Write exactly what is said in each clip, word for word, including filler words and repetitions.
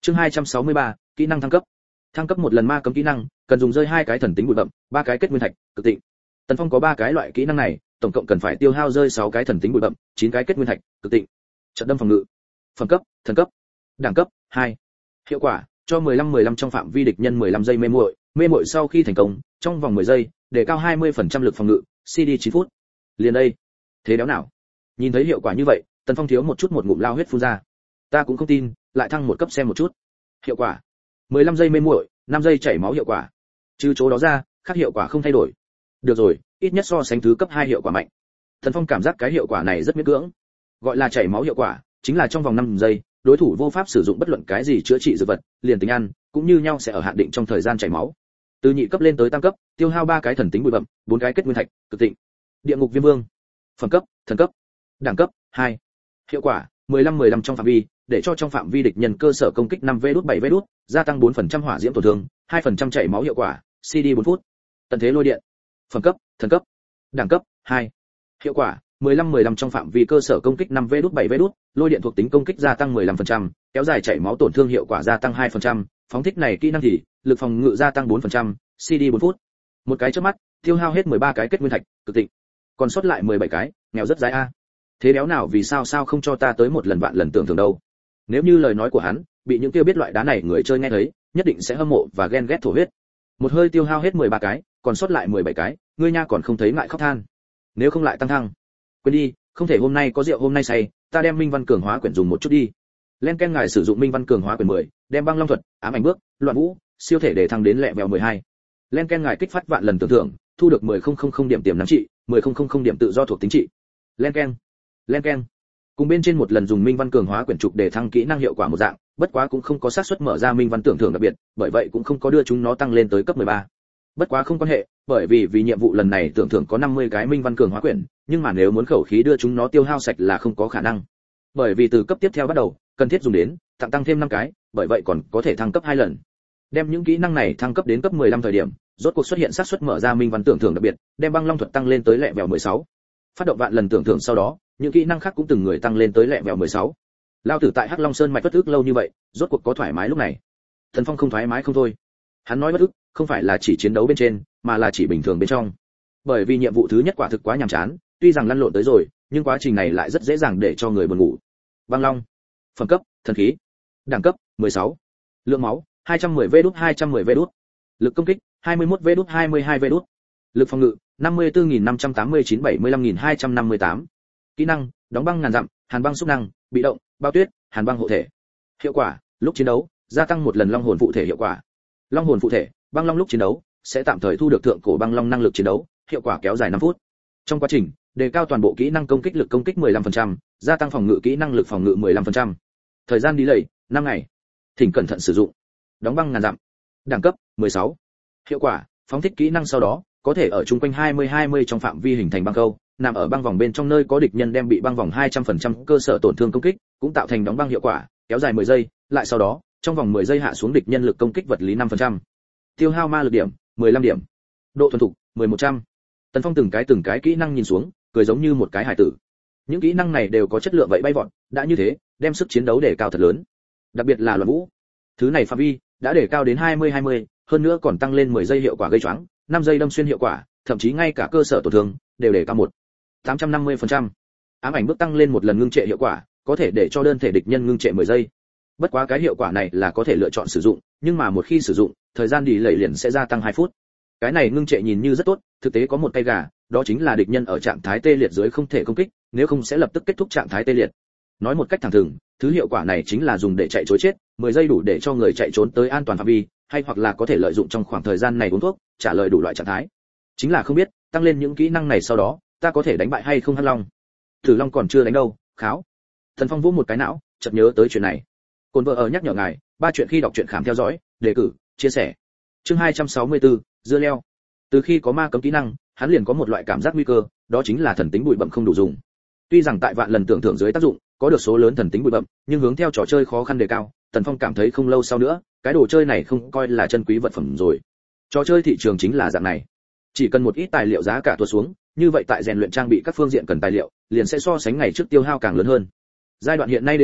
Chương hai trăm sáu mươi ba, kỹ năng thăng cấp. Thăng cấp một lần ma cấm kỹ năng, cần dùng rơi hai cái thần tính bụi bặm, ba cái kết nguyên thạch, cực tịnh. Tần Phong có ba cái loại kỹ năng này, tổng cộng cần phải tiêu hao rơi sáu cái thần tính bụi bặm, chín cái kết nguyên thạch, cực tịnh. Trận đâm phòng ngự. Phẩm cấp, thần cấp. Đẳng cấp, hai. Hiệu quả, cho mười lăm mười lăm trong phạm vi địch nhân mười lăm giây mê muội, mê muội sau khi thành công, trong vòng mười giây, đề cao hai mươi phần trăm lực phòng ngự, xê đê chín phút. Liền đây. Thế đéo nào? Nhìn thấy hiệu quả như vậy, Tần Phong thiếu một chút một ngụm lao huyết phun ra. Ta cũng không tin, lại thăng một cấp xem một chút. Hiệu quả, mười lăm giây mê muội, năm giây chảy máu hiệu quả. Trừ chỗ đó ra, khác hiệu quả không thay đổi. Được rồi, ít nhất so sánh thứ cấp hai hiệu quả mạnh. Tần Phong cảm giác cái hiệu quả này rất miễn cưỡng. Gọi là chảy máu hiệu quả, chính là trong vòng năm giây, đối thủ vô pháp sử dụng bất luận cái gì chữa trị dược vật, liền tính ăn, cũng như nhau sẽ ở hạn định trong thời gian chảy máu. Từ nhị cấp lên tới tam cấp, tiêu hao ba cái thần tính bụi bặm, bốn cái kết nguyên thạch, cực tịnh. Địa ngục viêm vương. Phẩm cấp, thần cấp. Đẳng cấp, hai. Hiệu quả, mười lăm mười lăm trong phạm vi, để cho trong phạm vi địch nhân cơ sở công kích năm vê đút bảy vê đút, gia tăng bốn phần trăm hỏa diễm tổn thương, hai phần trăm chảy máu hiệu quả, xê đê bốn phút. Tận thế lôi điện. Phẩm cấp, thần cấp. Đẳng cấp, hai. Hiệu quả, mười lăm mười lăm trong phạm vi cơ sở công kích năm vê đút bảy vê đút, lôi điện thuộc tính công kích gia tăng mười lăm phần trăm, kéo dài chảy máu tổn thương hiệu quả gia tăng hai phần trăm, phóng thích này kỹ năng thì, lực phòng ngự gia tăng bốn phần trăm, xê đê bốn phút. Một cái chớp mắt, tiêu hao hết mười ba cái kết nguyên thạch, cực tịnh. Còn sót lại mười bảy cái, nghèo rất dái a. Thế béo nào vì sao sao không cho ta tới một lần vạn lần tưởng thưởng đâu? Nếu như lời nói của hắn bị những kia biết loại đá này người chơi nghe thấy, nhất định sẽ hâm mộ và ghen ghét thổ huyết. Một hơi tiêu hao hết mười ba cái, còn sót lại mười bảy cái, ngươi nha còn không thấy ngại khóc than. Nếu không lại tăng thăng. Quên đi, không thể hôm nay có rượu hôm nay say, ta đem Minh Văn cường hóa quyển dùng một chút đi. Len Ken ngài sử dụng Minh Văn cường hóa quyển mười, đem băng long thuật, ám ảnh bước, loạn vũ, siêu thể để thăng đến lẹ vèo mười hai. Len Ken ngài kích phát vạn lần tưởng thưởng, thu được mười nghìn điểm tiềm năng trị, mười nghìn điểm tự do thuộc tính trị. Len Ken. Len Ken. Cùng bên trên một lần dùng Minh Văn cường hóa quyển trục để thăng kỹ năng hiệu quả một dạng, bất quá cũng không có xác suất mở ra Minh Văn tưởng thưởng đặc biệt, bởi vậy cũng không có đưa chúng nó tăng lên tới cấp mười ba. Bất quá không quan hệ, bởi vì vì nhiệm vụ lần này tưởng thưởng có năm mươi cái Minh Văn cường hóa quyển, nhưng mà nếu muốn khẩu khí đưa chúng nó tiêu hao sạch là không có khả năng. Bởi vì từ cấp tiếp theo bắt đầu, cần thiết dùng đến, tặng tăng thêm năm cái, bởi vậy còn có thể thăng cấp hai lần. Đem những kỹ năng này thăng cấp đến cấp mười lăm thời điểm, rốt cuộc xuất hiện xác suất mở ra Minh Văn tưởng thưởng đặc biệt, đem băng long thuật tăng lên tới lẹ vèo mười sáu. Phát động vạn lần tưởng thưởng sau đó, những kỹ năng khác cũng từng người tăng lên tới lẹ vèo mười sáu. Lao tử tại Hắc Long Sơn mạch bất ức lâu như vậy, rốt cuộc có thoải mái lúc này. Thần Phong không thoải mái không thôi. Hắn nói bất ức, không phải là chỉ chiến đấu bên trên, mà là chỉ bình thường bên trong. Bởi vì nhiệm vụ thứ nhất quả thực quá nhàm chán, tuy rằng lăn lộn tới rồi, nhưng quá trình này lại rất dễ dàng để cho người buồn ngủ. Băng Long. Phẩm cấp, thần khí. Đẳng cấp, mười sáu. Lượng máu, hai trăm mười vê đút hai trăm mười vê đút. Lực công kích, hai mươi mốt vê đút hai mươi hai vê đút. Lực phòng ngự, năm mươi tư nghìn năm trăm tám mươi chín bảy mươi lăm nghìn hai trăm năm mươi tám. Kỹ năng, đóng băng ngàn dặm, hàn băng xúc năng, bị động, bao tuyết, hàn băng hộ thể. Hiệu quả, lúc chiến đấu, gia tăng một lần long hồn phụ thể hiệu quả. Long hồn phụ thể, băng long lúc chiến đấu sẽ tạm thời thu được thượng cổ băng long năng lực chiến đấu, hiệu quả kéo dài năm phút. Trong quá trình, đề cao toàn bộ kỹ năng công kích lực công kích mười lăm phần trăm, gia tăng phòng ngự kỹ năng lực phòng ngự mười lăm phần trăm. Thời gian đi lầy, năm ngày. Thỉnh cẩn thận sử dụng. Đóng băng ngàn dặm. Đẳng cấp, mười sáu. Hiệu quả, phóng thích kỹ năng sau đó, có thể ở chung quanh hai mươi hai mươi trong phạm vi hình thành băng câu, nằm ở băng vòng bên trong nơi có địch nhân đem bị băng vòng hai trăm phần trăm cơ sở tổn thương công kích, cũng tạo thành đóng băng hiệu quả, kéo dài mười giây, lại sau đó, trong vòng mười giây hạ xuống địch nhân lực công kích vật lý năm phần trăm. Tiêu hao ma lực điểm, mười lăm điểm. Độ thuần thục, mười một trăm. Tần Phong từng cái từng cái kỹ năng nhìn xuống, cười giống như một cái hài tử. Những kỹ năng này đều có chất lượng vậy bay vọt, đã như thế, đem sức chiến đấu đề cao thật lớn. Đặc biệt là loạn vũ. Thứ này phạm vi đã đề cao đến hai mươi hai mươi, hơn nữa còn tăng lên mười giây hiệu quả gây choáng, năm giây đâm xuyên hiệu quả, thậm chí ngay cả cơ sở tổn thương đều đề cao một tám trăm năm mươi phần trăm. Ám ảnh bước tăng lên một lần ngưng trệ hiệu quả, có thể để cho đơn thể địch nhân ngưng trệ mười giây. Bất quá cái hiệu quả này là có thể lựa chọn sử dụng, nhưng mà một khi sử dụng, thời gian đi lầy liền sẽ gia tăng hai phút. Cái này ngưng trệ nhìn như rất tốt, thực tế có một tay gà, đó chính là địch nhân ở trạng thái tê liệt dưới không thể công kích, nếu không sẽ lập tức kết thúc trạng thái tê liệt. Nói một cách thẳng thừng, thứ hiệu quả này chính là dùng để chạy trốn chết, mười giây đủ để cho người chạy trốn tới an toàn phạm vi, hay hoặc là có thể lợi dụng trong khoảng thời gian này uống thuốc, trả lời đủ loại trạng thái. Chính là không biết, tăng lên những kỹ năng này sau đó, ta có thể đánh bại hay không Hắc Long. Thử Long còn chưa đánh đâu, kháo. Thần Phong vỗ một cái não, chợt nhớ tới chuyện này. Cồn vợ ở nhắc nhở ngài, ba chuyện khi đọc truyện khám theo dõi, đề cử, chia sẻ. Chương hai trăm sáu mươi tư, dưa leo. Từ khi có ma cấm kỹ năng, hắn liền có một loại cảm giác nguy cơ, đó chính là thần tính bụi bặm không đủ dùng. Tuy rằng tại vạn lần tưởng thưởng dưới tác dụng, có được số lớn thần tính bụi bặm, nhưng hướng theo trò chơi khó khăn đề cao, Tần Phong cảm thấy không lâu sau nữa, cái đồ chơi này không coi là chân quý vật phẩm rồi. Trò chơi thị trường chính là dạng này. Chỉ cần một ít tài liệu giá cả tuột xuống, như vậy tại rèn luyện trang bị các phương diện cần tài liệu, liền sẽ so sánh ngày trước tiêu hao càng lớn hơn. Giai đoạn hiện nay đến xem,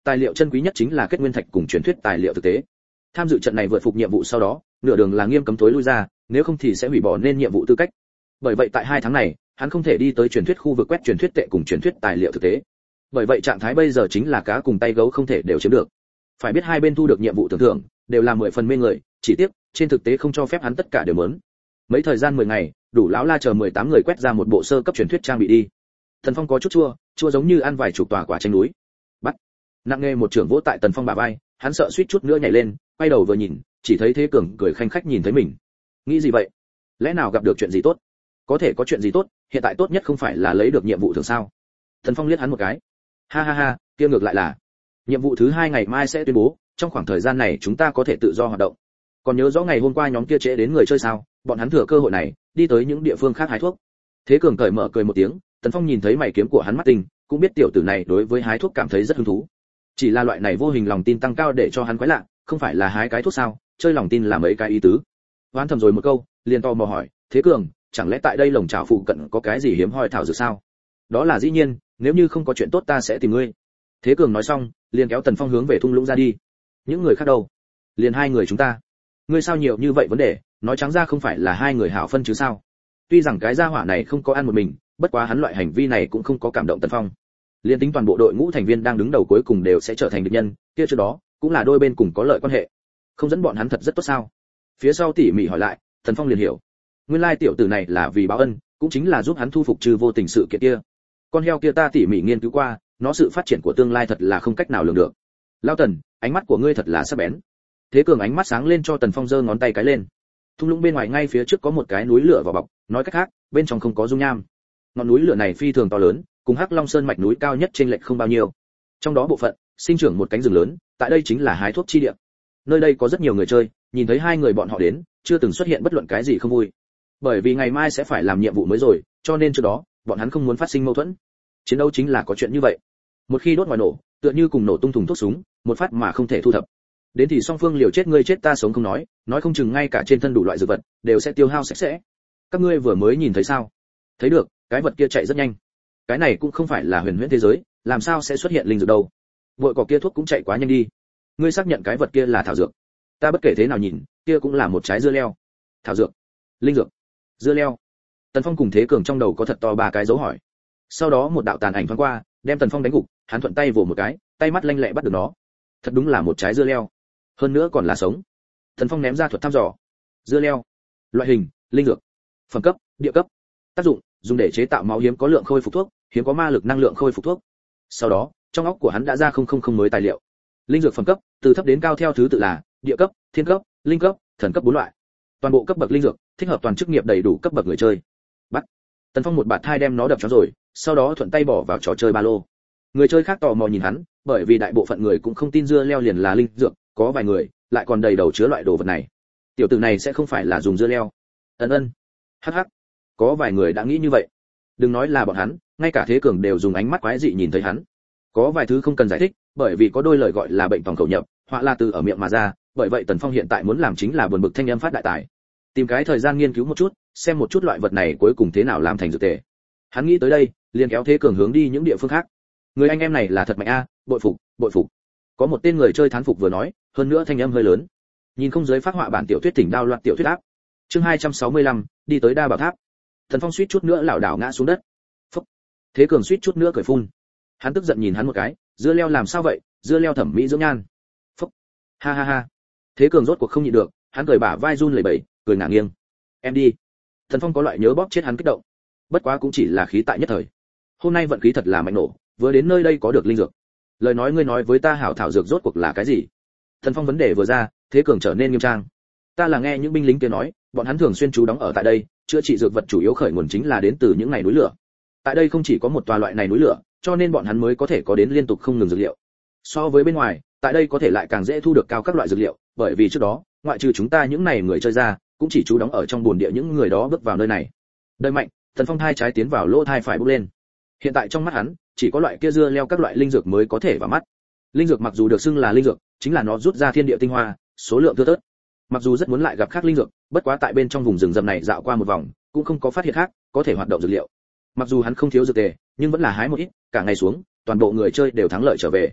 tài liệu chân quý nhất chính là kết nguyên thạch cùng truyền thuyết tài liệu thực tế. Tham dự trận này vượt phục nhiệm vụ sau đó, nửa đường là nghiêm cấm tối lui ra, nếu không thì sẽ hủy bỏ nên nhiệm vụ tư cách. Bởi vậy tại hai tháng này, hắn không thể đi tới truyền thuyết khu vực quét truyền thuyết tệ cùng truyền thuyết tài liệu thực tế. Bởi vậy trạng thái bây giờ chính là cá cùng tay gấu không thể đều chiếm được. Phải biết hai bên thu được nhiệm vụ tưởng thưởng, đều là mười phần mê người, chỉ tiếc, trên thực tế không cho phép hắn tất cả đều muốn. Mấy thời gian mười ngày, đủ lão la chờ mười tám người quét ra một bộ sơ cấp truyền thuyết trang bị đi. Tần Phong có chút chua, chua giống như ăn vài chục tòa quả chanh núi. Bắt. Nặng nề một trưởng vỗ tại Tần Phong bả vai, hắn sợ suýt chút nữa nhảy lên, quay đầu vừa nhìn, chỉ thấy Thế Cường cười khanh khách nhìn thấy mình. Nghĩ gì vậy? Lẽ nào gặp được chuyện gì tốt? Có thể có chuyện gì tốt, hiện tại tốt nhất không phải là lấy được nhiệm vụ thường sao? Tần Phong liếc hắn một cái. Ha ha ha, kia ngược lại là nhiệm vụ thứ hai ngày mai sẽ tuyên bố, trong khoảng thời gian này chúng ta có thể tự do hoạt động. Còn nhớ rõ ngày hôm qua nhóm kia trễ đến người chơi sao? Bọn hắn thừa cơ hội này, đi tới những địa phương khác hái thuốc. Thế Cường cởi mở cười một tiếng, Tần Phong nhìn thấy mày kiếm của hắn mắt tinh, cũng biết tiểu tử này đối với hái thuốc cảm thấy rất hứng thú. Chỉ là loại này vô hình lòng tin tăng cao để cho hắn quái lạ, không phải là hái cái thuốc sao, chơi lòng tin là mấy cái ý tứ. Hoán thầm rồi một câu, liền to mò hỏi, Thế Cường, chẳng lẽ tại đây lồng chảo phụ cận có cái gì hiếm hoi thảo dược sao? Đó là dĩ nhiên, nếu như không có chuyện tốt ta sẽ tìm ngươi. Thế Cường nói xong, liền kéo Tần Phong hướng về thung lũng ra đi. Những người khác đâu? Liền hai người chúng ta. Ngươi sao nhiều như vậy vấn đề, nói trắng ra không phải là hai người hảo phân chứ sao? Tuy rằng cái gia hỏa này không có ăn một mình, bất quá hắn loại hành vi này cũng không có cảm động Tần Phong. Liên tính toàn bộ đội ngũ thành viên đang đứng đầu cuối cùng đều sẽ trở thành địch nhân, kia trước đó cũng là đôi bên cùng có lợi quan hệ. Không dẫn bọn hắn thật rất tốt sao? Phía sau tỉ mỉ hỏi lại, Tần Phong liền hiểu. Nguyên lai tiểu tử này là vì báo ân, cũng chính là giúp hắn thu phục trừ vô tình sự kiện kia. Con heo kia ta tỉ mỉ nghiên cứu qua, nó sự phát triển của tương lai thật là không cách nào lường được. Lao Tần, ánh mắt của ngươi thật là sắc bén. Thế Cường ánh mắt sáng lên cho Tần Phong giơ ngón tay cái lên. Thung lũng bên ngoài ngay phía trước có một cái núi lửa vỏ bọc, nói cách khác, bên trong không có dung nham. Ngọn núi lửa này phi thường to lớn, cùng Hắc Long Sơn mạch núi cao nhất trên lệch không bao nhiêu. Trong đó bộ phận sinh trưởng một cánh rừng lớn, tại đây chính là hái thuốc chi địa. Nơi đây có rất nhiều người chơi, nhìn thấy hai người bọn họ đến, chưa từng xuất hiện bất luận cái gì không vui. Bởi vì ngày mai sẽ phải làm nhiệm vụ mới rồi, cho nên trước đó, bọn hắn không muốn phát sinh mâu thuẫn. Chiến đấu chính là có chuyện như vậy. Một khi đốt ngoài nổ, tựa như cùng nổ tung thùng thuốc súng, một phát mà không thể thu thập. Đến thì song phương liều chết ngươi chết ta sống không nói, nói không chừng ngay cả trên thân đủ loại dược vật đều sẽ tiêu hao sạch sẽ. Các ngươi vừa mới nhìn thấy sao? Thấy được, cái vật kia chạy rất nhanh. Cái này cũng không phải là huyền huyễn thế giới, làm sao sẽ xuất hiện linh dược đâu? Vội cỏ kia thuốc cũng chạy quá nhanh đi. Ngươi xác nhận cái vật kia là thảo dược? Ta bất kể thế nào nhìn, kia cũng là một trái dưa leo. Thảo dược, linh dược, dưa leo. Tần Phong cùng Thế Cường trong đầu có thật to ba cái dấu hỏi. Sau đó một đạo tàn ảnh thoáng qua, đem Tần Phong đánh gục, hắn thuận tay vồ một cái, tay mắt lanh lẹ bắt được nó. Thật đúng là một trái dưa leo, hơn nữa còn là sống. Tần Phong ném ra thuật thăm dò. Dưa leo, loại hình, linh dược, phẩm cấp, địa cấp, tác dụng, dùng để chế tạo máu hiếm có lượng khôi phục thuốc, hiếm có ma lực năng lượng khôi phục thuốc. Sau đó, trong óc của hắn đã ra không không không mới tài liệu. Linh dược phẩm cấp, từ thấp đến cao theo thứ tự là địa cấp, thiên cấp, linh cấp, thần cấp bốn loại. Toàn bộ cấp bậc linh dược, thích hợp toàn chức nghiệp đầy đủ cấp bậc người chơi. Bắt. Tần Phong một bạt thai đem nó đập cho rồi, sau đó thuận tay bỏ vào trò chơi ba lô. Người chơi khác tò mò nhìn hắn, bởi vì đại bộ phận người cũng không tin dưa leo liền là linh dược, có vài người lại còn đầy đầu chứa loại đồ vật này. Tiểu tử này sẽ không phải là dùng dưa leo. Ân ân. Hắc hắc. Có vài người đã nghĩ như vậy. Đừng nói là bọn hắn, ngay cả Thế Cường đều dùng ánh mắt quái dị nhìn thấy hắn. Có vài thứ không cần giải thích, bởi vì có đôi lời gọi là bệnh tòng khẩu nhập, họa là từ ở miệng mà ra, bởi vậy Tần Phong hiện tại muốn làm chính là buồn bực thanh âm phát đại tài. Tìm cái thời gian nghiên cứu một chút, xem một chút loại vật này cuối cùng thế nào làm thành dược tề. Hắn nghĩ tới đây, liền kéo Thế Cường hướng đi những địa phương khác. Người anh em này là thật mạnh a, bội phục, bội phục. Có một tên người chơi thán phục vừa nói, hơn nữa thanh âm hơi lớn. Nhìn không giới phát họa bản tiểu thuyết thỉnh đao loạt tiểu thuyết áp. Chương hai trăm sáu mươi lăm, đi tới Đa Bảo Tháp. Thần Phong suýt chút nữa lảo đảo ngã xuống đất. Phốc. Thế Cường suýt chút nữa cười phun. Hắn tức giận nhìn hắn một cái, dưa leo làm sao vậy, dưa leo thẩm mỹ dưỡng nhan. Phốc. Ha ha ha. Thế Cường rốt cuộc không nhịn được, hắn cười bả vai run lẩy bẩy, cười ngả nghiêng. Em đi. Thần Phong có loại nhớ bóp chết hắn kích động. Bất quá cũng chỉ là khí tại nhất thời. Hôm nay vận khí thật là mạnh nổ, vừa đến nơi đây có được linh dược. Lời nói ngươi nói với ta hảo thảo dược rốt cuộc là cái gì? Thần Phong vấn đề vừa ra, Thế Cường trở nên nghiêm trang. Ta là nghe những binh lính kia nói, bọn hắn thường xuyên trú đóng ở tại đây, chữa trị dược vật chủ yếu khởi nguồn chính là đến từ những ngày núi lửa. Tại đây không chỉ có một tòa loại này núi lửa, cho nên bọn hắn mới có thể có đến liên tục không ngừng dược liệu. So với bên ngoài, tại đây có thể lại càng dễ thu được cao các loại dược liệu, bởi vì trước đó, ngoại trừ chúng ta những này người chơi ra, cũng chỉ trú đóng ở trong buồn địa những người đó bước vào nơi này. Đời mạnh, Thần Phong thai trái tiến vào lỗ thai phải bốc lên. Hiện tại trong mắt hắn, chỉ có loại kia dưa leo các loại linh dược mới có thể vào mắt. Linh dược mặc dù được xưng là linh dược, chính là nó rút ra thiên địa tinh hoa, số lượng thưa thớt. Mặc dù rất muốn lại gặp khác linh dược, bất quá tại bên trong vùng rừng rậm này dạo qua một vòng, cũng không có phát hiện khác có thể hoạt động dược liệu. Mặc dù hắn không thiếu dược tề, nhưng vẫn là hái một ít, cả ngày xuống, toàn bộ người chơi đều thắng lợi trở về.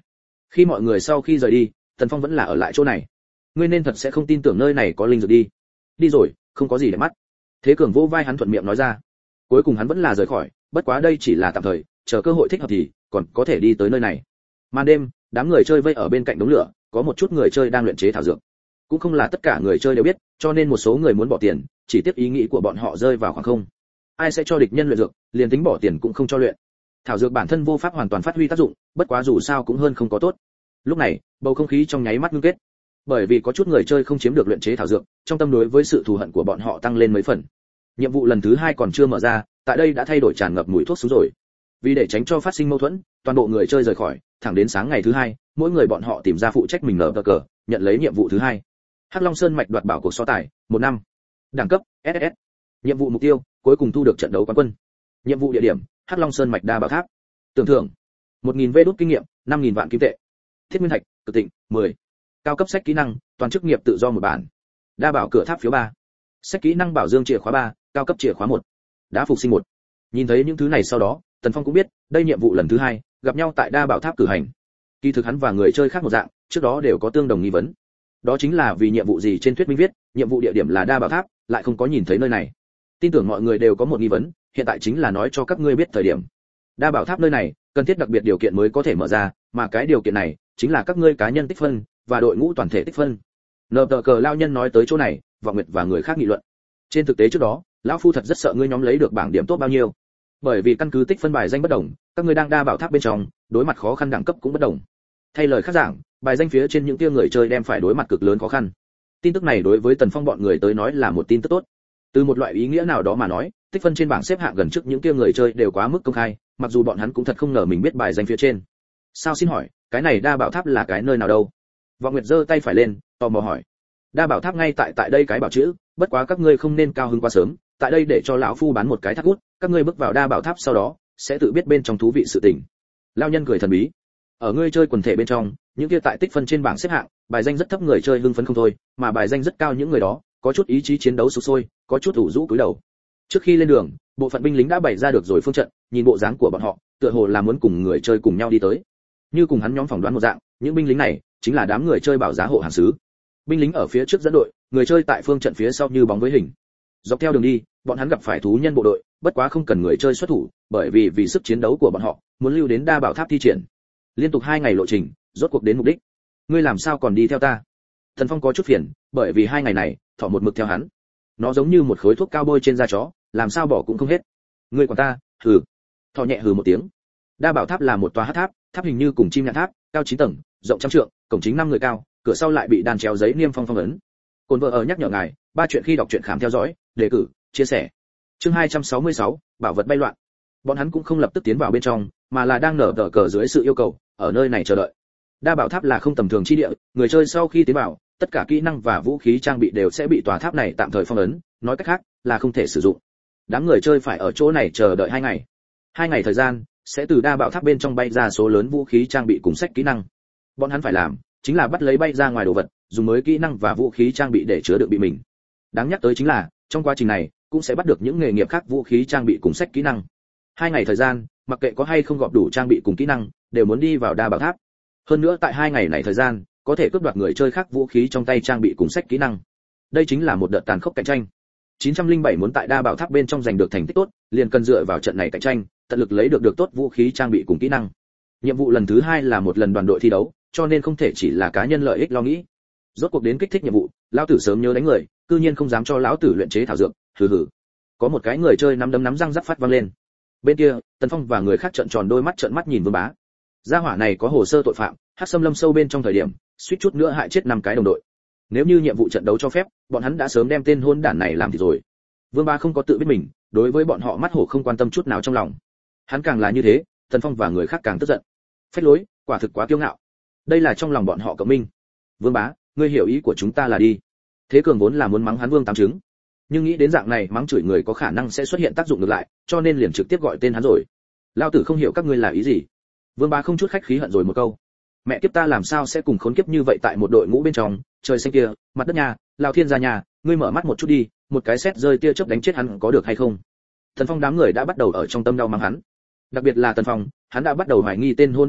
Khi mọi người sau khi rời đi, Tần Phong vẫn là ở lại chỗ này. Ngươi nên thật sẽ không tin tưởng nơi này có linh dược đi. Đi rồi, không có gì để mắt. Thế Cường vỗ vai hắn thuận miệng nói ra. Cuối cùng hắn vẫn là rời khỏi, bất quá đây chỉ là tạm thời, chờ cơ hội thích hợp thì còn có thể đi tới nơi này. Màn đêm, đám người chơi vây ở bên cạnh đống lửa, có một chút người chơi đang luyện chế thảo dược. Cũng không là tất cả người chơi đều biết, cho nên một số người muốn bỏ tiền, chỉ tiếc ý nghĩ của bọn họ rơi vào khoảng không. Ai sẽ cho địch nhân luyện dược, liền tính bỏ tiền cũng không cho luyện. Thảo dược bản thân vô pháp hoàn toàn phát huy tác dụng, bất quá dù sao cũng hơn không có tốt. Lúc này, bầu không khí trong nháy mắt ngưng kết. Bởi vì có chút người chơi không chiếm được luyện chế thảo dược, trong tâm đối với sự thù hận của bọn họ tăng lên mấy phần. Nhiệm vụ lần thứ hai còn chưa mở ra, tại đây đã thay đổi tràn ngập mùi thuốc súng rồi. Vì để tránh cho phát sinh mâu thuẫn, toàn bộ người chơi rời khỏi, thẳng đến sáng ngày thứ hai, mỗi người bọn họ tìm ra phụ trách mình nở cờ, nhận lấy nhiệm vụ thứ hai. Hắc Long Sơn mạch đoạt bảo cuộc so tài, một năm. Đẳng cấp ét ét ét. Nhiệm vụ mục tiêu, cuối cùng thu được trận đấu quán quân. Nhiệm vụ địa điểm, Hắc Long Sơn mạch đa bảo tháp. Tưởng thưởng, một nghìn vê đốt kinh nghiệm, năm nghìn vạn kim tệ. Thiết nguyên thạch, cực tịnh, mười. Cao cấp sách kỹ năng, toàn chức nghiệp tự do một bản. Đa bảo cửa tháp phiếu ba. Sách kỹ năng bảo dương chìa khóa ba, cao cấp chìa khóa một. Đá phục sinh một. Nhìn thấy những thứ này sau đó, Tần Phong cũng biết, đây nhiệm vụ lần thứ hai, gặp nhau tại đa bảo tháp cử hành. Kỳ thực hắn và người chơi khác một dạng, trước đó đều có tương đồng nghi vấn. Đó chính là vì nhiệm vụ gì trên thuyết minh viết, nhiệm vụ địa điểm là đa bảo tháp, lại không có nhìn thấy nơi này. Tin tưởng mọi người đều có một nghi vấn, hiện tại chính là nói cho các ngươi biết thời điểm. Đa bảo tháp nơi này, cần thiết đặc biệt điều kiện mới có thể mở ra, mà cái điều kiện này chính là các ngươi cá nhân tích phân và đội ngũ toàn thể tích phân. Nợ tờ cờ lao nhân nói tới chỗ này, Vọng Nguyệt và người khác nghị luận. Trên thực tế trước đó, lão phu thật rất sợ ngươi nhóm lấy được bảng điểm tốt bao nhiêu. Bởi vì căn cứ tích phân bài danh bất đồng, các ngươi đang đa bảo tháp bên trong, đối mặt khó khăn đẳng cấp cũng bất đồng. Thay lời khác giảng, bài danh phía trên những tia người chơi đem phải đối mặt cực lớn khó khăn. Tin tức này đối với Tần Phong bọn người tới nói là một tin tức tốt. Từ một loại ý nghĩa nào đó mà nói, tích phân trên bảng xếp hạng gần trước những tia người chơi đều quá mức công khai, mặc dù bọn hắn cũng thật không ngờ mình biết bài danh phía trên. Sao xin hỏi, cái này đa bảo tháp là cái nơi nào đâu? Vọng Nguyệt giơ tay phải lên, tò mò hỏi. Đa bảo tháp ngay tại tại đây cái bảo chữ, bất quá các ngươi không nên cao hứng quá sớm, tại đây để cho lão phu bán một cái thác hút, các ngươi bước vào đa bảo tháp sau đó, sẽ tự biết bên trong thú vị sự tình. Lão nhân cười thần bí. Ở ngươi chơi quần thể bên trong, những kia tại tích phân trên bảng xếp hạng, bài danh rất thấp người chơi hưng phấn không thôi, mà bài danh rất cao những người đó, có chút ý chí chiến đấu sục sôi, có chút ủ rũ cúi đầu. Trước khi lên đường, bộ phận binh lính đã bày ra được rồi phương trận, nhìn bộ dáng của bọn họ, tựa hồ là muốn cùng người chơi cùng nhau đi tới. Như cùng hắn nhóm phỏng đoán một dạng, những binh lính này chính là đám người chơi bảo giá hộ hàng sứ. Binh lính ở phía trước dẫn đội, người chơi tại phương trận phía sau như bóng với hình. Dọc theo đường đi, bọn hắn gặp phải thú nhân bộ đội, bất quá không cần người chơi xuất thủ, bởi vì vì sức chiến đấu của bọn họ, muốn lưu đến đa bảo tháp thi triển. Liên tục hai ngày lộ trình, rốt cuộc đến mục đích. Ngươi làm sao còn đi theo ta? Thần Phong có chút phiền, bởi vì hai ngày này, thỏ một mực theo hắn. Nó giống như một khối thuốc cao bôi trên da chó, làm sao bỏ cũng không hết. Ngươi quản ta? Hừ. Thỏ nhẹ hừ một tiếng. Đa bảo tháp là một tòa hắc tháp, tháp hình như cùng chim nhạn tháp, cao chín tầng, rộng trăm trượng, cổng chính năm người cao, cửa sau lại bị đàn treo giấy niêm phong phong ấn. Cồn vợ ở nhắc nhở ngài, ba chuyện khi đọc truyện khám theo dõi, đề cử, chia sẻ. Chương hai trăm sáu mươi sáu, bảo vật bay loạn. Bọn hắn cũng không lập tức tiến vào bên trong, mà là đang nở tờ cờ dưới sự yêu cầu, ở nơi này chờ đợi. Đa bảo tháp là không tầm thường chi địa, người chơi sau khi tiến vào, tất cả kỹ năng và vũ khí trang bị đều sẽ bị tòa tháp này tạm thời phong ấn, nói cách khác là không thể sử dụng. Đám người chơi phải ở chỗ này chờ đợi hai ngày. Hai ngày thời gian sẽ từ đa bảo tháp bên trong bay ra số lớn vũ khí trang bị cùng sách kỹ năng. Bọn hắn phải làm chính là bắt lấy bay ra ngoài đồ vật, dùng mới kỹ năng và vũ khí trang bị để chứa đựng bị mình. Đáng nhắc tới chính là, trong quá trình này cũng sẽ bắt được những nghề nghiệp khác vũ khí trang bị cùng sách kỹ năng. Hai ngày thời gian, mặc kệ có hay không gọp đủ trang bị cùng kỹ năng, đều muốn đi vào đa bảo tháp. Hơn nữa tại hai ngày này thời gian, có thể cướp đoạt người chơi khác vũ khí trong tay trang bị cùng sách kỹ năng. Đây chính là một đợt tàn khốc cạnh tranh. chín trăm lẻ bảy muốn tại đa bảo tháp bên trong giành được thành tích tốt, liền cần dựa vào trận này cạnh tranh, tận lực lấy được được tốt vũ khí trang bị cùng kỹ năng. Nhiệm vụ lần thứ hai là một lần đoàn đội thi đấu, cho nên không thể chỉ là cá nhân lợi ích lo nghĩ. Rốt cuộc đến kích thích nhiệm vụ, lão tử sớm nhớ đánh người, cư nhiên không dám cho lão tử luyện chế thảo dược, hừ hừ. Có một cái người chơi nắm đấm nắm răng rắc phát vang lên. Bên kia, Tần Phong và người khác trợn tròn đôi mắt trợn mắt nhìn Vương Bá. Gia hỏa này có hồ sơ tội phạm, hắc xâm lâm sâu bên trong thời điểm, suýt chút nữa hại chết năm cái đồng đội. Nếu như nhiệm vụ trận đấu cho phép, bọn hắn đã sớm đem tên hôn đản này làm thì rồi. Vương Bá không có tự biết mình, đối với bọn họ mắt hổ không quan tâm chút nào trong lòng. Hắn càng là như thế, Tần Phong và người khác càng tức giận. Phách lối, quả thực quá kiêu ngạo. Đây là trong lòng bọn họ cộng minh. Vương Bá, ngươi hiểu ý của chúng ta là đi. Thế Cường vốn là muốn mắng hắn Vương Tám Trứng, nhưng nghĩ đến dạng này mắng chửi người có khả năng sẽ xuất hiện tác dụng ngược lại, cho nên liền trực tiếp gọi tên hắn rồi. Lão tử không hiểu các ngươi là ý gì. Vương Bá không chút khách khí hận rồi một câu. Mẹ kiếp ta làm sao sẽ cùng khốn kiếp như vậy tại một đội ngũ bên trong, trời xanh kia, mặt đất nhà, lão thiên gia nhà, ngươi mở mắt một chút đi, một cái sét rơi tia chớp đánh chết hắn có được hay không? Thần Phong đám người đã bắt đầu ở trong tâm đau mắng hắn. Đặc biệt là Tần Phong, hắn đã bắt đầu hoài nghi tên hôn đản này,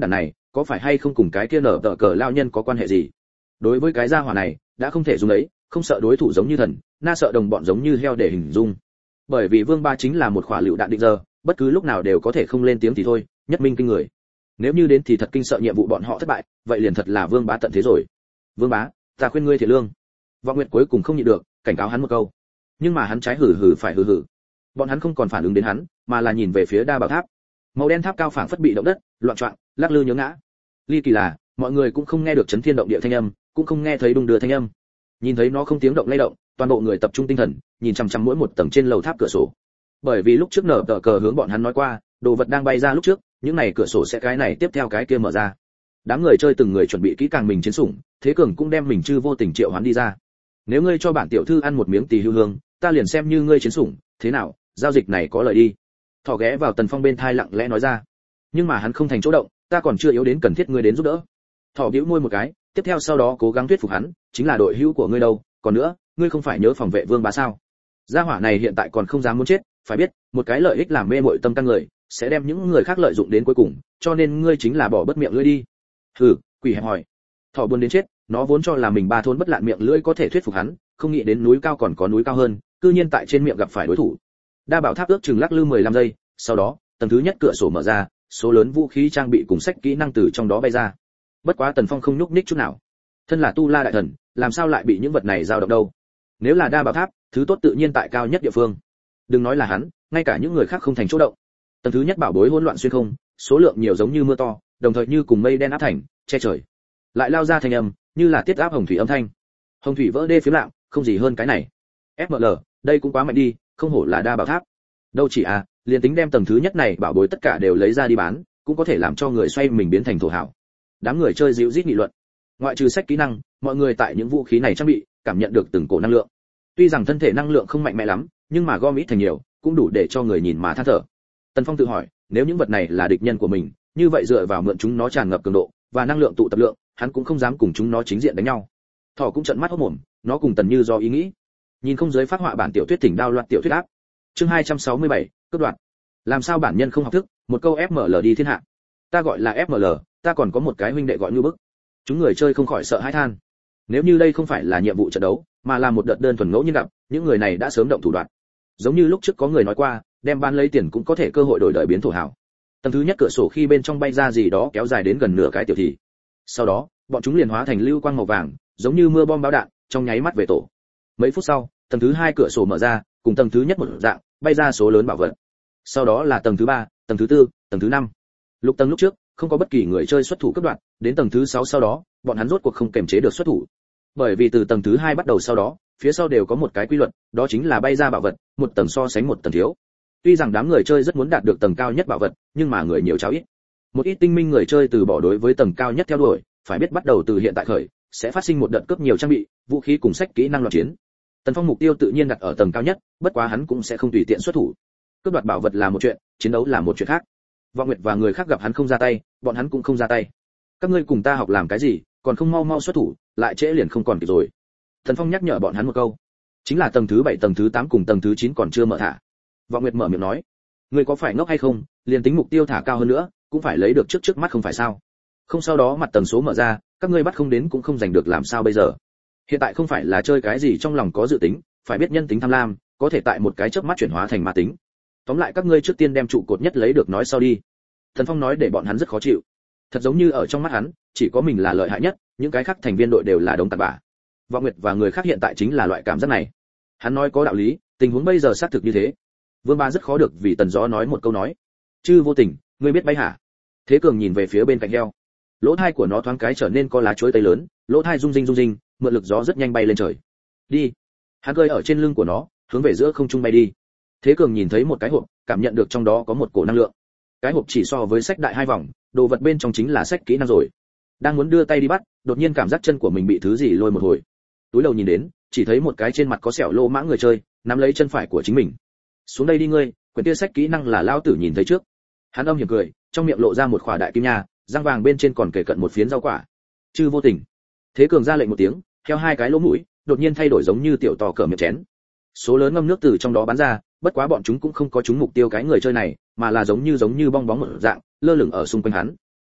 có phải hay không cùng cái kia nở tờ cờ lao nhân có quan hệ gì. Đối với cái gia hỏa này đã không thể dùng ấy, không sợ đối thủ giống như thần, na sợ đồng bọn giống như heo để hình dung. Bởi vì Vương Bá chính là một quả lựu đạn định giờ, bất cứ lúc nào đều có thể không lên tiếng thì thôi, nhất minh kinh người. Nếu như đến thì thật kinh sợ nhiệm vụ bọn họ thất bại, vậy liền thật là Vương Bá tận thế rồi. Vương Bá, ta khuyên ngươi thiệt lương. Vọng Nguyệt cuối cùng không nhịn được, cảnh cáo hắn một câu. Nhưng mà hắn trái hử hử phải hử hử. Bọn hắn không còn phản ứng đến hắn, mà là nhìn về phía Đa Bảo Tháp. Màu đen tháp cao phảng phất bị động đất, loạn choạng, lắc lư nhớ ngã. Ly kỳ là, mọi người cũng không nghe được chấn thiên động địa thanh âm, cũng không nghe thấy đung đưa thanh âm. Nhìn thấy nó không tiếng động lay động, toàn bộ người tập trung tinh thần, nhìn chằm chằm mỗi một tầng trên lầu tháp cửa sổ. Bởi vì lúc trước nở tờ cờ hướng bọn hắn nói qua, đồ vật đang bay ra lúc trước, những này cửa sổ sẽ cái này tiếp theo cái kia mở ra. Đám người chơi từng người chuẩn bị kỹ càng mình chiến sủng, Thế Cường cũng đem mình chư vô tình triệu hoán đi ra. Nếu ngươi cho bản tiểu thư ăn một miếng tỳ hưu hương, ta liền xem như ngươi chiến sủng, thế nào, giao dịch này có lời đi. Thỏ ghé vào Tần Phong bên thai lặng lẽ nói ra. Nhưng mà hắn không thành chỗ động, ta còn chưa yếu đến cần thiết ngươi đến giúp đỡ. Thỏ bĩu môi một cái, tiếp theo sau đó cố gắng thuyết phục hắn, chính là đội hữu của ngươi đâu, còn nữa, ngươi không phải nhớ phòng vệ Vương Bá sao? Gia hỏa này hiện tại còn không dám muốn chết, phải biết, một cái lợi ích làm mê muội tâm căn người, sẽ đem những người khác lợi dụng đến cuối cùng, cho nên ngươi chính là bỏ bất miệng lưỡi đi. Hừ, quỷ hẹp hỏi. Thỏ buồn đến chết, nó vốn cho là mình ba thôn bất lạn miệng lưỡi có thể thuyết phục hắn, không nghĩ đến núi cao còn có núi cao hơn, cư nhiên tại trên miệng gặp phải đối thủ. Đa Bảo Tháp ước chừng lắc lư mười lăm giây, sau đó, tầng thứ nhất cửa sổ mở ra, số lớn vũ khí trang bị cùng sách kỹ năng từ trong đó bay ra. Bất quá Tần Phong không nhúc nhích chút nào. Thân là tu la đại thần, làm sao lại bị những vật này dao động đâu? Nếu là Đa Bảo Tháp, thứ tốt tự nhiên tại cao nhất địa phương. Đừng nói là hắn, ngay cả những người khác không thành chỗ động. Tầng thứ nhất bảo bối hỗn loạn xuyên không, số lượng nhiều giống như mưa to, đồng thời như cùng mây đen áp thành, che trời. Lại lao ra thành âm, như là tiết áp hồng thủy âm thanh. Hồng thủy vỡ đê phiếm lạng, không gì hơn cái này. ép em lờ, đây cũng quá mạnh đi, không hổ là Đa Bảo Tháp. Đâu chỉ à, liền tính đem tầng thứ nhất này bảo bối tất cả đều lấy ra đi bán, cũng có thể làm cho người xoay mình biến thành thổ hảo. Đám người chơi dịu rít nghị luận. Ngoại trừ sách kỹ năng, mọi người tại những vũ khí này trang bị, cảm nhận được từng cổ năng lượng. Tuy rằng thân thể năng lượng không mạnh mẽ lắm, nhưng mà gom ít thành nhiều, cũng đủ để cho người nhìn mà than thở. Tần Phong tự hỏi, nếu những vật này là địch nhân của mình, như vậy dựa vào mượn chúng nó tràn ngập cường độ và năng lượng tụ tập lượng, hắn cũng không dám cùng chúng nó chính diện đánh nhau. Thỏ cũng trợn mắt hốt mồm, nó cùng Tần Như do ý nghĩ. Nhìn không giới phát họa bản tiểu thuyết thỉnh đao loạt tiểu thuyết áp. Chương hai trăm sáu mươi bảy, cướp đoạt. Làm sao bản nhân không học thức, một câu ép em lờ đi thiên hạ. Ta gọi là ép em lờ, ta còn có một cái huynh đệ gọi như bức. Chúng người chơi không khỏi sợ hãi than. Nếu như đây không phải là nhiệm vụ trận đấu, mà là một đợt đơn thuần ngẫu nhiên gặp, những người này đã sớm động thủ đoạn. Giống như lúc trước có người nói qua, đem bán lấy tiền cũng có thể cơ hội đổi đời biến thổ hảo. Tầng thứ nhất cửa sổ khi bên trong bay ra gì đó kéo dài đến gần nửa cái tiểu thị. Sau đó, bọn chúng liền hóa thành lưu quang màu vàng, giống như mưa bom báo đạn, trong nháy mắt về tổ. Mấy phút sau, tầng thứ hai cửa sổ mở ra, cùng tầng thứ nhất một dạng, bay ra số lớn bảo vật. Sau đó là tầng thứ ba, tầng thứ tư, tầng thứ năm. Lục tầng lúc trước, không có bất kỳ người chơi xuất thủ cấp đoạn, đến tầng thứ sáu sau đó, bọn hắn rốt cuộc không kềm chế được xuất thủ. Bởi vì từ tầng thứ hai bắt đầu sau đó, phía sau đều có một cái quy luật, đó chính là bay ra bảo vật, một tầng so sánh một tầng thiếu. Tuy rằng đám người chơi rất muốn đạt được tầng cao nhất bảo vật, nhưng mà người nhiều cháo ít. Một ít tinh minh người chơi từ bỏ đối với tầng cao nhất theo đuổi, phải biết bắt đầu từ hiện tại khởi, sẽ phát sinh một đợt cướp nhiều trang bị, vũ khí cùng sách kỹ năng loạn chiến. Tần Phong mục tiêu tự nhiên đặt ở tầng cao nhất, bất quá hắn cũng sẽ không tùy tiện xuất thủ. Cướp đoạt bảo vật là một chuyện, chiến đấu là một chuyện khác. Vọng Nguyệt và người khác gặp hắn không ra tay, bọn hắn cũng không ra tay. Các ngươi cùng ta học làm cái gì, còn không mau mau xuất thủ, lại trễ liền không còn kịp rồi. Tần Phong nhắc nhở bọn hắn một câu. Chính là tầng thứ bảy, tầng thứ tám cùng tầng thứ chín còn chưa mở thả. Vọng Nguyệt mở miệng nói, ngươi có phải ngốc hay không, liền tính mục tiêu thả cao hơn nữa, cũng phải lấy được trước trước mắt không phải sao? Không sau đó mặt tầng số mở ra, các ngươi bắt không đến cũng không giành được làm sao bây giờ? Hiện tại không phải là chơi cái gì trong lòng có dự tính, phải biết nhân tính tham lam, có thể tại một cái chớp mắt chuyển hóa thành ma tính. Tóm lại các ngươi trước tiên đem trụ cột nhất lấy được nói sau đi. Thần Phong nói để bọn hắn rất khó chịu. Thật giống như ở trong mắt hắn, chỉ có mình là lợi hại nhất, những cái khác thành viên đội đều là đống tạt bã. Vọng Nguyệt và người khác hiện tại chính là loại cảm giác này. Hắn nói có đạo lý, tình huống bây giờ xác thực như thế. Vương Ba rất khó được vì Tần Gió nói một câu nói. Chư vô tình, ngươi biết bay hả? Thế Cường nhìn về phía bên cạnh heo. Lỗ thai của nó thoáng cái trở nên có lá chuối tây lớn, lỗ thai rung rinh rung rinh, mượn lực gió rất nhanh bay lên trời. Đi. Hắn cơi ở trên lưng của nó, hướng về giữa không trung bay đi. Thế Cường nhìn thấy một cái hộp, cảm nhận được trong đó có một cổ năng lượng. Cái hộp chỉ so với sách đại hai vòng, đồ vật bên trong chính là sách kỹ năng rồi. Đang muốn đưa tay đi bắt, đột nhiên cảm giác chân của mình bị thứ gì lôi một hồi. Túi đầu nhìn đến, chỉ thấy một cái trên mặt có sẹo lô mãng người chơi, nắm lấy chân phải của chính mình. Xuống đây đi ngươi, quyển tia sách kỹ năng là lao tử nhìn thấy trước. Hắn âm hiểm cười, trong miệng lộ ra một khỏa đại kim nha, răng vàng bên trên còn kể cận một phiến rau quả. Chư vô tình. Thế Cường ra lệnh một tiếng, theo hai cái lỗ mũi, đột nhiên thay đổi giống như tiểu tò cỡ miệng chén. Số lớn ngâm nước từ trong đó bắn ra, bất quá bọn chúng cũng không có trúng mục tiêu cái người chơi này, mà là giống như giống như bong bóng một dạng, lơ lửng ở xung quanh hắn.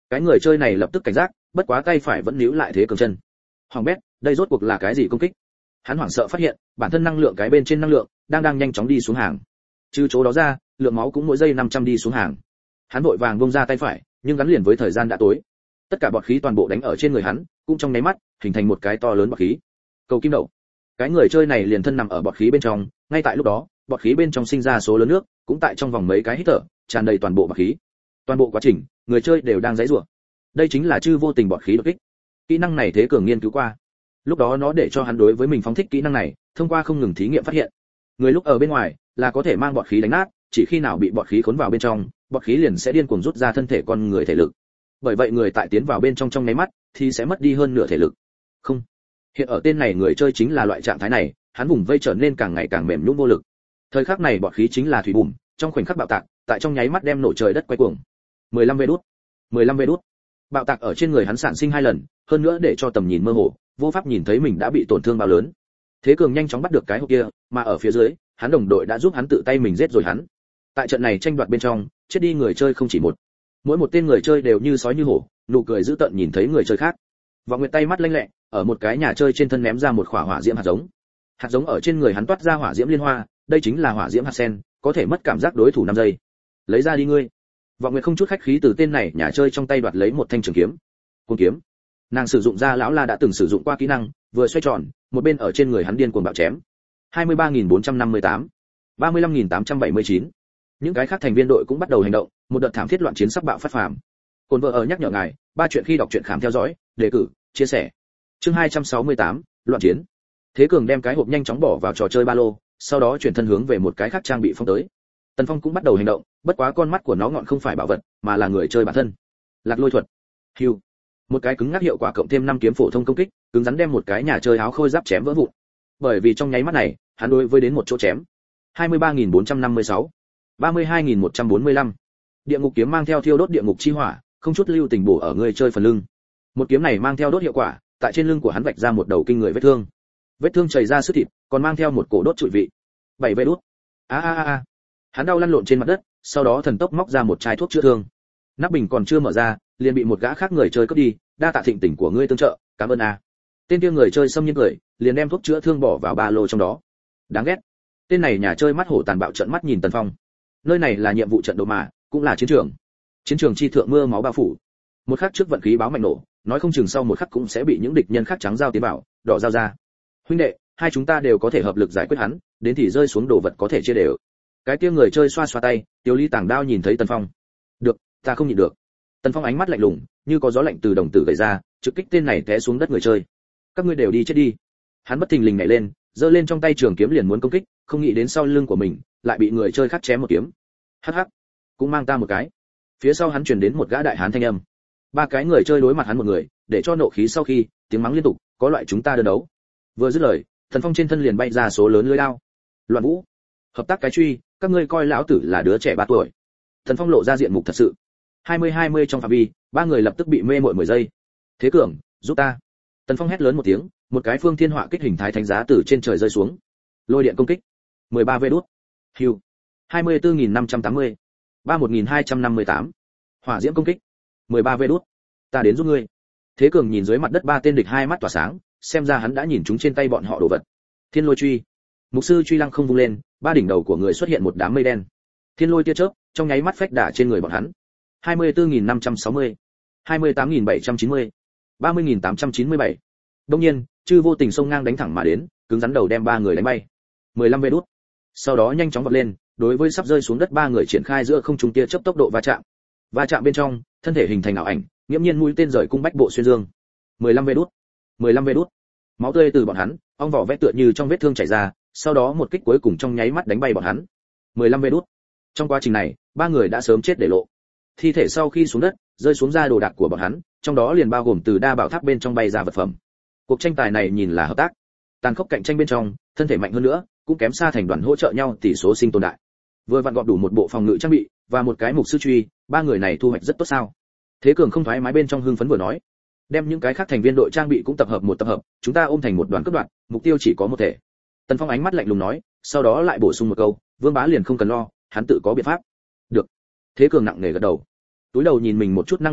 Cái người chơi này lập tức cảnh giác, bất quá tay phải vẫn níu lại Thế Cường chân. Hoàng bét, đây rốt cuộc là cái gì công kích? Hắn hoảng sợ phát hiện, bản thân năng lượng cái bên trên năng lượng đang đang nhanh chóng đi xuống hàng. Trừ chỗ đó ra, lượng máu cũng mỗi giây năm trăm đi xuống hàng. Hắn vội vàng buông ra tay phải, nhưng gắn liền với thời gian đã tối. Tất cả bọt khí toàn bộ đánh ở trên người hắn, cũng trong nháy mắt hình thành một cái to lớn bọt khí. Cầu kim đậu. Cái người chơi này liền thân nằm ở bọt khí bên trong, ngay tại lúc đó, bọt khí bên trong sinh ra số lớn nước, cũng tại trong vòng mấy cái hít thở, tràn đầy toàn bộ bọt khí. Toàn bộ quá trình, người chơi đều đang giãy giụa. Đây chính là chư vô tình bọt khí đột kích. Kỹ năng này Thế Cường nghiên cứu qua. Lúc đó nó để cho hắn đối với mình phóng thích kỹ năng này, thông qua không ngừng thí nghiệm phát hiện, người lúc ở bên ngoài là có thể mang bọt khí đánh nát, chỉ khi nào bị bọt khí cuốn vào bên trong, bọt khí liền sẽ điên cuồng rút ra thân thể con người thể lực. Bởi vậy người tại tiến vào bên trong trong nháy mắt thì sẽ mất đi hơn nửa thể lực. Không, hiện ở tên này người chơi chính là loại trạng thái này, hắn vùng vây trở nên càng ngày càng mềm nhũn vô lực. Thời khắc này bọt khí chính là thủy bùm, trong khoảnh khắc bạo tạc, tại trong nháy mắt đem nổ trời đất quay cuồng. mười lăm vê đút, mười lăm vê đút. Bạo tạc ở trên người hắn sản sinh hai lần, hơn nữa để cho tầm nhìn mơ hồ, vô pháp nhìn thấy mình đã bị tổn thương bao lớn. Thế Cường nhanh chóng bắt được cái hộp kia, mà ở phía dưới, hắn đồng đội đã giúp hắn tự tay mình giết rồi hắn. Tại trận này tranh đoạt bên trong, chết đi người chơi không chỉ một. Mỗi một tên người chơi đều như sói như hổ, nụ cười dữ tợn nhìn thấy người chơi khác. Vọng Nguyệt tay mắt lanh lẹ, ở một cái nhà chơi trên thân ném ra một quả hỏa diễm hạt giống. Hạt giống ở trên người hắn toát ra hỏa diễm liên hoa, đây chính là hỏa diễm hạt sen, có thể mất cảm giác đối thủ năm giây. Lấy ra đi ngươi. Vọng Nguyệt không chút khách khí từ tên này nhà chơi trong tay đoạt lấy một thanh trường kiếm. Cuồng kiếm. Nàng sử dụng ra lão la đã từng sử dụng qua kỹ năng, vừa xoay tròn, một bên ở trên người hắn điên cuồng bạo chém. hai mươi ba nghìn bốn trăm năm mươi tám, ba mươi lăm nghìn tám trăm bảy mươi chín. Những cái khác thành viên đội cũng bắt đầu hành động, một đợt thảm thiết loạn chiến sắp bạo phát phàm. Cồn vợ ở nhắc nhở ngài, ba chuyện khi đọc truyện khám theo dõi, đề cử, chia sẻ. Chương hai trăm sáu mươi tám, loạn chiến. Thế Cường đem cái hộp nhanh chóng bỏ vào trò chơi ba lô, sau đó chuyển thân hướng về một cái khác trang bị phong tới. Tần Phong cũng bắt đầu hành động, bất quá con mắt của nó ngọn không phải bảo vật, mà là người chơi bản thân. Lạc lôi thuật. Hưu. Một cái cứng ngắc hiệu quả cộng thêm năm kiếm phổ thông công kích, cứng rắn đem một cái nhà chơi áo khôi giáp chém vỡ vụn. Bởi vì trong nháy mắt này, hắn đối với đến một chỗ chém. hai mươi ba nghìn bốn trăm năm mươi sáu, ba mươi hai nghìn một trăm bốn mươi lăm. Địa ngục kiếm mang theo thiêu đốt địa ngục chi hỏa, không chút lưu tình bổ ở người chơi phần lưng. Một kiếm này mang theo đốt hiệu quả, tại trên lưng của hắn vạch ra một đầu kinh người vết thương. Vết thương chảy ra sức thịt, còn mang theo một cổ đốt trụi vị. Bảy vết đốt. A a a a. Hắn đau lăn lộn trên mặt đất, sau đó thần tốc móc ra một chai thuốc chữa thương. Nắp bình còn chưa mở ra, liền bị một gã khác người chơi cướp đi, đa tạ thịnh tình của ngươi tương trợ, cảm ơn a. Tên kia người chơi xâm nhiên cười, liền đem thuốc chữa thương bỏ vào ba lô trong đó. Đáng ghét. Tên này nhà chơi mắt hổ tàn bạo trợn mắt nhìn Tần Phong. Nơi này là nhiệm vụ trận đấu mà, cũng là chiến trường. Chiến trường chi thượng mưa máu bao phủ. Một khắc trước vận khí báo mạnh nổ, nói không chừng sau một khắc cũng sẽ bị những địch nhân khác trắng giao tiến vào, đỏ giao ra. Huynh đệ, hai chúng ta đều có thể hợp lực giải quyết hắn, đến thì rơi xuống đồ vật có thể chia đều. Cái kia người chơi xoa xoa tay, Tiêu Ly tàng đao nhìn thấy Tần Phong. Được, ta không nhịn được. Tần Phong ánh mắt lạnh lùng, như có gió lạnh từ đồng tử gầy ra, trực kích tên này té xuống đất người chơi. Các ngươi đều đi chết đi. Hắn bất thình lình nhảy lên, giơ lên trong tay trường kiếm liền muốn công kích, không nghĩ đến sau lưng của mình lại bị người chơi khác chém một kiếm. Hắc hắc, cũng mang ta một cái. Phía sau hắn truyền đến một gã đại hán thanh âm. Ba cái người chơi đối mặt hắn một người, để cho nộ khí sau khi tiếng mắng liên tục, có loại chúng ta đơn đấu. Vừa dứt lời, Thần Phong trên thân liền bay ra số lớn lưỡi đao. Loạn vũ, hợp tác cái truy, các ngươi coi lão tử là đứa trẻ ba tuổi. Thần Phong lộ ra diện mục thật sự. hai mươi hai mươi trong phạm vi, ba người lập tức bị mê mội mười giây. Thế Cường, giúp ta. Tần Phong hét lớn một tiếng, một cái phương thiên họa kích hình thái thánh giá từ trên trời rơi xuống. Lôi điện công kích. mười ba vê đút. Hưu. hai mươi tư nghìn năm trăm tám mươi. ba mươi một nghìn hai trăm năm mươi tám. Hỏa diễm công kích. mười ba vê đút. Ta đến giúp ngươi. Thế Cường nhìn dưới mặt đất ba tên địch hai mắt tỏa sáng, xem ra hắn đã nhìn chúng trên tay bọn họ đồ vật. Thiên lôi truy. Mục sư truy lăng không vung lên, ba đỉnh đầu của người xuất hiện một đám mây đen. Thiên lôi tia chớp, trong nháy mắt phách đả trên người bọn hắn. hai mươi tư nghìn năm trăm sáu mươi. hai mươi tám nghìn bảy trăm chín mươi. ba mươi nghìn tám trăm chín mươi bảy. Đương nhiên, chư vô tình xông ngang đánh thẳng mà đến, cứng rắn đầu đem ba người đánh bay. mười lăm vê đút. Sau đó nhanh chóng vọt lên, đối với sắp rơi xuống đất ba người triển khai giữa không trung tia chớp tốc độ va chạm. Va chạm bên trong, thân thể hình thành ảo ảnh, nghiễm nhiên mũi tên rời cung bách bộ xuyên dương. mười lăm vê đút. mười lăm vê đút. Máu tươi từ bọn hắn, ong vỏ vẽ tựa như trong vết thương chảy ra, sau đó một kích cuối cùng trong nháy mắt đánh bay bọn hắn. mười lăm vê đút. Trong quá trình này, ba người đã sớm chết để lộ. Thi thể sau khi xuống đất, rơi xuống ra đồ đạc của bọn hắn, trong đó liền bao gồm từ đa bảo tháp bên trong bay ra vật phẩm. Cuộc tranh tài này nhìn là hợp tác, tàn khốc cạnh tranh bên trong, thân thể mạnh hơn nữa, cũng kém xa thành đoàn hỗ trợ nhau tỷ số sinh tồn đại. Vừa vặn gọp đủ một bộ phòng ngự trang bị và một cái mục sư truy, ba người này thu hoạch rất tốt sao? Thế Cường không thoải mái bên trong hưng phấn vừa nói, đem những cái khác thành viên đội trang bị cũng tập hợp một tập hợp, chúng ta ôm thành một đoàn cướp đoạt, mục tiêu chỉ có một thể. Tần Phong ánh mắt lạnh lùng nói, sau đó lại bổ sung một câu, Vương Bá liền không cần lo, hắn tự có biện pháp. Được. Thế Cường nặng nề gật đầu. Túi đầu nhìn mình một chút năng lượng cái,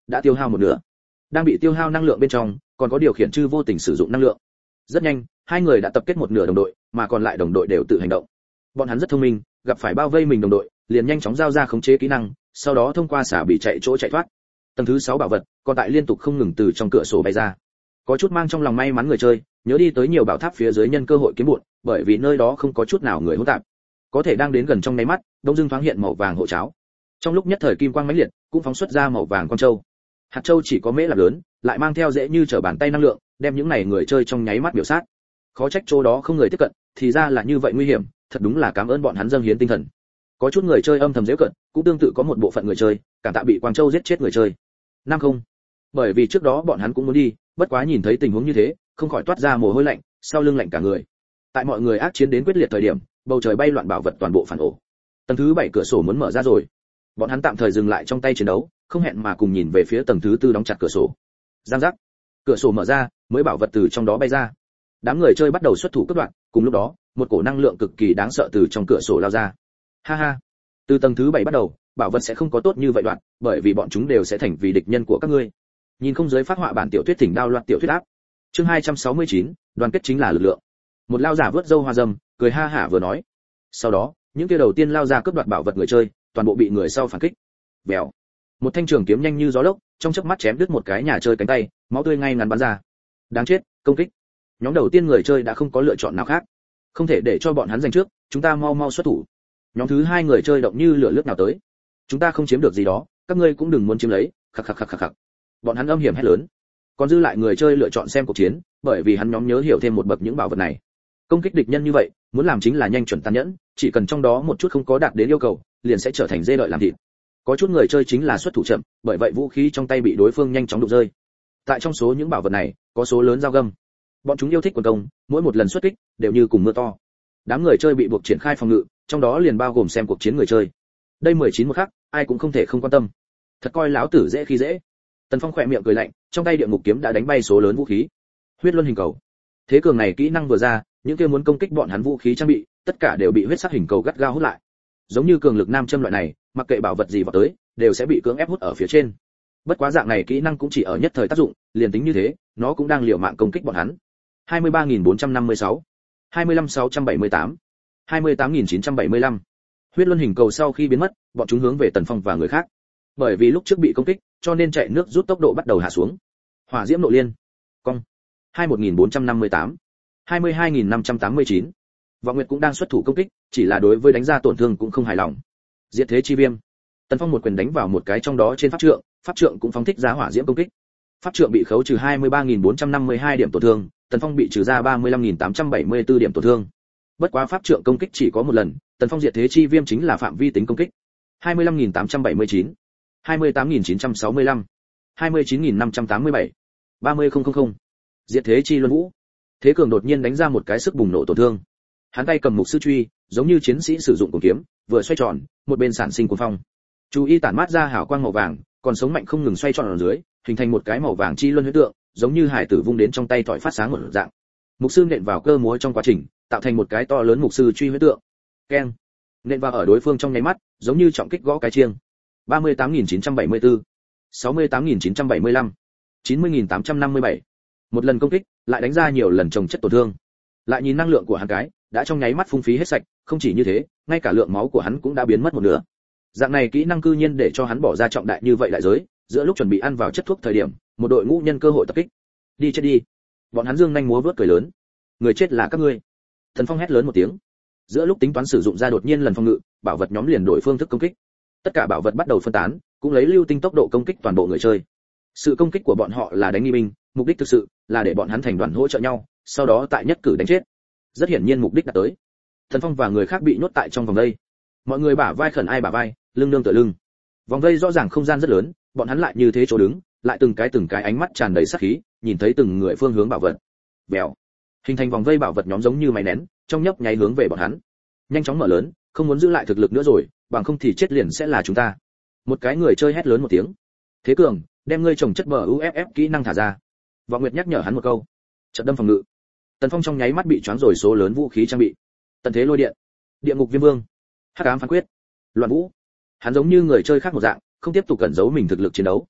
đã tiêu hao một nửa. Đang bị tiêu hao năng lượng bên trong, còn có điều khiển chư vô tình sử dụng năng lượng. Rất nhanh, hai người đã tập kết một nửa đồng đội, mà còn lại đồng đội đều tự hành động. Bọn hắn rất thông minh, gặp phải bao vây mình đồng đội, liền nhanh chóng giao ra khống chế kỹ năng, sau đó thông qua xả bị chạy chỗ chạy thoát. Tầng thứ sáu bảo vật, còn tại liên tục không ngừng từ trong cửa sổ bay ra. Có chút mang trong lòng may mắn người chơi, nhớ đi tới nhiều bảo tháp phía dưới nhân cơ hội kiếm bụn, bởi vì nơi đó không có chút nào người hỗn tạp. Có thể đang đến gần trong nháy mắt, đông dương thoáng hiện màu vàng hộ cháo. Trong lúc nhất thời kim quang mãnh liệt, cũng phóng xuất ra màu vàng con châu. Hạt châu chỉ có mễ là lớn, lại mang theo dễ như trở bàn tay năng lượng, đem những này người chơi trong nháy mắt biểu sát. Khó trách chỗ đó không người tiếp cận, thì ra là như vậy nguy hiểm, thật đúng là cảm ơn bọn hắn dâng hiến tinh thần. Có chút người chơi âm thầm giễu cợt, cũng tương tự có một bộ phận người chơi, cảm tạ bị quang châu giết chết người chơi. Năm không. Bởi vì trước đó bọn hắn cũng muốn đi, bất quá nhìn thấy tình huống như thế, không khỏi toát ra mồ hôi lạnh, sau lưng lạnh cả người. Tại mọi người ác chiến đến quyết liệt thời điểm, bầu trời bay loạn bảo vật toàn bộ phản ổ. Tầng thứ bảy cửa sổ muốn mở ra rồi. Bọn hắn tạm thời dừng lại trong tay chiến đấu, không hẹn mà cùng nhìn về phía tầng thứ tư đóng chặt cửa sổ. Giang giác. Cửa sổ mở ra, mới bảo vật từ trong đó bay ra. Đám người chơi bắt đầu xuất thủ cướp đoạt, cùng lúc đó, một cổ năng lượng cực kỳ đáng sợ từ trong cửa sổ lao ra. Ha ha. Từ tầng thứ bảy bắt đầu, bảo vật sẽ không có tốt như vậy đoạn, bởi vì bọn chúng đều sẽ thành vì địch nhân của các ngươi. Nhìn không giới phát họa bản tiểu thuyết thỉnh đao loạt tiểu thuyết áp. Chương hai trăm sáu mươi chín, đoàn kết chính là lực lượng. Một lao giả vớt râu hoa râm, cười ha hả vừa nói. Sau đó, những kia đầu tiên lao ra cướp đoạt bảo vật người chơi, toàn bộ bị người sau phản kích. Bèo. Một thanh trường kiếm nhanh như gió lốc, trong chớp mắt chém đứt một cái nhà chơi cánh tay, máu tươi ngay ngắn bắn ra. Đáng chết, công kích. Nhóm đầu tiên người chơi đã không có lựa chọn nào khác. Không thể để cho bọn hắn giành trước, chúng ta mau mau xuất thủ. Nhóm thứ hai người chơi động như lửa lướt nào tới. Chúng ta không chiếm được gì đó, các ngươi cũng đừng muốn chiếm lấy, khặc khặc khặc khặc khặc. Bọn hắn âm hiểm hét lớn. Còn dư lại người chơi lựa chọn xem cuộc chiến, bởi vì hắn nhóm nhớ hiểu thêm một bậc những bảo vật này. Công kích địch nhân như vậy, muốn làm chính là nhanh chuẩn tàn nhẫn, chỉ cần trong đó một chút không có đạt đến yêu cầu, liền sẽ trở thành dê đợi làm thịt. Có chút người chơi chính là xuất thủ chậm, bởi vậy vũ khí trong tay bị đối phương nhanh chóng đụng rơi. Tại trong số những bảo vật này, có số lớn dao găm. Bọn chúng yêu thích quần công, mỗi một lần xuất kích đều như cùng mưa to. Đám người chơi bị buộc triển khai phòng ngự, trong đó liền bao gồm xem cuộc chiến người chơi. Đây mười chín một khắc, ai cũng không thể không quan tâm. Thật coi lão tử dễ khi dễ. Tần Phong khỏe miệng cười lạnh, trong tay địa ngục kiếm đã đánh bay số lớn vũ khí. Huyết luân hình cầu. Thế cường này kỹ năng vừa ra, những kia muốn công kích bọn hắn vũ khí trang bị, tất cả đều bị huyết sắc hình cầu gắt gao hút lại. Giống như cường lực nam châm loại này, mặc kệ bảo vật gì vào tới, đều sẽ bị cưỡng ép hút ở phía trên. Bất quá dạng này kỹ năng cũng chỉ ở nhất thời tác dụng, liền tính như thế, nó cũng đang liều mạng công kích bọn hắn. hai mươi ba nghìn bốn trăm năm mươi sáu, hai mươi lăm nghìn sáu trăm bảy mươi tám, hai mươi tám nghìn chín trăm bảy mươi lăm. Huyết luân hình cầu sau khi biến mất, bọn chúng hướng về Tần Phong và người khác. Bởi vì lúc trước bị công kích, cho nên chạy nước rút tốc độ bắt đầu hạ xuống. Hỏa diễm nộ liên. Cong. hai mươi một nghìn bốn trăm năm mươi tám, hai mươi hai nghìn năm trăm tám mươi chín. Vọng Nguyệt cũng đang xuất thủ công kích, chỉ là đối với đánh ra tổn thương cũng không hài lòng. Diệt thế chi viêm. Tần Phong một quyền đánh vào một cái trong đó trên pháp trượng, pháp trượng cũng phóng thích ra hỏa diễm công kích. Pháp trượng bị khấu trừ hai mươi ba nghìn bốn trăm năm mươi hai điểm tổn thương, Tần Phong bị trừ ra ba mươi lăm nghìn tám trăm bảy mươi tư điểm tổn thương. Bất quá pháp trượng công kích chỉ có một lần, Tần Phong diệt thế chi viêm chính là phạm vi tính công kích. hai mươi lăm nghìn tám trăm bảy mươi chín, hai mươi tám nghìn chín trăm sáu mươi lăm, hai mươi chín nghìn năm trăm tám mươi bảy, ba mươi nghìn. Diệt thế chi luân vũ. Thế cường đột nhiên đánh ra một cái sức bùng nổ tổn thương. Hắn tay cầm mục sư truy, giống như chiến sĩ sử dụng cuồng kiếm, vừa xoay tròn, một bên sản sinh cuồng phong. Chú ý tản mát ra hào quang màu vàng, còn sống mạnh không ngừng xoay tròn ở dưới, hình thành một cái màu vàng chi luân huyết tượng, giống như hải tử vung đến trong tay thỏi phát sáng một dạng. Mục sư nện vào cơ múa trong quá trình, tạo thành một cái to lớn mục sư truy huyết tượng. Keng. Nện vào ở đối phương trong nháy mắt, giống như trọng kích gõ cái chiêng. ba mươi tám nghìn chín trăm bảy mươi tư, sáu mươi tám nghìn chín trăm bảy mươi lăm, chín mươi nghìn tám trăm năm mươi bảy. Một lần công kích, lại đánh ra nhiều lần chồng chất tổn thương. Lại nhìn năng lượng của hắn cái, đã trong nháy mắt phung phí hết sạch, không chỉ như thế, ngay cả lượng máu của hắn cũng đã biến mất một nửa. Dạng này kỹ năng cư nhiên để cho hắn bỏ ra trọng đại như vậy đại giới, giữa lúc chuẩn bị ăn vào chất thuốc thời điểm, một đội ngũ nhân cơ hội tập kích. Đi chết đi. Bọn hắn dương nhanh múa vớt cười lớn. Người chết là các ngươi. Thần Phong hét lớn một tiếng. Giữa lúc tính toán sử dụng ra đột nhiên lần phòng ngự, bảo vật nhóm liền đổi phương thức công kích. Tất cả bảo vật bắt đầu phân tán, cũng lấy lưu tinh tốc độ công kích toàn bộ người chơi. Sự công kích của bọn họ là đánh nghi binh, mục đích thực sự là để bọn hắn thành đoàn hỗ trợ nhau, sau đó tại nhất cử đánh chết. Rất hiển nhiên mục đích đạt tới. Thần Phong và người khác bị nhốt tại trong vòng vây. Mọi người bả vai khẩn ai bả vai, lưng nương tựa lưng. Vòng vây rõ ràng không gian rất lớn, bọn hắn lại như thế chỗ đứng, lại từng cái từng cái ánh mắt tràn đầy sát khí, nhìn thấy từng người phương hướng bảo vật. Bèo. Hình thành vòng vây bảo vật nhóm giống như máy nén, trong nhấp nháy hướng về bọn hắn. Nhanh chóng mở lớn, không muốn giữ lại thực lực nữa rồi, bằng không thì chết liền sẽ là chúng ta. Một cái người chơi hét lớn một tiếng. Thế cường, đem ngươi trồng chất bờ u ép ép kỹ năng thả ra. Vọng Nguyệt nhắc nhở hắn một câu. Trận đâm phòng ngự. Tần Phong trong nháy mắt bị choáng rồi số lớn vũ khí trang bị. Tần thế lôi điện, địa ngục viêm vương, hắc ám phán quyết, loạn vũ. Hắn giống như người chơi khác một dạng, không tiếp tục cẩn giấu mình thực lực chiến đấu.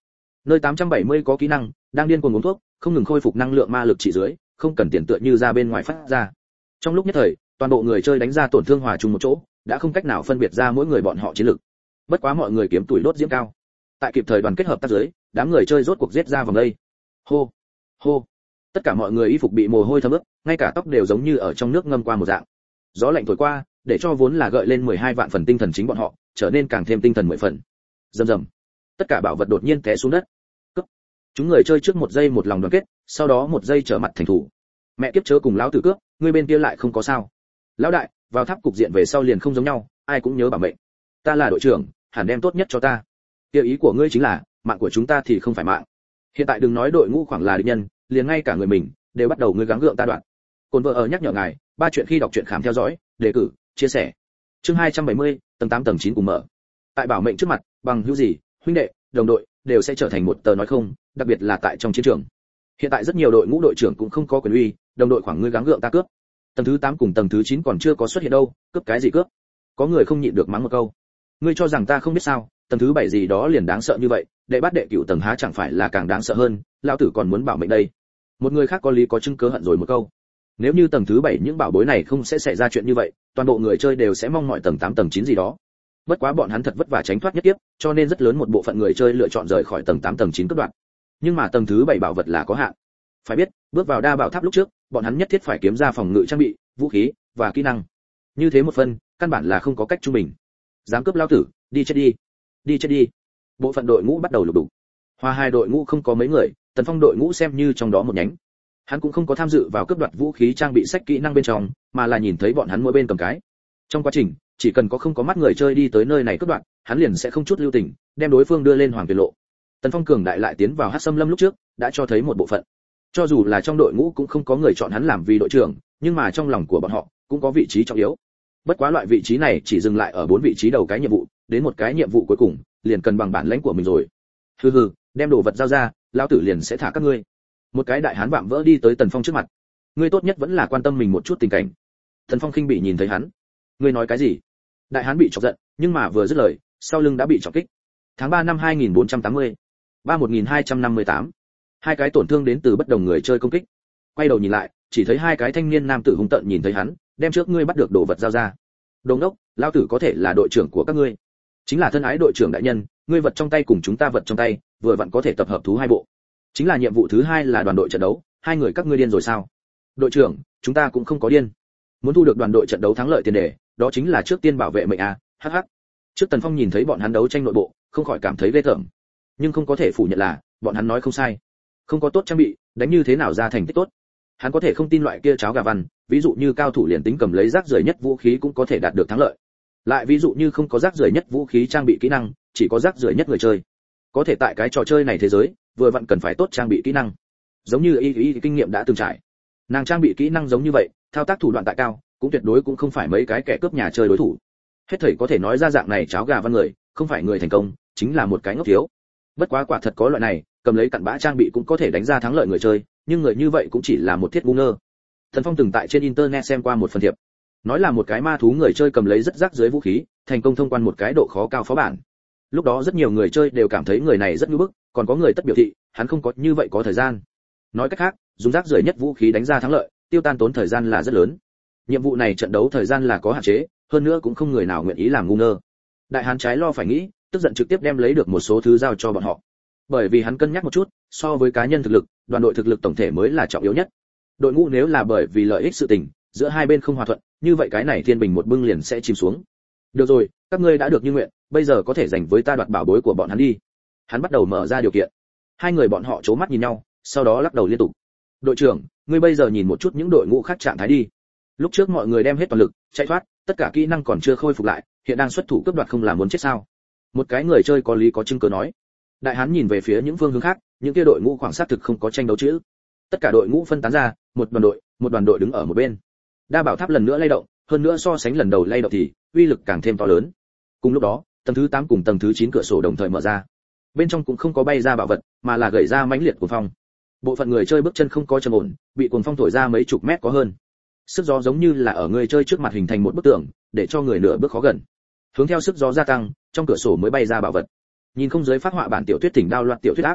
Nơi tám trăm bảy mươi có kỹ năng, đang điên cuồng uống thuốc, không ngừng khôi phục năng lượng ma lực trị dưới, không cần tiền tựa như ra bên ngoài phát ra. Trong lúc nhất thời, toàn bộ người chơi đánh ra tổn thương hòa chung một chỗ, đã không cách nào phân biệt ra mỗi người bọn họ chiến lực. Bất quá mọi người kiếm tuổi đốt diễm cao. Tại kịp thời đoàn kết hợp tác dưới, đám người chơi rốt cuộc giết ra vòng đây. Hô, hô. Tất cả mọi người y phục bị mồ hôi thấm ướt, ngay cả tóc đều giống như ở trong nước ngâm qua một dạng. Gió lạnh thổi qua, để cho vốn là gợi lên mười hai vạn phần tinh thần chính bọn họ, trở nên càng thêm tinh thần mười phần. Rầm rầm. Tất cả bảo vật đột nhiên té xuống đất. Cướp. Chúng người chơi trước một giây một lòng đoàn kết, sau đó một giây trở mặt thành thủ. Mẹ kiếp chớ cùng lão tử cướp, người bên kia lại không có sao. Lão đại, vào tháp cục diện về sau liền không giống nhau, ai cũng nhớ bảo mệnh. Ta là đội trưởng, hẳn đem tốt nhất cho ta. Kia ý của ngươi chính là, mạng của chúng ta thì không phải mạng. Hiện tại đừng nói đội ngũ khoảng là địch nhân, liền ngay cả người mình đều bắt đầu ngươi gắng gượng ta đoạn. Cồn vợ ở nhắc nhở ngài, ba chuyện khi đọc truyện khám theo dõi, đề cử, chia sẻ. Chương hai trăm bảy mươi, tầng tám tầng chín cùng mở. Tại bảo mệnh trước mặt, bằng hữu gì, huynh đệ, đồng đội đều sẽ trở thành một tờ nói không, đặc biệt là tại trong chiến trường. Hiện tại rất nhiều đội ngũ đội trưởng cũng không có quyền uy, đồng đội khoảng ngươi gắng gượng ta cướp. Tầng thứ tám cùng tầng thứ chín còn chưa có xuất hiện đâu, cướp cái gì cướp? Có người không nhịn được mắng một câu. Ngươi cho rằng ta không biết sao, tầng thứ bảy gì đó liền đáng sợ như vậy, đệ bắt đệ cửu tầng há chẳng phải là càng đáng sợ hơn, lão tử còn muốn bảo mệnh đây. Một người khác có lý có chứng cớ hận rồi một câu. Nếu như tầng thứ bảy những bảo bối này không sẽ xảy ra chuyện như vậy, toàn bộ người chơi đều sẽ mong mọi tầng tám tầng chín gì đó. Bất quá bọn hắn thật vất vả tránh thoát nhất kiếp, cho nên rất lớn một bộ phận người chơi lựa chọn rời khỏi tầng tám tầng chín cấp đoạn. Nhưng mà tầng thứ bảy bảo vật là có hạn. Phải biết, bước vào đa bảo tháp lúc trước, bọn hắn nhất thiết phải kiếm ra phòng ngự trang bị, vũ khí và kỹ năng. Như thế một phần, căn bản là không có cách trung bình. Dám cướp lao tử, đi chết đi. Đi chết đi. Bộ phận đội ngũ bắt đầu lục đục. Hoa hai đội ngũ không có mấy người, Tần Phong đội ngũ xem như trong đó một nhánh. Hắn cũng không có tham dự vào cướp đoạt vũ khí trang bị sách kỹ năng bên trong, mà là nhìn thấy bọn hắn mỗi bên cầm cái. Trong quá trình, chỉ cần có không có mắt người chơi đi tới nơi này cướp đoạt, hắn liền sẽ không chút lưu tình, đem đối phương đưa lên hoàng tuyệt lộ. Tần Phong cường đại lại tiến vào Hắc Sâm Lâm lúc trước, đã cho thấy một bộ phận. Cho dù là trong đội ngũ cũng không có người chọn hắn làm vì đội trưởng, nhưng mà trong lòng của bọn họ cũng có vị trí trọng yếu. Bất quá loại vị trí này chỉ dừng lại ở bốn vị trí đầu cái nhiệm vụ, đến một cái nhiệm vụ cuối cùng, liền cần bằng bản lãnh của mình rồi. Hừ hừ, đem đồ vật giao ra, lão tử liền sẽ thả các ngươi. Một cái đại hán vạm vỡ đi tới Tần Phong trước mặt. Ngươi tốt nhất vẫn là quan tâm mình một chút tình cảnh. Tần Phong khinh bị nhìn thấy hắn. Ngươi nói cái gì? Đại hán bị chọc giận, nhưng mà vừa dứt lời, sau lưng đã bị chọc kích. Tháng ba năm hai nghìn bốn trăm tám mươi, ba một nghìn hai trăm năm mươi tám. Hai cái tổn thương đến từ bất đồng người chơi công kích. Quay đầu nhìn lại, chỉ thấy hai cái thanh niên nam tử hung tợn nhìn thấy hắn, đem trước ngươi bắt được đồ vật giao ra. Đồng đốc, lão tử có thể là đội trưởng của các ngươi. Chính là thân ái đội trưởng đại nhân, ngươi vật trong tay cùng chúng ta vật trong tay, vừa vặn có thể tập hợp thú hai bộ. Chính là nhiệm vụ thứ hai là đoàn đội trận đấu, hai người các ngươi điên rồi sao? Đội trưởng, chúng ta cũng không có điên. Muốn thu được đoàn đội trận đấu thắng lợi tiền đề, đó chính là trước tiên bảo vệ mệnh a. Hắc hắc. Trước Tần Phong nhìn thấy bọn hắn đấu tranh nội bộ, không khỏi cảm thấy ghê tởm. Nhưng không có thể phủ nhận là, bọn hắn nói không sai. Không có tốt trang bị, đánh như thế nào ra thành tích tốt? Hắn có thể không tin loại kia cháo gà văn, ví dụ như cao thủ liền tính cầm lấy rác rưởi nhất vũ khí cũng có thể đạt được thắng lợi. Lại ví dụ như không có rác rưởi nhất vũ khí trang bị kỹ năng, chỉ có rác rưởi nhất người chơi. Có thể tại cái trò chơi này thế giới, vừa vặn cần phải tốt trang bị kỹ năng. Giống như y y kinh nghiệm đã từng trải. Nàng trang bị kỹ năng giống như vậy, thao tác thủ đoạn tại cao, cũng tuyệt đối cũng không phải mấy cái kẻ cướp nhà chơi đối thủ. Hết thảy có thể nói ra dạng này cháo gà văn người, không phải người thành công, chính là một cái ngốc thiếu. Bất quá quả thật có loại này, cầm lấy cặn bã trang bị cũng có thể đánh ra thắng lợi người chơi, nhưng người như vậy cũng chỉ là một thiết ngu ngơ. Thần Phong từng tại trên internet xem qua một phần thiệp, nói là một cái ma thú người chơi cầm lấy rất rác dưới vũ khí, thành công thông quan một cái độ khó cao phó bản. Lúc đó rất nhiều người chơi đều cảm thấy người này rất ngu bức, còn có người tất biểu thị, hắn không có như vậy có thời gian. Nói cách khác, dùng rác rưởi nhất vũ khí đánh ra thắng lợi, tiêu tan tốn thời gian là rất lớn. Nhiệm vụ này trận đấu thời gian là có hạn chế, hơn nữa cũng không người nào nguyện ý làm ngu ngơ. Đại hán trái lo phải nghĩ, tức giận trực tiếp đem lấy được một số thứ giao cho bọn họ. Bởi vì hắn cân nhắc một chút, so với cá nhân thực lực, đoàn đội thực lực tổng thể mới là trọng yếu nhất. Đội ngũ nếu là bởi vì lợi ích sự tình, giữa hai bên không hòa thuận, như vậy cái này thiên bình một bưng liền sẽ chìm xuống. Được rồi, các ngươi đã được như nguyện, bây giờ có thể giành với ta đoạt bảo bối của bọn hắn đi. Hắn bắt đầu mở ra điều kiện. Hai người bọn họ chố mắt nhìn nhau, sau đó lắc đầu liên tục. Đội trưởng, ngươi bây giờ nhìn một chút những đội ngũ khác trạng thái đi. Lúc trước mọi người đem hết toàn lực, chạy thoát, tất cả kỹ năng còn chưa khôi phục lại, hiện đang xuất thủ cướp đoạt không làm muốn chết sao? Một cái người chơi có lý có chứng cứ nói. Đại hán nhìn về phía những phương hướng khác, những kia đội ngũ khoảng sát thực không có tranh đấu chữ. Tất cả đội ngũ phân tán ra, một đoàn đội, một đoàn đội đứng ở một bên. Đa bảo tháp lần nữa lay động, hơn nữa so sánh lần đầu lay động thì uy lực càng thêm to lớn. Cùng lúc đó, tầng thứ tám cùng tầng thứ chín cửa sổ đồng thời mở ra. Bên trong cũng không có bay ra bảo vật, mà là gợi ra mãnh liệt cuồng phong. Bộ phận người chơi bước chân không có trầm ổn, bị cuồng phong thổi ra mấy chục mét có hơn. Sức gió giống như là ở người chơi trước mặt hình thành một bức tường, để cho người nửa bước khó gần. Hướng theo sức gió gia tăng, trong cửa sổ mới bay ra bảo vật. Nhìn không giới phát họa bản tiểu thuyết thỉnh đao loạn tiểu thuyết áp,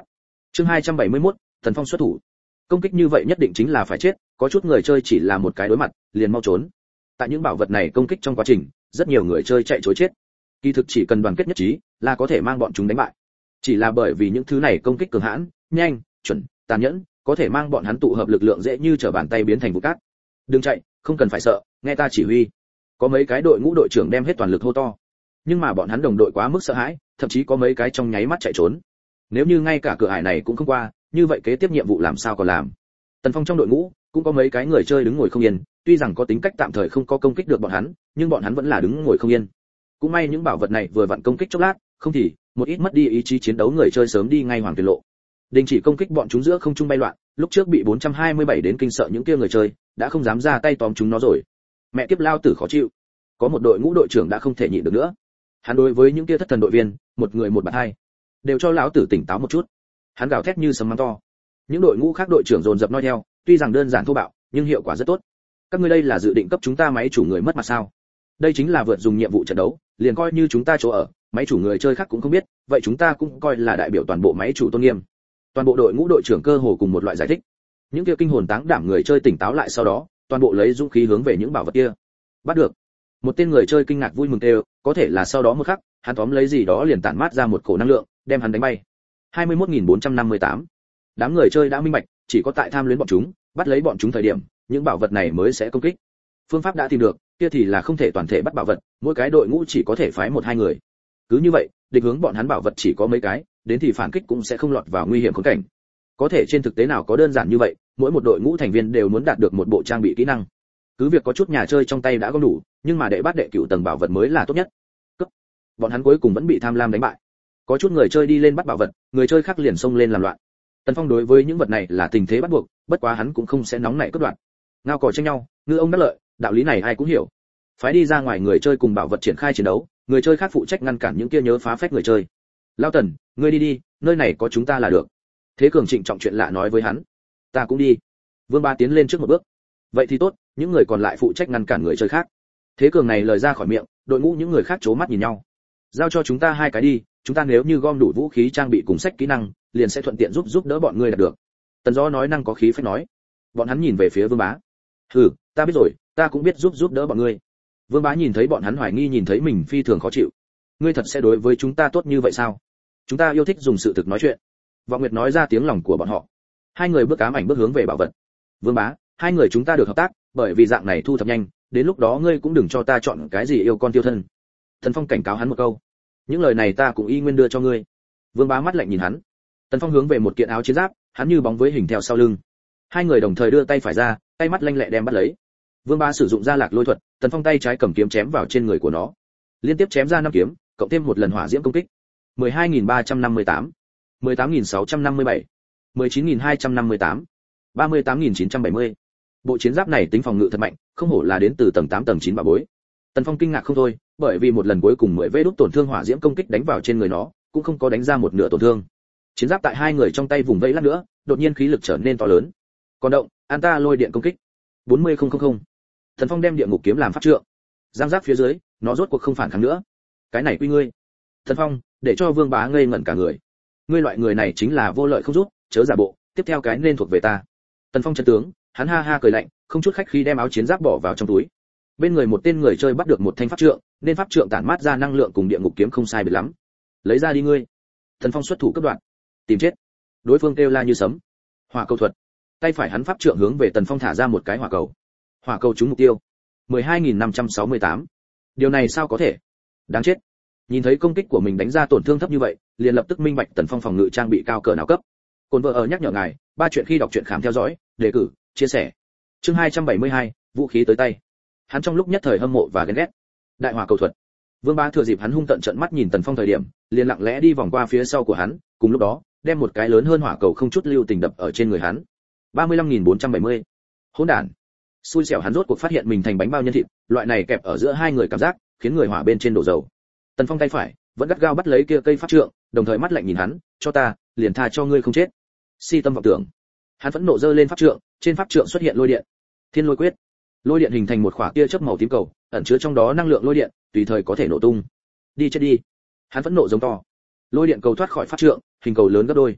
Chương hai trăm bảy mươi mốt, Tần Phong xuất thủ. Công kích như vậy nhất định chính là phải chết, có chút người chơi chỉ là một cái đối mặt, liền mau trốn. Tại những bảo vật này công kích trong quá trình, rất nhiều người chơi chạy trối chết. Kỳ thực chỉ cần đoàn kết nhất trí, là có thể mang bọn chúng đánh bại. Chỉ là bởi vì những thứ này công kích cường hãn, nhanh, chuẩn, tàn nhẫn, có thể mang bọn hắn tụ hợp lực lượng dễ như trở bàn tay biến thành vụ cát. Đừng chạy, không cần phải sợ, nghe ta chỉ huy. Có mấy cái đội ngũ đội trưởng đem hết toàn lực hô to. Nhưng mà bọn hắn đồng đội quá mức sợ hãi, thậm chí có mấy cái trong nháy mắt chạy trốn. Nếu như ngay cả cửa ải này cũng không qua, như vậy kế tiếp nhiệm vụ làm sao còn làm? Tần Phong trong đội ngũ cũng có mấy cái người chơi đứng ngồi không yên, tuy rằng có tính cách tạm thời không có công kích được bọn hắn, nhưng bọn hắn vẫn là đứng ngồi không yên. Cũng may những bảo vật này vừa vặn công kích chốc lát, không thì một ít mất đi ý chí chiến đấu người chơi sớm đi ngay hoàng tuyệt lộ. Đình chỉ công kích bọn chúng giữa không trung bay loạn, lúc trước bị bốn trăm hai mươi bảy đến kinh sợ những kia người chơi, đã không dám ra tay tóm chúng nó rồi. Mẹ kiếp lao tử khó chịu. Có một đội ngũ đội trưởng đã không thể nhịn được nữa. Hắn đối với những kia thất thần đội viên, một người một bạt hai, đều cho lão tử tỉnh táo một chút. Hắn gào thét như sấm mắng to. Những đội ngũ khác đội trưởng dồn dập nói theo, tuy rằng đơn giản thô bạo, nhưng hiệu quả rất tốt. Các ngươi đây là dự định cấp chúng ta máy chủ người mất mặt sao? Đây chính là vượt dùng nhiệm vụ trận đấu, liền coi như chúng ta chỗ ở, máy chủ người chơi khác cũng không biết, vậy chúng ta cũng coi là đại biểu toàn bộ máy chủ tôn nghiêm. Toàn bộ đội ngũ đội trưởng cơ hồ cùng một loại giải thích. Những kia kinh hồn táng đảm người chơi tỉnh táo lại sau đó, toàn bộ lấy dũng khí hướng về những bảo vật kia. Bắt được. Một tên người chơi kinh ngạc vui mừng kêu, có thể là sau đó một khắc, hắn tóm lấy gì đó liền tản mát ra một cổ năng lượng, đem hắn đánh bay. hai mươi mốt nghìn bốn trăm năm mươi tám. Đám người chơi đã minh bạch, chỉ có tại tham luyến bọn chúng, bắt lấy bọn chúng thời điểm, những bảo vật này mới sẽ công kích. Phương pháp đã tìm được, kia thì là không thể toàn thể bắt bảo vật, mỗi cái đội ngũ chỉ có thể phái một hai người. Cứ như vậy, địch hướng bọn hắn bảo vật chỉ có mấy cái, đến thì phản kích cũng sẽ không lọt vào nguy hiểm khốn cảnh. Có thể trên thực tế nào có đơn giản như vậy, mỗi một đội ngũ thành viên đều muốn đạt được một bộ trang bị kỹ năng. Cứ việc có chút nhà chơi trong tay đã có đủ, nhưng mà đệ bắt đệ cửu tầng bảo vật mới là tốt nhất. Cấp. Bọn hắn cuối cùng vẫn bị tham lam đánh bại. Có chút người chơi đi lên bắt bảo vật, người chơi khác liền xông lên làm loạn. Tần Phong đối với những vật này là tình thế bắt buộc, bất quá hắn cũng không sẽ nóng nảy cướp đoạt. Ngao cò tranh nhau, ngư ông đắc lợi, đạo lý này ai cũng hiểu. Phái đi ra ngoài người chơi cùng bảo vật triển khai chiến đấu, người chơi khác phụ trách ngăn cản những kia nhớ phá phách người chơi. Lao Tần, ngươi đi đi, nơi này có chúng ta là được. Thế Cường trịnh trọng chuyện lạ nói với hắn. Ta cũng đi. Vương Ba tiến lên trước một bước. Vậy thì tốt, những người còn lại phụ trách ngăn cản người chơi khác. Thế Cường này lời ra khỏi miệng, đội ngũ những người khác chố mắt nhìn nhau. Giao cho chúng ta hai cái đi, chúng ta nếu như gom đủ vũ khí trang bị cùng sách kỹ năng, liền sẽ thuận tiện giúp giúp đỡ bọn ngươi đạt được. Tần Gió nói năng có khí phách nói. Bọn hắn nhìn về phía Vương Bá. Hừ, ta biết rồi, ta cũng biết giúp giúp đỡ bọn ngươi. Vương Bá nhìn thấy bọn hắn hoài nghi nhìn thấy mình phi thường khó chịu. Ngươi thật sẽ đối với chúng ta tốt như vậy sao? Chúng ta yêu thích dùng sự thực nói chuyện. Vọng Nguyệt nói ra tiếng lòng của bọn họ. Hai người bước ám ảnh bước hướng về bảo vật. Vương Bá, hai người chúng ta được hợp tác, bởi vì dạng này thu thập nhanh, đến lúc đó ngươi cũng đừng cho ta chọn cái gì yêu con tiêu thân. Tần Phong cảnh cáo hắn một câu. Những lời này ta cũng y nguyên đưa cho ngươi. Vương Bá mắt lạnh nhìn hắn. Tần Phong hướng về một kiện áo chiến giáp, hắn như bóng với hình theo sau lưng. Hai người đồng thời đưa tay phải ra, tay mắt lanh lẹ đem bắt lấy. Vương Bá sử dụng ra lạc lôi thuật, Tần Phong tay trái cầm kiếm chém vào trên người của nó. Liên tiếp chém ra năm kiếm, cộng thêm một lần hỏa diễm công kích. mười hai nghìn ba trăm năm mươi tám, mười tám nghìn sáu trăm năm mươi bảy, mười chín nghìn hai trăm năm mươi tám, ba mươi tám nghìn chín trăm bảy mươi. Bộ chiến giáp này tính phòng ngự thật mạnh, không hổ là đến từ tầng tám tầng chín bảo bối. Tần Phong kinh ngạc không thôi, bởi vì một lần cuối cùng mười vết đút tổn thương hỏa diễm công kích đánh vào trên người nó, cũng không có đánh ra một nửa tổn thương. Chiến giáp tại hai người trong tay vùng vẫy lát nữa, đột nhiên khí lực trở nên to lớn. Còn động, an ta lôi điện công kích. bốn mươi nghìn. Tần Phong đem địa ngục kiếm làm pháp trượng. Giang giáp phía dưới, nó rốt cuộc không phản kháng nữa. Cái này quy ngươi. Tần Phong, để cho Vương Bá ngây ngẩn cả người. Ngươi loại người này chính là vô lợi không rút, chớ giả bộ, tiếp theo cái nên thuộc về ta. Tần Phong chân tướng, hắn ha ha cười lạnh, không chút khách khí đem áo chiến giáp bỏ vào trong túi. Bên người một tên người chơi bắt được một thanh pháp trượng, nên pháp trượng tản mát ra năng lượng cùng địa ngục kiếm không sai biệt lắm. Lấy ra đi ngươi. Tần Phong xuất thủ cấp đoạn. Tìm chết. Đối phương kêu la như sấm. Hỏa cầu thuật. Tay phải hắn pháp trượng hướng về Tần Phong thả ra một cái hỏa cầu. Hỏa cầu trúng mục tiêu. mười hai nghìn năm trăm sáu mươi tám. Điều này sao có thể? Đáng chết. Nhìn thấy công kích của mình đánh ra tổn thương thấp như vậy, liền lập tức minh bạch Tần Phong phòng ngự trang bị cao cỡ nào cấp. Cồn vợ ở nhắc nhở ngài, ba chuyện khi đọc truyện khám theo dõi, đề cử, chia sẻ. Chương hai trăm bảy mươi hai, vũ khí tới tay. Hắn trong lúc nhất thời hâm mộ và ghen ghét. Đại hỏa cầu thuật. Vương Bá thừa dịp hắn hung tận trợn mắt nhìn Tần Phong thời điểm, liền lặng lẽ đi vòng qua phía sau của hắn, cùng lúc đó, đem một cái lớn hơn hỏa cầu không chút lưu tình đập ở trên người hắn. ba mươi lăm nghìn bốn trăm bảy mươi. Hỗn đản. Xui xẻo hắn rốt cuộc phát hiện mình thành bánh bao nhân thịt, loại này kẹp ở giữa hai người cảm giác, khiến người hỏa bên trên đổ dầu. Tần Phong tay phải vẫn gắt gao bắt lấy kia cây pháp trượng, đồng thời mắt lạnh nhìn hắn, cho ta, liền tha cho ngươi không chết. Si tâm vọng tưởng. Hắn vẫn nộ giơ lên pháp trượng, trên pháp trượng xuất hiện lôi điện. Thiên lôi quyết. Lôi điện hình thành một khỏa tia chớp màu tím cầu, ẩn chứa trong đó năng lượng lôi điện, tùy thời có thể nổ tung. Đi chết đi. Hắn vẫn nộ giống to. Lôi điện cầu thoát khỏi pháp trượng, hình cầu lớn gấp đôi.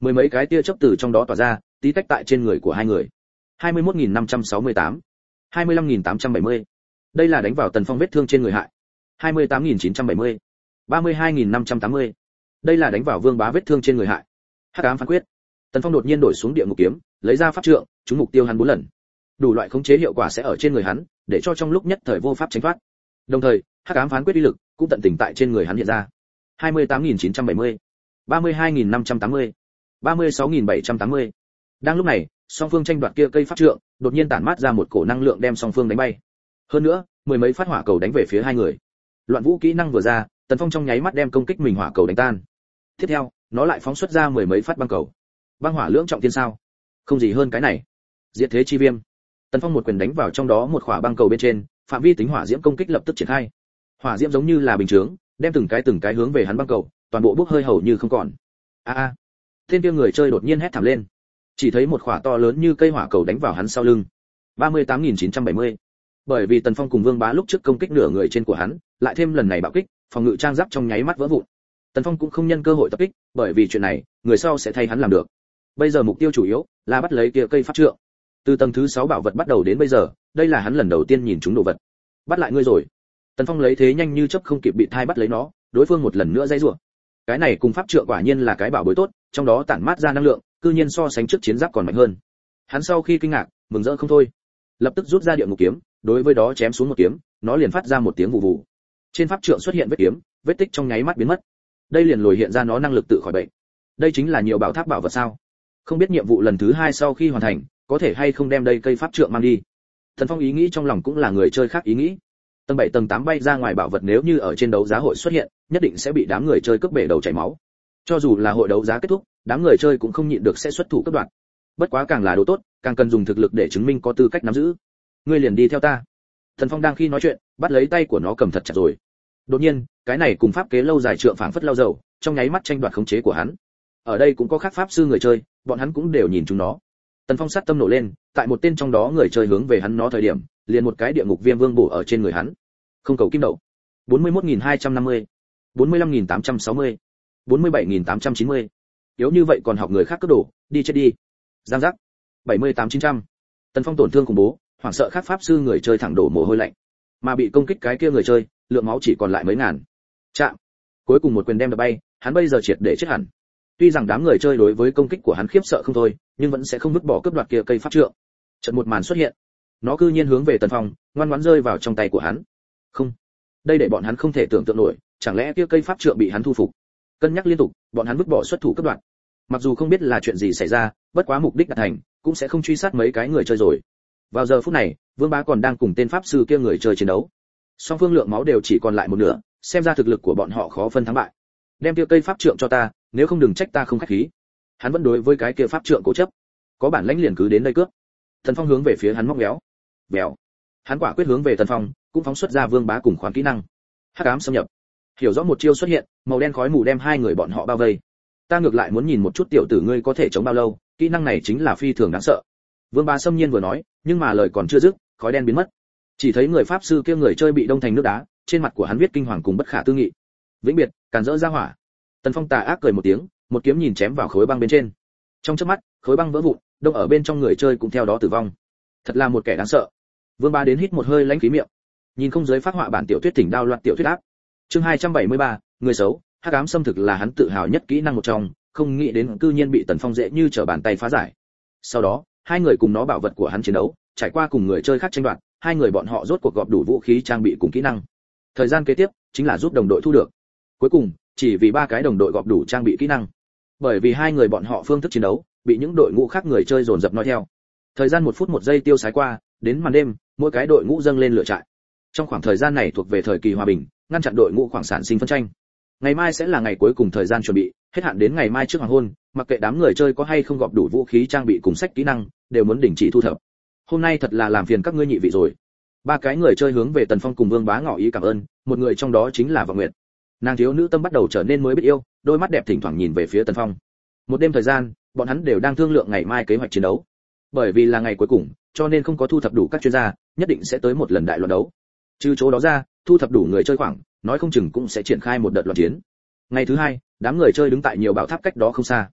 Mười mấy cái tia chớp từ trong đó tỏa ra, tí tách tại trên người của hai người. hai mươi mốt nghìn năm trăm sáu mươi tám, hai mươi lăm nghìn tám trăm bảy mươi. Đây là đánh vào Tần Phong vết thương trên người hại. hai mươi tám nghìn chín trăm bảy mươi, ba mươi hai nghìn năm trăm tám mươi. Đây là đánh vào Vương Bá vết thương trên người hại. Hắc ám phán quyết. Tần Phong đột nhiên đổi xuống địa ngục kiếm, lấy ra pháp trượng, trúng mục tiêu hắn bốn lần. Đủ loại khống chế hiệu quả sẽ ở trên người hắn, để cho trong lúc nhất thời vô pháp tránh thoát. Đồng thời, hắc ám phán quyết uy lực cũng tận tình tại trên người hắn hiện ra. hai mươi tám nghìn chín trăm bảy mươi, ba mươi hai nghìn năm trăm tám mươi, ba mươi sáu nghìn bảy trăm tám mươi. Đang lúc này, song phương tranh đoạt kia cây pháp trượng, đột nhiên tản mát ra một cổ năng lượng đem song phương đánh bay. Hơn nữa, mười mấy phát hỏa cầu đánh về phía hai người. Loạn vũ kỹ năng vừa ra, Tần Phong trong nháy mắt đem công kích mình hỏa cầu đánh tan. Tiếp theo, nó lại phóng xuất ra mười mấy phát băng cầu. Băng hỏa lưỡng trọng thiên sao? Không gì hơn cái này. Diệt thế chi viêm. Tần Phong một quyền đánh vào trong đó một quả băng cầu bên trên, phạm vi tính hỏa diễm công kích lập tức triển khai. Hỏa diễm giống như là bình chướng, đem từng cái từng cái hướng về hắn băng cầu, toàn bộ bốc hơi hầu như không còn. A a. Tên kia người chơi đột nhiên hét thảm lên. Chỉ thấy một quả to lớn như cây hỏa cầu đánh vào hắn sau lưng. ba mươi tám nghìn chín trăm bảy mươi. Bởi vì Tần Phong cùng Vương Bá lúc trước công kích nửa người trên của hắn, lại thêm lần này bạo kích, phòng ngự trang giáp trong nháy mắt vỡ vụn. Tần Phong cũng không nhân cơ hội tập kích, bởi vì chuyện này, người sau sẽ thay hắn làm được. Bây giờ mục tiêu chủ yếu là bắt lấy kia cây pháp trượng. Từ tầng thứ sáu bảo vật bắt đầu đến bây giờ, đây là hắn lần đầu tiên nhìn chúng đồ vật. Bắt lại ngươi rồi. Tần Phong lấy thế nhanh như chớp không kịp bị thai bắt lấy nó, đối phương một lần nữa dây rủa. Cái này cùng pháp trượng quả nhiên là cái bảo bối tốt, trong đó tản mát ra năng lượng, cư nhiên so sánh trước chiến giáp còn mạnh hơn. Hắn sau khi kinh ngạc, mừng rỡ không thôi, lập tức rút ra địa ngục kiếm, đối với đó chém xuống một kiếm, nó liền phát ra một tiếng vụ vụ. Trên pháp trượng xuất hiện vết kiếm, vết tích trong nháy mắt biến mất. Đây liền lồi hiện ra nó năng lực tự khỏi bệnh. Đây chính là nhiều bảo tháp bảo vật sao? Không biết nhiệm vụ lần thứ hai sau khi hoàn thành, có thể hay không đem đây cây pháp trượng mang đi. Thần Phong ý nghĩ trong lòng cũng là người chơi khác ý nghĩ. Tầng bảy tầng tám bay ra ngoài bảo vật nếu như ở trên đấu giá hội xuất hiện, nhất định sẽ bị đám người chơi cướp bể đầu chảy máu. Cho dù là hội đấu giá kết thúc, đám người chơi cũng không nhịn được sẽ xuất thủ cướp đoạt. Bất quá càng là đồ tốt, càng cần dùng thực lực để chứng minh có tư cách nắm giữ. Ngươi liền đi theo ta. Thần Phong đang khi nói chuyện, bắt lấy tay của nó cầm thật chặt rồi. Đột nhiên, cái này cùng pháp kế lâu dài trượng phảng phất lao dầu, trong nháy mắt tranh đoạt khống chế của hắn. Ở đây cũng có khác pháp sư người chơi, bọn hắn cũng đều nhìn chúng nó. Tần Phong sát tâm nổ lên, tại một tên trong đó người chơi hướng về hắn nó thời điểm, liền một cái địa ngục viêm vương bổ ở trên người hắn. Không cầu kim đậu. bốn mươi mốt nghìn hai trăm năm mươi, bốn mươi lăm nghìn tám trăm sáu mươi, bốn mươi bảy nghìn tám trăm chín mươi. Yếu như vậy còn học người khác cướp đổ, đi chết đi. Giang giác. bảy mươi tám nghìn chín trăm. Tần Phong tổn thương khủng bố, hoảng sợ khác pháp sư người chơi thẳng đổ mồ hôi lạnh. Mà bị công kích cái kia người chơi, lượng máu chỉ còn lại mấy ngàn. Chạm. Cuối cùng một quyền đem đập bay, hắn bây giờ triệt để chết hẳn. Tuy rằng đám người chơi đối với công kích của hắn khiếp sợ không thôi, nhưng vẫn sẽ không vứt bỏ cướp đoạt kia cây pháp trượng. Chợt một màn xuất hiện, nó cư nhiên hướng về Tần Phong, ngoan ngoãn rơi vào trong tay của hắn. Không, đây để bọn hắn không thể tưởng tượng nổi, chẳng lẽ kia cây pháp trượng bị hắn thu phục? Cân nhắc liên tục, bọn hắn vứt bỏ xuất thủ cướp đoạt. Mặc dù không biết là chuyện gì xảy ra, bất quá mục đích đạt thành, cũng sẽ không truy sát mấy cái người chơi rồi. Vào giờ phút này, Vương Bá còn đang cùng tên pháp sư kia người chơi chiến đấu. Song phương lượng máu đều chỉ còn lại một nửa, xem ra thực lực của bọn họ khó phân thắng bại. Đem kia cây pháp trượng cho ta, nếu không đừng trách ta không khách khí. Hắn vẫn đối với cái kia pháp trượng cố chấp. Có bản lãnh liền cứ đến đây cướp. Thần Phong hướng về phía hắn móc méo. Bèo. Hắn quả quyết hướng về Tần Phong, cũng phóng xuất ra Vương Bá cùng khoán kỹ năng. Hắc ám xâm nhập. Hiểu rõ một chiêu xuất hiện, màu đen khói mù đem hai người bọn họ bao vây. Ta ngược lại muốn nhìn một chút tiểu tử ngươi có thể chống bao lâu, kỹ năng này chính là phi thường đáng sợ. Vương Bá xâm nhiên vừa nói, nhưng mà lời còn chưa dứt, khói đen biến mất. Chỉ thấy người pháp sư kia người chơi bị đông thành nước đá, trên mặt của hắn viết kinh hoàng cùng bất khả tư nghị. Vĩnh biệt, càn rỡ ra hỏa. Tần Phong tà ác cười một tiếng, một kiếm nhìn chém vào khối băng bên trên. Trong chớp mắt, khối băng vỡ vụn, đông ở bên trong người chơi cũng theo đó tử vong. Thật là một kẻ đáng sợ. Vương Bá đến hít một hơi lãnh khí miệng. Nhìn không giới phát họa bản tiểu thuyết thỉnh đao loạn tiểu thuyết áp. Chương hai trăm bảy mươi ba, người xấu, hắc ám xâm thực là hắn tự hào nhất kỹ năng một trong, không nghĩ đến cư nhiên bị Tần Phong dễ như trở bàn tay phá giải. Sau đó, hai người cùng nó bảo vật của hắn chiến đấu, trải qua cùng người chơi khác tranh đoạt, hai người bọn họ rốt cuộc gọp đủ vũ khí trang bị cùng kỹ năng. Thời gian kế tiếp chính là giúp đồng đội thu được. Cuối cùng, chỉ vì ba cái đồng đội gọp đủ trang bị kỹ năng. Bởi vì hai người bọn họ phương thức chiến đấu, bị những đội ngũ khác người chơi dồn dập nói theo. Thời gian một phút một giây tiêu sái qua, đến màn đêm, mỗi cái đội ngũ dâng lên lửa trại. Trong khoảng thời gian này thuộc về thời kỳ hòa bình, ngăn chặn đội ngũ khoảng sản sinh phân tranh. Ngày mai sẽ là ngày cuối cùng thời gian chuẩn bị, hết hạn đến ngày mai trước hoàng hôn, mặc kệ đám người chơi có hay không gọp đủ vũ khí trang bị cùng sách kỹ năng, đều muốn đình chỉ thu thập. Hôm nay thật là làm phiền các ngươi nhị vị rồi. Ba cái người chơi hướng về Tần Phong cùng Vương Bá ngỏ ý cảm ơn, một người trong đó chính là Vọng Nguyệt. Nàng thiếu nữ tâm bắt đầu trở nên mới biết yêu, đôi mắt đẹp thỉnh thoảng nhìn về phía Tần Phong. Một đêm thời gian, bọn hắn đều đang thương lượng ngày mai kế hoạch chiến đấu. Bởi vì là ngày cuối cùng, cho nên không có thu thập đủ các chuyên gia, nhất định sẽ tới một lần đại loạn đấu. Trừ chỗ đó ra, thu thập đủ người chơi khoảng, nói không chừng cũng sẽ triển khai một đợt loạn chiến. Ngày thứ hai, đám người chơi đứng tại nhiều bảo tháp cách đó không xa.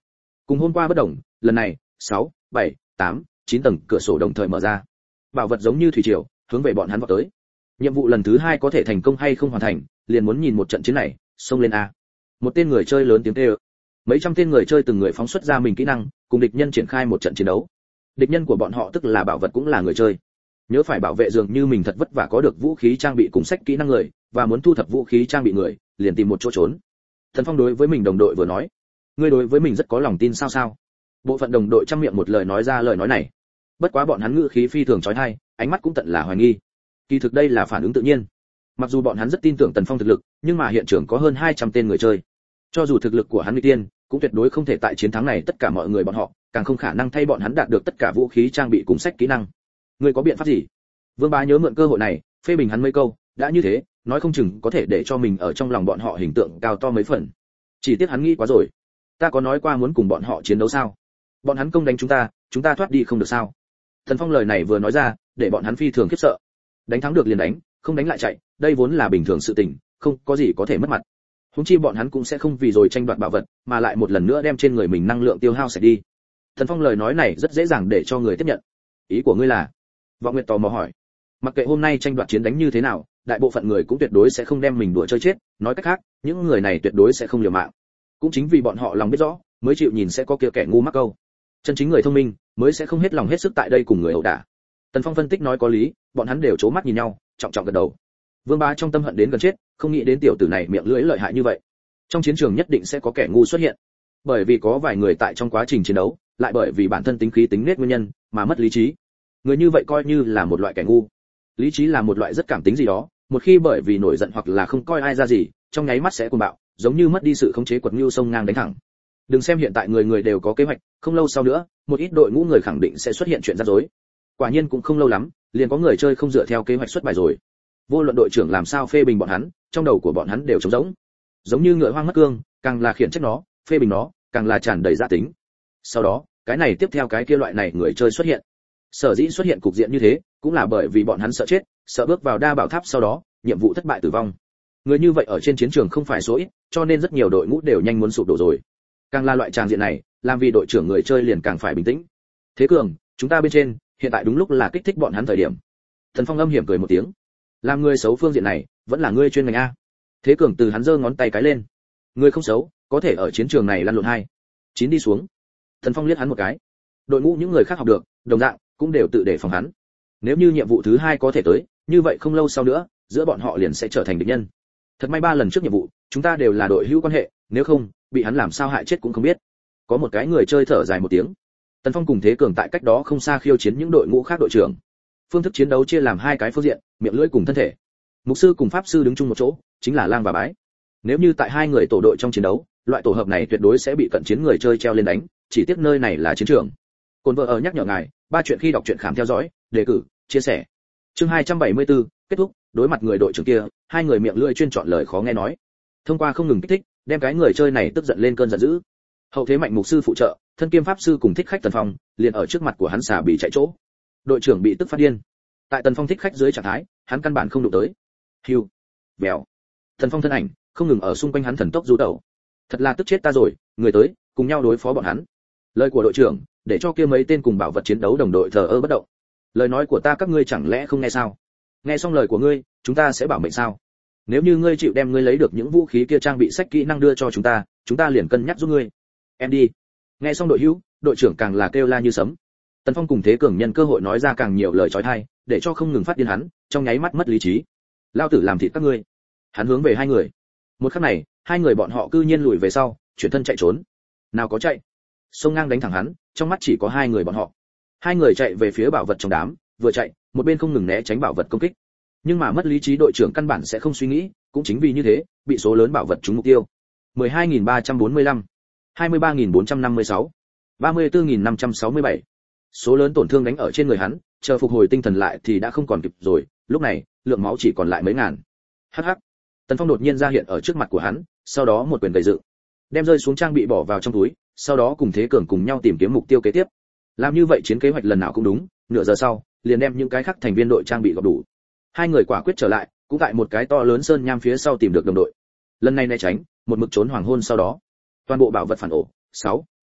Cùng hôm qua bất đồng, lần này, sáu, bảy, tám, chín tầng cửa sổ đồng thời mở ra. Bảo vật giống như thủy triều, hướng về bọn hắn vọt tới. Nhiệm vụ lần thứ hai có thể thành công hay không hoàn thành, liền muốn nhìn một trận chiến này, xông lên a. Một tên người chơi lớn tiếng kêu. Mấy trăm tên người chơi từng người phóng xuất ra mình kỹ năng, cùng địch nhân triển khai một trận chiến đấu. Địch nhân của bọn họ tức là bảo vật cũng là người chơi. Nhớ phải bảo vệ dường như mình thật vất vả có được vũ khí trang bị cùng sách kỹ năng người, và muốn thu thập vũ khí trang bị người, liền tìm một chỗ trốn. Thần Phong đối với mình đồng đội vừa nói, ngươi đối với mình rất có lòng tin sao sao? Bộ phận đồng đội trăm miệng một lời nói ra lời nói này. Bất quá bọn hắn ngữ khí phi thường chói tai, ánh mắt cũng tận là hoài nghi. Kỳ thực đây là phản ứng tự nhiên. Mặc dù bọn hắn rất tin tưởng Tần Phong thực lực, nhưng mà hiện trường có hơn hai trăm tên người chơi. Cho dù thực lực của hắn nguy tiên, cũng tuyệt đối không thể tại chiến thắng này tất cả mọi người bọn họ, càng không khả năng thay bọn hắn đạt được tất cả vũ khí trang bị cùng sách kỹ năng. Ngươi có biện pháp gì? Vương Bá nhớ mượn cơ hội này, phê bình hắn mấy câu, đã như thế, nói không chừng có thể để cho mình ở trong lòng bọn họ hình tượng cao to mấy phần. Chỉ tiếc hắn nghĩ quá rồi. Ta có nói qua muốn cùng bọn họ chiến đấu sao? Bọn hắn công đánh chúng ta, chúng ta thoát đi không được sao? Thần Phong lời này vừa nói ra, để bọn hắn phi thường khiếp sợ. Đánh thắng được liền đánh, không đánh lại chạy, đây vốn là bình thường sự tình, không có gì có thể mất mặt. Huống chi bọn hắn cũng sẽ không vì rồi tranh đoạt bảo vật, mà lại một lần nữa đem trên người mình năng lượng tiêu hao sạch đi. Thần Phong lời nói này rất dễ dàng để cho người tiếp nhận. Ý của ngươi là? Vọng Nguyệt tò mò hỏi. Mặc kệ hôm nay tranh đoạt chiến đánh như thế nào, đại bộ phận người cũng tuyệt đối sẽ không đem mình đùa chơi chết, nói cách khác, những người này tuyệt đối sẽ không liều mạng. Cũng chính vì bọn họ lòng biết rõ, mới chịu nhìn sẽ có kia kẻ ngu mắc câu. Chân chính người thông minh mới sẽ không hết lòng hết sức tại đây cùng người ẩu đả. Tần Phong phân tích nói có lý, bọn hắn đều trố mắt nhìn nhau, trọng trọng gật đầu. Vương Bá trong tâm hận đến gần chết, không nghĩ đến tiểu tử này miệng lưỡi lợi hại như vậy. Trong chiến trường nhất định sẽ có kẻ ngu xuất hiện, bởi vì có vài người tại trong quá trình chiến đấu, lại bởi vì bản thân tính khí tính nết nguyên nhân mà mất lý trí. Người như vậy coi như là một loại kẻ ngu. Lý trí là một loại rất cảm tính gì đó, một khi bởi vì nổi giận hoặc là không coi ai ra gì, trong nháy mắt sẽ cuồng bạo, giống như mất đi sự khống chế quật ngưu sông ngang đánh thẳng. Đừng xem hiện tại người người đều có kế hoạch, không lâu sau nữa, một ít đội ngũ người khẳng định sẽ xuất hiện chuyện rắc rối. Quả nhiên cũng không lâu lắm, liền có người chơi không dựa theo kế hoạch xuất bài rồi. Vô luận đội trưởng làm sao phê bình bọn hắn, trong đầu của bọn hắn đều trống rỗng. Giống như ngựa hoang mất cương, càng là khiển trách nó, phê bình nó, càng là tràn đầy dã tính. Sau đó, cái này tiếp theo cái kia loại này người chơi xuất hiện. Sở dĩ xuất hiện cục diện như thế, cũng là bởi vì bọn hắn sợ chết, sợ bước vào đa bảo tháp sau đó, nhiệm vụ thất bại tử vong. Người như vậy ở trên chiến trường không phải số ít, cho nên rất nhiều đội ngũ đều nhanh muốn sụp đổ rồi. Càng là loại tràng diện này, làm vì đội trưởng người chơi liền càng phải bình tĩnh. Thế Cường, chúng ta bên trên, hiện tại đúng lúc là kích thích bọn hắn thời điểm. Thần Phong âm hiểm cười một tiếng. Làm người xấu phương diện này, vẫn là ngươi chuyên ngành a. Thế Cường từ hắn giơ ngón tay cái lên. Ngươi không xấu, có thể ở chiến trường này lăn lộn hai. Chín đi xuống. Thần Phong liếc hắn một cái. Đội ngũ những người khác học được, đồng dạng cũng đều tự đề phòng hắn. Nếu như nhiệm vụ thứ hai có thể tới, như vậy không lâu sau nữa, giữa bọn họ liền sẽ trở thành địch nhân. Thật may ba lần trước nhiệm vụ, chúng ta đều là đội hữu quan hệ, nếu không, bị hắn làm sao hại chết cũng không biết. Có một cái người chơi thở dài một tiếng. Tần Phong cùng Thế Cường tại cách đó không xa khiêu chiến những đội ngũ khác đội trưởng. Phương thức chiến đấu chia làm hai cái phương diện, miệng lưỡi cùng thân thể. Mục sư cùng pháp sư đứng chung một chỗ, chính là lang và bái. Nếu như tại hai người tổ đội trong chiến đấu, loại tổ hợp này tuyệt đối sẽ bị cận chiến người chơi treo lên đánh, chỉ tiếc nơi này là chiến trường. Cồn vợ ở nhắc nhở ngài, ba chuyện khi đọc truyện khám theo dõi, đề cử, chia sẻ. Chương hai trăm bảy mươi tư, kết thúc, đối mặt người đội trưởng kia, hai người miệng lưỡi chuyên chọn lời khó nghe nói. Thông qua không ngừng kích thích, đem cái người chơi này tức giận lên cơn giận dữ. Hậu thế mạnh mục sư phụ trợ, thân kiêm pháp sư cùng thích khách Tần Phong, liền ở trước mặt của hắn xả bị chạy chỗ. Đội trưởng bị tức phát điên. Tại Tần Phong thích khách dưới trạng thái, hắn căn bản không đụng tới. Hưu, bèo. Tần Phong thân ảnh không ngừng ở xung quanh hắn thần tốc du tẩu. Thật là tức chết ta rồi, người tới, cùng nhau đối phó bọn hắn. Lời của đội trưởng, để cho kia mấy tên cùng bảo vật chiến đấu đồng đội thờ ơ bất động. Lời nói của ta các ngươi chẳng lẽ không nghe sao? Nghe xong lời của ngươi, chúng ta sẽ bảo mệnh sao? Nếu như ngươi chịu đem ngươi lấy được những vũ khí kia trang bị sách kỹ năng đưa cho chúng ta, chúng ta liền cân nhắc giúp ngươi. Em đi. Nghe xong đội hữu, đội trưởng càng là kêu la như sấm. Tần Phong cùng Thế Cường nhân cơ hội nói ra càng nhiều lời chói tai, để cho không ngừng phát điên hắn, trong nháy mắt mất lý trí. Lao tử làm thịt các ngươi. Hắn hướng về hai người. Một khắc này, hai người bọn họ cư nhiên lùi về sau, chuyển thân chạy trốn. Nào có chạy. Xông ngang đánh thẳng hắn, trong mắt chỉ có hai người bọn họ. Hai người chạy về phía bảo vật trong đám, vừa chạy, một bên không ngừng né tránh bảo vật công kích. Nhưng mà mất lý trí đội trưởng căn bản sẽ không suy nghĩ, cũng chính vì như thế, bị số lớn bảo vật trúng mục tiêu. mười hai nghìn ba trăm bốn mươi lăm, hai mươi ba nghìn bốn trăm năm mươi sáu, ba mươi tư nghìn năm trăm sáu mươi bảy. Số lớn tổn thương đánh ở trên người hắn, chờ phục hồi tinh thần lại thì đã không còn kịp rồi, lúc này, lượng máu chỉ còn lại mấy ngàn. Hắc hắc. Tần Phong đột nhiên ra hiện ở trước mặt của hắn, sau đó một quyền gầy dựng, đem rơi xuống trang bị bỏ vào trong túi, sau đó cùng Thế Cường cùng nhau tìm kiếm mục tiêu kế tiếp. Làm như vậy chiến kế hoạch lần nào cũng đúng, nửa giờ sau, liền đem những cái khác thành viên đội trang bị gọp đủ. Hai người quả quyết trở lại, cũng tại một cái to lớn sơn nham phía sau tìm được đồng đội. Lần này né tránh, một mực trốn hoàng hôn sau đó. Toàn bộ bảo vật phản ổ, sáu, bảy,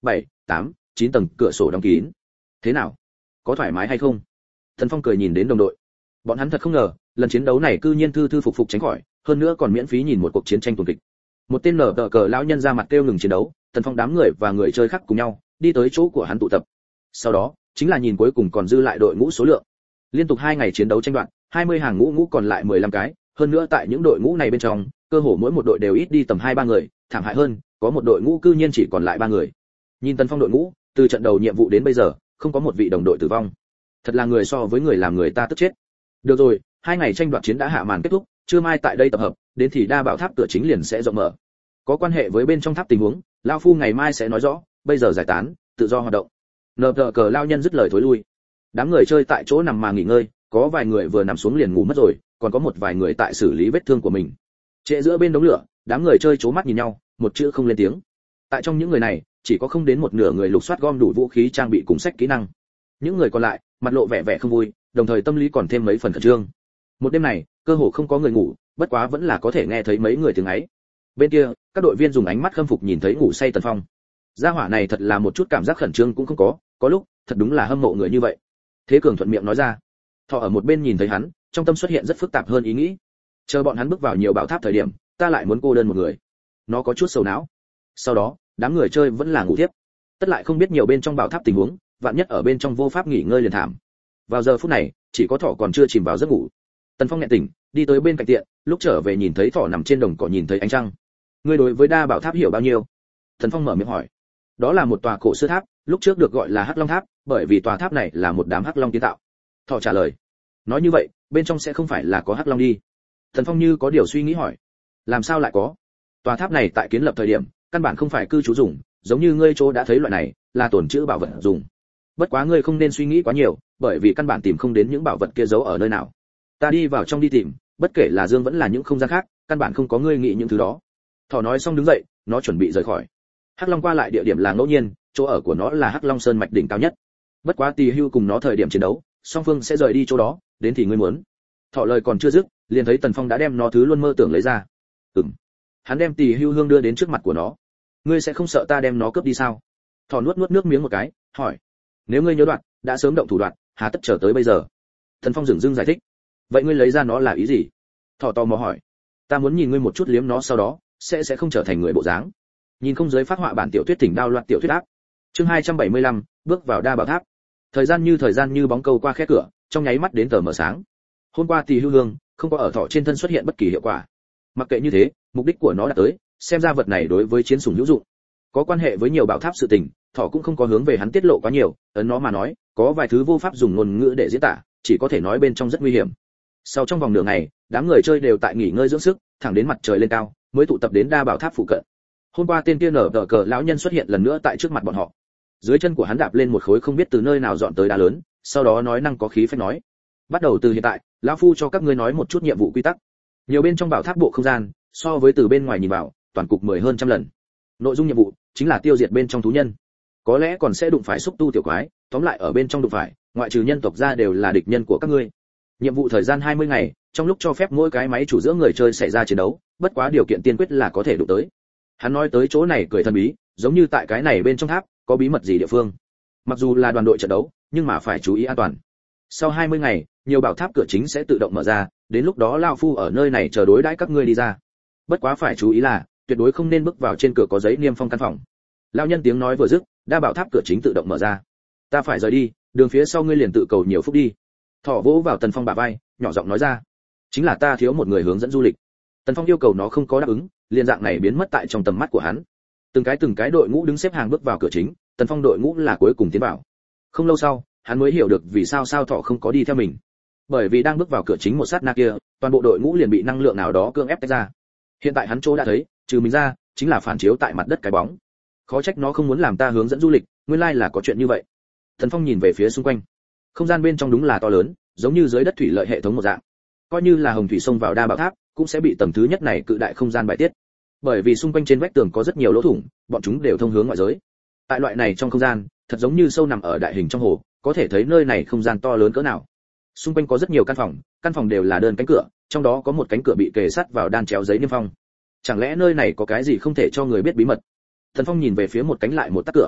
tám, chín tầng cửa sổ đóng kín. Thế nào? Có thoải mái hay không? Tần Phong cười nhìn đến đồng đội. Bọn hắn thật không ngờ, lần chiến đấu này cư nhiên thư thư phục phục tránh khỏi, hơn nữa còn miễn phí nhìn một cuộc chiến tranh tuần kịch. Một tên nở tờ cờ lão nhân ra mặt kêu ngừng chiến đấu, Tần Phong đám người và người chơi khác cùng nhau đi tới chỗ của hắn tụ tập. Sau đó, chính là nhìn cuối cùng còn dư lại đội ngũ số lượng. Liên tục hai ngày chiến đấu tranh đoạt, hai mươi hàng ngũ ngũ còn lại mười lăm cái, hơn nữa tại những đội ngũ này bên trong, cơ hồ mỗi một đội đều ít đi tầm hai ba người, thảm hại hơn, có một đội ngũ cư nhiên chỉ còn lại ba người. Nhìn Tần Phong đội ngũ, từ trận đầu nhiệm vụ đến bây giờ, không có một vị đồng đội tử vong. Thật là người so với người làm người ta tức chết. Được rồi, hai ngày tranh đoạt chiến đã hạ màn kết thúc, trưa mai tại đây tập hợp, đến thì đa bảo tháp cửa chính liền sẽ rộng mở. Có quan hệ với bên trong tháp tình huống, lão phu ngày mai sẽ nói rõ, bây giờ giải tán, tự do hoạt động. Nờ tờ cờ lao nhân dứt lời thối lui. Đám người chơi tại chỗ nằm mà nghỉ ngơi, có vài người vừa nằm xuống liền ngủ mất rồi, còn có một vài người tại xử lý vết thương của mình. Trễ giữa bên đống lửa, đám người chơi chố mắt nhìn nhau, một chữ không lên tiếng. Tại trong những người này, chỉ có không đến một nửa người lục soát gom đủ vũ khí trang bị cùng sách kỹ năng. Những người còn lại, mặt lộ vẻ vẻ không vui, đồng thời tâm lý còn thêm mấy phần khẩn trương. Một đêm này, cơ hồ không có người ngủ, bất quá vẫn là có thể nghe thấy mấy người tiếng ấy. Bên kia, các đội viên dùng ánh mắt khâm phục nhìn thấy ngủ say Tần Phong. Gia hỏa này thật là một chút cảm giác khẩn trương cũng không có, có lúc, thật đúng là hâm mộ người như vậy. Thế Cường thuận miệng nói ra. Thọ ở một bên nhìn thấy hắn, trong tâm xuất hiện rất phức tạp hơn ý nghĩ. Chờ bọn hắn bước vào nhiều bảo tháp thời điểm, ta lại muốn cô đơn một người. Nó có chút sầu não. Sau đó, đám người chơi vẫn là ngủ tiếp. Tất lại không biết nhiều bên trong bảo tháp tình huống, vạn nhất ở bên trong vô pháp nghỉ ngơi liền thảm. Vào giờ phút này, chỉ có Thọ còn chưa chìm vào giấc ngủ. Tần Phong nhẹ tỉnh, đi tới bên cạnh tiện, lúc trở về nhìn thấy Thọ nằm trên đồng cỏ nhìn thấy ánh trăng. Ngươi đối với đa bảo tháp hiểu bao nhiêu? Tần Phong mở miệng hỏi. Đó là một tòa cổ xưa tháp, lúc trước được gọi là Hắc Long tháp, bởi vì tòa tháp này là một đám hắc long kiến tạo. Thọ trả lời. Nói như vậy, bên trong sẽ không phải là có hắc long đi? Tần Phong như có điều suy nghĩ hỏi. Làm sao lại có? Tòa tháp này tại kiến lập thời điểm, căn bản không phải cư trú dùng, giống như ngươi chỗ đã thấy loại này, là tổn trữ bảo vật dùng. Bất quá ngươi không nên suy nghĩ quá nhiều, bởi vì căn bản tìm không đến những bảo vật kia giấu ở nơi nào. Ta đi vào trong đi tìm, bất kể là dương vẫn là những không gian khác, căn bản không có ngươi nghĩ những thứ đó. Thỏ nói xong đứng dậy, nó chuẩn bị rời khỏi. Hắc Long qua lại địa điểm là ngẫu nhiên, chỗ ở của nó là Hắc Long Sơn mạch đỉnh cao nhất. Bất quá Tỳ Hưu cùng nó thời điểm chiến đấu, song phương sẽ rời đi chỗ đó, đến thì ngươi muốn. Thọ lời còn chưa dứt, liền thấy Tần Phong đã đem nó thứ luôn mơ tưởng lấy ra. Ừm. Hắn đem Tỳ Hưu hương đưa đến trước mặt của nó. Ngươi sẽ không sợ ta đem nó cướp đi sao? Thọ nuốt nuốt nước miếng một cái, hỏi. Nếu ngươi nhớ đoạn, đã sớm động thủ đoạn, hà tất chờ tới bây giờ? Tần Phong dửng dưng giải thích. Vậy ngươi lấy ra nó là ý gì? Thọ tò mò hỏi. Ta muốn nhìn ngươi một chút liếm nó sau đó, sẽ sẽ không trở thành người bộ dáng. Nhìn không giới phát họa bản tiểu thuyết thỉnh đao loạt tiểu thuyết áp. Chương hai trăm bảy mươi lăm, bước vào đa bảo tháp. Thời gian như thời gian như bóng câu qua khe cửa, trong nháy mắt đến tờ mờ sáng. Hôm qua Tỳ Hưu hương không có ở Thọ trên thân xuất hiện bất kỳ hiệu quả. Mặc kệ như thế, mục đích của nó đã tới, xem ra vật này đối với chiến sủng hữu dụng. Có quan hệ với nhiều bảo tháp sự tình, Thọ cũng không có hướng về hắn tiết lộ quá nhiều, ấn nó mà nói, có vài thứ vô pháp dùng ngôn ngữ để diễn tả, chỉ có thể nói bên trong rất nguy hiểm. Sau trong vòng nửa ngày, đám người chơi đều tại nghỉ ngơi dưỡng sức, thẳng đến mặt trời lên cao, mới tụ tập đến đa bảo tháp phụ cận. Hôm qua tên kia nở tờ cờ lão nhân xuất hiện lần nữa tại trước mặt bọn họ. Dưới chân của hắn đạp lên một khối không biết từ nơi nào dọn tới đá lớn, sau đó nói năng có khí phách nói: bắt đầu từ hiện tại, lão phu cho các ngươi nói một chút nhiệm vụ quy tắc. Nhiều bên trong bảo tháp bộ không gian, so với từ bên ngoài nhìn vào, toàn cục mười hơn trăm lần. Nội dung nhiệm vụ chính là tiêu diệt bên trong thú nhân, có lẽ còn sẽ đụng phải xúc tu tiểu quái, tóm lại ở bên trong đụng phải, ngoại trừ nhân tộc ra đều là địch nhân của các ngươi. Nhiệm vụ thời gian hai mươi ngày, trong lúc cho phép mỗi cái máy chủ giữa người chơi xảy ra chiến đấu, bất quá điều kiện tiên quyết là có thể đụng tới. Hắn nói tới chỗ này cười thần bí, giống như tại cái này bên trong tháp có bí mật gì địa phương. Mặc dù là đoàn đội trận đấu, nhưng mà phải chú ý an toàn. Sau hai mươi ngày, nhiều bảo tháp cửa chính sẽ tự động mở ra, đến lúc đó lão phu ở nơi này chờ đối đãi các ngươi đi ra. Bất quá phải chú ý là, tuyệt đối không nên bước vào trên cửa có giấy niêm phong căn phòng. Lão nhân tiếng nói vừa dứt, đa bảo tháp cửa chính tự động mở ra. Ta phải rời đi, đường phía sau ngươi liền tự cầu nhiều phúc đi. Thỏ vỗ vào Tần Phong bả vai, nhỏ giọng nói ra. Chính là ta thiếu một người hướng dẫn du lịch. Tần Phong yêu cầu nó không có đáp ứng, liền dạng này biến mất tại trong tầm mắt của hắn. Từng cái từng cái đội ngũ đứng xếp hàng bước vào cửa chính, Tần Phong đội ngũ là cuối cùng tiến vào. Không lâu sau, hắn mới hiểu được vì sao sao Thỏ không có đi theo mình. Bởi vì đang bước vào cửa chính một sát na kia, toàn bộ đội ngũ liền bị năng lượng nào đó cưỡng ép tách ra. Hiện tại hắn chỗ đã thấy, trừ mình ra, chính là phản chiếu tại mặt đất cái bóng. Khó trách nó không muốn làm ta hướng dẫn du lịch, nguyên lai là có chuyện như vậy. Tần Phong nhìn về phía xung quanh. Không gian bên trong đúng là to lớn, giống như dưới đất thủy lợi hệ thống một dạng. Coi như là hồng thủy sông vào đa bảo tháp, cũng sẽ bị tầng thứ nhất này cự đại không gian bài tiết. Bởi vì xung quanh trên vách tường có rất nhiều lỗ thủng, bọn chúng đều thông hướng ngoại giới. Tại loại này trong không gian, thật giống như sâu nằm ở đại hình trong hồ, có thể thấy nơi này không gian to lớn cỡ nào. Xung quanh có rất nhiều căn phòng, căn phòng đều là đơn cánh cửa, trong đó có một cánh cửa bị kề sắt vào đan chéo giấy niêm phong. Chẳng lẽ nơi này có cái gì không thể cho người biết bí mật? Thần Phong nhìn về phía một cánh lại một tắc cửa.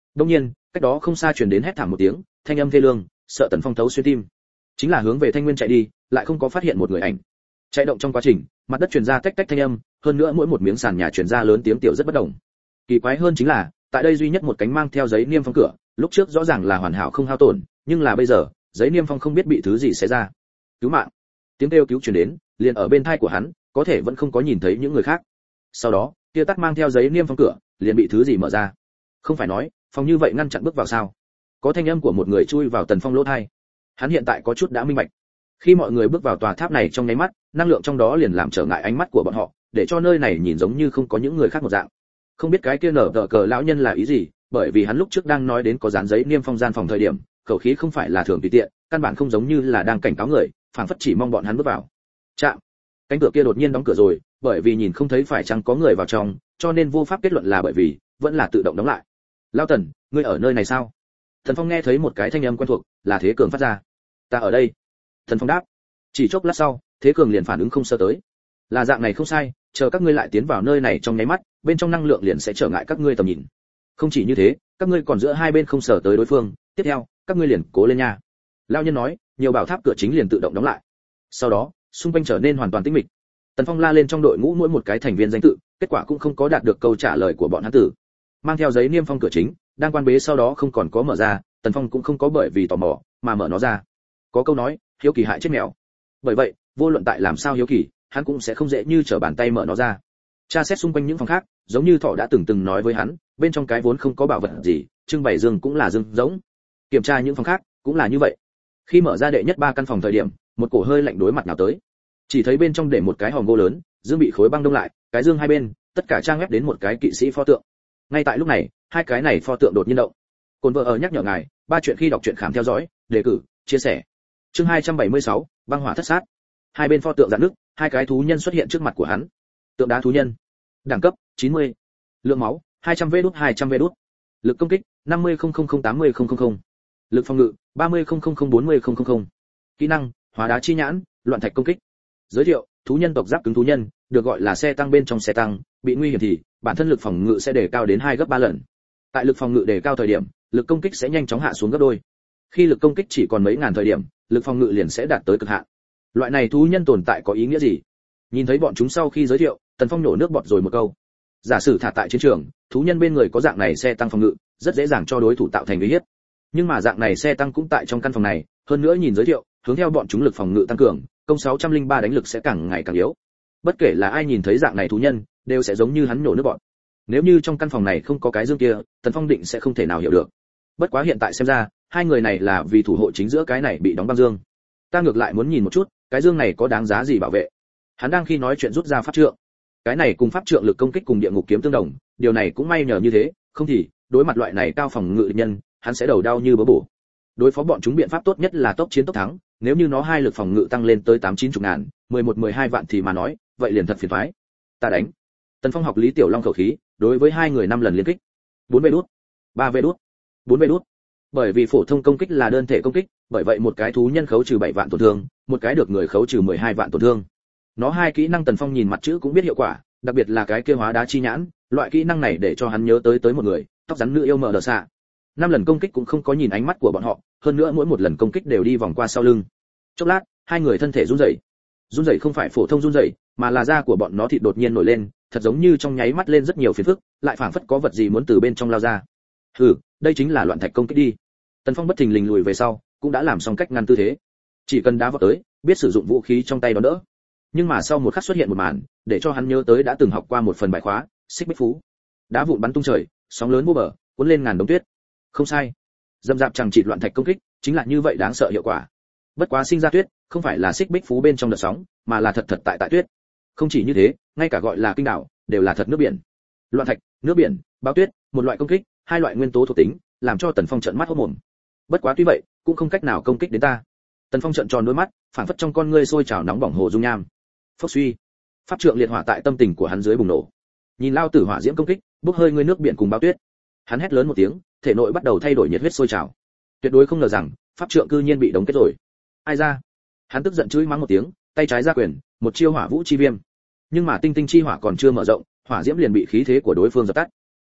Đương nhiên, cách đó không xa truyền đến hét thảm một tiếng, thanh âm thê lương, sợ Tần Phong thấu xuyên tim. Chính là hướng về Thanh Nguyên chạy đi, lại không có phát hiện một người ảnh. Chạy động trong quá trình, mặt đất truyền ra tách tách thanh âm, hơn nữa mỗi một miếng sàn nhà truyền ra lớn tiếng tiểu rất bất động. Kỳ quái hơn chính là, tại đây duy nhất một cánh mang theo giấy niêm phong cửa, lúc trước rõ ràng là hoàn hảo không hao tổn, nhưng là bây giờ, giấy niêm phong không biết bị thứ gì xé ra. Cứu mạng! Tiếng kêu cứu truyền đến, liền ở bên tai của hắn, có thể vẫn không có nhìn thấy những người khác. Sau đó, kia tắt mang theo giấy niêm phong cửa, liền bị thứ gì mở ra. Không phải nói, phòng như vậy ngăn chặn bước vào sao? Có thanh âm của một người chui vào Tần Phong lỗ tai. Hắn hiện tại có chút đã minh bạch. Khi mọi người bước vào tòa tháp này trong nháy mắt, năng lượng trong đó liền làm trở ngại ánh mắt của bọn họ, để cho nơi này nhìn giống như không có những người khác một dạng. Không biết cái kia nở tờ cờ lão nhân là ý gì, bởi vì hắn lúc trước đang nói đến có dán giấy niêm phong gian phòng thời điểm, khẩu khí không phải là thường tùy tiện, căn bản không giống như là đang cảnh cáo người, phảng phất chỉ mong bọn hắn bước vào. Chạm. Cánh cửa kia đột nhiên đóng cửa rồi, bởi vì nhìn không thấy phải chăng có người vào trong, cho nên vô pháp kết luận là bởi vì vẫn là tự động đóng lại. Lão Tần, ngươi ở nơi này sao? Thần Phong nghe thấy một cái thanh âm quen thuộc, là Thế Cường phát ra. Ta ở đây. Thần Phong đáp. Chỉ chốc lát sau, Thế Cường liền phản ứng không sơ tới. Là dạng này không sai, chờ các ngươi lại tiến vào nơi này trong nháy mắt, bên trong năng lượng liền sẽ trở ngại các ngươi tầm nhìn. Không chỉ như thế, các ngươi còn giữa hai bên không sở tới đối phương, tiếp theo, các ngươi liền cố lên nha. Lão nhân nói, nhiều bảo tháp cửa chính liền tự động đóng lại. Sau đó, xung quanh trở nên hoàn toàn tĩnh mịch. Tần Phong la lên trong đội ngũ mỗi một cái thành viên danh tự, kết quả cũng không có đạt được câu trả lời của bọn hắn tử. Mang theo giấy niêm phong cửa chính, đang quan bế sau đó không còn có mở ra, Tần Phong cũng không có bởi vì tò mò mà mở nó ra. Có câu nói, hiếu kỳ hại chết mèo. Bởi vậy, vô luận tại làm sao hiếu kỳ, hắn cũng sẽ không dễ như trở bàn tay mở nó ra. Tra xét xung quanh những phòng khác, giống như Thọ đã từng từng nói với hắn, bên trong cái vốn không có bảo vật gì, trưng bày dương cũng là dương giống. Kiểm tra những phòng khác, cũng là như vậy. Khi mở ra đệ nhất ba căn phòng thời điểm, một cổ hơi lạnh đối mặt nào tới. Chỉ thấy bên trong để một cái hòm gỗ lớn, dương bị khối băng đông lại, cái dương hai bên, tất cả trang ép đến một cái kỵ sĩ pho tượng. Ngay tại lúc này, hai cái này pho tượng đột nhiên động. Cồn vợ ở nhắc nhở ngài, ba chuyện khi đọc truyện khám theo dõi, đề cử, chia sẻ. Chương hai trăm bảy mươi sáu, băng hỏa thất sát. Hai bên pho tượng rạn nứt, hai cái thú nhân xuất hiện trước mặt của hắn. Tượng đá thú nhân. Đẳng cấp chín mươi. Lượng máu hai trăm vê đút hai trăm vê đút. Lực công kích năm mươi không không không tám mươi không không không. Lực phòng ngự ba mươi không không không bốn mươi không không không. Kỹ năng hóa đá chi nhãn, loạn thạch công kích. Giới thiệu, thú nhân tộc giáp cứng thú nhân, được gọi là xe tăng bên trong xe tăng, bị nguy hiểm thì bản thân lực phòng ngự sẽ đề cao đến hai gấp ba lần. Tại lực phòng ngự đề cao thời điểm, lực công kích sẽ nhanh chóng hạ xuống gấp đôi. Khi lực công kích chỉ còn mấy ngàn thời điểm, lực phòng ngự liền sẽ đạt tới cực hạn. Loại này thú nhân tồn tại có ý nghĩa gì? Nhìn thấy bọn chúng sau khi giới thiệu, Tần Phong nổ nước bọt rồi một câu. Giả sử thả tại chiến trường, thú nhân bên người có dạng này xe tăng phòng ngự, rất dễ dàng cho đối thủ tạo thành uy hiếp. Nhưng mà dạng này xe tăng cũng tại trong căn phòng này, hơn nữa nhìn giới thiệu, hướng theo bọn chúng lực phòng ngự tăng cường, công sáu trăm lẻ ba đánh lực sẽ càng ngày càng yếu. Bất kể là ai nhìn thấy dạng này thú nhân, đều sẽ giống như hắn nổ nước bọt. Nếu như trong căn phòng này không có cái dương kia, Tần Phong định sẽ không thể nào hiểu được. Bất quá hiện tại xem ra, hai người này là vì thủ hộ chính giữa cái này bị đóng băng dương. Ta ngược lại muốn nhìn một chút, cái dương này có đáng giá gì bảo vệ. Hắn đang khi nói chuyện rút ra pháp trượng. Cái này cùng pháp trượng lực công kích cùng địa ngục kiếm tương đồng, điều này cũng may nhờ như thế, không thì đối mặt loại này cao phòng ngự nhân, hắn sẽ đầu đau như bớ bổ. Đối phó bọn chúng biện pháp tốt nhất là tốc chiến tốc thắng, nếu như nó hai lực phòng ngự tăng lên tới tám chín chục ngàn, mười một mười hai vạn thì mà nói, vậy liền thật phiền toái. Ta đánh. Tần Phong học Lý Tiểu Long khẩu khí, đối với hai người năm lần liên kích. bốn vê đút, ba vê đút, bốn vê đút. Bởi vì phổ thông công kích là đơn thể công kích, bởi vậy một cái thú nhân khấu trừ bảy vạn tổn thương, một cái được người khấu trừ mười hai vạn tổn thương. Nó hai kỹ năng Tần Phong nhìn mặt chữ cũng biết hiệu quả, đặc biệt là cái kia hóa đá chi nhãn, loại kỹ năng này để cho hắn nhớ tới tới một người, tóc rắn nữ yêu mờ đờ xạ. Năm lần công kích cũng không có nhìn ánh mắt của bọn họ, hơn nữa mỗi một lần công kích đều đi vòng qua sau lưng. Chốc lát, hai người thân thể run rẩy. Run rẩy không phải phổ thông run rẩy, mà là da của bọn nó thịt đột nhiên nổi lên, thật giống như trong nháy mắt lên rất nhiều phiền phức, lại phảng phất có vật gì muốn từ bên trong lao ra. Hừ, đây chính là loạn thạch công kích đi. Tần Phong bất thình lình lùi về sau, cũng đã làm xong cách ngăn tư thế. Chỉ cần đá vào tới, biết sử dụng vũ khí trong tay đón đỡ. Nhưng mà sau một khắc xuất hiện một màn, để cho hắn nhớ tới đã từng học qua một phần bài khóa, xích bích phú. Đá vụn bắn tung trời, sóng lớn vô bờ, cuốn lên ngàn đống tuyết. Không sai, dâm dạp chẳng chịt loạn thạch công kích, chính là như vậy đáng sợ hiệu quả. Bất quá sinh ra tuyết, không phải là xích bích phú bên trong đợt sóng, mà là thật thật tại tại tuyết. Không chỉ như thế, ngay cả gọi là kinh đảo, đều là thật nước biển. Loạn thạch, nước biển, bão tuyết, một loại công kích, hai loại nguyên tố thuộc tính, làm cho Tần Phong trợn mắt hốt mồm. Bất quá tuy vậy, cũng không cách nào công kích đến ta. Tần Phong trợn tròn đôi mắt, phảng phất trong con ngươi sôi trào nóng bỏng hồ dung nham. Phốc suy, pháp trượng liệt hỏa tại tâm tình của hắn dưới bùng nổ. Nhìn lao tử hỏa diễm công kích, bốc hơi ngươi nước biển cùng bão tuyết. Hắn hét lớn một tiếng, thể nội bắt đầu thay đổi nhiệt huyết sôi trào. Tuyệt đối không ngờ rằng, pháp trượng cư nhiên bị đóng kết rồi. Ai ra? Hắn tức giận chửi mắng một tiếng, tay trái ra quyền, một chiêu hỏa vũ chi viêm. Nhưng mà tinh tinh chi hỏa còn chưa mở rộng, hỏa diễm liền bị khí thế của đối phương dập tắt.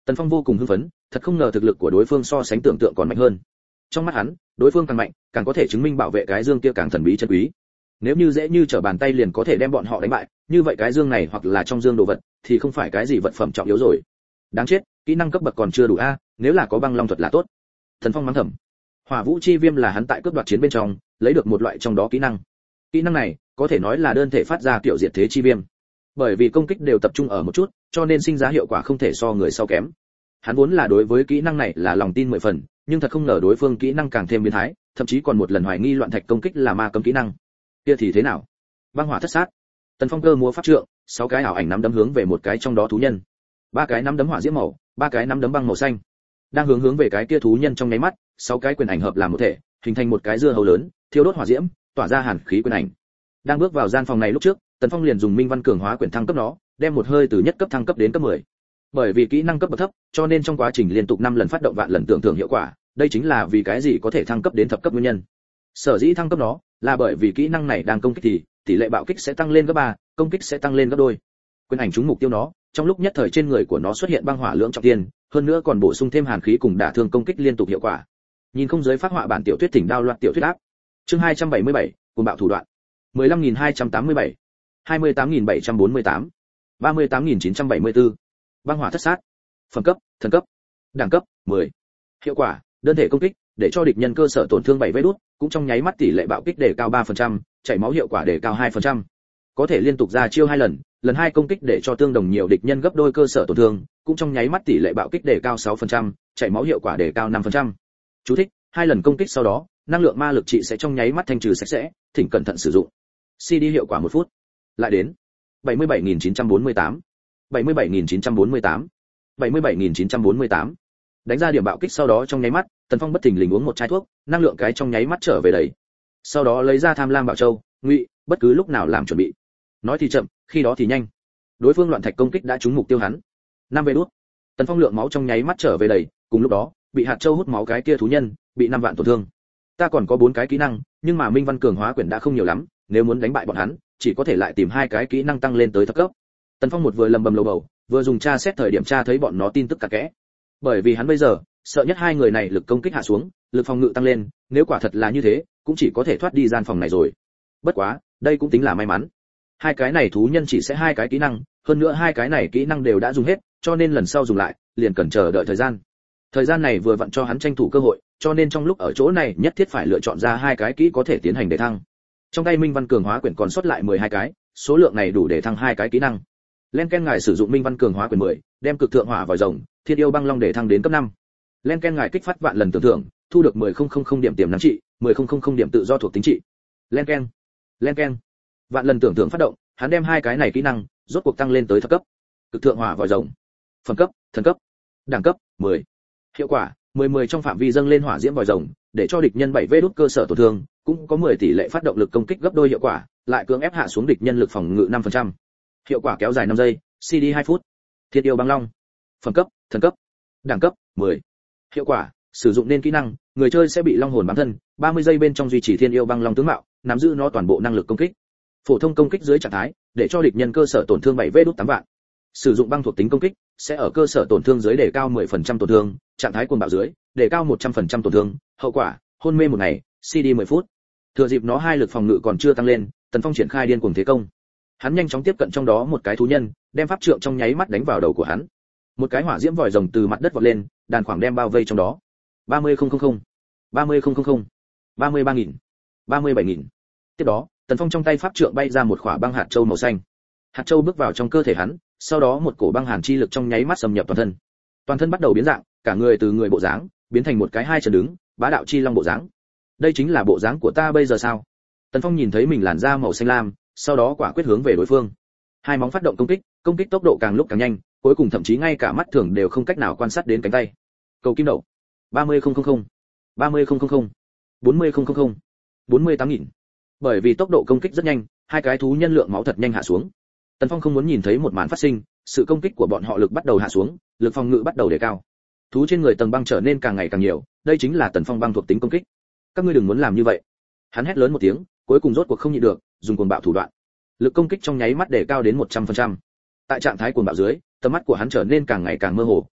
Tần Phong vô cùng hưng phấn, thật không ngờ thực lực của đối phương so sánh tưởng tượng còn mạnh hơn. Trong mắt hắn, đối phương càng mạnh, càng có thể chứng minh bảo vệ cái dương kia càng thần bí chân quý. Nếu như dễ như trở bàn tay liền có thể đem bọn họ đánh bại, như vậy cái dương này hoặc là trong dương đồ vật thì không phải cái gì vật phẩm trọng yếu rồi. Đáng chết, kỹ năng cấp bậc còn chưa đủ a, nếu là có băng long thuật là tốt. Thần Phong mắng thầm. Hỏa Vũ Chi Viêm là hắn tại cướp đoạt chiến bên trong lấy được một loại trong đó kỹ năng. Kỹ năng này có thể nói là đơn thể phát ra kiểu diệt thế chi viêm. Bởi vì công kích đều tập trung ở một chút, cho nên sinh ra hiệu quả không thể so người sau kém. Hắn vốn là đối với kỹ năng này là lòng tin mười phần, nhưng thật không ngờ đối phương kỹ năng càng thêm biến thái, thậm chí còn một lần hoài nghi loạn thạch công kích là ma cấm kỹ năng. Kia thì thế nào? Băng hỏa thất sát. Tần Phong cơ múa pháp trượng, sáu cái ảo ảnh nắm đấm hướng về một cái trong đó thú nhân. Ba cái nắm đấm hỏa diễm màu, ba cái nắm đấm băng màu xanh. Đang hướng hướng về cái kia thú nhân trong nháy mắt, sáu cái quyền ảnh hợp làm một thể, hình thành một cái dưa hấu lớn, thiêu đốt hỏa diễm, tỏa ra hàn khí quyền ảnh. Đang bước vào gian phòng này lúc trước, Tần Phong liền dùng Minh Văn cường hóa quyển thăng cấp nó, đem một hơi từ nhất cấp thăng cấp đến cấp mười. Bởi vì kỹ năng cấp bậc thấp, cho nên trong quá trình liên tục năm lần phát động vạn lần tưởng thưởng hiệu quả, đây chính là vì cái gì có thể thăng cấp đến thập cấp nguyên nhân. Sở dĩ thăng cấp nó, là bởi vì kỹ năng này đang công kích thì tỷ lệ bạo kích sẽ tăng lên gấp ba, công kích sẽ tăng lên gấp đôi. Quyền ảnh trúng mục tiêu nó, trong lúc nhất thời trên người của nó xuất hiện băng hỏa lưỡng trọng thiên, hơn nữa còn bổ sung thêm hàn khí cùng đả thương công kích liên tục hiệu quả. Nhìn không giới phát họa bản tiểu thuyết thỉnh đao loạt tiểu thuyết áp. Chương hai trăm bảy mươi bảy, cùng bạo thủ đoạn. mười lăm nghìn hai trăm tám mươi bảy, hai mươi tám nghìn bảy trăm bốn mươi tám, ba mươi tám nghìn chín trăm bảy mươi tư. Băng hỏa thất sát. Phẩm cấp, thần cấp. Đẳng cấp, mười. Hiệu quả, đơn thể công kích, để cho địch nhân cơ sở tổn thương bảy vết đút, cũng trong nháy mắt tỷ lệ bạo kích đề cao ba phần trăm, chảy máu hiệu quả đề cao hai phần trăm. Có thể liên tục ra chiêu hai lần, lần hai công kích để cho tương đồng nhiều địch nhân gấp đôi cơ sở tổn thương, cũng trong nháy mắt tỷ lệ bạo kích đề cao sáu phần trăm, chảy máu hiệu quả đề cao năm phần trăm. Chú thích: hai lần công kích sau đó, năng lượng ma lực trị sẽ trong nháy mắt thanh trừ sạch sẽ, thỉnh cẩn thận sử dụng. xê đê hiệu quả một phút. Lại đến bảy mươi bảy nghìn chín trăm bốn mươi tám, bảy mươi bảy nghìn chín trăm bốn mươi tám, bảy mươi bảy nghìn chín trăm bốn mươi tám. Đánh ra điểm bạo kích sau đó trong nháy mắt, Tần Phong bất thình lình uống một chai thuốc, năng lượng cái trong nháy mắt trở về đầy. Sau đó lấy ra Tham Lam Bảo Châu, ngụy, bất cứ lúc nào làm chuẩn bị. Nói thì chậm, khi đó thì nhanh. Đối phương loạn thạch công kích đã trúng mục tiêu hắn. Năm vê đút. Tần Phong lượng máu trong nháy mắt trở về đầy, cùng lúc đó, bị hạt châu hút máu cái kia thú nhân, bị năm vạn tổn thương. Ta còn có bốn cái kỹ năng, nhưng mà Minh Văn cường hóa quyển đã không nhiều lắm, nếu muốn đánh bại bọn hắn, chỉ có thể lại tìm hai cái kỹ năng tăng lên tới thập cấp. Tần Phong một vừa lầm bầm lầu bầu, vừa dùng tra xét thời điểm tra thấy bọn nó tin tức cả kẽ. Bởi vì hắn bây giờ, sợ nhất hai người này lực công kích hạ xuống, lực phòng ngự tăng lên, nếu quả thật là như thế, cũng chỉ có thể thoát đi gian phòng này rồi. Bất quá, đây cũng tính là may mắn. Hai cái này thú nhân chỉ sẽ hai cái kỹ năng, hơn nữa hai cái này kỹ năng đều đã dùng hết, cho nên lần sau dùng lại, liền cần chờ đợi thời gian. Thời gian này vừa vặn cho hắn tranh thủ cơ hội, cho nên trong lúc ở chỗ này nhất thiết phải lựa chọn ra hai cái kỹ có thể tiến hành để thăng. Trong tay Minh Văn cường hóa quyển còn sót lại mười hai cái, số lượng này đủ để thăng hai cái kỹ năng. Len Ken ngài sử dụng Minh Văn cường hóa quyển mười, đem cực thượng hỏa vòi rồng, Thiên yêu băng long để thăng đến cấp năm. Len Ken ngài kích phát vạn lần tưởng thưởng, thu được mười nghìn điểm tiềm năng trị, mười nghìn điểm tự do thuộc tính trị. Len Ken, Len Ken. Vạn lần tưởng thưởng phát động, hắn đem hai cái này kỹ năng rốt cuộc tăng lên tới thập cấp. Cực thượng hỏa vòi rồng. Phẩm cấp, thần cấp. Đẳng cấp, mười. Hiệu quả, mười mười trong phạm vi dâng lên hỏa diễm vòi rồng, để cho địch nhân bảy vê đút cơ sở tổn thương, cũng có mười tỷ lệ phát động lực công kích gấp đôi hiệu quả, lại cưỡng ép hạ xuống địch nhân lực phòng ngự năm phần trăm. Hiệu quả kéo dài năm giây, xê đê hai phút. Thiên yêu băng long. Phẩm cấp, thần cấp. Đẳng cấp, mười. Hiệu quả, sử dụng nên kỹ năng, người chơi sẽ bị long hồn bám thân, ba mươi giây bên trong duy trì thiên yêu băng long tướng mạo, nắm giữ nó toàn bộ năng lực công kích. Phổ thông công kích dưới trạng thái, để cho địch nhân cơ sở tổn thương bảy vê đút tám vạn. Sử dụng băng thuộc tính công kích, sẽ ở cơ sở tổn thương dưới đề cao mười phần trăm tổn thương, trạng thái cuồng bạo dưới, đề cao một trăm phần trăm tổn thương, hậu quả, hôn mê một ngày, xê đê mười phút. Thừa dịp nó hai lực phòng ngự còn chưa tăng lên, Tần Phong triển khai điên cuồng thế công. Hắn nhanh chóng tiếp cận trong đó một cái thú nhân, đem pháp trượng trong nháy mắt đánh vào đầu của hắn. Một cái hỏa diễm vòi rồng từ mặt đất vọt lên, đàn khoảng đem bao vây trong đó. ba mươi nghìn, ba mươi nghìn, ba mươi ba nghìn, ba mươi bảy nghìn. Tiếp đó, Tần Phong trong tay pháp trượng bay ra một quả băng hạt châu màu xanh. Hạt châu bước vào trong cơ thể hắn, sau đó một cổ băng hàn chi lực trong nháy mắt xâm nhập toàn thân. Toàn thân bắt đầu biến dạng, cả người từ người bộ dáng biến thành một cái hai chân đứng, bá đạo chi long bộ dáng. Đây chính là bộ dáng của ta bây giờ sao? Tần Phong nhìn thấy mình làn da màu xanh lam, sau đó quả quyết hướng về đối phương. Hai móng phát động công kích, công kích tốc độ càng lúc càng nhanh, cuối cùng thậm chí ngay cả mắt thường đều không cách nào quan sát đến cánh tay. Cầu kim đậu. ba mươi nghìn, ba mươi nghìn, bốn mươi nghìn, bốn mươi tám nghìn. Bởi vì tốc độ công kích rất nhanh, hai cái thú nhân lượng máu thật nhanh hạ xuống. Tần Phong không muốn nhìn thấy một màn phát sinh, sự công kích của bọn họ lực bắt đầu hạ xuống, lực phòng ngự bắt đầu đề cao. Thú trên người tầng băng trở nên càng ngày càng nhiều, đây chính là Tần Phong băng thuộc tính công kích. Các ngươi đừng muốn làm như vậy. Hắn hét lớn một tiếng, cuối cùng rốt cuộc không nhịn được, dùng cuồng bạo thủ đoạn. Lực công kích trong nháy mắt đề cao đến một trăm phần trăm. Tại trạng thái cuồng bạo dưới, tầm mắt của hắn trở nên càng ngày càng mơ hồ,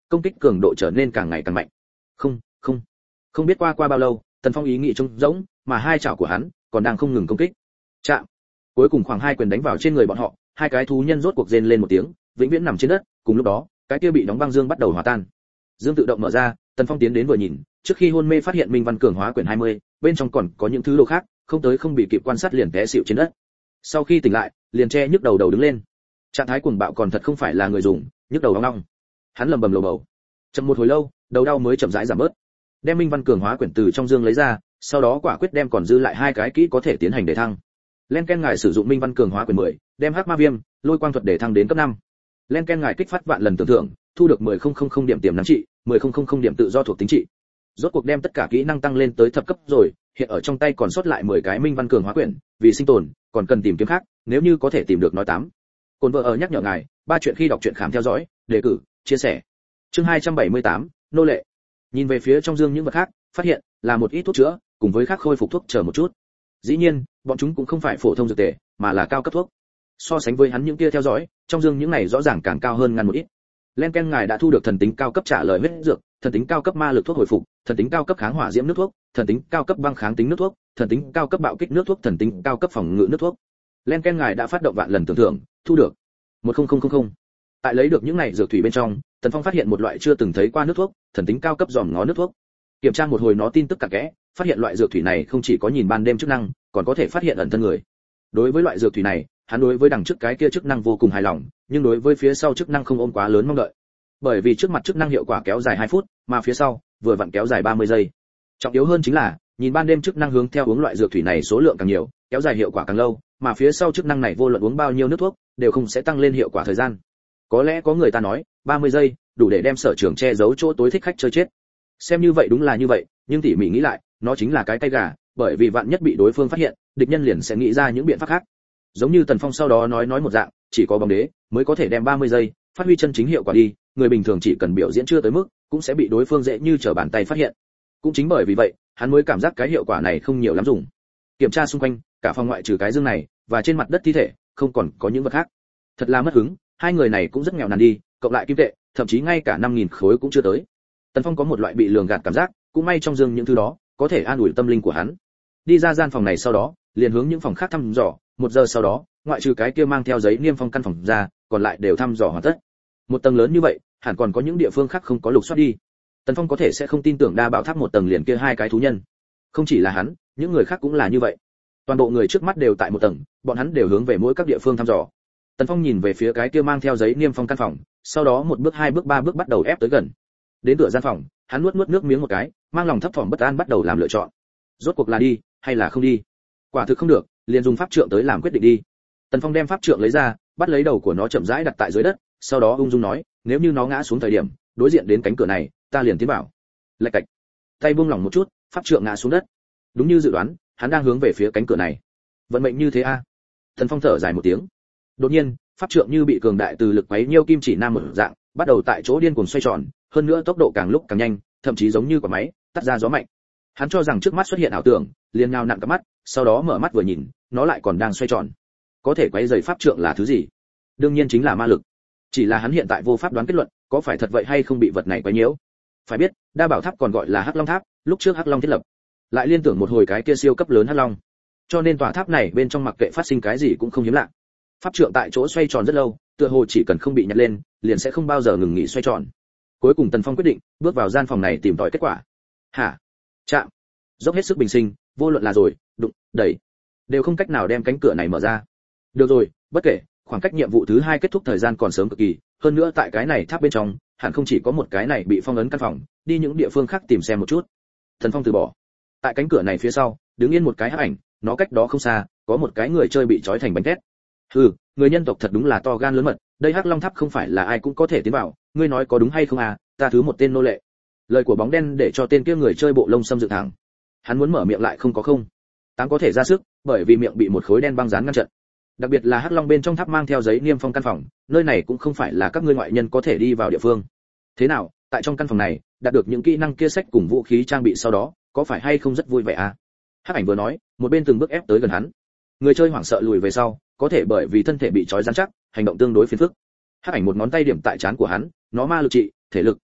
công kích cường độ trở nên càng ngày càng mạnh. Không, không, không biết qua qua bao lâu, Tần Phong ý nghĩ trống rỗng, mà hai chảo của hắn còn đang không ngừng công kích. Chạm. Cuối cùng khoảng hai quyền đánh vào trên người bọn họ, hai cái thú nhân rốt cuộc rên lên một tiếng, vĩnh viễn nằm trên đất. Cùng lúc đó, cái kia bị đóng băng dương bắt đầu hòa tan. Dương tự động mở ra, Tần Phong tiến đến vừa nhìn, trước khi hôn mê phát hiện Minh Văn Cường Hóa quyển hai mươi, bên trong còn có những thứ đồ khác, không tới không bị kịp quan sát liền té xỉu trên đất. Sau khi tỉnh lại, liền che nhức đầu đầu đứng lên. Trạng thái cuồng bạo còn thật không phải là người dùng, nhức đầu ong ong. Hắn lầm bầm lầu bầu. Chậm một hồi lâu, đầu đau mới chậm rãi giảm bớt. Đem Minh Văn Cường Hóa quyển từ trong dương lấy ra, sau đó quả quyết đem còn dư lại hai cái kỹ có thể tiến hành để thăng. Len Ken ngài sử dụng Minh Văn Cường Hóa quyển mười, đem Hắc Ma Viêm, Lôi Quang thuật để thăng đến cấp năm. Len Ken ngài kích phát vạn lần tưởng thưởng, thu được mười nghìn điểm tiềm năng trị, mười nghìn điểm tự do thuộc tính trị. Rốt cuộc đem tất cả kỹ năng tăng lên tới thập cấp rồi, hiện ở trong tay còn sót lại mười cái Minh Văn Cường Hóa quyển, vì sinh tồn, còn cần tìm kiếm khác, nếu như có thể tìm được nói tám. Côn vợ ở nhắc nhở ngài, ba chuyện khi đọc truyện khám theo dõi, đề cử, chia sẻ. Chương hai trăm bảy mươi tám, nô lệ. Nhìn về phía trong dương những vật khác, phát hiện là một ít thuốc chữa, cùng với khác khôi phục thuốc chờ một chút. Dĩ nhiên, bọn chúng cũng không phải phổ thông dược tề, mà là cao cấp thuốc. So sánh với hắn những kia theo dõi, trong dương những này rõ ràng càng cao hơn ngăn một ít. Len Ken ngài đã thu được thần tính cao cấp trả lời huyết dược, thần tính cao cấp ma lực thuốc hồi phục, thần tính cao cấp kháng hỏa diễm nước thuốc, thần tính cao cấp băng kháng tính nước thuốc, thần tính cao cấp bạo kích nước thuốc, thần tính cao cấp phòng ngự nước thuốc. Len Ken ngài đã phát động vạn lần tưởng thưởng, thu được một nghìn. Tại lấy được những này dược thủy bên trong, Tần Phong phát hiện một loại chưa từng thấy qua nước thuốc, thần tính cao cấp giòm ngó nước thuốc. Kiểm tra một hồi nó tin tức cặn kẽ, phát hiện loại dược thủy này không chỉ có nhìn ban đêm chức năng, còn có thể phát hiện ẩn thân người. Đối với loại dược thủy này, hắn đối với đằng trước cái kia chức năng vô cùng hài lòng, nhưng đối với phía sau chức năng không ôm quá lớn mong đợi. Bởi vì trước mặt chức năng hiệu quả kéo dài hai phút, mà phía sau vừa vặn kéo dài ba mươi giây. Trọng yếu hơn chính là, nhìn ban đêm chức năng hướng theo uống loại dược thủy này số lượng càng nhiều, kéo dài hiệu quả càng lâu, mà phía sau chức năng này vô luận uống bao nhiêu nước thuốc, đều không sẽ tăng lên hiệu quả thời gian. Có lẽ có người ta nói, ba mươi giây đủ để đem sở trường che giấu chỗ tối thích khách chơi chết. Xem như vậy đúng là như vậy, nhưng tỉ mỉ nghĩ lại, nó chính là cái tay gà, bởi vì vạn nhất bị đối phương phát hiện, địch nhân liền sẽ nghĩ ra những biện pháp khác. Giống như Tần Phong sau đó nói nói một dạng, chỉ có bóng đế mới có thể đem ba mươi giây phát huy chân chính hiệu quả đi, người bình thường chỉ cần biểu diễn chưa tới mức, cũng sẽ bị đối phương dễ như trở bàn tay phát hiện. Cũng chính bởi vì vậy, hắn mới cảm giác cái hiệu quả này không nhiều lắm dùng. Kiểm tra xung quanh, cả phòng ngoại trừ cái dương này và trên mặt đất thi thể, không còn có những vật khác. Thật là mất hứng, hai người này cũng rất nghèo nàn đi, cộng lại kim tệ, thậm chí ngay cả năm nghìn khối cũng chưa tới. Tần Phong có một loại bị lường gạt cảm giác, cũng may trong dương những thứ đó có thể an ủi tâm linh của hắn. Đi ra gian phòng này sau đó, liền hướng những phòng khác thăm dò, một giờ sau đó, ngoại trừ cái kia mang theo giấy niêm phong căn phòng ra, còn lại đều thăm dò hoàn tất. Một tầng lớn như vậy, hẳn còn có những địa phương khác không có lục soát đi. Tần Phong có thể sẽ không tin tưởng đa bảo tháp một tầng liền kia hai cái thú nhân. Không chỉ là hắn, những người khác cũng là như vậy. Toàn bộ người trước mắt đều tại một tầng, bọn hắn đều hướng về mỗi các địa phương thăm dò. Tần Phong nhìn về phía cái kia mang theo giấy niêm phong căn phòng, sau đó một bước hai bước ba bước bắt đầu ép tới gần. Đến cửa gian phòng, hắn nuốt nuốt nước miếng một cái, mang lòng thấp thỏm bất an bắt đầu làm lựa chọn. Rốt cuộc là đi hay là không đi? Quả thực không được, liền dùng pháp trượng tới làm quyết định đi. Tần Phong đem pháp trượng lấy ra, bắt lấy đầu của nó chậm rãi đặt tại dưới đất, sau đó ung dung nói, nếu như nó ngã xuống thời điểm đối diện đến cánh cửa này, ta liền tiến vào. Lạch cạch, tay buông lỏng một chút, pháp trượng ngã xuống đất. Đúng như dự đoán, hắn đang hướng về phía cánh cửa này. Vận mệnh như thế a. À? Tần Phong thở dài một tiếng. Đột nhiên, pháp trượng như bị cường đại từ lực quấy nhiêu kim chỉ nam một dạng, bắt đầu tại chỗ điên cuồng xoay tròn, hơn nữa tốc độ càng lúc càng nhanh, thậm chí giống như quả máy tắt ra gió mạnh. Hắn cho rằng trước mắt xuất hiện ảo tưởng, liền nhào nặn cặp mắt, sau đó mở mắt vừa nhìn, nó lại còn đang xoay tròn. Có thể quấy rầy pháp trượng là thứ gì? Đương nhiên chính là ma lực. Chỉ là hắn hiện tại vô pháp đoán kết luận, có phải thật vậy hay không bị vật này quấy nhiễu. Phải biết, đa bảo tháp còn gọi là Hắc Long tháp, lúc trước Hắc Long thiết lập, lại liên tưởng một hồi cái kia siêu cấp lớn Hắc Long. Cho nên tòa tháp này bên trong mặc kệ phát sinh cái gì cũng không hiếm lạ. Pháp trượng tại chỗ xoay tròn rất lâu, tựa hồ chỉ cần không bị nhặt lên, liền sẽ không bao giờ ngừng nghỉ xoay tròn. Cuối cùng Tần Phong quyết định, bước vào gian phòng này tìm tòi kết quả. Hả? Chạm. Dốc hết sức bình sinh, vô luận là rồi, đụng, đẩy, đều không cách nào đem cánh cửa này mở ra. Được rồi, bất kể, khoảng cách nhiệm vụ thứ hai kết thúc thời gian còn sớm cực kỳ, hơn nữa tại cái này tháp bên trong, hẳn không chỉ có một cái này bị phong ấn căn phòng, đi những địa phương khác tìm xem một chút. Tần Phong từ bỏ. Tại cánh cửa này phía sau, đứng yên một cái hắc ảnh, nó cách đó không xa, có một cái người chơi bị trói thành bánh tét. Hừ, người nhân tộc thật đúng là to gan lớn mật, đây Hắc Long tháp không phải là ai cũng có thể tiến vào, ngươi nói có đúng hay không à, ta thứ một tên nô lệ. Lời của bóng đen để cho tên kia người chơi bộ lông xâm dựng thẳng. Hắn muốn mở miệng lại không có không. Tám có thể ra sức, bởi vì miệng bị một khối đen băng dán ngăn chặn. Đặc biệt là Hắc Long bên trong tháp mang theo giấy niêm phong căn phòng, nơi này cũng không phải là các ngươi ngoại nhân có thể đi vào địa phương. Thế nào, tại trong căn phòng này, đạt được những kỹ năng kia sách cùng vũ khí trang bị sau đó, có phải hay không rất vui vẻ à? Hắc ảnh vừa nói, một bên từng bước ép tới gần hắn. Người chơi hoảng sợ lùi về sau, có thể bởi vì thân thể bị trói rắn chắc, hành động tương đối phiền phức. Hắc ảnh một ngón tay điểm tại trán của hắn, nó ma lực trị, thể lực,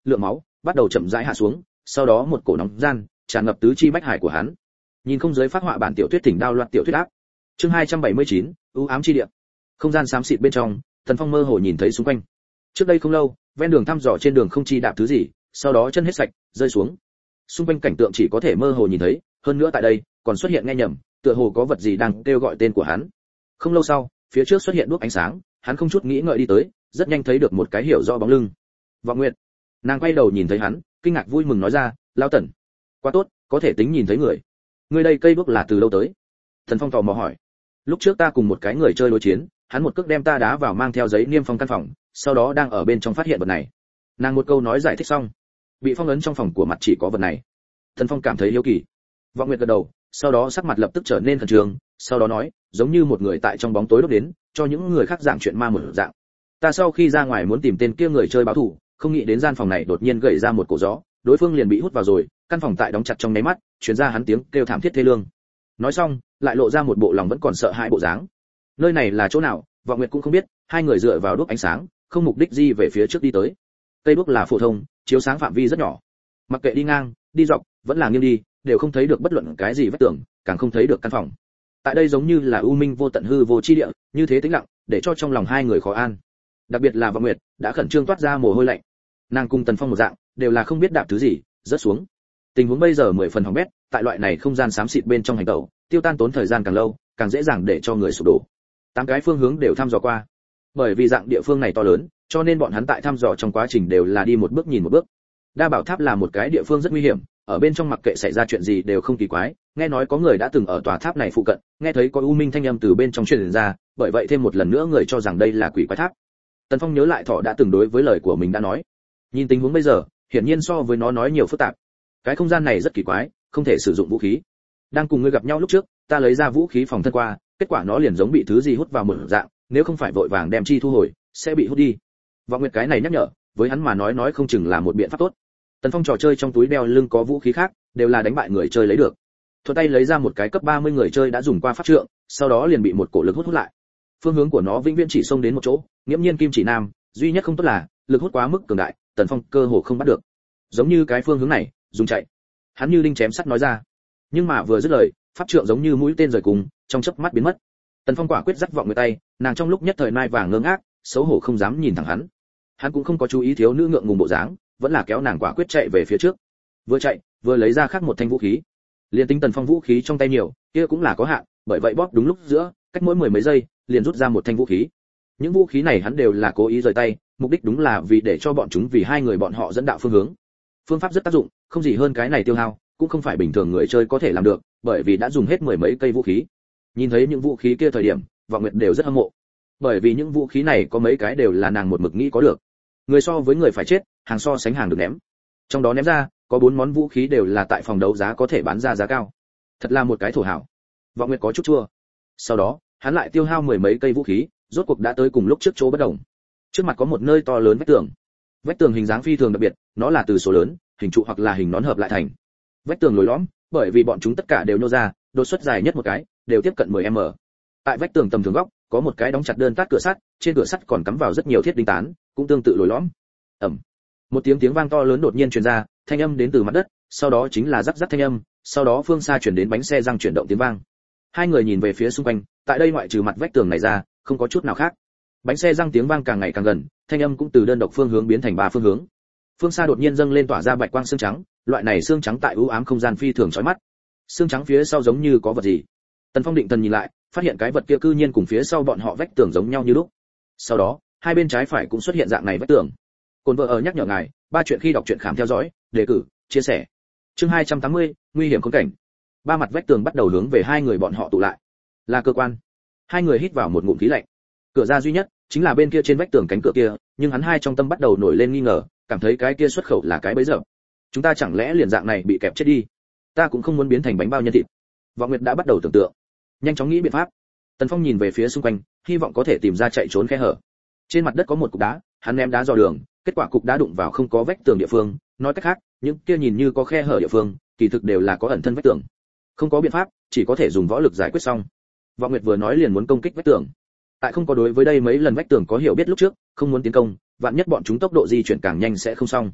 lượng máu bắt đầu chậm rãi hạ xuống, sau đó một cổ nóng gian tràn ngập tứ chi bách hải của hắn. Nhìn không giới phát họa bản tiểu thuyết thỉnh đao loạt tiểu thuyết áp. Chương hai trăm bảy mươi chín, ưu ám chi địa. Không gian xám xịt bên trong, Tần Phong mơ hồ nhìn thấy xung quanh. Trước đây không lâu, ven đường thăm dò trên đường không chi đạp thứ gì, sau đó chân hết sạch, rơi xuống. Xung quanh cảnh tượng chỉ có thể mơ hồ nhìn thấy, hơn nữa tại đây còn xuất hiện nghe nhầm, tựa hồ có vật gì đang kêu gọi tên của hắn. Không lâu sau, phía trước xuất hiện đuốc ánh sáng, hắn không chút nghĩ ngợi đi tới, rất nhanh thấy được một cái hiểu rõ bóng lưng. Vọng Nguyệt. Nàng quay đầu nhìn thấy hắn, kinh ngạc vui mừng nói ra, "Lão Tần, quá tốt, có thể tính nhìn thấy người. Ngươi đây cây bước là từ lâu tới?" Thần Phong tò mò hỏi. "Lúc trước ta cùng một cái người chơi đối chiến, hắn một cước đem ta đá vào mang theo giấy niêm phong căn phòng, sau đó đang ở bên trong phát hiện vật này." Nàng một câu nói giải thích xong, bị phong ấn trong phòng của mặt chỉ có vật này. Thần Phong cảm thấy hiếu kỳ. Vọng Nguyệt gật đầu, sau đó sắc mặt lập tức trở nên khẩn trương, sau đó nói, giống như một người tại trong bóng tối đốt đến, cho những người khác giảng chuyện ma một dạng. "Ta sau khi ra ngoài muốn tìm tên kia người chơi báo thù, không nghĩ đến gian phòng này đột nhiên gợi ra một cổ gió, đối phương liền bị hút vào rồi, căn phòng tại đóng chặt trong nháy mắt, truyền ra hắn tiếng kêu thảm thiết thê lương." Nói xong, lại lộ ra một bộ lòng vẫn còn sợ hãi bộ dáng. Nơi này là chỗ nào, Vọng Nguyệt cũng không biết, hai người dựa vào đuốc ánh sáng, không mục đích gì về phía trước đi tới. Cây đuốc là phổ thông, chiếu sáng phạm vi rất nhỏ. Mặc kệ đi ngang, đi dọc, vẫn là nghiêng đi, đều không thấy được bất luận cái gì vách tường, càng không thấy được căn phòng. Tại đây giống như là u minh vô tận hư vô chi địa, như thế tĩnh lặng, để cho trong lòng hai người khó an. Đặc biệt là Vọng Nguyệt, đã khẩn trương toát ra mồ hôi lạnh. Nàng cùng Tần Phong một dạng, đều là không biết đạp thứ gì, rớt xuống. Tình huống bây giờ mười phần hỏng bét, tại loại này không gian xám xịt bên trong hành động, tiêu tan tốn thời gian càng lâu, càng dễ dàng để cho người sụp đổ. Tám cái phương hướng đều thăm dò qua. Bởi vì dạng địa phương này to lớn, cho nên bọn hắn tại thăm dò trong quá trình đều là đi một bước nhìn một bước. Đa Bảo Tháp là một cái địa phương rất nguy hiểm, ở bên trong mặc kệ xảy ra chuyện gì đều không kỳ quái, nghe nói có người đã từng ở tòa tháp này phụ cận, nghe thấy có u minh thanh âm từ bên trong truyền ra, bởi vậy thêm một lần nữa người cho rằng đây là quỷ quái tháp. Tần Phong nhớ lại Thỏ đã từng đối với lời của mình đã nói. Nhìn tình huống bây giờ, hiển nhiên so với nó nói nhiều phức tạp. Cái không gian này rất kỳ quái, không thể sử dụng vũ khí. Đang cùng ngươi gặp nhau lúc trước, ta lấy ra vũ khí phòng thân qua, kết quả nó liền giống bị thứ gì hút vào một dạng, nếu không phải vội vàng đem chi thu hồi, sẽ bị hút đi. Vọng Nguyệt cái này nhắc nhở, với hắn mà nói nói không chừng là một biện pháp tốt. Tần Phong trò chơi trong túi đeo lưng có vũ khí khác, đều là đánh bại người chơi lấy được. Thuận tay lấy ra một cái cấp ba mươi người chơi đã dùng qua pháp trượng, sau đó liền bị một cổ lực hút hút lại. Phương hướng của nó vĩnh viễn chỉ xông đến một chỗ, nghiễm nhiên kim chỉ nam, duy nhất không tốt là lực hút quá mức cường đại, Tần Phong cơ hồ không bắt được. Giống như cái phương hướng này, dùng chạy. Hắn như đinh chém sắt nói ra. Nhưng mà vừa dứt lời, pháp trượng giống như mũi tên rời cùng, trong chớp mắt biến mất. Tần Phong quả quyết dắt Vọng Nguyệt tay, nàng trong lúc nhất thời nai vàng ngơ ngác, xấu hổ không dám nhìn thẳng hắn. Hắn cũng không có chú ý thiếu nữ ngượng ngùng bộ dáng, vẫn là kéo nàng quả quyết chạy về phía trước. Vừa chạy, vừa lấy ra khác một thanh vũ khí. Liên tính Tần Phong vũ khí trong tay nhiều, kia cũng là có hạn, bởi vậy bóp đúng lúc giữa, cách mỗi mười mấy giây, liền rút ra một thanh vũ khí. Những vũ khí này hắn đều là cố ý rời tay, mục đích đúng là vì để cho bọn chúng vì hai người bọn họ dẫn đạo phương hướng. Phương pháp rất tác dụng, không gì hơn cái này tiêu hao, cũng không phải bình thường người chơi có thể làm được, bởi vì đã dùng hết mười mấy cây vũ khí. Nhìn thấy những vũ khí kia thời điểm, Vọng Nguyệt đều rất hâm mộ. Bởi vì những vũ khí này có mấy cái đều là nàng một mực nghĩ có được. Người so với người phải chết, hàng so sánh hàng được ném. Trong đó ném ra, có bốn món vũ khí đều là tại phòng đấu giá có thể bán ra giá cao. Thật là một cái thổ hảo. Vọng Nguyệt có chút chua. Sau đó, hắn lại tiêu hao mười mấy cây vũ khí, rốt cuộc đã tới cùng lúc trước chỗ bất đồng. Trước mặt có một nơi to lớn vách tường. Vách tường hình dáng phi thường đặc biệt, nó là từ số lớn, hình trụ hoặc là hình nón hợp lại thành. Vách tường lồi lõm, bởi vì bọn chúng tất cả đều nhô ra, đột xuất dài nhất một cái, đều tiếp cận mười mét. Tại vách tường tầm thường góc, có một cái đóng chặt đơn tát cửa sắt, trên cửa sắt còn cắm vào rất nhiều thiết đinh tán, cũng tương tự lồi lõm. Ầm. Một tiếng tiếng vang to lớn đột nhiên truyền ra, thanh âm đến từ mặt đất, sau đó chính là rắc rắc thanh âm, sau đó phương xa truyền đến bánh xe răng chuyển động tiếng vang. Hai người nhìn về phía xung quanh, tại đây ngoại trừ mặt vách tường này ra, không có chút nào khác. Bánh xe răng tiếng vang càng ngày càng gần, thanh âm cũng từ đơn độc phương hướng biến thành ba phương hướng. Phương xa đột nhiên dâng lên tỏa ra bạch quang xương trắng, loại này xương trắng tại u ám không gian phi thường chói mắt. Xương trắng phía sau giống như có vật gì. Tần Phong định thần nhìn lại, phát hiện cái vật kia cư nhiên cùng phía sau bọn họ vách tường giống nhau như lúc. Sau đó, hai bên trái phải cũng xuất hiện dạng này vách tường. Cồn vợ ở nhắc nhở ngài, ba chuyện khi đọc truyện khám theo dõi, đề cử, chia sẻ. Chương hai trăm tám mươi, nguy hiểm khốn cảnh. Ba mặt vách tường bắt đầu hướng về hai người bọn họ tụ lại. Là cơ quan. Hai người hít vào một ngụm khí lạnh. Cửa ra duy nhất chính là bên kia trên vách tường cánh cửa kia, nhưng hắn hai trong tâm bắt đầu nổi lên nghi ngờ, cảm thấy cái kia xuất khẩu là cái bẫy dập. Chúng ta chẳng lẽ liền dạng này bị kẹp chết đi? Ta cũng không muốn biến thành bánh bao nhân thịt. Vọng Nguyệt đã bắt đầu tưởng tượng, nhanh chóng nghĩ biện pháp. Tần Phong nhìn về phía xung quanh, hy vọng có thể tìm ra chạy trốn khe hở. Trên mặt đất có một cục đá, hắn ném đá dò đường, kết quả cục đá đụng vào không có vách tường địa phương, nói cách khác, những kia nhìn như có khe hở địa phương, kỳ thực đều là có ẩn thân vách tường. Không có biện pháp, chỉ có thể dùng võ lực giải quyết xong. Vọng Nguyệt vừa nói liền muốn công kích vách tường. Tại không có đối với đây mấy lần vách tường có hiểu biết lúc trước, không muốn tiến công, vạn nhất bọn chúng tốc độ di chuyển càng nhanh sẽ không xong.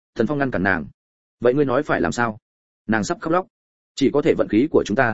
Tần Phong ngăn cản nàng. Vậy ngươi nói phải làm sao? Nàng sắp khóc lóc. Chỉ có thể vận khí của chúng ta.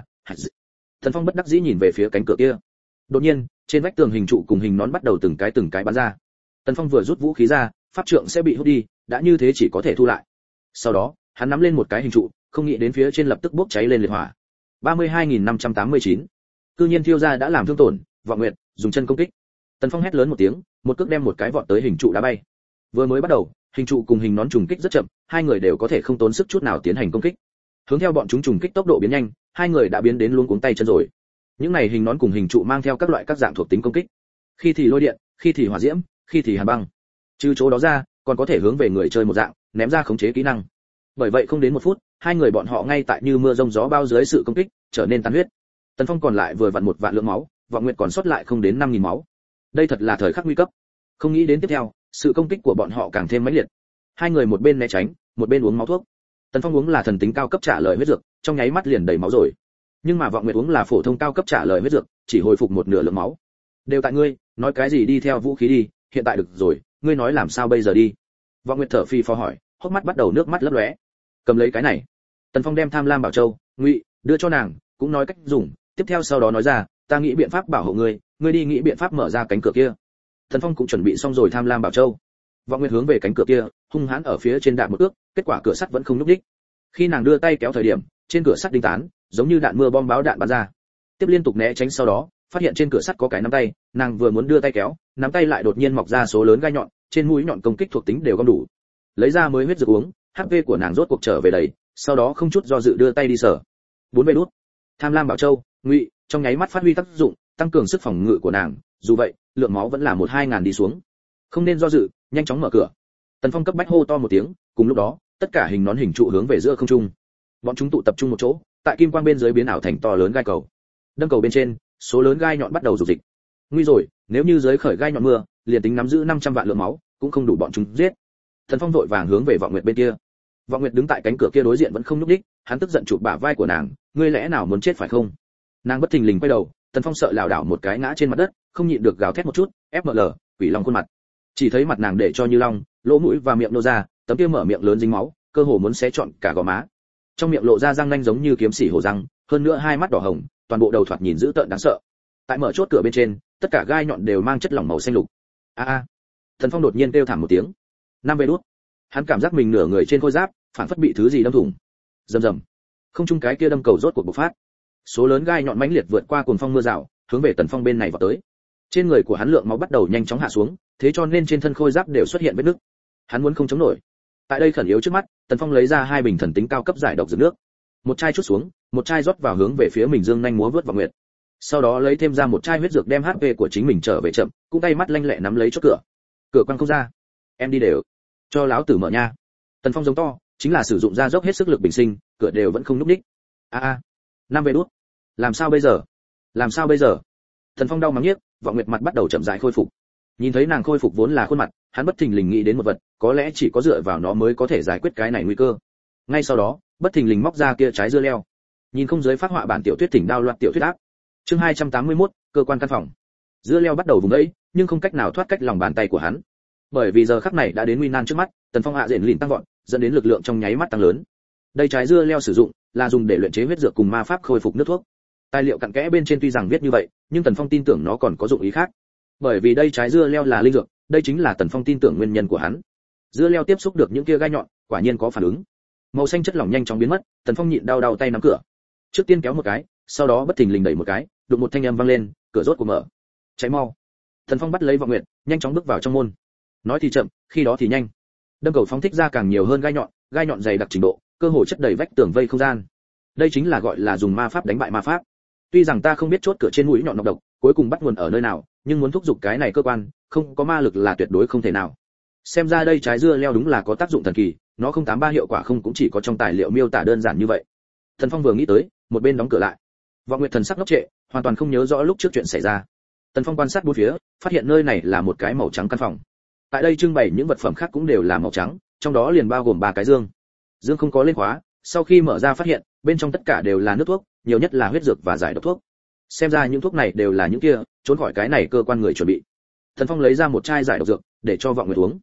Tần Phong bất đắc dĩ nhìn về phía cánh cửa kia. Đột nhiên, trên vách tường hình trụ cùng hình nón bắt đầu từng cái từng cái bắn ra. Tần Phong vừa rút vũ khí ra, pháp trượng sẽ bị hút đi, đã như thế chỉ có thể thu lại. Sau đó, hắn nắm lên một cái hình trụ, không nghĩ đến phía trên lập tức bốc cháy lên liệt hỏa. ba mươi hai nghìn năm trăm tám mươi chín. Cư nhiên thiêu ra đã làm thương tổn, Vọng Nguyệt dùng chân công kích. Tần Phong hét lớn một tiếng, một cước đem một cái vọt tới hình trụ đá bay. Vừa mới bắt đầu, hình trụ cùng hình nón trùng kích rất chậm, hai người đều có thể không tốn sức chút nào tiến hành công kích. Hướng theo bọn chúng trùng kích tốc độ biến nhanh, hai người đã biến đến luống cuống tay chân rồi. Những này hình nón cùng hình trụ mang theo các loại các dạng thuộc tính công kích. Khi thì lôi điện, khi thì hỏa diễm, khi thì hàn băng. Trừ chỗ đó ra, còn có thể hướng về người chơi một dạng, ném ra khống chế kỹ năng. Bởi vậy không đến một phút, hai người bọn họ ngay tại như mưa rông gió bao dưới sự công kích, trở nên tan huyết. Tần Phong còn lại vừa vặn một vạn lượng máu, Vọng Nguyệt còn sót lại không đến năm nghìn máu. Đây thật là thời khắc nguy cấp. Không nghĩ đến tiếp theo, sự công kích của bọn họ càng thêm mãnh liệt. Hai người một bên né tránh, một bên uống máu thuốc. Tần Phong uống là thần tính cao cấp trả lời huyết dược, trong nháy mắt liền đầy máu rồi. Nhưng mà Vọng Nguyệt uống là phổ thông cao cấp trả lời huyết dược, chỉ hồi phục một nửa lượng máu. Đều tại ngươi, nói cái gì đi theo vũ khí đi, hiện tại được rồi, ngươi nói làm sao bây giờ đi? Vọng Nguyệt thở phì phò hỏi, hốc mắt bắt đầu nước mắt lấp lóe. Cầm lấy cái này. Tần Phong đem Tham Lam Bảo Châu, Ngụy, đưa cho nàng, cũng nói cách dùng, tiếp theo sau đó nói ra, ta nghĩ biện pháp bảo hộ ngươi, ngươi đi nghĩ biện pháp mở ra cánh cửa kia. Tần Phong cũng chuẩn bị xong rồi Tham Lam Bảo Châu. Vọng Nguyệt hướng về cánh cửa kia, hung hãn ở phía trên đạp một ước, kết quả cửa sắt vẫn không nhúc nhích. Khi nàng đưa tay kéo thời điểm, trên cửa sắt đinh tán, giống như đạn mưa bom báo đạn bắn ra. Tiếp liên tục né tránh sau đó, phát hiện trên cửa sắt có cái nắm tay, nàng vừa muốn đưa tay kéo, nắm tay lại đột nhiên mọc ra số lớn gai nhọn, trên mũi nhọn công kích thuộc tính đều gom đủ. Lấy ra mới huyết dược uống, hát pê của nàng rốt cuộc trở về đầy, sau đó không chút do dự đưa tay đi sở. Bốn bê đút. Tham Lam Bảo Châu, Ngụy, trong nháy mắt phát huy tác dụng, tăng cường sức phòng ngự của nàng, dù vậy, lượng máu vẫn là một hai ngàn đi xuống. Không nên do dự, nhanh chóng mở cửa. Tần Phong cấp bách hô to một tiếng, cùng lúc đó, tất cả hình nón hình trụ hướng về giữa không trung. Bọn chúng tụ tập trung một chỗ, tại kim quang bên dưới biến ảo thành to lớn gai cầu. Đâm cầu bên trên, số lớn gai nhọn bắt đầu rục dịch. Nguy rồi, nếu như dưới khởi gai nhọn mưa, liền tính nắm giữ năm trăm vạn lượng máu, cũng không đủ bọn chúng giết. Tần Phong vội vàng hướng về Vọng Nguyệt bên kia. Vọng Nguyệt đứng tại cánh cửa kia đối diện vẫn không nhúc nhích, hắn tức giận chụp bả vai của nàng, ngươi lẽ nào muốn chết phải không? Nàng bất thình lình quay đầu, Tần Phong sợ lảo đảo một cái ngã trên mặt đất, không nhịn được gào thét một chút, ép em lờ, quỷ long khuôn mặt. Chỉ thấy mặt nàng để cho như long, lỗ mũi và miệng nô ra, tấm kia mở miệng lớn dính máu, cơ hồ muốn xé trọn cả gò má. Trong miệng lộ ra răng nanh giống như kiếm sỉ hổ răng, hơn nữa hai mắt đỏ hồng, toàn bộ đầu thoạt nhìn dữ tợn đáng sợ. Tại mở chốt cửa bên trên, tất cả gai nhọn đều mang chất lỏng màu xanh lục. A a. Tần Phong đột nhiên kêu thảm một tiếng. Năm vê đút. Hắn cảm giác mình nửa người trên khôi giáp, phản phất bị thứ gì đâm thủng. Rầm rầm. Không trung cái kia đâm cầu rốt cuộc bộc phát. Số lớn gai nhọn mãnh liệt vượt qua cuồng phong mưa rào, hướng về Tần Phong bên này vào tới. Trên người của hắn lượng máu bắt đầu nhanh chóng hạ xuống, thế cho nên trên thân khôi giáp đều xuất hiện vết nứt. Hắn muốn không chống nổi. Tại đây khẩn yếu trước mắt, Tần Phong lấy ra hai bình thần tính cao cấp giải độc dược nước. Một chai chút xuống, một chai rót vào hướng về phía mình dương nhanh múa vớt Vọng Nguyệt. Sau đó lấy thêm ra một chai huyết dược đem hát pê của chính mình trở về chậm, cũng tay mắt lanh lẹ nắm lấy chốt cửa. Cửa quăng không ra. Em đi đều. Cho láo tử mở nha. Tần Phong giống to, chính là sử dụng ra dốc hết sức lực bình sinh, cửa đều vẫn không núp đích. A a. Năm về đút. Làm sao bây giờ? Làm sao bây giờ? Tần Phong đau mắng nhiếc, Vọng Nguyệt mặt bắt đầu chậm rãi khôi phục. Nhìn thấy nàng khôi phục vốn là khuôn mặt, hắn bất thình lình nghĩ đến một vật, có lẽ chỉ có dựa vào nó mới có thể giải quyết cái này nguy cơ. Ngay sau đó, bất thình lình móc ra kia trái dưa leo. Nhìn không giới phát họa bản tiểu thuyết tỉnh đao loạt tiểu thuyết áp. Chương hai trăm tám mươi mốt, cơ quan căn phòng. Dưa leo bắt đầu vùng ấy, nhưng không cách nào thoát cách lòng bàn tay của hắn. Bởi vì giờ khắc này đã đến nguy nan trước mắt, Tần Phong hạ diện lìn tăng vọt, dẫn đến lực lượng trong nháy mắt tăng lớn. Đây trái dưa leo sử dụng là dùng để luyện chế huyết dược cùng ma pháp khôi phục nước thuốc. Tài liệu cặn kẽ bên trên tuy rằng viết như vậy, nhưng Tần Phong tin tưởng nó còn có dụng ý khác. Bởi vì đây trái dưa leo là linh dược, đây chính là Tần Phong tin tưởng nguyên nhân của hắn. Dưa leo tiếp xúc được những kia gai nhọn, quả nhiên có phản ứng. Màu xanh chất lỏng nhanh chóng biến mất, Tần Phong nhịn đau đau tay nắm cửa. Trước tiên kéo một cái, sau đó bất thình lình đẩy một cái, đụng một thanh âm vang lên, cửa rốt cuộc mở. Cháy mau. Tần Phong bắt lấy Vọng Nguyệt, nhanh chóng bước vào trong môn. Nói thì chậm, khi đó thì nhanh. Đâm cầu phóng thích ra càng nhiều hơn gai nhọn, gai nhọn dày đặc trình độ, cơ hồ chất đầy vách tường vây không gian. Đây chính là gọi là dùng ma pháp đánh bại ma pháp. Tuy rằng ta không biết chốt cửa trên mũi nhọn nọc độc, cuối cùng bắt nguồn ở nơi nào, nhưng muốn thúc giục cái này cơ quan, không có ma lực là tuyệt đối không thể nào. Xem ra đây trái dưa leo đúng là có tác dụng thần kỳ, nó không tám ba hiệu quả không cũng chỉ có trong tài liệu miêu tả đơn giản như vậy. Thần Phong vừa nghĩ tới, một bên đóng cửa lại. Vọng Nguyệt thần sắc ngốc trệ, hoàn toàn không nhớ rõ lúc trước chuyện xảy ra. Tần Phong quan sát bốn phía, phát hiện nơi này là một cái màu trắng căn phòng. Tại đây trưng bày những vật phẩm khác cũng đều là màu trắng, trong đó liền bao gồm ba cái dương. Dương không có lên khóa, sau khi mở ra phát hiện, bên trong tất cả đều là nước thuốc, nhiều nhất là huyết dược và giải độc thuốc. Xem ra những thuốc này đều là những kia trốn khỏi cái này cơ quan người chuẩn bị. Tần Phong lấy ra một chai giải độc dược, để cho Vọng Nguyệt uống.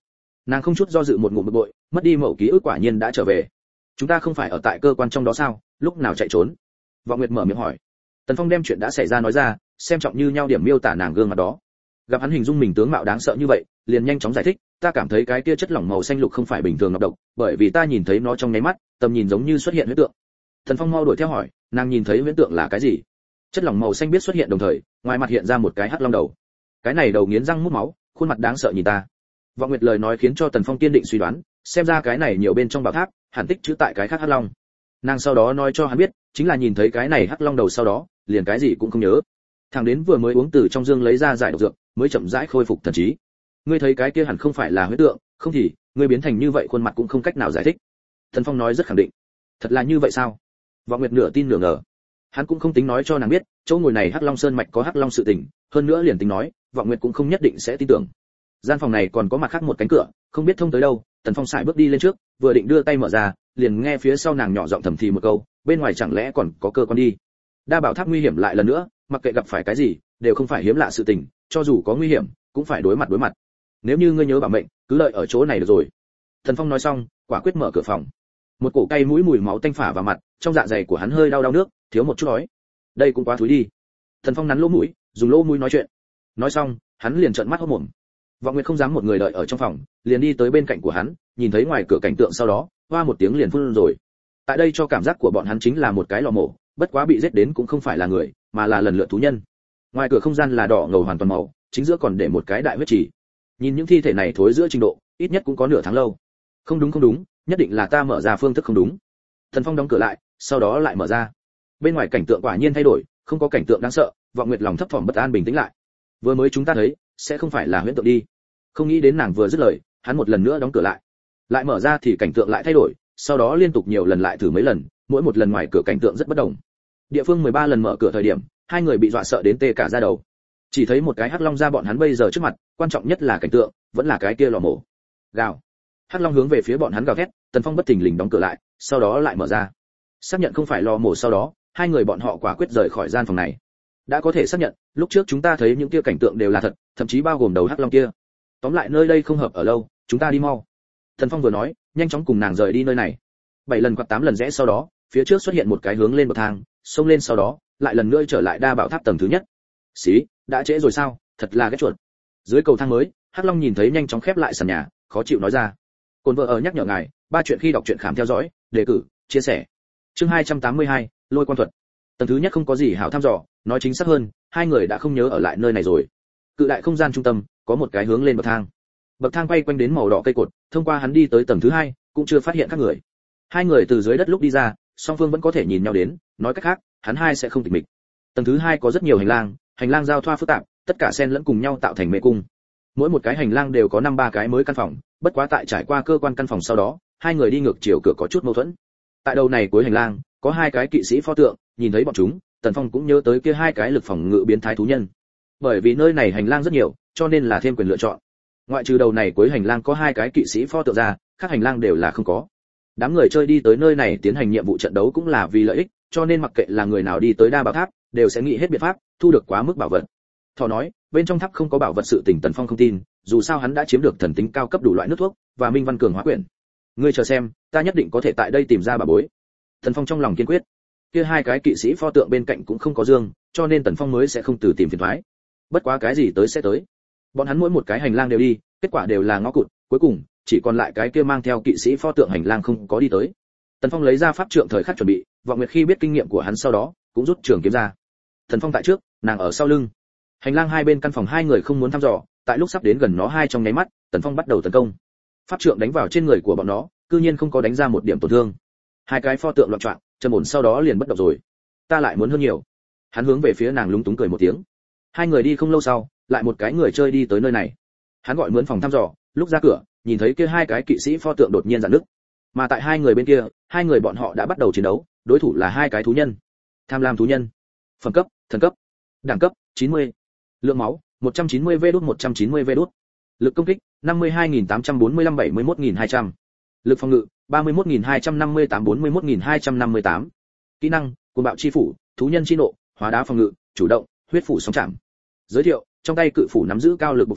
Nàng không chút do dự một ngụm bực bội, mất đi mẫu ký ức quả nhiên đã trở về. Chúng ta không phải ở tại cơ quan trong đó sao, lúc nào chạy trốn? Vọng Nguyệt mở miệng hỏi. Tần Phong đem chuyện đã xảy ra nói ra, xem trọng như nhau điểm miêu tả nàng gương mặt đó. Gặp hắn hình dung mình tướng mạo đáng sợ như vậy, liền nhanh chóng giải thích, ta cảm thấy cái kia chất lỏng màu xanh lục không phải bình thường ngọc độc, bởi vì ta nhìn thấy nó trong nháy mắt, tầm nhìn giống như xuất hiện huyễn tượng. Tần Phong mau đuổi theo hỏi, nàng nhìn thấy huyễn tượng là cái gì? Chất lỏng màu xanh biết xuất hiện đồng thời, ngoài mặt hiện ra một cái hắc long đầu. Cái này đầu nghiến răng mút máu, khuôn mặt đáng sợ nhìn ta. Vọng Nguyệt lời nói khiến cho Tần Phong kiên định suy đoán, xem ra cái này nhiều bên trong bảo tháp, hẳn tích chữ tại cái khác hắc long. Nàng sau đó nói cho hắn biết, chính là nhìn thấy cái này hắc long đầu sau đó, liền cái gì cũng không nhớ. Thằng đến vừa mới uống từ trong dương lấy ra giải độc dược, mới chậm rãi khôi phục thần trí. Ngươi thấy cái kia hẳn không phải là huyễn tượng, không thì ngươi biến thành như vậy khuôn mặt cũng không cách nào giải thích. Tần Phong nói rất khẳng định. Thật là như vậy sao? Vọng Nguyệt nửa tin nửa ngờ. Hắn cũng không tính nói cho nàng biết, chỗ ngồi này Hắc Long Sơn mạch có Hắc Long sự tình, hơn nữa liền tính nói, Vọng Nguyệt cũng không nhất định sẽ tin tưởng. Gian phòng này còn có mặt khác một cánh cửa, không biết thông tới đâu. Tần Phong sải bước đi lên trước, vừa định đưa tay mở ra, liền nghe phía sau nàng nhỏ giọng thầm thì một câu, bên ngoài chẳng lẽ còn có cơ quan đi. Đa Bảo Tháp nguy hiểm lại lần nữa, mặc kệ gặp phải cái gì, đều không phải hiếm lạ sự tình, cho dù có nguy hiểm, cũng phải đối mặt đối mặt. Nếu như ngươi nhớ bảo mệnh, cứ lợi ở chỗ này được rồi. Tần Phong nói xong, quả quyết mở cửa phòng. Một cổ cay mũi mùi máu tanh phả vào mặt, trong dạ dày của hắn hơi đau đau nước, thiếu một chút đói. Đây cũng quá thúi đi. Tần Phong nắn lỗ mũi, dùng lỗ mũi nói chuyện. Nói xong, hắn liền trợn mắt hốt mồm. Vọng Nguyệt không dám một người đợi ở trong phòng, liền đi tới bên cạnh của hắn, nhìn thấy ngoài cửa cảnh tượng sau đó, hoa một tiếng liền phun rồi. Tại đây cho cảm giác của bọn hắn chính là một cái lò mổ, bất quá bị giết đến cũng không phải là người, mà là lần lượt thú nhân. Ngoài cửa không gian là đỏ ngầu hoàn toàn màu, chính giữa còn để một cái đại huyết trì. Nhìn những thi thể này thối giữa trình độ, ít nhất cũng có nửa tháng lâu. Không đúng không đúng, nhất định là ta mở ra phương thức không đúng. Thần Phong đóng cửa lại, sau đó lại mở ra. Bên ngoài cảnh tượng quả nhiên thay đổi, không có cảnh tượng đáng sợ, Vọng Nguyệt lòng thấp thỏm bất an bình tĩnh lại. Vừa mới chúng ta thấy, sẽ không phải là huyễn tượng đi. Không nghĩ đến nàng vừa dứt lời, hắn một lần nữa đóng cửa lại. Lại mở ra thì cảnh tượng lại thay đổi, sau đó liên tục nhiều lần lại thử mấy lần, mỗi một lần ngoài cửa cảnh tượng rất bất đồng. Địa phương mười ba lần mở cửa thời điểm, hai người bị dọa sợ đến tê cả da đầu. Chỉ thấy một cái hắc long ra bọn hắn bây giờ trước mặt, quan trọng nhất là cảnh tượng, vẫn là cái kia lò mổ. Gào. Hắc long hướng về phía bọn hắn gào thét, Tần Phong bất thình lình đóng cửa lại, sau đó lại mở ra. Xác nhận không phải lò mổ sau đó, hai người bọn họ quả quyết rời khỏi gian phòng này. Đã có thể xác nhận, lúc trước chúng ta thấy những kia cảnh tượng đều là thật, thậm chí bao gồm đầu hắc long kia. Tóm lại nơi đây không hợp ở lâu, chúng ta đi mau. Tần Phong vừa nói, nhanh chóng cùng nàng rời đi nơi này. Bảy lần quạt tám lần rẽ sau đó, phía trước xuất hiện một cái hướng lên bậc thang, xông lên sau đó, lại lần nữa trở lại Đa Bảo Tháp tầng thứ nhất. Xí, đã trễ rồi sao, thật là ghét chuột. Dưới cầu thang mới, Hắc Long nhìn thấy nhanh chóng khép lại sàn nhà, khó chịu nói ra. Cồn vợ ở nhắc nhở ngài, ba chuyện khi đọc truyện khám theo dõi, đề cử, chia sẻ. Chương hai trăm tám mươi hai, Lôi Quan thuật. Tầng thứ nhất không có gì hảo thăm dò, nói chính xác hơn, hai người đã không nhớ ở lại nơi này rồi. Cự đại không gian trung tâm, có một cái hướng lên bậc thang. Bậc thang quay quanh đến màu đỏ cây cột, thông qua hắn đi tới tầng thứ hai, cũng chưa phát hiện các người. Hai người từ dưới đất lúc đi ra, song phương vẫn có thể nhìn nhau đến, nói cách khác, hắn hai sẽ không tịch mịch. Tầng thứ hai có rất nhiều hành lang, hành lang giao thoa phức tạp, tất cả xen lẫn cùng nhau tạo thành mê cung. Mỗi một cái hành lang đều có năm ba cái mới căn phòng, bất quá tại trải qua cơ quan căn phòng sau đó, hai người đi ngược chiều cửa có chút mâu thuẫn. Tại đầu này cuối hành lang, có hai cái kỵ sĩ pho tượng, nhìn thấy bọn chúng, Tần Phong cũng nhớ tới kia hai cái lực phòng ngự biến thái thú nhân. Bởi vì nơi này hành lang rất nhiều, cho nên là thêm quyền lựa chọn. Ngoại trừ đầu này cuối hành lang có hai cái kỵ sĩ pho tượng ra, các hành lang đều là không có. Đám người chơi đi tới nơi này tiến hành nhiệm vụ trận đấu cũng là vì lợi ích, cho nên mặc kệ là người nào đi tới Đa Bảo Tháp, đều sẽ nghĩ hết biện pháp thu được quá mức bảo vật. Thỏ nói, bên trong tháp không có bảo vật sự tình Tần Phong không tin, dù sao hắn đã chiếm được thần tính cao cấp đủ loại nước thuốc và minh văn cường hóa quyển. Ngươi chờ xem, ta nhất định có thể tại đây tìm ra bà bối. Tần Phong trong lòng kiên quyết. Kia hai cái kỵ sĩ pho tượng bên cạnh cũng không có dương, cho nên Tần Phong mới sẽ không từ tìm phiền toái. Bất quá cái gì tới sẽ tới. Bọn hắn mỗi một cái hành lang đều đi, kết quả đều là ngõ cụt, cuối cùng chỉ còn lại cái kia mang theo kỵ sĩ pho tượng hành lang không có đi tới. Tần Phong lấy ra pháp trượng thời khắc chuẩn bị, Vọng Nguyệt khi biết kinh nghiệm của hắn sau đó, cũng rút trường kiếm ra. Tần Phong tại trước, nàng ở sau lưng. Hành lang hai bên căn phòng hai người không muốn thăm dò, tại lúc sắp đến gần nó hai trong nháy mắt, Tần Phong bắt đầu tấn công. Pháp trượng đánh vào trên người của bọn nó, cư nhiên không có đánh ra một điểm tổn thương. Hai cái pho tượng loạn choạng, trầm ổn sau đó liền bất động rồi. Ta lại muốn hơn nhiều. Hắn hướng về phía nàng lúng túng cười một tiếng. Hai người đi không lâu sau, lại một cái người chơi đi tới nơi này. Hắn gọi mướn phòng thăm dò, lúc ra cửa, nhìn thấy kia hai cái kỵ sĩ pho tượng đột nhiên giãn nứt. Mà tại hai người bên kia, hai người bọn họ đã bắt đầu chiến đấu, đối thủ là hai cái thú nhân. Tham lam thú nhân. Phẩm cấp, thần cấp. Đẳng cấp, chín mươi. Lượng máu, một trăm chín mươi V đút một trăm chín mươi V đút. Lực công kích, năm mươi hai nghìn tám trăm bốn mươi lăm bảy mươi mốt nghìn hai trăm. Lực phòng ngự, ba mươi mốt nghìn hai trăm năm mươi tám bốn mươi mốt nghìn hai trăm năm mươi tám. Kỹ năng, cuồng bạo chi phủ, thú nhân chi nộ, hóa đá phòng ngự, chủ động, huyết phủ sóng chạm. Giới thiệu, trong tay cự phủ nắm giữ cao lực bộc phát,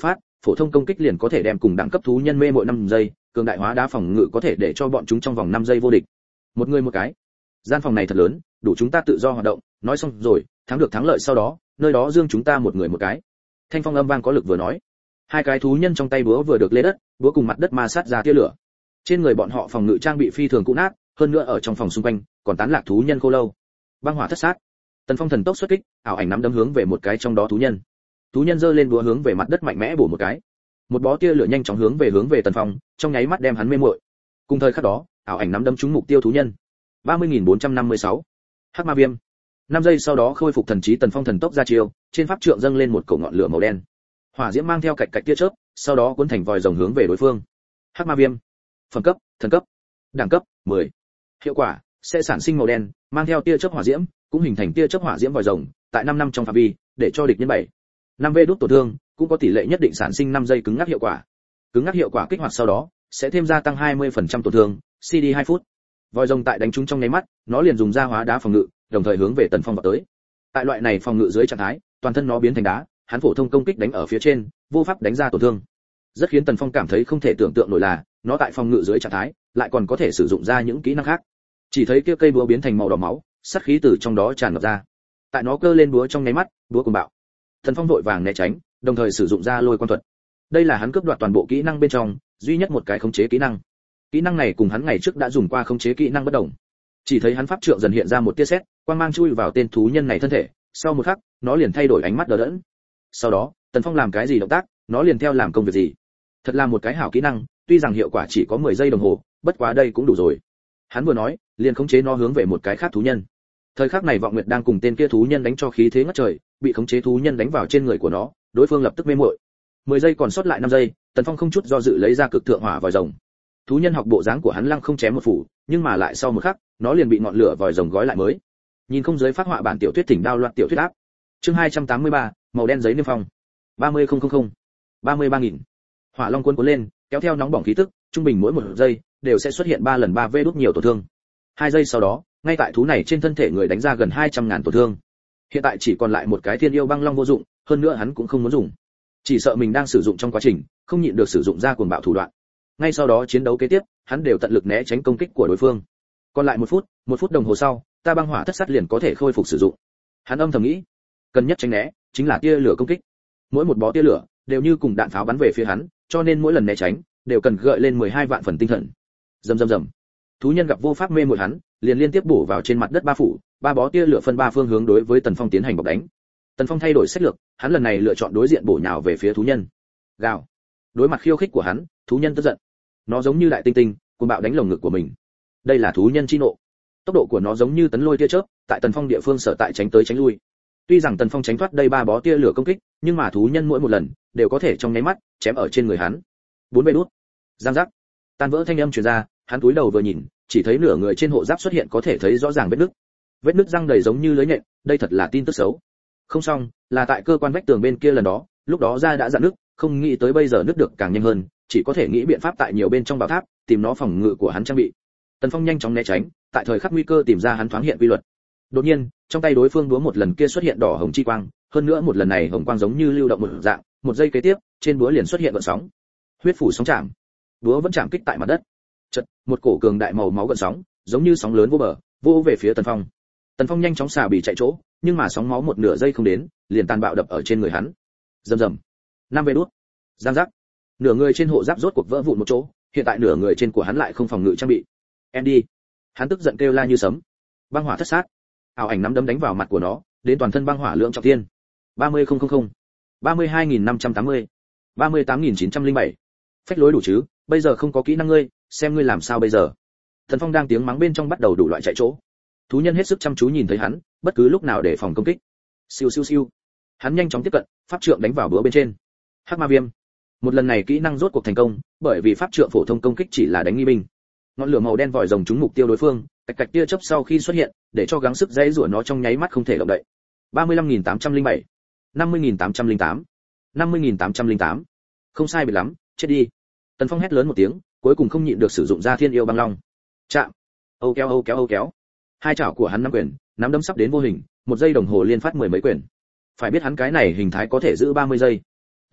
phổ thông công kích liền có thể đem cùng đẳng cấp thú nhân mê mỗi năm giây, cường đại hóa đá phòng ngự có thể để cho bọn chúng trong vòng năm giây vô địch. Một người một cái. Gian phòng này thật lớn, đủ chúng ta tự do hoạt động, nói xong rồi, thắng được thắng lợi sau đó, nơi đó dương chúng ta một người một cái. Thanh phong âm vang có lực vừa nói. Hai cái thú nhân trong tay búa vừa được lê đất, búa cùng mặt đất ma sát ra tia lửa. Trên người bọn họ phòng ngự trang bị phi thường cũ nát, hơn nữa ở trong phòng xung quanh còn tán lạc thú nhân khô lâu. Băng hỏa thất sát. Tần Phong thần tốc xuất kích, ảo ảnh nắm đấm hướng về một cái trong đó thú nhân. Thú nhân giơ lên búa hướng về mặt đất mạnh mẽ bổ một cái. Một bó tia lửa nhanh chóng hướng về hướng về Tần Phong, trong nháy mắt đem hắn mê muội. Cùng thời khắc đó, ảo ảnh nắm đấm trúng mục tiêu thú nhân. ba mươi nghìn bốn trăm năm mươi sáu. Hắc ma viêm. năm giây sau đó khôi phục thần trí, Tần Phong thần tốc ra chiêu, trên pháp trượng dâng lên một cổ ngọn lửa màu đen. Hỏa diễm mang theo cạch cạch tia chớp, sau đó cuốn thành vòi rồng hướng về đối phương. Hắc ma viêm. Phẩm cấp, thần cấp. Đẳng cấp, mười. Hiệu quả, sẽ sản sinh màu đen, mang theo tia chớp hỏa diễm, cũng hình thành tia chớp hỏa diễm vòi rồng, tại năm năm trong phạm vi, để cho địch nhân bảy. năm v đốt tổn thương, cũng có tỷ lệ nhất định sản sinh năm giây cứng ngắc hiệu quả. Cứng ngắc hiệu quả kích hoạt sau đó, sẽ thêm gia tăng hai mươi phần trăm tổn thương, xê đê hai phút. Vòi rồng tại đánh trúng trong nháy mắt, nó liền dùng ra hóa đá phòng ngự, đồng thời hướng về Tần Phong vào tới. Tại loại này phòng ngự dưới trạng thái, toàn thân nó biến thành đá, hắn phổ thông công kích đánh ở phía trên, vô pháp đánh ra tổn thương. Rất khiến Tần Phong cảm thấy không thể tưởng tượng nổi là, nó tại phòng ngự dưới trạng thái, lại còn có thể sử dụng ra những kỹ năng khác. Chỉ thấy kia cây búa biến thành màu đỏ máu, sát khí từ trong đó tràn ngập ra. Tại nó cơ lên búa trong nháy mắt, búa cuồng bạo. Tần Phong vội vàng né tránh, đồng thời sử dụng ra lôi quan thuật. Đây là hắn cướp đoạt toàn bộ kỹ năng bên trong, duy nhất một cái khống chế kỹ năng. Kỹ năng này cùng hắn ngày trước đã dùng qua khống chế kỹ năng bất đồng. Chỉ thấy hắn pháp trượng dần hiện ra một tia sét, quang mang chui vào tên thú nhân này thân thể, sau một khắc, nó liền thay đổi ánh mắt đờ đẫn. Sau đó, Tần Phong làm cái gì động tác, nó liền theo làm công việc gì. Thật là một cái hảo kỹ năng, tuy rằng hiệu quả chỉ có mười giây đồng hồ, bất quá đây cũng đủ rồi. Hắn vừa nói, liền khống chế nó hướng về một cái khác thú nhân. Thời khắc này Vọng Nguyệt đang cùng tên kia thú nhân đánh cho khí thế ngất trời, bị khống chế thú nhân đánh vào trên người của nó, đối phương lập tức mê muội. mười giây còn sót lại năm giây, Tần Phong không chút do dự lấy ra cực thượng hỏa vòi rồng. Thú nhân học bộ dáng của hắn lăng không chém một phủ, nhưng mà lại sau một khắc, nó liền bị ngọn lửa vòi rồng gói lại mới. Nhìn không giới phát họa bản tiểu thuyết thỉnh đao loạt tiểu thuyết áp. Chương hai trăm tám mươi ba, màu đen giấy niêm phong. ba mươi nghìn, ba mươi ba nghìn. Hỏa long cuốn cuốn lên, kéo theo nóng bỏng khí tức, trung bình mỗi một giây đều sẽ xuất hiện ba lần ba vê đốt nhiều tổn thương. hai giây sau đó, ngay tại thú này trên thân thể người đánh ra gần hai trăm ngàn tổn thương. Hiện tại chỉ còn lại một cái thiên yêu băng long vô dụng, hơn nữa hắn cũng không muốn dùng. Chỉ sợ mình đang sử dụng trong quá trình, không nhịn được sử dụng ra cuồng bạo thủ đoạn. Ngay sau đó chiến đấu kế tiếp, hắn đều tận lực né tránh công kích của đối phương. Còn lại một phút, một phút đồng hồ sau, ta băng hỏa thất sát liền có thể khôi phục sử dụng. Hắn âm thầm nghĩ, cần nhất tránh né chính là tia lửa công kích. Mỗi một bó tia lửa đều như cùng đạn pháo bắn về phía hắn, cho nên mỗi lần né tránh đều cần gợi lên mười hai vạn phần tinh thần. Rầm rầm rầm. Thú nhân gặp vô pháp mê muội hắn, liền liên tiếp bổ vào trên mặt đất ba phủ, ba bó tia lửa phân ba phương hướng đối với Tần Phong tiến hành bọc đánh. Tần Phong thay đổi sách lược, hắn lần này lựa chọn đối diện bổ nhào về phía thú nhân. Gào. Đối mặt khiêu khích của hắn, thú nhân tức giận. Nó giống như đại tinh tinh, cuồng bạo đánh lồng ngực của mình. Đây là thú nhân chi nộ. Tốc độ của nó giống như tấn lôi tia chớp, tại Tần Phong địa phương sở tại tránh tới tránh lui. Tuy rằng Tần Phong tránh thoát đây ba bó tia lửa công kích, nhưng mà thú nhân mỗi một lần đều có thể trong nháy mắt chém ở trên người hắn. Bốn bề đút. Giang giác. Tan vỡ thanh âm truyền ra, hắn cúi đầu vừa nhìn, chỉ thấy nửa người trên hộ giáp xuất hiện có thể thấy rõ ràng vết nứt. Vết nứt răng đầy giống như lưới nhện, đây thật là tin tức xấu. Không xong, là tại cơ quan vách tường bên kia lần đó, lúc đó da đã dạn nứt, không nghĩ tới bây giờ nứt được càng nhanh hơn, chỉ có thể nghĩ biện pháp tại nhiều bên trong bảo tháp, tìm nó phòng ngự của hắn trang bị. Tần Phong nhanh chóng né tránh, tại thời khắc nguy cơ tìm ra hắn thoáng hiện quy luật. Đột nhiên, trong tay đối phương đúa một lần kia xuất hiện đỏ hồng chi quang, hơn nữa một lần này hồng quang giống như lưu động một dạng, một giây kế tiếp, trên búa liền xuất hiện gợn sóng. Huyết phủ sóng chạm. Búa vẫn chạm kích tại mặt đất. Chợt, một cổ cường đại màu máu gợn sóng, giống như sóng lớn vô bờ, vô về phía Tần Phong. Tần Phong nhanh chóng xả bị chạy chỗ, nhưng mà sóng máu một nửa giây không đến, liền tàn bạo đập ở trên người hắn. Rầm rầm. Năm vê đút. Giang giác. Nửa người trên hộ giáp rốt cuộc vỡ vụn một chỗ, hiện tại nửa người trên của hắn lại không phòng ngự trang bị. Em đi. Hắn tức giận kêu la như sấm. Băng hỏa thất sát. Ảo ảnh nắm đấm đánh vào mặt của nó, đến toàn thân băng hỏa lượng trọng thiên. ba mươi nghìn, ba mươi hai nghìn năm trăm tám mươi, ba mươi tám nghìn chín trăm lẻ bảy. Phách lối đủ chứ, bây giờ không có kỹ năng ngươi, xem ngươi làm sao bây giờ. Thần Phong đang tiếng mắng bên trong bắt đầu đủ loại chạy chỗ. Thú nhân hết sức chăm chú nhìn thấy hắn, bất cứ lúc nào để phòng công kích. Siêu siêu siêu. Hắn nhanh chóng tiếp cận, pháp trượng đánh vào búa bên trên. Hắc ma viêm. Một lần này kỹ năng rốt cuộc thành công, bởi vì pháp trượng phổ thông công kích chỉ là đánh nghi binh. Ngọn lửa màu đen vòi rồng trúng mục tiêu đối phương, cạch cạch tia chớp sau khi xuất hiện, để cho gắng sức dãy rủa nó trong nháy mắt không thể động đậy. ba mươi lăm nghìn tám trăm lẻ bảy, năm mươi nghìn tám trăm lẻ tám, năm mươi nghìn tám trăm lẻ tám. Không sai biệt lắm, chết đi. Tần Phong hét lớn một tiếng, cuối cùng không nhịn được sử dụng ra thiên yêu băng long. Chạm. Âu kéo âu kéo âu kéo. Hai chảo của hắn nắm quyền, nắm đấm sắp đến vô hình, một giây đồng hồ liên phát mười mấy quyền. Phải biết hắn cái này hình thái có thể giữ ba mươi giây.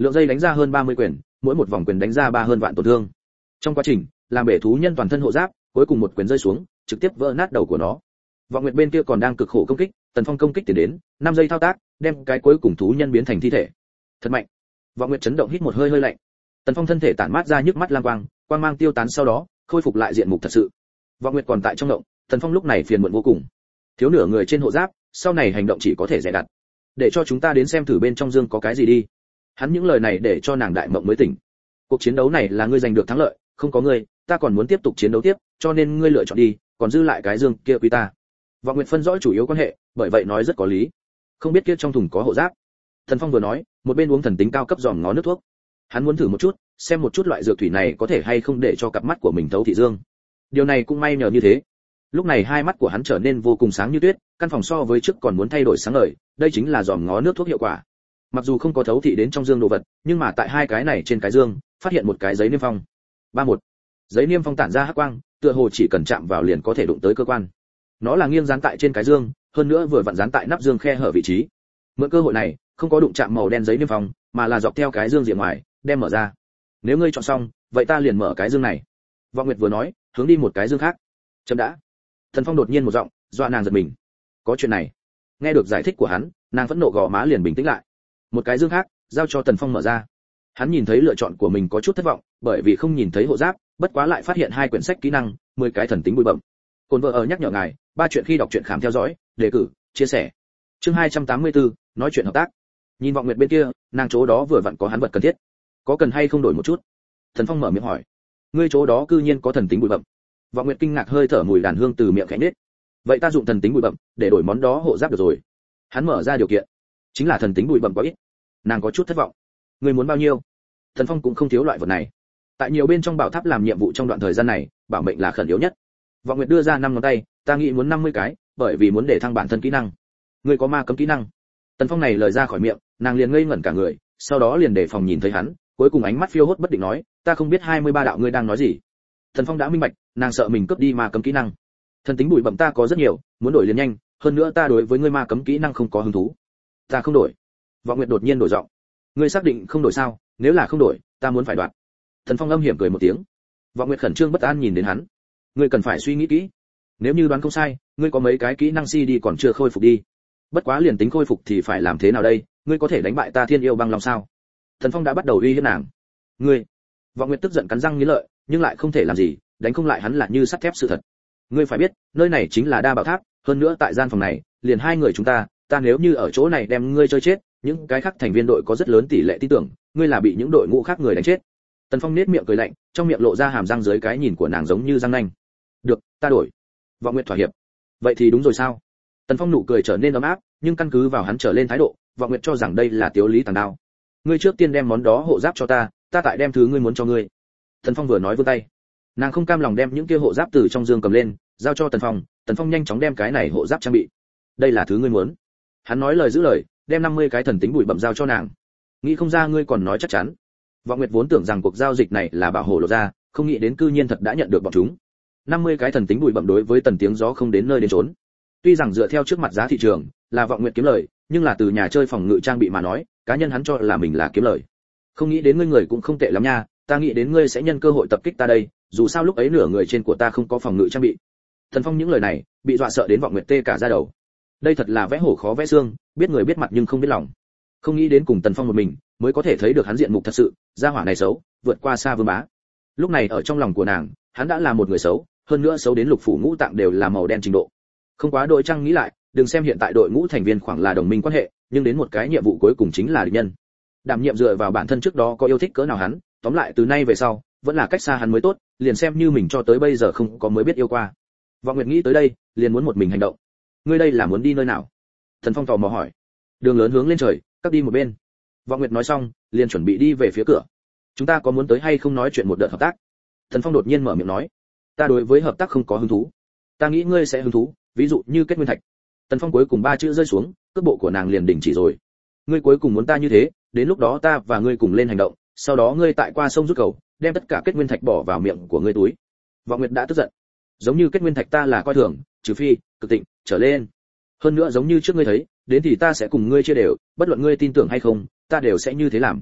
Lượng dây đánh ra hơn ba mươi quyền, mỗi một vòng quyền đánh ra ba hơn vạn tổn thương. Trong quá trình, làm bể thú nhân toàn thân hộ giáp, cuối cùng một quyền rơi xuống, trực tiếp vỡ nát đầu của nó. Vọng Nguyệt bên kia còn đang cực khổ công kích, Tần Phong công kích tiến đến, năm giây thao tác, đem cái cuối cùng thú nhân biến thành thi thể. Thật mạnh. Vọng Nguyệt chấn động hít một hơi hơi lạnh. Tần Phong thân thể tản mát ra nhức mắt lam quang, quang mang tiêu tán sau đó, khôi phục lại diện mục thật sự. Vọng Nguyệt còn tại trong động, Tần Phong lúc này phiền muộn vô cùng. Thiếu nửa người trên hộ giáp, sau này hành động chỉ có thể dè đặt. Để cho chúng ta đến xem thử bên trong dương có cái gì đi. Hắn những lời này để cho nàng đại mộng mới tỉnh. Cuộc chiến đấu này là ngươi giành được thắng lợi, không có ngươi, ta còn muốn tiếp tục chiến đấu tiếp, cho nên ngươi lựa chọn đi, còn dư lại cái dương kia quý ta. Vọng Nguyệt phân rõ chủ yếu quan hệ, bởi vậy nói rất có lý. Không biết kia trong thùng có hộ giáp. Thần Phong vừa nói, một bên uống thần tính cao cấp giòm ngó nước thuốc. Hắn muốn thử một chút, xem một chút loại dược thủy này có thể hay không để cho cặp mắt của mình thấu thị dương. Điều này cũng may nhờ như thế. Lúc này hai mắt của hắn trở nên vô cùng sáng như tuyết, căn phòng so với trước còn muốn thay đổi sáng ngời, đây chính là giòm ngó nước thuốc hiệu quả. Mặc dù không có thấu thị đến trong dương đồ vật, nhưng mà tại hai cái này trên cái dương, phát hiện một cái giấy niêm phong. ba một Giấy niêm phong tản ra hắc quang, tựa hồ chỉ cần chạm vào liền có thể đụng tới cơ quan. Nó là nghiêng dán tại trên cái dương, hơn nữa vừa vặn dán tại nắp dương khe hở vị trí. Mượn cơ hội này, không có đụng chạm màu đen giấy niêm phong, mà là dọc theo cái dương diện ngoài, đem mở ra. Nếu ngươi chọn xong, vậy ta liền mở cái dương này. Vọng Nguyệt vừa nói, hướng đi một cái dương khác. Chấm đã. Thần Phong đột nhiên một giọng, dọa nàng giật mình. Có chuyện này. Nghe được giải thích của hắn, nàng phẫn nộ gò má liền bình tĩnh lại. Một cái dương khác, giao cho Tần Phong mở ra. Hắn nhìn thấy lựa chọn của mình có chút thất vọng, bởi vì không nhìn thấy hộ giáp, bất quá lại phát hiện hai quyển sách kỹ năng, mười cái thần tính bụi bẩm. Cồn vợ ở nhắc nhở ngài, ba chuyện khi đọc truyện khám theo dõi, đề cử, chia sẻ. Chương hai trăm tám mươi tư, nói chuyện hợp tác. Nhìn Vọng Nguyệt bên kia, nàng chỗ đó vừa vặn có hắn vật cần thiết. Có cần hay không đổi một chút? Thần Phong mở miệng hỏi. Ngươi chỗ đó cư nhiên có thần tính bụi bẩm. Vọng Nguyệt kinh ngạc hơi thở mùi đàn hương từ miệng khẽ nết. Vậy ta dụng thần tính bụi bẩm để đổi món đó hộ giáp được rồi. Hắn mở ra điều kiện, chính là thần tính bụi bẩm quá ít. Nàng có chút thất vọng. Ngươi muốn bao nhiêu? Thần Phong cũng không thiếu loại vật này. Tại nhiều bên trong bảo tháp làm nhiệm vụ trong đoạn thời gian này, bảo mệnh là khẩn yếu nhất. Vọng Nguyệt đưa ra năm ngón tay, ta nghĩ muốn năm mươi cái, bởi vì muốn để thăng bản thân kỹ năng. Ngươi có ma cấm kỹ năng? Tần Phong này lời ra khỏi miệng, nàng liền ngây ngẩn cả người, sau đó liền để phòng nhìn thấy hắn, cuối cùng ánh mắt phiêu hốt bất định nói, ta không biết hai mươi ba đạo ngươi đang nói gì. Tần Phong đã minh bạch, nàng sợ mình cướp đi ma cấm kỹ năng. Thần tính bụi bẩm ta có rất nhiều, muốn đổi liền nhanh, hơn nữa ta đối với ngươi ma cấm kỹ năng không có hứng thú. Ta không đổi. Vọng Nguyệt đột nhiên đổi giọng. Ngươi xác định không đổi sao? Nếu là không đổi, ta muốn phải đoạt. Thần Phong âm hiểm cười một tiếng. Vọng Nguyệt khẩn trương bất an nhìn đến hắn. Ngươi cần phải suy nghĩ kỹ. Nếu như đoán không sai, ngươi có mấy cái kỹ năng xê đê còn chưa khôi phục đi. Bất quá liền tính khôi phục thì phải làm thế nào đây? Ngươi có thể đánh bại ta Thiên Yêu Băng Long sao? Thần Phong đã bắt đầu uy hiếp nàng. Ngươi. Vọng Nguyệt tức giận cắn răng nghiến lợi, nhưng lại không thể làm gì, đánh không lại hắn là như sắt thép sự thật. Ngươi phải biết, nơi này chính là đa bảo tháp, hơn nữa tại gian phòng này, liền hai người chúng ta, ta nếu như ở chỗ này đem ngươi chơi chết, những cái khác thành viên đội có rất lớn tỷ lệ tin tưởng, ngươi là bị những đội ngũ khác người đánh chết. Tần Phong nét miệng cười lạnh, trong miệng lộ ra hàm răng dưới cái nhìn của nàng giống như răng nanh. Được, ta đổi. Vọng Nguyệt thỏa hiệp. Vậy thì đúng rồi sao? Tần Phong nụ cười trở nên ấm áp, nhưng căn cứ vào hắn trở lên thái độ, Vọng Nguyệt cho rằng đây là tiếu lý tàng đao. Ngươi trước tiên đem món đó hộ giáp cho ta, ta tại đem thứ ngươi muốn cho ngươi. Tần Phong vừa nói vươn tay. Nàng không cam lòng đem những kia hộ giáp từ trong dương cầm lên, giao cho Tần Phong. Tần Phong nhanh chóng đem cái này hộ giáp trang bị. Đây là thứ ngươi muốn. Hắn nói lời giữ lời, đem năm mươi cái thần tính bụi bẩm giao cho nàng. Nghĩ không ra ngươi còn nói chắc chắn. Vọng Nguyệt vốn tưởng rằng cuộc giao dịch này là bảo hộ lộ ra, không nghĩ đến cư nhiên thật đã nhận được bọn chúng. năm mươi cái thần tính bụi bẩm đối với Tần Tiếng Gió không đến nơi đến chốn. Tuy rằng dựa theo trước mặt giá thị trường, là Vọng Nguyệt kiếm lời, nhưng là từ nhà chơi phòng ngự trang bị mà nói, cá nhân hắn cho là mình là kiếm lời. Không nghĩ đến ngươi người cũng không tệ lắm nha, ta nghĩ đến ngươi sẽ nhân cơ hội tập kích ta đây, dù sao lúc ấy nửa người trên của ta không có phòng ngự trang bị. Thần Phong những lời này, bị dọa sợ đến Vọng Nguyệt tê cả da đầu. Đây thật là vẽ hổ khó vẽ xương, biết người biết mặt nhưng không biết lòng. Không nghĩ đến cùng Tần Phong một mình, mới có thể thấy được hắn diện mục thật sự, gia hỏa này xấu, vượt qua xa Vương Bá. Lúc này ở trong lòng của nàng, hắn đã là một người xấu, hơn nữa xấu đến lục phủ ngũ tạng đều là màu đen trình độ. Không quá đội trăng nghĩ lại, đừng xem hiện tại đội ngũ thành viên khoảng là đồng minh quan hệ, nhưng đến một cái nhiệm vụ cuối cùng chính là địch nhân. Đảm nhiệm dựa vào bản thân trước đó có yêu thích cỡ nào hắn, tóm lại từ nay về sau, vẫn là cách xa hắn mới tốt, liền xem như mình cho tới bây giờ không có mới biết yêu qua. Vọng Nguyệt nghĩ tới đây, liền muốn một mình hành động. Ngươi đây là muốn đi nơi nào? Thần Phong tò mò hỏi. Đường lớn hướng lên trời, cắt đi một bên. Vọng Nguyệt nói xong, liền chuẩn bị đi về phía cửa. Chúng ta có muốn tới hay không nói chuyện một đợt hợp tác? Thần Phong đột nhiên mở miệng nói. Ta đối với hợp tác không có hứng thú. Ta nghĩ ngươi sẽ hứng thú, ví dụ như kết nguyên thạch. Tần Phong cuối cùng ba chữ rơi xuống, cước bộ của nàng liền đình chỉ rồi. Ngươi cuối cùng muốn ta như thế, đến lúc đó ta và ngươi cùng lên hành động, sau đó ngươi tại qua sông rút cầu, đem tất cả kết nguyên thạch bỏ vào miệng của ngươi túi. Vọng Nguyệt đã tức giận. Giống như kết nguyên thạch ta là coi thường, trừ phi cực tịnh trở lên. Hơn nữa giống như trước ngươi thấy, đến thì ta sẽ cùng ngươi chia đều, bất luận ngươi tin tưởng hay không, ta đều sẽ như thế làm.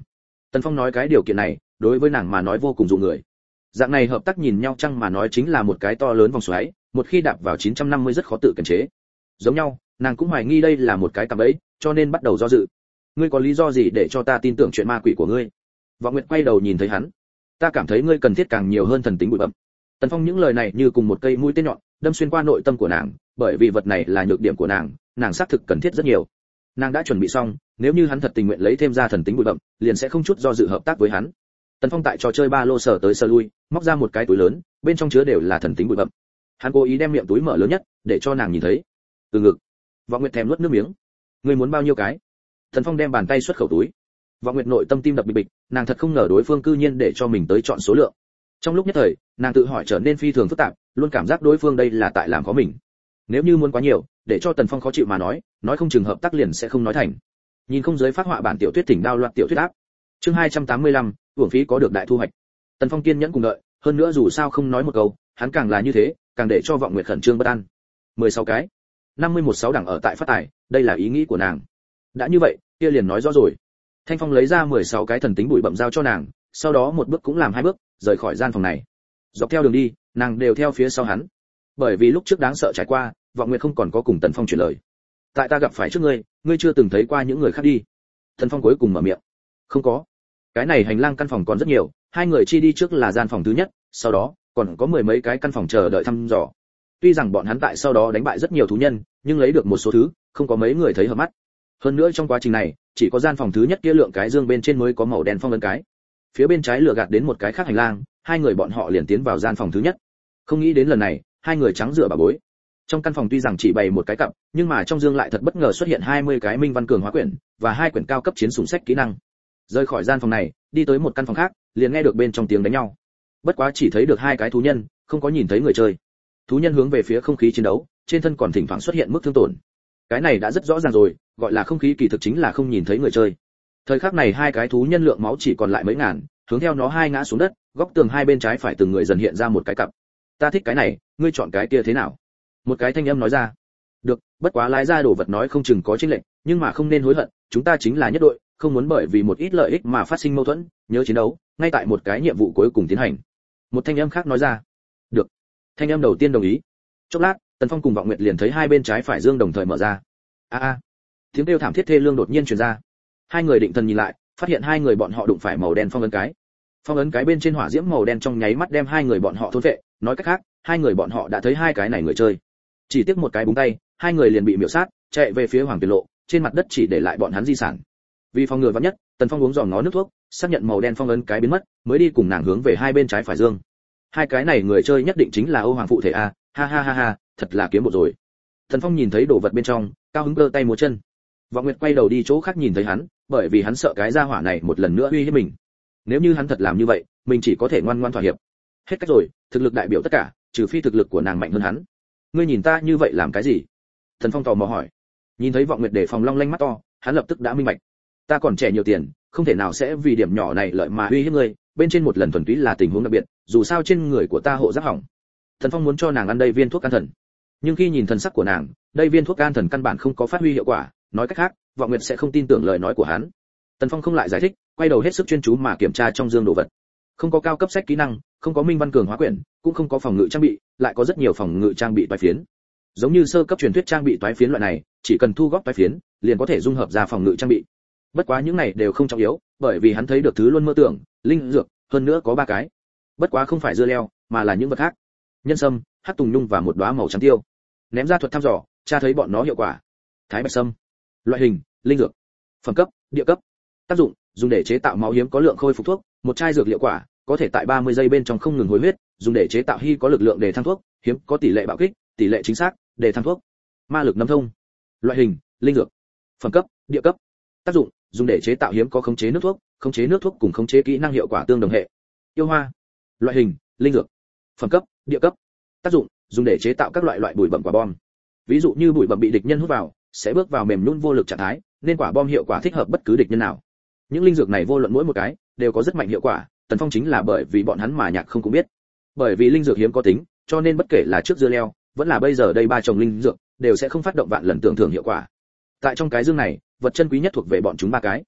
Tần Phong nói cái điều kiện này đối với nàng mà nói vô cùng dụ người. Dạng này hợp tác nhìn nhau chăng mà nói chính là một cái to lớn vòng xoáy, một khi đạp vào chín trăm năm mươi rất khó tự kiềm chế. Giống nhau, nàng cũng hoài nghi đây là một cái cạm bẫy, cho nên bắt đầu do dự. Ngươi có lý do gì để cho ta tin tưởng chuyện ma quỷ của ngươi? Vọng Nguyệt quay đầu nhìn thấy hắn. Ta cảm thấy ngươi cần thiết càng nhiều hơn thần tính bụi bặm. Tần Phong những lời này như cùng một cây mũi tên nhọn, đâm xuyên qua nội tâm của nàng, bởi vì vật này là nhược điểm của nàng, nàng xác thực cần thiết rất nhiều. Nàng đã chuẩn bị xong, nếu như hắn thật tình nguyện lấy thêm ra thần tính bụi bặm, liền sẽ không chút do dự hợp tác với hắn. Tần Phong tại trò chơi ba lô sở tới sở lui, móc ra một cái túi lớn, bên trong chứa đều là thần tính bụi bặm. Hắn cố ý đem miệng túi mở lớn nhất, để cho nàng nhìn thấy. Từ ngực. Vọng Nguyệt thèm nuốt nước miếng. Ngươi muốn bao nhiêu cái? Tần Phong đem bàn tay xuất khẩu túi. Vọng Nguyệt nội tâm tim đập bịch bịch, nàng thật không ngờ đối phương cư nhiên để cho mình tới chọn số lượng. Trong lúc nhất thời, nàng tự hỏi trở nên phi thường phức tạp, luôn cảm giác đối phương đây là tại làm khó mình. Nếu như muốn quá nhiều, để cho Tần Phong khó chịu mà nói, nói không chừng hợp tác liền sẽ không nói thành. Nhìn không giới phát họa bản tiểu thuyết tỉnh đao loạn tiểu thuyết áp. Chương hai trăm tám mươi lăm, uổng phí có được đại thu hoạch. Tần Phong kiên nhẫn cùng đợi, hơn nữa dù sao không nói một câu, hắn càng là như thế, càng để cho Vọng Nguyệt khẩn trương bất an. mười sáu cái, năm mươi mốt sáu đẳng ở tại phát tài, đây là ý nghĩ của nàng. Đã như vậy, kia liền nói rõ rồi. Thanh Phong lấy ra mười sáu cái thần tính bụi bặm giao cho nàng, sau đó một bước cũng làm hai bước, rời khỏi gian phòng này. Dọc theo đường đi, nàng đều theo phía sau hắn. Bởi vì lúc trước đáng sợ trải qua, Vọng Nguyệt không còn có cùng Tần Phong chuyển lời. Tại ta gặp phải trước ngươi, ngươi chưa từng thấy qua những người khác đi. Tần Phong cuối cùng mở miệng. Không có. Cái này hành lang căn phòng còn rất nhiều, hai người chi đi trước là gian phòng thứ nhất, sau đó còn có mười mấy cái căn phòng chờ đợi thăm dò. Tuy rằng bọn hắn tại sau đó đánh bại rất nhiều thú nhân, nhưng lấy được một số thứ, không có mấy người thấy hợp mắt. Hơn nữa trong quá trình này, chỉ có gian phòng thứ nhất kia lượng cái dương bên trên mới có màu đen phong ấn cái. Phía bên trái lửa gạt đến một cái khác hành lang, hai người bọn họ liền tiến vào gian phòng thứ nhất. Không nghĩ đến lần này, hai người trắng rửa bà bối. Trong căn phòng tuy rằng chỉ bày một cái cặp, nhưng mà trong dương lại thật bất ngờ xuất hiện hai mươi cái minh văn cường hóa quyển và hai quyển cao cấp chiến sủng sách kỹ năng. Rời khỏi gian phòng này, đi tới một căn phòng khác, liền nghe được bên trong tiếng đánh nhau. Bất quá chỉ thấy được hai cái thú nhân, không có nhìn thấy người chơi. Thú nhân hướng về phía không khí chiến đấu, trên thân còn thỉnh thoảng xuất hiện mức thương tổn. Cái này đã rất rõ ràng rồi, gọi là không khí kỳ thực chính là không nhìn thấy người chơi. Thời khắc này hai cái thú nhân lượng máu chỉ còn lại mấy ngàn, hướng theo nó hai ngã xuống đất, góc tường hai bên trái phải từng người dần hiện ra một cái cặp. Ta thích cái này, ngươi chọn cái kia thế nào? Một cái thanh âm nói ra. Được, bất quá lái ra đồ vật nói không chừng có chênh lệch, nhưng mà không nên hối hận, chúng ta chính là nhất đội, không muốn bởi vì một ít lợi ích mà phát sinh mâu thuẫn, nhớ chiến đấu, ngay tại một cái nhiệm vụ cuối cùng tiến hành. Một thanh âm khác nói ra. Được. Thanh âm đầu tiên đồng ý. Chốc lát, Tần Phong cùng Vọng Nguyệt liền thấy hai bên trái phải dương đồng thời mở ra. A a. Tiếng kêu thảm thiết thê lương đột nhiên truyền ra. Hai người định thần nhìn lại, phát hiện hai người bọn họ đụng phải màu đen phong ấn cái. Phong ấn cái bên trên hỏa diễm màu đen trong nháy mắt đem hai người bọn họ thôn phệ, nói cách khác, hai người bọn họ đã thấy hai cái này người chơi. Chỉ tiếc một cái búng tay, hai người liền bị miểu sát, chạy về phía Hoàng Tuyệt Lộ, trên mặt đất chỉ để lại bọn hắn di sản. Vì phòng ngừa vạn nhất, Tần Phong uống giòn ngó nước thuốc, xác nhận màu đen phong ấn cái biến mất, mới đi cùng nàng hướng về hai bên trái phải dương. Hai cái này người chơi nhất định chính là Âu Hoàng phụ thể a, ha ha ha ha, thật là kiếm bộ rồi. Tần Phong nhìn thấy đồ vật bên trong, cao hứng giơ tay múa chân. Vọng Nguyệt quay đầu đi chỗ khác nhìn thấy hắn, bởi vì hắn sợ cái gia hỏa này một lần nữa uy hiếp mình. Nếu như hắn thật làm như vậy, mình chỉ có thể ngoan ngoãn thỏa hiệp. Hết cách rồi, thực lực đại biểu tất cả, trừ phi thực lực của nàng mạnh hơn hắn. Ngươi nhìn ta như vậy làm cái gì? Tần Phong tò mò hỏi. Nhìn thấy Vọng Nguyệt để phòng long lanh mắt to, hắn lập tức đã minh bạch. Ta còn trẻ nhiều tiền, không thể nào sẽ vì điểm nhỏ này lợi mà uy hiếp ngươi, bên trên một lần thuần túy là tình huống đặc biệt, dù sao trên người của ta hộ giáp hỏng. Tần Phong muốn cho nàng ăn đây viên thuốc an thần, nhưng khi nhìn thần sắc của nàng, đây viên thuốc an thần căn bản không có phát huy hiệu quả, nói cách khác, Vọng Nguyệt sẽ không tin tưởng lời nói của hắn. Tần Phong không lại giải thích, quay đầu hết sức chuyên chú mà kiểm tra trong dương đồ vật. Không có cao cấp sách kỹ năng, không có minh văn cường hóa quyển, cũng không có phòng ngự trang bị, lại có rất nhiều phòng ngự trang bị toái phiến. Giống như sơ cấp truyền thuyết trang bị toái phiến loại này, chỉ cần thu góp toái phiến, liền có thể dung hợp ra phòng ngự trang bị. Bất quá những này đều không trọng yếu, bởi vì hắn thấy được thứ luôn mơ tưởng, linh dược, hơn nữa có ba cái. Bất quá không phải dưa leo, mà là những vật khác. Nhân sâm, hắc tùng nhung và một đóa màu trắng tiêu. Ném ra thuật thăm dò, tra thấy bọn nó hiệu quả. Thái bạch sâm. Loại hình, linh dược. Phẩm cấp, địa cấp. Tác dụng, dùng để chế tạo máu hiếm có lượng khôi phục thuốc, một chai dược hiệu quả, có thể tại ba mươi giây bên trong không ngừng hồi huyết, dùng để chế tạo hy có lực lượng để thăng thuốc, hiếm có tỷ lệ bạo kích, tỷ lệ chính xác, để thăng thuốc. Ma lực nắm thông. Loại hình, linh dược. Phẩm cấp, địa cấp. Tác dụng, dùng để chế tạo hiếm có khống chế nước thuốc, khống chế nước thuốc cùng khống chế kỹ năng hiệu quả tương đồng hệ. Yêu hoa. Loại hình, linh dược. Phẩm cấp, địa cấp. Tác dụng, dùng để chế tạo các loại loại bụi bặm quả bom. Ví dụ như bụi bặm bị địch nhân hút vào, sẽ bước vào mềm nhũn vô lực trạng thái, nên quả bom hiệu quả thích hợp bất cứ địch nhân nào. Những linh dược này vô luận mỗi một cái đều có rất mạnh hiệu quả, Tần Phong chính là bởi vì bọn hắn mà nhạc không cũng biết. Bởi vì linh dược hiếm có tính, cho nên bất kể là trước dưa leo, vẫn là bây giờ đây ba chồng linh dược, đều sẽ không phát động vạn lần tưởng thưởng hiệu quả. Tại trong cái dương này, vật chân quý nhất thuộc về bọn chúng ba cái.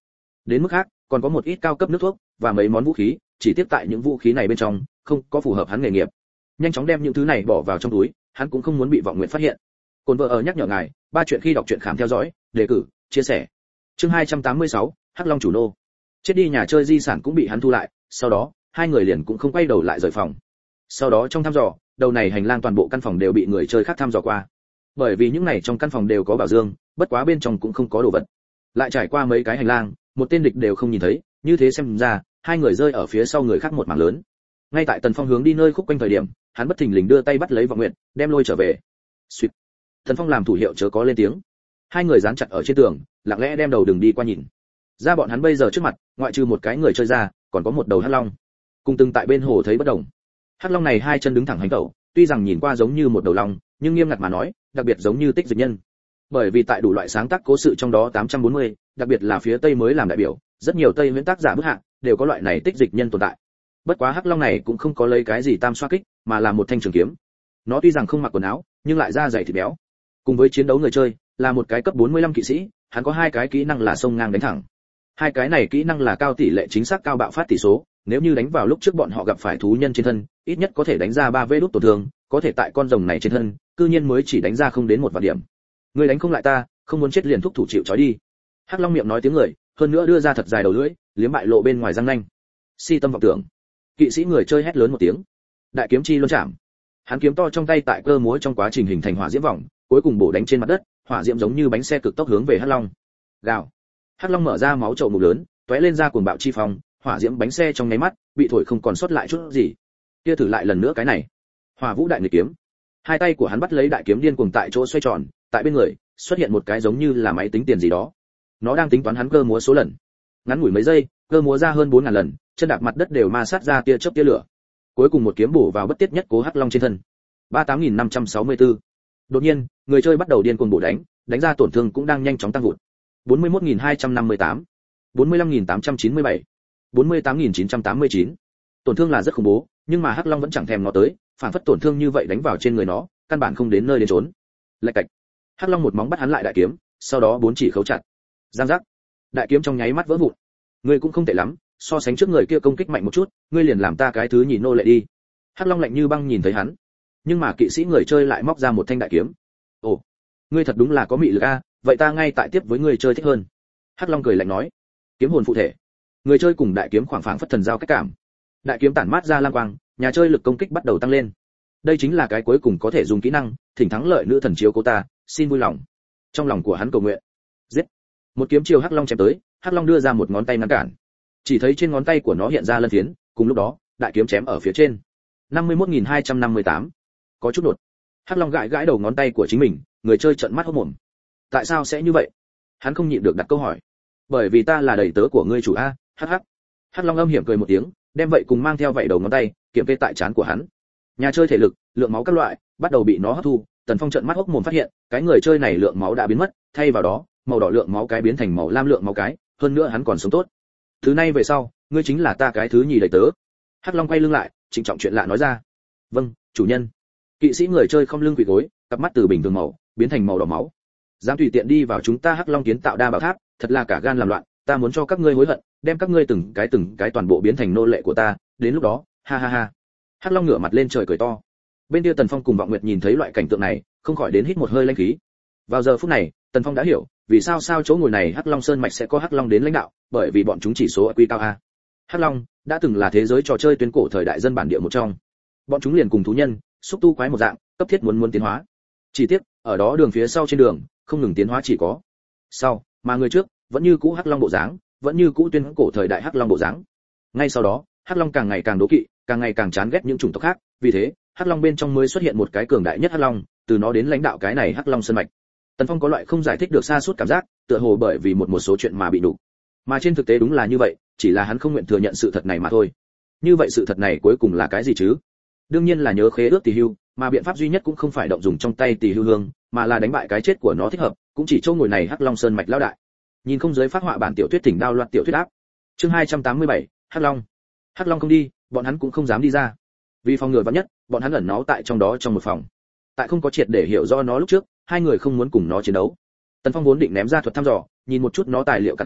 Đến mức khác, còn có một ít cao cấp nước thuốc và mấy món vũ khí, chỉ tiếp tại những vũ khí này bên trong không có phù hợp hắn nghề nghiệp. Nhanh chóng đem những thứ này bỏ vào trong túi, hắn cũng không muốn bị Vọng Nguyệt phát hiện. Cồn vợ ở nhắc nhở ngài, ba chuyện khi đọc truyện khám theo dõi, đề cử, chia sẻ. Chương hai trăm tám mươi sáu, Hắc Long chủ nô. Chết đi nhà chơi di sản cũng bị hắn thu lại, sau đó, hai người liền cũng không quay đầu lại rời phòng. Sau đó trong thăm dò, đầu này hành lang toàn bộ căn phòng đều bị người chơi khác thăm dò qua. Bởi vì những này trong căn phòng đều có bảo dương, bất quá bên trong cũng không có đồ vật. Lại trải qua mấy cái hành lang, một tên địch đều không nhìn thấy, như thế xem ra, hai người rơi ở phía sau người khác một mảng lớn. Ngay tại Tần Phong hướng đi nơi khúc quanh thời điểm, hắn bất thình lình đưa tay bắt lấy Vọng Nguyệt, đem lôi trở về. Xuyệt. Tần Phong làm thủ hiệu chớ có lên tiếng. Hai người dán chặt ở trên tường, lặng lẽ đem đầu đường đi qua nhìn. Ra bọn hắn bây giờ trước mặt, ngoại trừ một cái người chơi ra, còn có một đầu hắc long. Cùng từng tại bên hồ thấy bất đồng. Hắc long này hai chân đứng thẳng hành tẩu, tuy rằng nhìn qua giống như một đầu long, nhưng nghiêm ngặt mà nói, đặc biệt giống như tích dịch nhân. Bởi vì tại đủ loại sáng tác cố sự trong đó tám trăm bốn mươi, đặc biệt là phía Tây mới làm đại biểu, rất nhiều Tây nguyên tác giả bức hạng đều có loại này tích dịch nhân tồn tại. Bất quá hắc long này cũng không có lấy cái gì tam xoa kích, mà là một thanh trường kiếm. Nó tuy rằng không mặc quần áo, nhưng lại da dày thịt béo. Cùng với chiến đấu người chơi, là một cái cấp bốn mươi lăm kỵ sĩ, hắn có hai cái kỹ năng là xông ngang đánh thẳng. Hai cái này kỹ năng là cao tỷ lệ chính xác cao bạo phát tỷ số, nếu như đánh vào lúc trước bọn họ gặp phải thú nhân trên thân, ít nhất có thể đánh ra ba vê đốt tổn thương, có thể tại con rồng này trên thân, cư nhiên mới chỉ đánh ra không đến một vạn điểm. Người đánh không lại ta, không muốn chết liền thúc thủ chịu trói đi. Hắc Long miệng nói tiếng người, hơn nữa đưa ra thật dài đầu lưỡi, liếm bại lộ bên ngoài răng nanh. Si tâm vọng tưởng. Kỵ sĩ người chơi hét lớn một tiếng. Đại kiếm chi luân chạm. Hắn kiếm to trong tay tại cơ múa trong quá trình hình thành hỏa diễm vòng, cuối cùng bổ đánh trên mặt đất, hỏa diễm giống như bánh xe cực tốc hướng về Hắc Long. Gào. Hắc Long mở ra máu chậu mục lớn, tóe lên ra cuồng bạo chi phong, hỏa diễm bánh xe trong nháy mắt bị thổi không còn sót lại chút gì. Kia thử lại lần nữa cái này. Hỏa Vũ đại nghịch kiếm. Hai tay của hắn bắt lấy đại kiếm điên cuồng tại chỗ xoay tròn, tại bên người xuất hiện một cái giống như là máy tính tiền gì đó. Nó đang tính toán hắn cơ múa số lần. Ngắn ngủi mấy giây, cơ múa ra hơn bốn ngàn lần, chân đạp mặt đất đều ma sát ra tia chớp tia lửa. Cuối cùng một kiếm bổ vào bất tiết nhất cố Hắc Long trên thân. ba mươi tám nghìn năm trăm sáu mươi tư. Đột nhiên, người chơi bắt đầu điên cuồng bổ đánh, đánh ra tổn thương cũng đang nhanh chóng tăng vụt. bốn mươi mốt nghìn hai trăm năm mươi tám, bốn mươi lăm nghìn tám trăm chín mươi bảy, bốn mươi tám nghìn chín trăm tám mươi chín. Tổn thương là rất khủng bố, nhưng mà Hắc Long vẫn chẳng thèm ngó tới, phản phất tổn thương như vậy đánh vào trên người nó, căn bản không đến nơi đến trốn. Lạch cạch. Hắc Long một móng bắt hắn lại đại kiếm, sau đó bốn chỉ khấu chặt. Giang giác. Đại kiếm trong nháy mắt vỡ vụn. Ngươi cũng không tệ lắm, so sánh trước người kia công kích mạnh một chút, ngươi liền làm ta cái thứ nhì nô lệ đi. Hắc Long lạnh như băng nhìn thấy hắn, nhưng mà kỵ sĩ người chơi lại móc ra một thanh đại kiếm. Ồ, ngươi thật đúng là có mị lực a, vậy ta ngay tại tiếp với ngươi chơi thích hơn. Hắc Long cười lạnh nói. Kiếm hồn phụ thể. Người chơi cùng đại kiếm khoảng phảng phất thần giao cách cảm. Đại kiếm tản mát ra lam quang, nhà chơi lực công kích bắt đầu tăng lên. Đây chính là cái cuối cùng có thể dùng kỹ năng, thỉnh thắng lợi nữ thần chiếu cố ta, xin vui lòng. Trong lòng của hắn cầu nguyện. Giết. Một kiếm chiều Hắc Long chém tới, Hắc Long đưa ra một ngón tay ngăn cản. Chỉ thấy trên ngón tay của nó hiện ra lân phiến, cùng lúc đó, đại kiếm chém ở phía trên. năm mươi mốt nghìn hai trăm năm mươi tám. Có chút đột. Hắc Long gãi gãi đầu ngón tay của chính mình, người chơi trợn mắt hốt mồm. Tại sao sẽ như vậy? Hắn không nhịn được đặt câu hỏi. Bởi vì ta là đầy tớ của ngươi chủ a, hắc hắc. Hắc Long âm hiểm cười một tiếng, đem vậy cùng mang theo vậy đầu ngón tay, kiểm kê tại trán của hắn. Nhà chơi thể lực, lượng máu các loại, bắt đầu bị nó hấp thu. Tần Phong trợn mắt hốc mồm phát hiện, cái người chơi này lượng máu đã biến mất, thay vào đó, màu đỏ lượng máu cái biến thành màu lam lượng máu cái, hơn nữa hắn còn sống tốt. Thứ này về sau, ngươi chính là ta cái thứ nhì đầy tớ. Hắc Long quay lưng lại, trịnh trọng chuyện lạ nói ra. Vâng, chủ nhân. Kỵ sĩ người chơi không lưng quỳ gối, cặp mắt từ bình thường màu biến thành màu đỏ máu. Dám tùy tiện đi vào chúng ta Hắc Long kiến tạo đa bảo tháp, thật là cả gan làm loạn, ta muốn cho các ngươi hối hận, đem các ngươi từng cái từng cái toàn bộ biến thành nô lệ của ta, đến lúc đó, ha ha ha. Hắc Long ngửa mặt lên trời cười to. Bên kia Tần Phong cùng Vọng Nguyệt nhìn thấy loại cảnh tượng này, không khỏi đến hít một hơi lãnh khí. Vào giờ phút này, Tần Phong đã hiểu, vì sao sao chỗ ngồi này Hắc Long Sơn mạch sẽ có Hắc Long đến lãnh đạo, bởi vì bọn chúng chỉ số i kiu cao a. Hắc Long đã từng là thế giới trò chơi tuyến cổ thời đại dân bản địa một trong. Bọn chúng liền cùng thú nhân, xúc tu quái một dạng, cấp thiết muốn muốn tiến hóa. Chỉ tiếc, ở đó đường phía sau trên đường, không ngừng tiến hóa chỉ có sau, mà người trước vẫn như cũ Hắc Long bộ dáng, vẫn như cũ tuyên cổ thời đại Hắc Long bộ dáng. Ngay sau đó, Hắc Long càng ngày càng đố kỵ, càng ngày càng chán ghét những chủng tộc khác, vì thế, Hắc Long bên trong mới xuất hiện một cái cường đại nhất Hắc Long, từ nó đến lãnh đạo cái này Hắc Long sơn mạch. Tần Phong có loại không giải thích được xa suốt cảm giác, tựa hồ bởi vì một một số chuyện mà bị đủ. Mà trên thực tế đúng là như vậy, chỉ là hắn không nguyện thừa nhận sự thật này mà thôi. Như vậy sự thật này cuối cùng là cái gì chứ? Đương nhiên là nhớ khế ước tỷ hưu, mà biện pháp duy nhất cũng không phải động dùng trong tay tỷ hưu hương, mà là đánh bại cái chết của nó thích hợp, cũng chỉ chỗ ngồi này Hắc Long sơn mạch lão đại. Nhìn không giới phát họa bản tiểu thuyết thỉnh đao loạt tiểu thuyết áp. Chương hai trăm tám mươi bảy, Hắc Long. Hắc Long không đi, bọn hắn cũng không dám đi ra. Vì phòng ngừa vạn nhất, bọn hắn ẩn náu tại trong đó trong một phòng. Tại không có triệt để hiểu do nó lúc trước, hai người không muốn cùng nó chiến đấu. Tần Phong vốn định ném ra thuật thăm dò, nhìn một chút nó tài liệu cặn kẽ,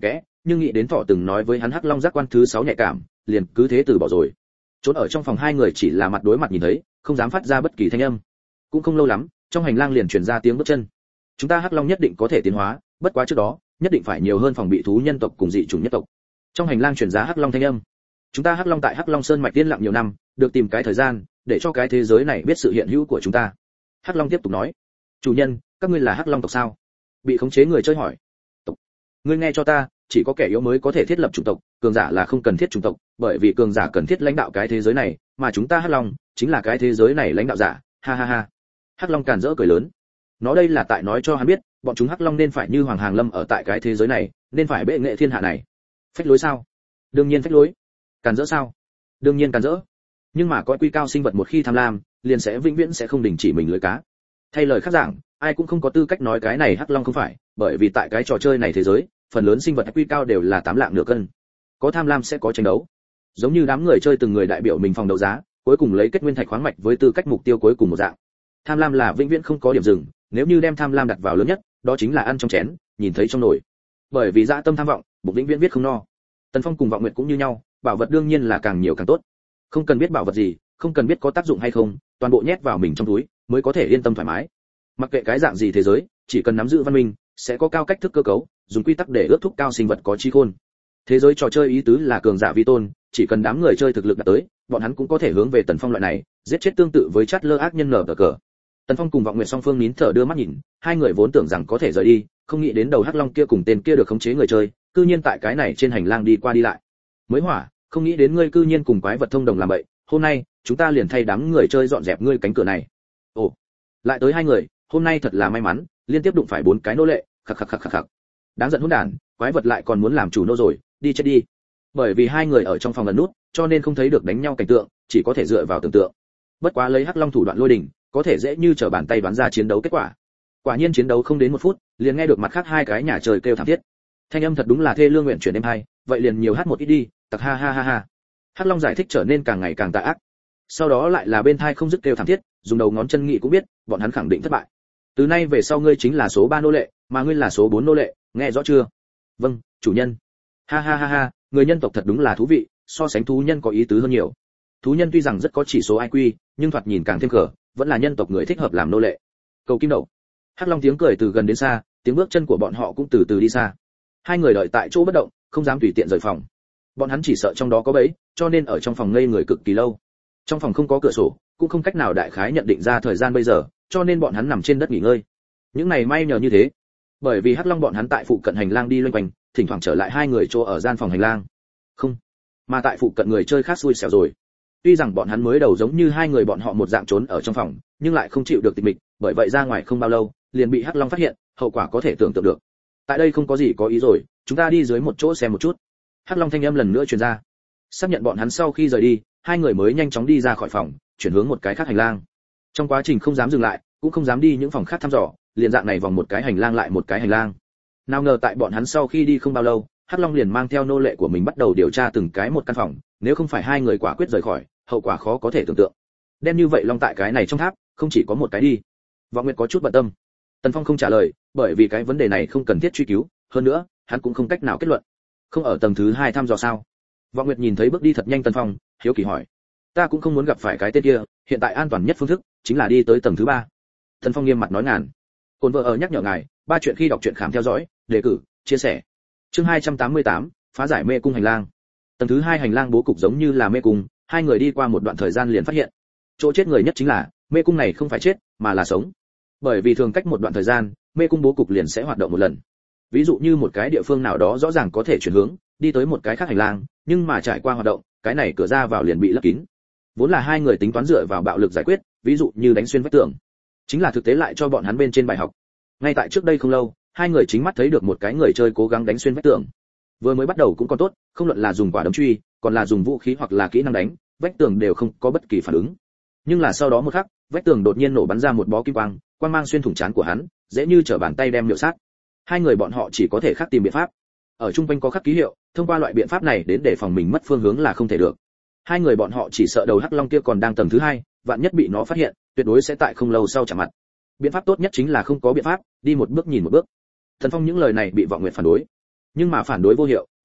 nhưng nghĩ đến thọ từng nói với hắn hắc long giác quan thứ sáu nhạy cảm, liền cứ thế từ bỏ rồi. Trốn ở trong phòng hai người chỉ là mặt đối mặt nhìn thấy, không dám phát ra bất kỳ thanh âm. Cũng không lâu lắm, trong hành lang liền truyền ra tiếng bước chân. Chúng ta hắc long nhất định có thể tiến hóa, bất quá trước đó, nhất định phải nhiều hơn phòng bị thú nhân tộc cùng dị chủng nhất tộc. Trong hành lang truyền ra hắc long thanh âm. Chúng ta hắc long tại hắc long sơn mạch tiên lặng nhiều năm, được tìm cái thời gian để cho cái thế giới này biết sự hiện hữu của chúng ta. Hắc long tiếp tục nói, chủ nhân, các ngươi là hắc long tộc sao? Bị khống chế người chơi hỏi. Tộc. Ngươi nghe cho ta, chỉ có kẻ yếu mới có thể thiết lập chủng tộc, cường giả là không cần thiết chủng tộc, bởi vì cường giả cần thiết lãnh đạo cái thế giới này, mà chúng ta hắc long chính là cái thế giới này lãnh đạo giả. Ha ha ha. Hắc long càn rỡ cười lớn. Nó đây là tại nói cho hắn biết, bọn chúng hắc long nên phải như hoàng hàng lâm ở tại cái thế giới này, nên phải bệ nghệ thiên hạ này. Phách lối sao? Đương nhiên phách lối. Càn rỡ sao? Đương nhiên càn rỡ. Nhưng mà coi quy cao sinh vật một khi tham lam, liền sẽ vĩnh viễn sẽ không đình chỉ mình lưới cá. Thay lời khác giảng, ai cũng không có tư cách nói cái này hắc long không phải, bởi vì tại cái trò chơi này thế giới, phần lớn sinh vật quy cao đều là tám lạng nửa cân. Có tham lam sẽ có tranh đấu. Giống như đám người chơi từng người đại biểu mình phòng đấu giá, cuối cùng lấy kết nguyên thạch khoáng mạch với tư cách mục tiêu cuối cùng một dạng. Tham lam là vĩnh viễn không có điểm dừng, nếu như đem tham lam đặt vào lớn nhất, đó chính là ăn trong chén, nhìn thấy trong nồi. Bởi vì dạ tâm tham vọng, bụng vĩnh viễn viết không no. Tần Phong cùng Vọng Nguyệt cũng như nhau, bảo vật đương nhiên là càng nhiều càng tốt. Không cần biết bảo vật gì, không cần biết có tác dụng hay không, toàn bộ nhét vào mình trong túi, mới có thể yên tâm thoải mái. Mặc kệ cái dạng gì thế giới, chỉ cần nắm giữ văn minh, sẽ có cao cách thức cơ cấu, dùng quy tắc để ước thúc cao sinh vật có trí khôn. Thế giới trò chơi ý tứ là cường giả vi tôn, chỉ cần đám người chơi thực lực đạt tới, bọn hắn cũng có thể hướng về Tần Phong loại này, giết chết tương tự với chát lơ ác nhân nở cờ. Tần Phong cùng Vọng Nguyệt song phương nín thở đưa mắt nhìn, hai người vốn tưởng rằng có thể rời đi, không nghĩ đến đầu hắc long kia cùng tên kia được khống chế người chơi, cư nhiên tại cái này trên hành lang đi qua đi lại. Mới hỏa, không nghĩ đến ngươi cư nhiên cùng quái vật thông đồng làm vậy, hôm nay chúng ta liền thay đám người chơi dọn dẹp ngươi cánh cửa này. Ồ, lại tới hai người, hôm nay thật là may mắn, liên tiếp đụng phải bốn cái nô lệ, khặc khặc khặc khặc khặc. Đáng giận hỗn đản, quái vật lại còn muốn làm chủ nô rồi, đi chết đi. Bởi vì hai người ở trong phòng ẩn nút, cho nên không thấy được đánh nhau cảnh tượng, chỉ có thể dựa vào tưởng tượng. Bất quá lấy hắc long thủ đoạn lôi đỉnh, có thể dễ như trở bàn tay đoán ra chiến đấu kết quả. Quả nhiên chiến đấu không đến một phút, liền nghe được mặt khác hai cái nhà trời kêu thảm thiết. Thanh âm thật đúng là thê lương nguyện chuyển đêm hai, vậy liền nhiều hát một ít đi, tặc ha ha ha ha. Hắc long giải thích trở nên càng ngày càng tà ác. Sau đó lại là bên thai không dứt kêu thảm thiết, dùng đầu ngón chân nghị cũng biết, bọn hắn khẳng định thất bại. Từ nay về sau ngươi chính là số ba nô lệ, mà ngươi là số bốn nô lệ, nghe rõ chưa? Vâng, chủ nhân. Ha ha ha ha, người nhân tộc thật đúng là thú vị, so sánh thú nhân có ý tứ hơn nhiều. Thú nhân tuy rằng rất có chỉ số i kiu, nhưng thoạt nhìn càng thêm cờ, vẫn là nhân tộc người thích hợp làm nô lệ. Cầu kim đậu. Hắc long tiếng cười từ gần đến xa, tiếng bước chân của bọn họ cũng từ từ đi xa. Hai người đợi tại chỗ bất động, không dám tùy tiện rời phòng. Bọn hắn chỉ sợ trong đó có bẫy, cho nên ở trong phòng ngây người cực kỳ lâu. Trong phòng không có cửa sổ, cũng không cách nào đại khái nhận định ra thời gian bây giờ, cho nên bọn hắn nằm trên đất nghỉ ngơi. Những này may nhờ như thế, bởi vì hắc long bọn hắn tại phụ cận hành lang đi loanh quanh, thỉnh thoảng trở lại hai người chỗ ở gian phòng hành lang. Không, mà tại phụ cận người chơi khác xui xẻo rồi. Tuy rằng bọn hắn mới đầu giống như hai người bọn họ một dạng trốn ở trong phòng, nhưng lại không chịu được tịch mịch, bởi vậy ra ngoài không bao lâu, liền bị hắc long phát hiện, hậu quả có thể tưởng tượng được. Tại đây không có gì có ý rồi, chúng ta đi dưới một chỗ xem một chút. Hắc long thanh âm lần nữa truyền ra. Xác nhận bọn hắn sau khi rời đi, hai người mới nhanh chóng đi ra khỏi phòng, chuyển hướng một cái khác hành lang. Trong quá trình không dám dừng lại, cũng không dám đi những phòng khác thăm dò, liền dạng này vòng một cái hành lang lại một cái hành lang. Nào ngờ tại bọn hắn sau khi đi không bao lâu, Hắc Long liền mang theo nô lệ của mình bắt đầu điều tra từng cái một căn phòng, nếu không phải hai người quả quyết rời khỏi, hậu quả khó có thể tưởng tượng. Đen như vậy long tại cái này trong tháp, không chỉ có một cái đi. Vọng Nguyệt có chút bận tâm. Tần Phong không trả lời, bởi vì cái vấn đề này không cần thiết truy cứu, hơn nữa, hắn cũng không cách nào kết luận. Không ở tầng thứ hai thăm dò sao? Vọng Nguyệt nhìn thấy bước đi thật nhanh Tần Phong, hiếu kỳ hỏi. Ta cũng không muốn gặp phải cái tên kia, hiện tại an toàn nhất phương thức chính là đi tới tầng thứ ba. Tần Phong nghiêm mặt nói ngàn. Cồn vợ ở nhắc nhở ngài, ba chuyện khi đọc truyện khám theo dõi, đề cử, chia sẻ. Chương hai trăm tám mươi tám, phá giải mê cung hành lang. Tầng thứ hai hành lang bố cục giống như là mê cung, hai người đi qua một đoạn thời gian liền phát hiện, chỗ chết người nhất chính là, mê cung này không phải chết, mà là sống. Bởi vì thường cách một đoạn thời gian, mê cung bố cục liền sẽ hoạt động một lần. Ví dụ như một cái địa phương nào đó rõ ràng có thể chuyển hướng, đi tới một cái khác hành lang, nhưng mà trải qua hoạt động, cái này cửa ra vào liền bị lấp kín. Vốn là hai người tính toán dựa vào bạo lực giải quyết, ví dụ như đánh xuyên vách tường, chính là thực tế lại cho bọn hắn bên trên bài học. Ngay tại trước đây không lâu, hai người chính mắt thấy được một cái người chơi cố gắng đánh xuyên vách tường. Vừa mới bắt đầu cũng còn tốt, không luận là dùng quả đấm truy, còn là dùng vũ khí hoặc là kỹ năng đánh, vách tường đều không có bất kỳ phản ứng. Nhưng là sau đó một khắc, vách tường đột nhiên nổ bắn ra một bó kim quang, quang mang xuyên thủng trán của hắn, dễ như trở bàn tay đem miểu sát. Hai người bọn họ chỉ có thể khắc tìm biện pháp. Ở trung quanh có khắc ký hiệu, thông qua loại biện pháp này đến để phòng mình mất phương hướng là không thể được. Hai người bọn họ chỉ sợ đầu hắc long kia còn đang tầng thứ hai, vạn nhất bị nó phát hiện, tuyệt đối sẽ tại không lâu sau chạm mặt. Biện pháp tốt nhất chính là không có biện pháp, đi một bước nhìn một bước. Thần Phong những lời này bị Vọng Nguyệt phản đối, nhưng mà phản đối vô hiệu,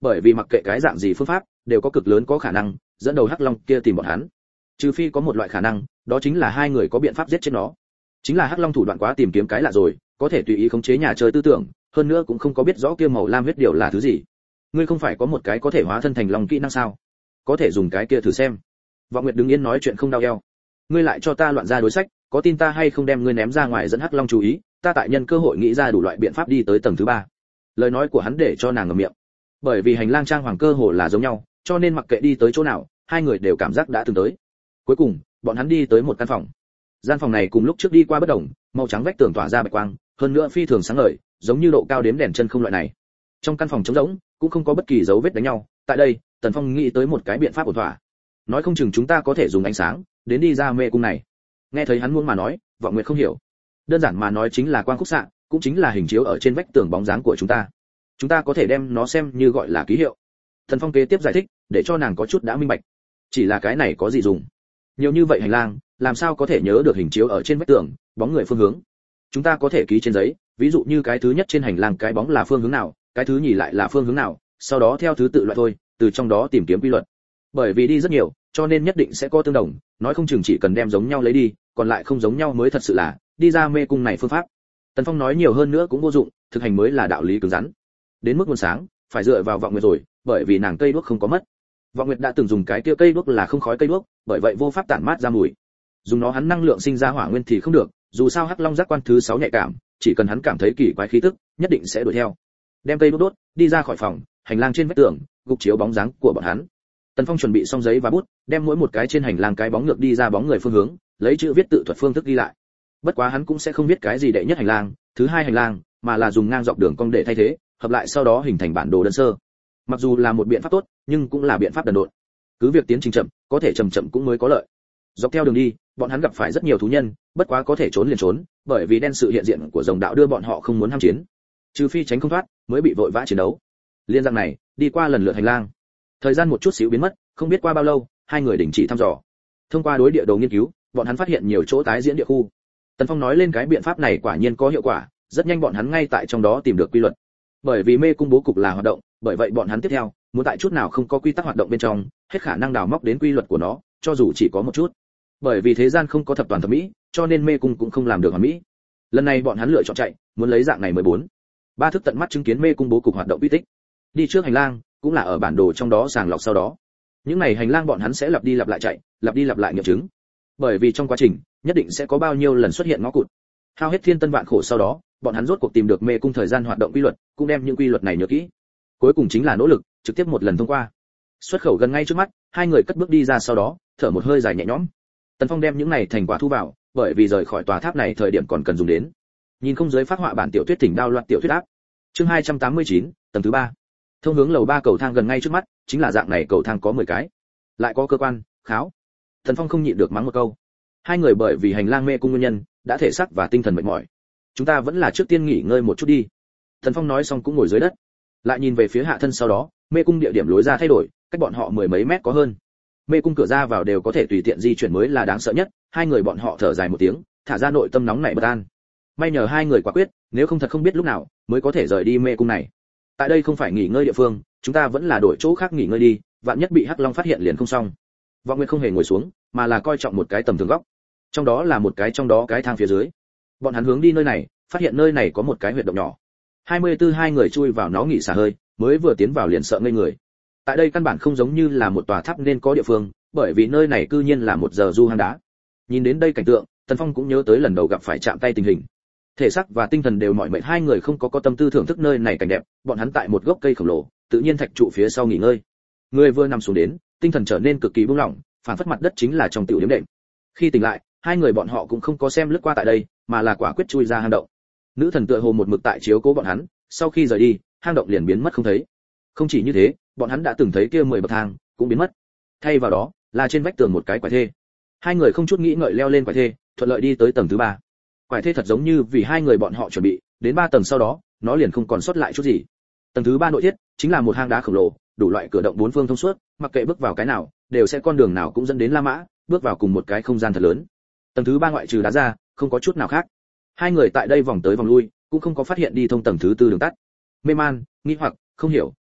bởi vì mặc kệ cái dạng gì phương pháp đều có cực lớn có khả năng dẫn đầu hắc long kia tìm bọn hắn, trừ phi có một loại khả năng, đó chính là hai người có biện pháp giết chết nó. Chính là hắc long thủ đoạn quá tìm kiếm cái lạ rồi, có thể tùy ý khống chế nhà chơi tư tưởng, hơn nữa cũng không có biết rõ kia màu lam huyết điều là thứ gì. Ngươi không phải có một cái có thể hóa thân thành long kỹ năng sao? Có thể dùng cái kia thử xem. Vọng Nguyệt đứng yên nói chuyện không đau eo. Ngươi lại cho ta loạn ra đối sách, có tin ta hay không đem ngươi ném ra ngoài dẫn hắc long chú ý, ta tại nhân cơ hội nghĩ ra đủ loại biện pháp đi tới tầng thứ ba. Lời nói của hắn để cho nàng ngậm miệng. Bởi vì hành lang trang hoàng cơ hồ là giống nhau, cho nên mặc kệ đi tới chỗ nào, hai người đều cảm giác đã từng tới. Cuối cùng, bọn hắn đi tới một căn phòng. Gian phòng này cùng lúc trước đi qua bất đồng, màu trắng vách tường tỏa ra bạch quang, hơn nữa phi thường sáng ngời, giống như độ cao đếm đèn chân không loại này. Trong căn phòng trống rỗng, cũng không có bất kỳ dấu vết đánh nhau. Tại đây, Tần Phong nghĩ tới một cái biện pháp ổn thỏa. Nói không chừng chúng ta có thể dùng ánh sáng đến đi ra mê cung này. Nghe thấy hắn muốn mà nói, Vọng Nguyệt không hiểu. Đơn giản mà nói chính là quang khúc xạ, cũng chính là hình chiếu ở trên vách tường bóng dáng của chúng ta. Chúng ta có thể đem nó xem như gọi là ký hiệu. Tần Phong kế tiếp giải thích, để cho nàng có chút đã minh bạch. Chỉ là cái này có gì dùng? Nhiều như vậy hành lang, làm sao có thể nhớ được hình chiếu ở trên vách tường, bóng người phương hướng? Chúng ta có thể ký trên giấy, ví dụ như cái thứ nhất trên hành lang cái bóng là phương hướng nào, cái thứ nhì lại là phương hướng nào, sau đó theo thứ tự loại thôi, từ trong đó tìm kiếm quy luật. Bởi vì đi rất nhiều, cho nên nhất định sẽ có tương đồng, nói không chừng chỉ cần đem giống nhau lấy đi, còn lại không giống nhau mới thật sự là đi ra mê cung này phương pháp. Tần Phong nói nhiều hơn nữa cũng vô dụng, thực hành mới là đạo lý cứng rắn. Đến mức nguồn sáng, phải dựa vào Vọng Nguyệt rồi, bởi vì nàng cây đuốc không có mất. Vọng Nguyệt đã từng dùng cái kia cây đuốc là không khói cây đuốc, bởi vậy vô pháp tản mát ra mùi. Dùng nó hắn năng lượng sinh ra hỏa nguyên thì không được, dù sao hắc long giác quan thứ sáu nhạy cảm, chỉ cần hắn cảm thấy kỳ quái khí tức, nhất định sẽ đuổi theo. Đem cây đuốc đốt, đi ra khỏi phòng, hành lang trên vách tường, gục chiếu bóng dáng của bọn hắn. Tần Phong chuẩn bị xong giấy và bút, đem mỗi một cái trên hành lang cái bóng ngược đi ra bóng người phương hướng, lấy chữ viết tự thuật phương thức ghi lại. Bất quá hắn cũng sẽ không viết cái gì đệ nhất hành lang, thứ hai hành lang, mà là dùng ngang dọc đường cong để thay thế, hợp lại sau đó hình thành bản đồ đơn sơ. Mặc dù là một biện pháp tốt, nhưng cũng là biện pháp đần độn. Cứ việc tiến trình chậm, có thể chậm chậm cũng mới có lợi. Dọc theo đường đi, bọn hắn gặp phải rất nhiều thú nhân, bất quá có thể trốn liền trốn, bởi vì đen sự hiện diện của rồng đạo đưa bọn họ không muốn ham chiến, trừ phi tránh không thoát, mới bị vội vã chiến đấu. Liên dạng này, đi qua lần lượt hành lang. Thời gian một chút xíu biến mất, không biết qua bao lâu, hai người đình chỉ thăm dò. Thông qua đối địa đồ nghiên cứu, bọn hắn phát hiện nhiều chỗ tái diễn địa khu. Tần Phong nói lên cái biện pháp này quả nhiên có hiệu quả, rất nhanh bọn hắn ngay tại trong đó tìm được quy luật. Bởi vì mê cung bố cục là hoạt động, bởi vậy bọn hắn tiếp theo, muốn tại chút nào không có quy tắc hoạt động bên trong, hết khả năng đào móc đến quy luật của nó, cho dù chỉ có một chút. Bởi vì thế gian không có thập toàn thập mỹ, cho nên mê cung cũng không làm được hoàn mỹ. Lần này bọn hắn lựa chọn chạy, muốn lấy dạng này mười bốn. Ba thức tận mắt chứng kiến mê cung bố cục hoạt động uy tích. Đi trước hành lang, cũng là ở bản đồ trong đó sàng lọc sau đó. Những này hành lang bọn hắn sẽ lặp đi lặp lại chạy, lặp đi lặp lại nghiệm chứng. Bởi vì trong quá trình, nhất định sẽ có bao nhiêu lần xuất hiện ngõ cụt. Hao hết thiên tân vạn khổ sau đó, bọn hắn rốt cuộc tìm được mê cung thời gian hoạt động quy luật, cũng đem những quy luật này nhớ kỹ. Cuối cùng chính là nỗ lực, trực tiếp một lần thông qua. Xuất khẩu gần ngay trước mắt, hai người cất bước đi ra sau đó, thở một hơi dài nhẹ nhõm. Tần Phong đem những này thành quả thu vào, bởi vì rời khỏi tòa tháp này thời điểm còn cần dùng đến. Nhìn không giới phát họa bản tiểu thuyết thỉnh đao loạt tiểu thuyết áp. Chương hai trăm tám mươi chín, tầng thứ ba. Thông hướng lầu ba cầu thang gần ngay trước mắt, chính là dạng này cầu thang có mười cái. Lại có cơ quan, kháo. Tần Phong không nhịn được mắng một câu. Hai người bởi vì hành lang mê cung nguyên nhân, đã thể xác và tinh thần mệt mỏi. Chúng ta vẫn là trước tiên nghỉ ngơi một chút đi. Tần Phong nói xong cũng ngồi dưới đất. Lại nhìn về phía hạ thân sau đó, mê cung địa điểm lối ra thay đổi, cách bọn họ mười mấy mét có hơn. Mê cung cửa ra vào đều có thể tùy tiện di chuyển mới là đáng sợ nhất. Hai người bọn họ thở dài một tiếng, thả ra nội tâm nóng nảy bất an. May nhờ hai người quả quyết, nếu không thật không biết lúc nào mới có thể rời đi mê cung này. Tại đây không phải nghỉ ngơi địa phương, chúng ta vẫn là đổi chỗ khác nghỉ ngơi đi, vạn nhất bị hắc long phát hiện liền không xong. Vọng Nguyệt không hề ngồi xuống, mà là coi trọng một cái tầm thường góc. Trong đó là một cái trong đó cái thang phía dưới. Bọn hắn hướng đi nơi này, phát hiện nơi này có một cái huyệt động nhỏ. hai mươi tư hai người chui vào nó nghỉ xả hơi, mới vừa tiến vào liền sợ ngây người. Tại đây căn bản không giống như là một tòa tháp nên có địa phương, bởi vì nơi này cư nhiên là một giờ du hang đá. Nhìn đến đây cảnh tượng, Tần Phong cũng nhớ tới lần đầu gặp phải chạm tay tình hình. Thể xác và tinh thần đều mỏi mệt, hai người không có có tâm tư thưởng thức nơi này cảnh đẹp, bọn hắn tại một gốc cây khổng lồ, tự nhiên thạch trụ phía sau nghỉ ngơi. Người vừa nằm xuống đến, tinh thần trở nên cực kỳ buông lỏng, phản phất mặt đất chính là trong tiểu điểm đệm. Khi tỉnh lại, hai người bọn họ cũng không có xem lướt qua tại đây, mà là quả quyết chui ra hang động. Nữ thần tựa hồ một mực tại chiếu cố bọn hắn, sau khi rời đi, hang động liền biến mất không thấy. Không chỉ như thế, bọn hắn đã từng thấy kia mười bậc thang cũng biến mất. Thay vào đó, là trên vách tường một cái quải thê. Hai người không chút nghĩ ngợi leo lên quải thê, thuận lợi đi tới tầng thứ ba. Quải thê thật giống như vì hai người bọn họ chuẩn bị, đến ba tầng sau đó, nó liền không còn sót lại chút gì. Tầng thứ ba nội thiết chính là một hang đá khổng lồ, đủ loại cửa động bốn phương thông suốt, mặc kệ bước vào cái nào, đều sẽ con đường nào cũng dẫn đến La Mã, bước vào cùng một cái không gian thật lớn. Tầng thứ ba ngoại trừ đá ra, không có chút nào khác. Hai người tại đây vòng tới vòng lui, cũng không có phát hiện đi thông tầng thứ tư đường tắt. Mê man, nghi hoặc, không hiểu,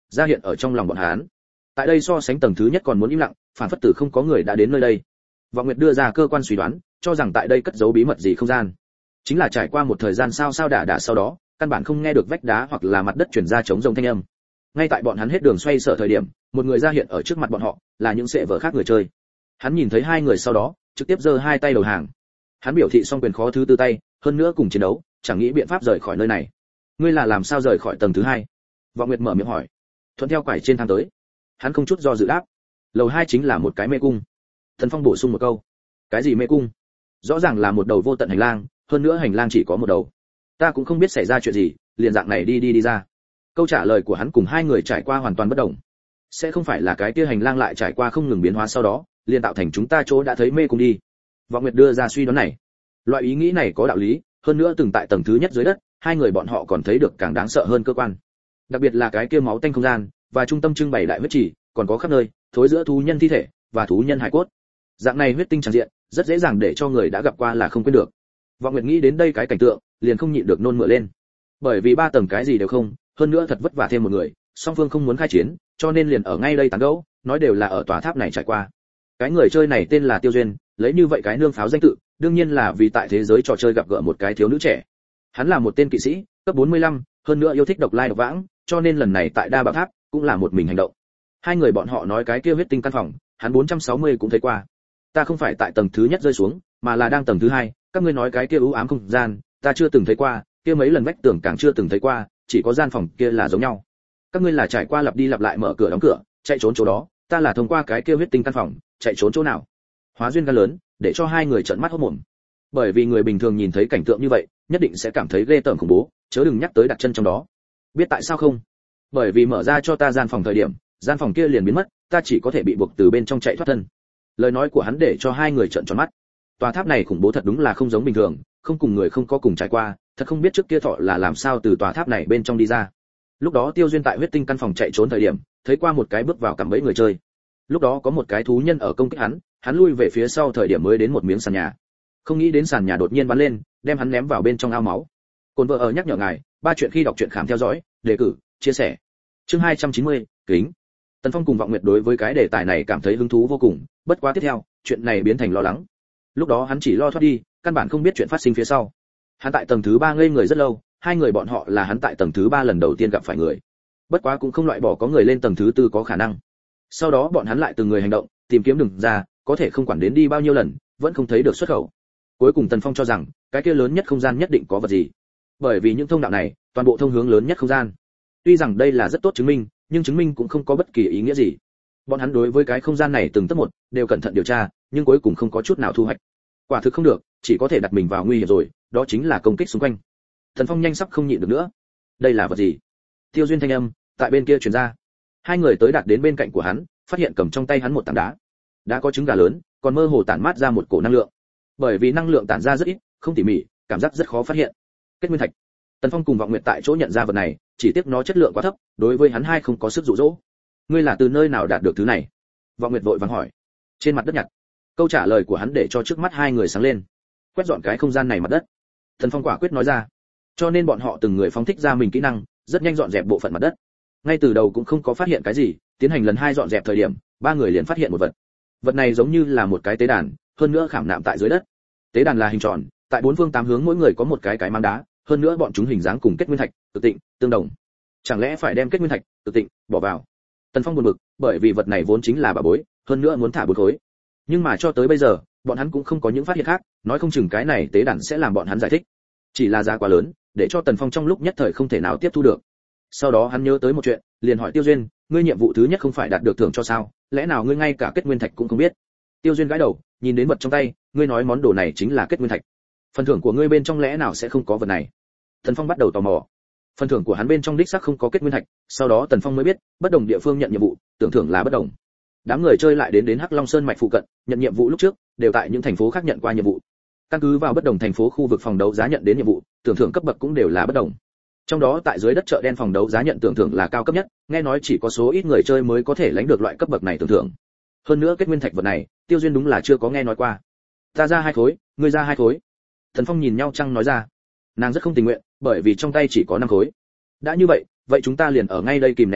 ra hiện ở trong lòng bọn hắn. Tại đây so sánh tầng thứ nhất còn muốn im lặng, phản phất tử không có người đã đến nơi đây. Vọng Nguyệt đưa ra cơ quan suy đoán, cho rằng tại đây cất giấu bí mật gì không gian. Chính là trải qua một thời gian sao sao đả đả sau đó, căn bản không nghe được vách đá hoặc là mặt đất truyền ra chống rông thanh âm. Ngay tại bọn hắn hết đường xoay sở thời điểm, một người ra hiện ở trước mặt bọn họ, là những sệ vợ khác người chơi. Hắn nhìn thấy hai người sau đó, trực tiếp giơ hai tay đầu hàng. Hắn biểu thị xong quyền khó thứ tư tay, hơn nữa cùng chiến đấu, chẳng nghĩ biện pháp rời khỏi nơi này. Ngươi là làm sao rời khỏi tầng thứ hai? Vọng Nguyệt mở miệng hỏi. Thuận theo quải trên thang tới. Hắn không chút do dự đáp. Lầu hai chính là một cái mê cung. Thần Phong bổ sung một câu. Cái gì mê cung? Rõ ràng là một đầu vô tận hành lang, hơn nữa hành lang chỉ có một đầu. Ta cũng không biết xảy ra chuyện gì, liền dạng này đi đi đi ra. Câu trả lời của hắn cùng hai người trải qua hoàn toàn bất đồng. Sẽ không phải là cái kia hành lang lại trải qua không ngừng biến hóa sau đó, liền tạo thành chúng ta chỗ đã thấy mê cung đi. Vọng Nguyệt đưa ra suy đoán này. Loại ý nghĩ này có đạo lý, hơn nữa từng tại tầng thứ nhất dưới đất, hai người bọn họ còn thấy được càng đáng sợ hơn cơ quan. Đặc biệt là cái kia máu tanh không gian, và trung tâm trưng bày đại huyết chỉ, còn có khắp nơi, thối giữa thú nhân thi thể và thú nhân hải cốt. Dạng này huyết tinh tràn diện, rất dễ dàng để cho người đã gặp qua là không quên được. Vọng Nguyệt nghĩ đến đây cái cảnh tượng, liền không nhịn được nôn mửa lên. Bởi vì ba tầng cái gì đều không, hơn nữa thật vất vả thêm một người, song phương không muốn khai chiến, cho nên liền ở ngay đây tán gẫu, nói đều là ở tòa tháp này trải qua. Cái người chơi này tên là Tiêu Duyên, lấy như vậy cái nương pháo danh tự, đương nhiên là vì tại thế giới trò chơi gặp gỡ một cái thiếu nữ trẻ. Hắn là một tên kỵ sĩ, cấp bốn mươi lăm, hơn nữa yêu thích độc lai độc vãng, cho nên lần này tại Đa Bảo Tháp cũng là một mình hành động. Hai người bọn họ nói cái kia huyết tinh căn phòng, hắn bốn trăm sáu mươi cũng thấy qua. Ta không phải tại tầng thứ nhất rơi xuống, mà là đang tầng thứ hai, các ngươi nói cái kia u ám không gian, ta chưa từng thấy qua, kia mấy lần vách tường càng chưa từng thấy qua, chỉ có gian phòng kia là giống nhau. Các ngươi là trải qua lặp đi lặp lại mở cửa đóng cửa, chạy trốn chỗ đó, ta là thông qua cái kia huyết tinh căn phòng, chạy trốn chỗ nào? Hóa duyên gan lớn, để cho hai người trợn mắt hốt mồm. Bởi vì người bình thường nhìn thấy cảnh tượng như vậy, nhất định sẽ cảm thấy ghê tởm khủng bố, chớ đừng nhắc tới đặt chân trong đó. Biết tại sao không? Bởi vì mở ra cho ta gian phòng thời điểm, gian phòng kia liền biến mất, ta chỉ có thể bị buộc từ bên trong chạy thoát thân. Lời nói của hắn để cho hai người trợn tròn mắt. Tòa tháp này khủng bố thật đúng là không giống bình thường, không cùng người không có cùng trải qua, thật không biết trước kia thọ là làm sao từ tòa tháp này bên trong đi ra. Lúc đó Tiêu Duyên tại huyết tinh căn phòng chạy trốn thời điểm, thấy qua một cái bước vào cạm bẫy người chơi. Lúc đó có một cái thú nhân ở công kích hắn, hắn lui về phía sau thời điểm mới đến một miếng sàn nhà. Không nghĩ đến sàn nhà đột nhiên bắn lên, đem hắn ném vào bên trong ao máu. Cồn vợ ở nhắc nhở ngài, ba chuyện khi đọc truyện khám theo dõi, đề cử, chia sẻ. Chương hai trăm chín mươi, kính. Tần Phong cùng Vọng Nguyệt đối với cái đề tài này cảm thấy hứng thú vô cùng, bất quá tiếp theo, chuyện này biến thành lo lắng. Lúc đó hắn chỉ lo thoát đi, căn bản không biết chuyện phát sinh phía sau. Hắn tại tầng thứ ba ngây người rất lâu, hai người bọn họ là hắn tại tầng thứ ba lần đầu tiên gặp phải người. Bất quá cũng không loại bỏ có người lên tầng thứ tư có khả năng. Sau đó bọn hắn lại từng người hành động, tìm kiếm đường ra, có thể không quản đến đi bao nhiêu lần, vẫn không thấy được xuất khẩu. Cuối cùng Tần Phong cho rằng, cái kia lớn nhất không gian nhất định có vật gì. Bởi vì những thông đạo này, toàn bộ thông hướng lớn nhất không gian. Tuy rằng đây là rất tốt chứng minh, nhưng chứng minh cũng không có bất kỳ ý nghĩa gì. Bọn hắn đối với cái không gian này từng tấc một đều cẩn thận điều tra, nhưng cuối cùng không có chút nào thu hoạch. Quả thực không được, chỉ có thể đặt mình vào nguy hiểm rồi, đó chính là công kích xung quanh. Thần Phong nhanh sắp không nhịn được nữa. Đây là vật gì? Tiêu Duyên thanh âm tại bên kia truyền ra. Hai người tới đạt đến bên cạnh của hắn, phát hiện cầm trong tay hắn một tảng đá. Đã có trứng gà lớn, còn mơ hồ tản mát ra một cổ năng lượng. Bởi vì năng lượng tản ra rất ít, không tỉ mỉ, cảm giác rất khó phát hiện. Kết nguyên thạch. Tần Phong cùng Vọng Nguyệt tại chỗ nhận ra vật này, chỉ tiếc nó chất lượng quá thấp, đối với hắn hai không có sức dụ dỗ. Ngươi là từ nơi nào đạt được thứ này? Vọng Nguyệt vội vàng hỏi. Trên mặt đất nhặt. Câu trả lời của hắn để cho trước mắt hai người sáng lên. Quét dọn cái không gian này mặt đất. Tần Phong quả quyết nói ra. Cho nên bọn họ từng người phóng thích ra mình kỹ năng, rất nhanh dọn dẹp bộ phận mặt đất. Ngay từ đầu cũng không có phát hiện cái gì, tiến hành lần hai dọn dẹp thời điểm, ba người liền phát hiện một vật. Vật này giống như là một cái tế đàn, hơn nữa khảm nạm tại dưới đất. Tế đàn là hình tròn, tại bốn phương tám hướng mỗi người có một cái cái mang đá, hơn nữa bọn chúng hình dáng cùng kết nguyên thạch, tự tịnh, tương đồng. Chẳng lẽ phải đem kết nguyên thạch, tự tịnh, bỏ vào? Tần Phong buồn bực, bởi vì vật này vốn chính là bảo bối, hơn nữa muốn thả bốn khối. Nhưng mà cho tới bây giờ, bọn hắn cũng không có những phát hiện khác, nói không chừng cái này tế đàn sẽ làm bọn hắn giải thích. Chỉ là giá quá lớn, để cho Tần Phong trong lúc nhất thời không thể nào tiếp thu được. Sau đó hắn nhớ tới một chuyện, liền hỏi Tiêu Duyên, ngươi nhiệm vụ thứ nhất không phải đạt được thưởng cho sao, lẽ nào ngươi ngay cả kết nguyên thạch cũng không biết? Tiêu Duyên gãi đầu, nhìn đến vật trong tay, ngươi nói món đồ này chính là kết nguyên thạch. Phần thưởng của ngươi bên trong lẽ nào sẽ không có vật này? Tần Phong bắt đầu tò mò. Phần thưởng của hắn bên trong đích xác không có kết nguyên thạch, sau đó Tần Phong mới biết, bất đồng địa phương nhận nhiệm vụ, tưởng thưởng là bất đồng. Đám người chơi lại đến đến Hắc Long Sơn mạch phụ cận, nhận nhiệm vụ lúc trước, đều tại những thành phố khác nhận qua nhiệm vụ. Căn cứ vào bất đồng thành phố khu vực phòng đấu giá nhận đến nhiệm vụ, tưởng thưởng cấp bậc cũng đều là bất đồng. Trong đó tại dưới đất chợ đen phòng đấu giá nhận tưởng thưởng là cao cấp nhất, nghe nói chỉ có số ít người chơi mới có thể lãnh được loại cấp bậc này tưởng thưởng. Hơn nữa kết nguyên thạch vật này, Tiêu Duyên đúng là chưa có nghe nói qua. Ta ra hai khối, ngươi ra hai khối. Thần Phong nhìn nhau trăng nói ra. Nàng rất không tình nguyện, bởi vì trong tay chỉ có năm khối. Đã như vậy, vậy chúng ta liền ở ngay đây kìm nén đi,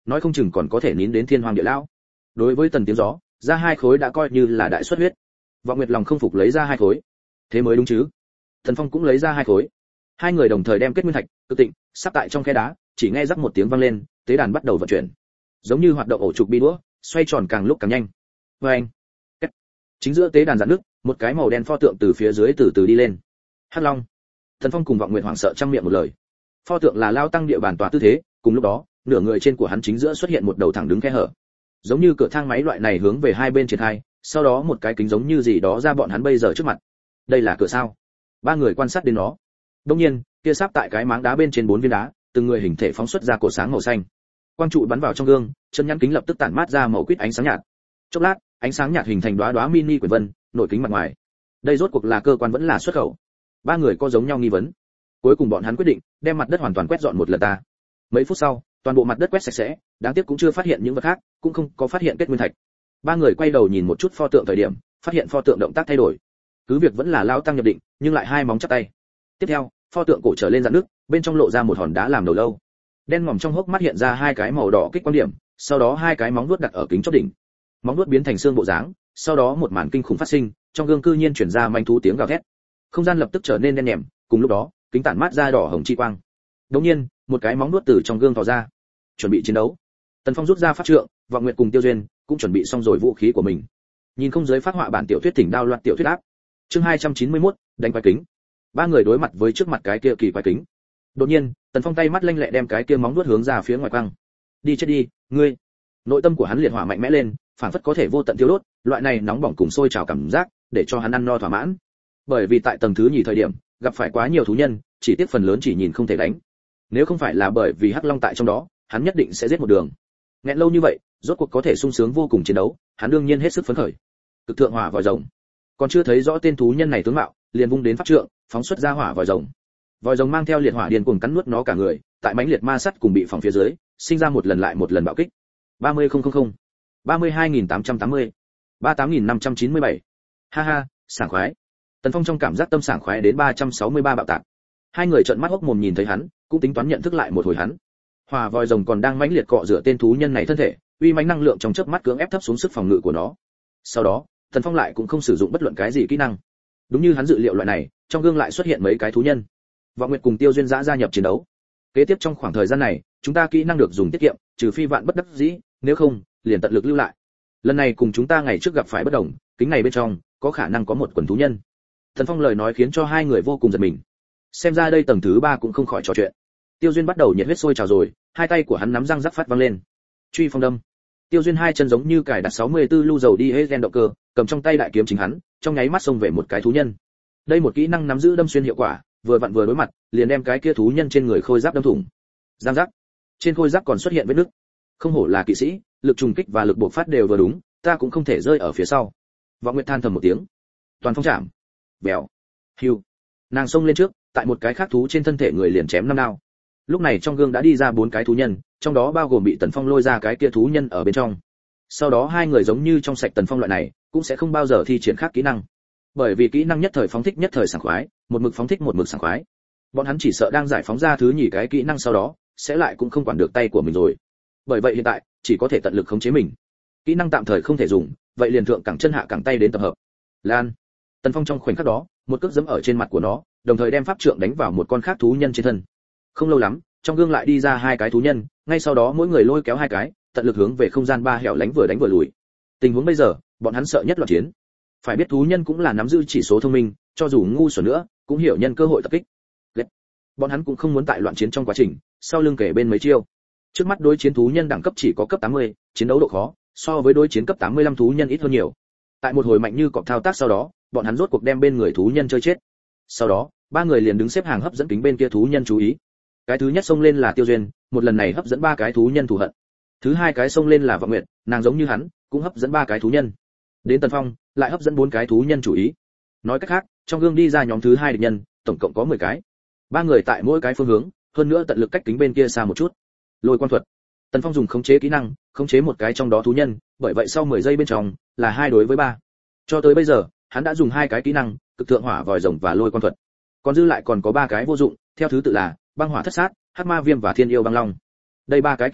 nói không chừng còn có thể nín đến thiên hoàng địa lão. Đối với Tần Tiếng Gió, ra hai khối đã coi như là đại xuất huyết. Vọng Nguyệt lòng không phục lấy ra hai khối, thế mới đúng chứ. Thần Phong cũng lấy ra hai khối, hai người đồng thời đem kết nguyên thạch cực tịnh sắp tại trong khe đá, chỉ nghe rắc một tiếng vang lên, tế đàn bắt đầu vận chuyển, giống như hoạt động ổ trục bi đũa, xoay tròn càng lúc càng nhanh. Và anh, chính giữa tế đàn giãn nước, một cái màu đen pho tượng từ phía dưới từ từ đi lên. Hắc Long. Thần Phong cùng Vọng Nguyệt hoảng sợ trăm miệng một lời. Pho tượng là lao tăng địa bàn tòa tư thế, cùng lúc đó, nửa người trên của hắn chính giữa xuất hiện một đầu thẳng đứng khe hở, giống như cửa thang máy loại này hướng về hai bên triển khai, sau đó một cái kính giống như gì đó ra bọn hắn bây giờ trước mặt. Đây là cửa sao? Ba người quan sát đến nó. Đương nhiên, kia sáp tại cái máng đá bên trên bốn viên đá, từng người hình thể phóng xuất ra cột sáng màu xanh. Quang trụ bắn vào trong gương, chân nhãn kính lập tức tản mát ra màu quýt ánh sáng nhạt. Chốc lát, ánh sáng nhạt hình thành đóa đóa mini quyển vân, nổi kính mặt ngoài. Đây rốt cuộc là cơ quan vẫn là xuất khẩu? Ba người có giống nhau nghi vấn. Cuối cùng bọn hắn quyết định đem mặt đất hoàn toàn quét dọn một lần ta. Mấy phút sau, toàn bộ mặt đất quét sạch sẽ, đáng tiếc cũng chưa phát hiện những vật khác, cũng không có phát hiện kết nguyên thạch. Ba người quay đầu nhìn một chút pho tượng thời điểm, phát hiện pho tượng động tác thay đổi. Cứ việc vẫn là lao tăng nhập định, nhưng lại hai móng chắp tay. Tiếp theo, pho tượng cổ trở lên dạn nước, bên trong lộ ra một hòn đá làm đầu lâu. Đen ngòm trong hốc mắt hiện ra hai cái màu đỏ kích quang điểm, sau đó hai cái móng vuốt đặt ở kính chóp đỉnh. Móng vuốt biến thành xương bộ dáng, sau đó một màn kinh khủng phát sinh, trong gương cư nhiên truyền ra manh thú tiếng gào thét. Không gian lập tức trở nên đen nhèm, cùng lúc đó, kính tản mát ra đỏ hồng chi quang. Đột nhiên, một cái móng vuốt từ trong gương thò ra, chuẩn bị chiến đấu. Tần Phong rút ra pháp trượng, Vọng Nguyệt cùng Tiêu Duyên cũng chuẩn bị xong rồi vũ khí của mình. Nhìn không giới phát họa bản tiểu thuyết thỉnh đao loạt tiểu thuyết áp. Chương hai trăm chín mươi mốt, đánh quái kính. Ba người đối mặt với trước mặt cái kia kỳ quái kính. Đột nhiên, Tần Phong tay mắt lanh lẹ đem cái kia móng vuốt hướng ra phía ngoài quăng. Đi chết đi, ngươi. Nội tâm của hắn liệt hỏa mạnh mẽ lên, phản phất có thể vô tận tiêu đốt, loại này nóng bỏng cùng sôi trào cảm giác, để cho hắn ăn no thỏa mãn. Bởi vì tại tầng thứ nhì thời điểm, gặp phải quá nhiều thú nhân, chỉ tiếc phần lớn chỉ nhìn không thể đánh. Nếu không phải là bởi vì Hắc Long tại trong đó, hắn nhất định sẽ giết một đường. Nghẹn lâu như vậy, rốt cuộc có thể sung sướng vô cùng chiến đấu, hắn đương nhiên hết sức phấn khởi. Cực thượng hỏa vòi rồng. Còn chưa thấy rõ tên thú nhân này tướng mạo, liền vung đến pháp trượng, phóng xuất ra hỏa vòi rồng. Vòi rồng mang theo liệt hỏa điên cuồng cắn nuốt nó cả người, tại mãnh liệt ma sắt cùng bị phòng phía dưới, sinh ra một lần lại một lần bạo kích. ba mươi không không không, ba mươi hai nghìn tám trăm tám mươi, ba mươi tám nghìn năm trăm chín mươi bảy. Ha ha, sảng khoái. Tần Phong trong cảm giác tâm sảng khoái đến ba trăm sáu mươi ba bạo tạc. Hai người trợn mắt hốc mồm nhìn thấy hắn, cũng tính toán nhận thức lại một hồi hắn. Hỏa vòi rồng còn đang mãnh liệt cọ rửa tên thú nhân này thân thể, uy mãnh năng lượng trong chớp mắt cưỡng ép thấp xuống sức phòng ngự của nó. Sau đó, Tần Phong lại cũng không sử dụng bất luận cái gì kỹ năng. Đúng như hắn dự liệu loại này, trong gương lại xuất hiện mấy cái thú nhân. Vọng Nguyệt cùng Tiêu Duyên dã gia nhập chiến đấu. Kế tiếp trong khoảng thời gian này, chúng ta kỹ năng được dùng tiết kiệm, trừ phi vạn bất đắc dĩ, nếu không, liền tận lực lưu lại. Lần này cùng chúng ta ngày trước gặp phải bất đồng, kính này bên trong có khả năng có một quần thú nhân. Tần Phong lời nói khiến cho hai người vô cùng giật mình. Xem ra đây tầng thứ ba cũng không khỏi trò chuyện. Tiêu Duyên bắt đầu nhiệt huyết sôi trào rồi, hai tay của hắn nắm răng rắc phát vang lên. Truy phong đâm. Tiêu Duyên hai chân giống như cài đặt sáu mươi tư lưu dầu đi hết gen động cơ, cầm trong tay đại kiếm chính hắn, trong nháy mắt xông về một cái thú nhân. Đây một kỹ năng nắm giữ đâm xuyên hiệu quả, vừa vặn vừa đối mặt, liền đem cái kia thú nhân trên người khôi giáp đâm thủng. Giang giác. Trên khôi giáp còn xuất hiện vết nứt. Không hổ là kỵ sĩ, lực trùng kích và lực bộc phát đều vừa đúng, ta cũng không thể rơi ở phía sau. Vọng Nguyệt than thầm một tiếng. Toàn phong chạm. Bèo. Hưu. Nàng xông lên trước, tại một cái khác thú trên thân thể người liền chém năm đao. Lúc này trong gương đã đi ra bốn cái thú nhân, trong đó bao gồm bị Tần Phong lôi ra cái kia thú nhân ở bên trong. Sau đó hai người giống như trong sạch Tần Phong loại này, cũng sẽ không bao giờ thi triển khác kỹ năng. Bởi vì kỹ năng nhất thời phóng thích nhất thời sảng khoái, một mực phóng thích một mực sảng khoái. Bọn hắn chỉ sợ đang giải phóng ra thứ nhì cái kỹ năng sau đó, sẽ lại cũng không quản được tay của mình rồi. Bởi vậy hiện tại, chỉ có thể tận lực khống chế mình. Kỹ năng tạm thời không thể dùng, vậy liền thượng cẳng chân hạ cẳng tay đến tập hợp. Lan. Tần Phong trong khoảnh khắc đó, một cước giẫm ở trên mặt của nó, đồng thời đem pháp trượng đánh vào một con khác thú nhân trên thân. Không lâu lắm, trong gương lại đi ra hai cái thú nhân, ngay sau đó mỗi người lôi kéo hai cái, tận lực hướng về không gian ba hẻo lánh vừa đánh vừa lùi. Tình huống bây giờ, bọn hắn sợ nhất loạn chiến. Phải biết thú nhân cũng là nắm giữ chỉ số thông minh, cho dù ngu xuẩn nữa, cũng hiểu nhân cơ hội tập kích. Lết. Bọn hắn cũng không muốn tại loạn chiến trong quá trình, sau lưng kể bên mấy chiêu. Trước mắt đối chiến thú nhân đẳng cấp chỉ có cấp tám mươi, chiến đấu độ khó so với đối chiến cấp tám mươi lăm thú nhân ít hơn nhiều. Tại một hồi mạnh như cọp thao tác sau đó, bọn hắn rốt cuộc đem bên người thú nhân chơi chết. Sau đó, ba người liền đứng xếp hàng hấp dẫn kính bên kia thú nhân chú ý. Cái thứ nhất xông lên là Tiêu Duyên, một lần này hấp dẫn ba cái thú nhân thù hận. Thứ hai cái xông lên là Vọng Nguyệt, nàng giống như hắn, cũng hấp dẫn ba cái thú nhân. Đến Tần Phong, lại hấp dẫn bốn cái thú nhân chú ý. Nói cách khác, trong gương đi ra nhóm thứ hai địch nhân, tổng cộng có mười cái. Ba người tại mỗi cái phương hướng, hơn nữa tận lực cách kính bên kia xa một chút. Lôi quan thuật. Tần Phong dùng khống chế kỹ năng, khống chế một cái trong đó thú nhân, bởi vậy sau mười giây bên trong là hai đối với ba. Cho tới bây giờ, hắn đã dùng hai cái kỹ năng, cực thượng hỏa vòi rồng và lôi quan thuật. Còn dư lại còn có ba cái vô dụng, theo thứ tự là băng hỏa thất sát, hắc ma viêm và thiên yêu băng long. Đây ba cái kỹ năng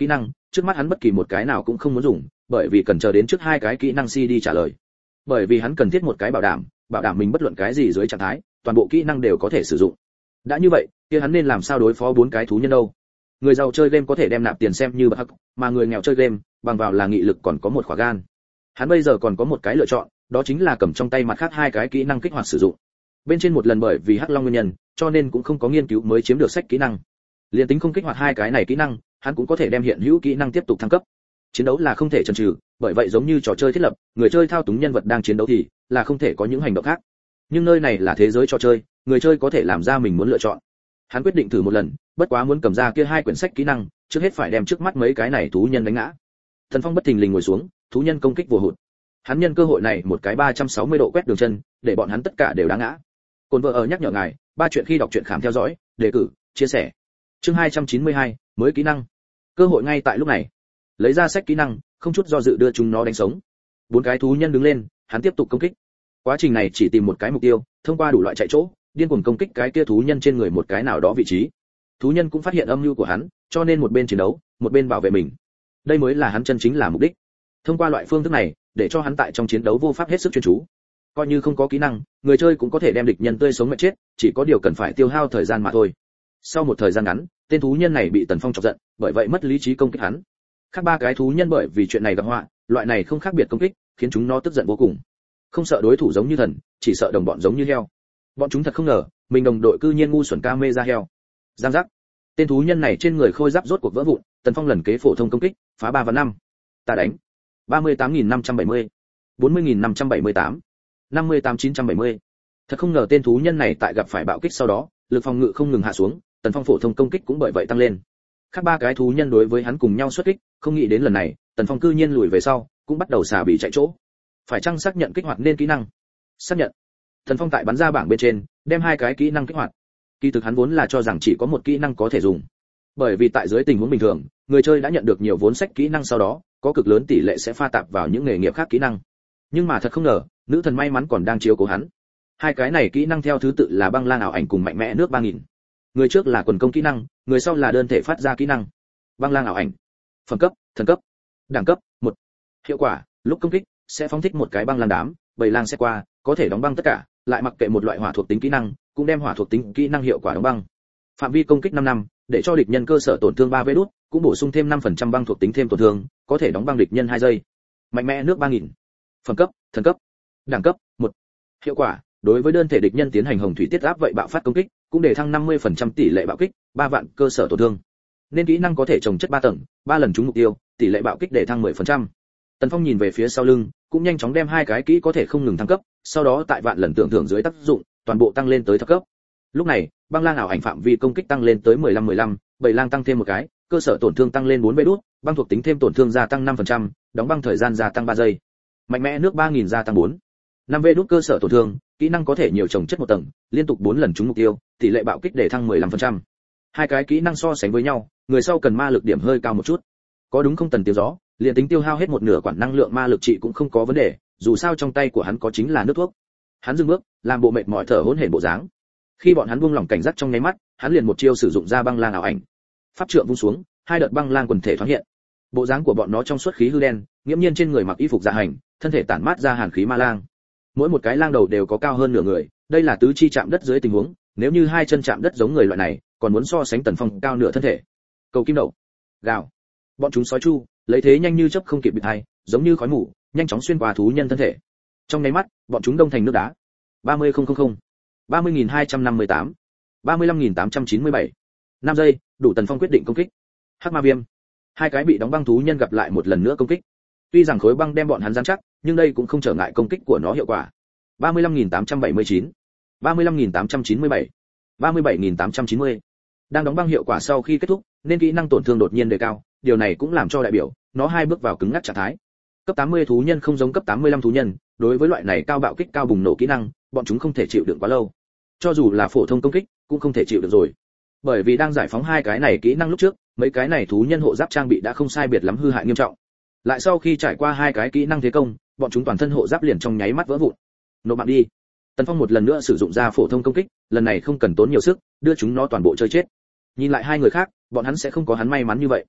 trước mắt hắn bất kỳ một cái nào cũng không muốn dùng, bởi vì cần chờ đến trước hai cái kỹ năng xê đê trả lời. Bởi vì hắn cần thiết một cái bảo đảm, bảo đảm mình bất luận cái gì dưới trạng thái, toàn bộ kỹ năng đều có thể sử dụng. Đã như vậy, kia hắn nên làm sao đối phó bốn cái thú nhân đâu? Người giàu chơi game có thể đem nạp tiền xem như bậc hắc, mà người nghèo chơi game, bằng vào là nghị lực còn có một khỏa gan. Hắn bây giờ còn có một cái lựa chọn, đó chính là cầm trong tay mặt khác hai cái kỹ năng kích hoạt sử dụng. Bên trên một lần bởi vì hắc long nguyên nhân, cho nên cũng không có nghiên cứu mới chiếm được sách kỹ năng. Liên tính không kích hoạt hai cái này kỹ năng, hắn cũng có thể đem hiện hữu kỹ năng tiếp tục thăng cấp. Chiến đấu là không thể chần chừ, bởi vậy giống như trò chơi thiết lập, người chơi thao túng nhân vật đang chiến đấu thì là không thể có những hành động khác. Nhưng nơi này là thế giới trò chơi, người chơi có thể làm ra mình muốn lựa chọn. Hắn quyết định thử một lần, bất quá muốn cầm ra kia hai quyển sách kỹ năng, trước hết phải đem trước mắt mấy cái này thú nhân đánh ngã. Thần Phong bất thình lình ngồi xuống, thú nhân công kích vô hụt. Hắn nhân cơ hội này một cái ba trăm sáu mươi độ quét đường chân, để bọn hắn tất cả đều đá ngã. Cồn vợ ở nhắc nhở ngài, ba chuyện khi đọc truyện khám theo dõi, đề cử, chia sẻ. Chương hai trăm chín mươi hai, mới kỹ năng. Cơ hội ngay tại lúc này. Lấy ra sách kỹ năng, không chút do dự đưa chúng nó đánh sống. Bốn cái thú nhân đứng lên, hắn tiếp tục công kích. Quá trình này chỉ tìm một cái mục tiêu, thông qua đủ loại chạy chỗ, điên cuồng công kích cái kia thú nhân trên người một cái nào đó vị trí. Thú nhân cũng phát hiện âm mưu của hắn, cho nên một bên chiến đấu, một bên bảo vệ mình. Đây mới là hắn chân chính là mục đích. Thông qua loại phương thức này, để cho hắn tại trong chiến đấu vô pháp hết sức chuyên chú. Coi như không có kỹ năng, người chơi cũng có thể đem địch nhân tươi sống mệt chết, chỉ có điều cần phải tiêu hao thời gian mà thôi. Sau một thời gian ngắn, tên thú nhân này bị Tần Phong chọc giận, bởi vậy mất lý trí công kích hắn. Khác ba cái thú nhân bởi vì chuyện này gặp họa, loại này không khác biệt công kích, khiến chúng nó tức giận vô cùng. Không sợ đối thủ giống như thần, chỉ sợ đồng bọn giống như heo. Bọn chúng thật không ngờ, mình đồng đội cư nhiên ngu xuẩn ca mê ra heo. Giang giác. Tên thú nhân này trên người khôi giáp rốt cuộc vỡ vụn, Tần Phong lần kế phổ thông công kích, phá ba và năm. Ta đánh. ba mươi tám nghìn năm trăm bảy mươi, bốn mươi nghìn năm trăm bảy mươi tám, năm mươi tám nghìn chín trăm bảy mươi. Thật không ngờ tên thú nhân này tại gặp phải bạo kích sau đó, lực phòng ngự không ngừng hạ xuống, Tần Phong phổ thông công kích cũng bởi vậy tăng lên. Khác ba cái thú nhân đối với hắn cùng nhau xuất kích, không nghĩ đến lần này, Tần Phong cư nhiên lùi về sau, cũng bắt đầu xả bị chạy chỗ. Phải chăng xác nhận kích hoạt nên kỹ năng? Xác nhận. Tần Phong tại bắn ra bảng bên trên, đem hai cái kỹ năng kích hoạt. Kỳ thực hắn vốn là cho rằng chỉ có một kỹ năng có thể dùng. Bởi vì tại dưới tình huống bình thường, người chơi đã nhận được nhiều vốn sách kỹ năng sau đó, có cực lớn tỷ lệ sẽ pha tạp vào những nghề nghiệp khác kỹ năng. Nhưng mà thật không ngờ, nữ thần may mắn còn đang chiếu cố hắn. Hai cái này kỹ năng theo thứ tự là băng lang ảo ảnh cùng mạnh mẽ nước ba nghìn. Người trước là quần công kỹ năng, người sau là đơn thể phát ra kỹ năng. Băng lang ảo ảnh. Phẩm cấp, thần cấp. Đẳng cấp, một. Hiệu quả, lúc công kích sẽ phóng thích một cái băng lang đám, bầy lang sẽ qua, có thể đóng băng tất cả, lại mặc kệ một loại hỏa thuộc tính kỹ năng, cũng đem hỏa thuộc tính kỹ năng hiệu quả đóng băng. Phạm vi công kích năm năm, để cho địch nhân cơ sở tổn thương ba vê đút, cũng bổ sung thêm năm phần trăm băng thuộc tính thêm tổn thương, có thể đóng băng địch nhân hai giây. Mạnh mẽ nước ba nghìn. Phẩm cấp, thần cấp. Đẳng cấp, một. Hiệu quả, đối với đơn thể địch nhân tiến hành hồng thủy tiết áp vậy bạo phát công kích, cũng để thăng năm mươi phần trăm tỷ lệ bạo kích, ba vạn cơ sở tổn thương. Nên kỹ năng có thể trồng chất ba tầng, ba lần trúng mục tiêu, tỷ lệ bạo kích để thăng mười phần trăm. Tần Phong nhìn về phía sau lưng, cũng nhanh chóng đem hai cái kỹ có thể không ngừng thăng cấp, sau đó tại vạn lần tưởng thưởng dưới tác dụng, toàn bộ tăng lên tới thập cấp. Lúc này, băng lang ảo ảnh phạm vi công kích tăng lên tới mười lăm mười lăm, bảy lang tăng thêm một cái, cơ sở tổn thương tăng lên bốn vê đút, băng thuộc tính thêm tổn thương gia tăng năm phần trăm, đóng băng thời gian gia tăng ba giây. Mạnh mẽ nước ba nghìn gia tăng bốn. năm vê đút cơ sở tổn thương, kỹ năng có thể nhiều chồng chất một tầng, liên tục bốn lần trúng mục tiêu, tỷ lệ bạo kích để thăng mười lăm phần trăm. Hai cái kỹ năng so sánh với nhau, người sau cần ma lực điểm hơi cao một chút. Có đúng không Tần Tiêu Gió, liền tính tiêu hao hết một nửa quản năng lượng ma lực trị cũng không có vấn đề, dù sao trong tay của hắn có chính là nước thuốc. Hắn dừng bước, làm bộ mệt mỏi thở hổn hển bộ dáng. Khi bọn hắn buông lỏng cảnh giác trong nháy mắt, hắn liền một chiêu sử dụng ra băng lang ảo ảnh. Pháp trượng vung xuống, hai đợt băng lang quần thể thoáng hiện. Bộ dáng của bọn nó trong suốt khí hư đen, nghiễm nhiên trên người mặc y phục dạ hành, thân thể tản mát ra hàn khí ma lang. Mỗi một cái lang đầu đều có cao hơn nửa người, đây là tứ chi chạm đất dưới tình huống, nếu như hai chân chạm đất giống người loại này, còn muốn so sánh Tần Phong cao nửa thân thể. Cầu kim đậu, gào. Bọn chúng sói chu, lấy thế nhanh như chớp không kịp bị thay, giống như khói mù, nhanh chóng xuyên qua thú nhân thân thể. Trong nháy mắt, bọn chúng đông thành nước đá. ba mươi nghìn, ba mươi nghìn hai trăm năm mươi tám, ba mươi lăm nghìn tám trăm chín mươi bảy. năm giây, đủ Tần Phong quyết định công kích. Hắc ma viêm. Hai cái bị đóng băng thú nhân gặp lại một lần nữa công kích. Tuy rằng khối băng đem bọn hắn giam chắc, nhưng đây cũng không trở ngại công kích của nó hiệu quả. ba mươi lăm nghìn tám trăm bảy mươi chín, ba mươi lăm nghìn tám trăm chín mươi bảy, ba mươi bảy nghìn tám trăm chín mươi. Đang đóng băng hiệu quả sau khi kết thúc, nên kỹ năng tổn thương đột nhiên đề cao, điều này cũng làm cho đại biểu nó hai bước vào cứng ngắc trạng thái. Cấp tám mươi thú nhân không giống cấp tám mươi lăm thú nhân, đối với loại này cao bạo kích cao bùng nổ kỹ năng, bọn chúng không thể chịu đựng quá lâu. Cho dù là phổ thông công kích, cũng không thể chịu được rồi. Bởi vì đang giải phóng hai cái này kỹ năng lúc trước, mấy cái này thú nhân hộ giáp trang bị đã không sai biệt lắm hư hại nghiêm trọng. Lại sau khi trải qua hai cái kỹ năng thế công, bọn chúng toàn thân hộ giáp liền trong nháy mắt vỡ vụn. Nộp mạng đi. Tần Phong một lần nữa sử dụng ra phổ thông công kích, lần này không cần tốn nhiều sức, đưa chúng nó toàn bộ chơi chết. Nhìn lại hai người khác, bọn hắn sẽ không có hắn may mắn như vậy.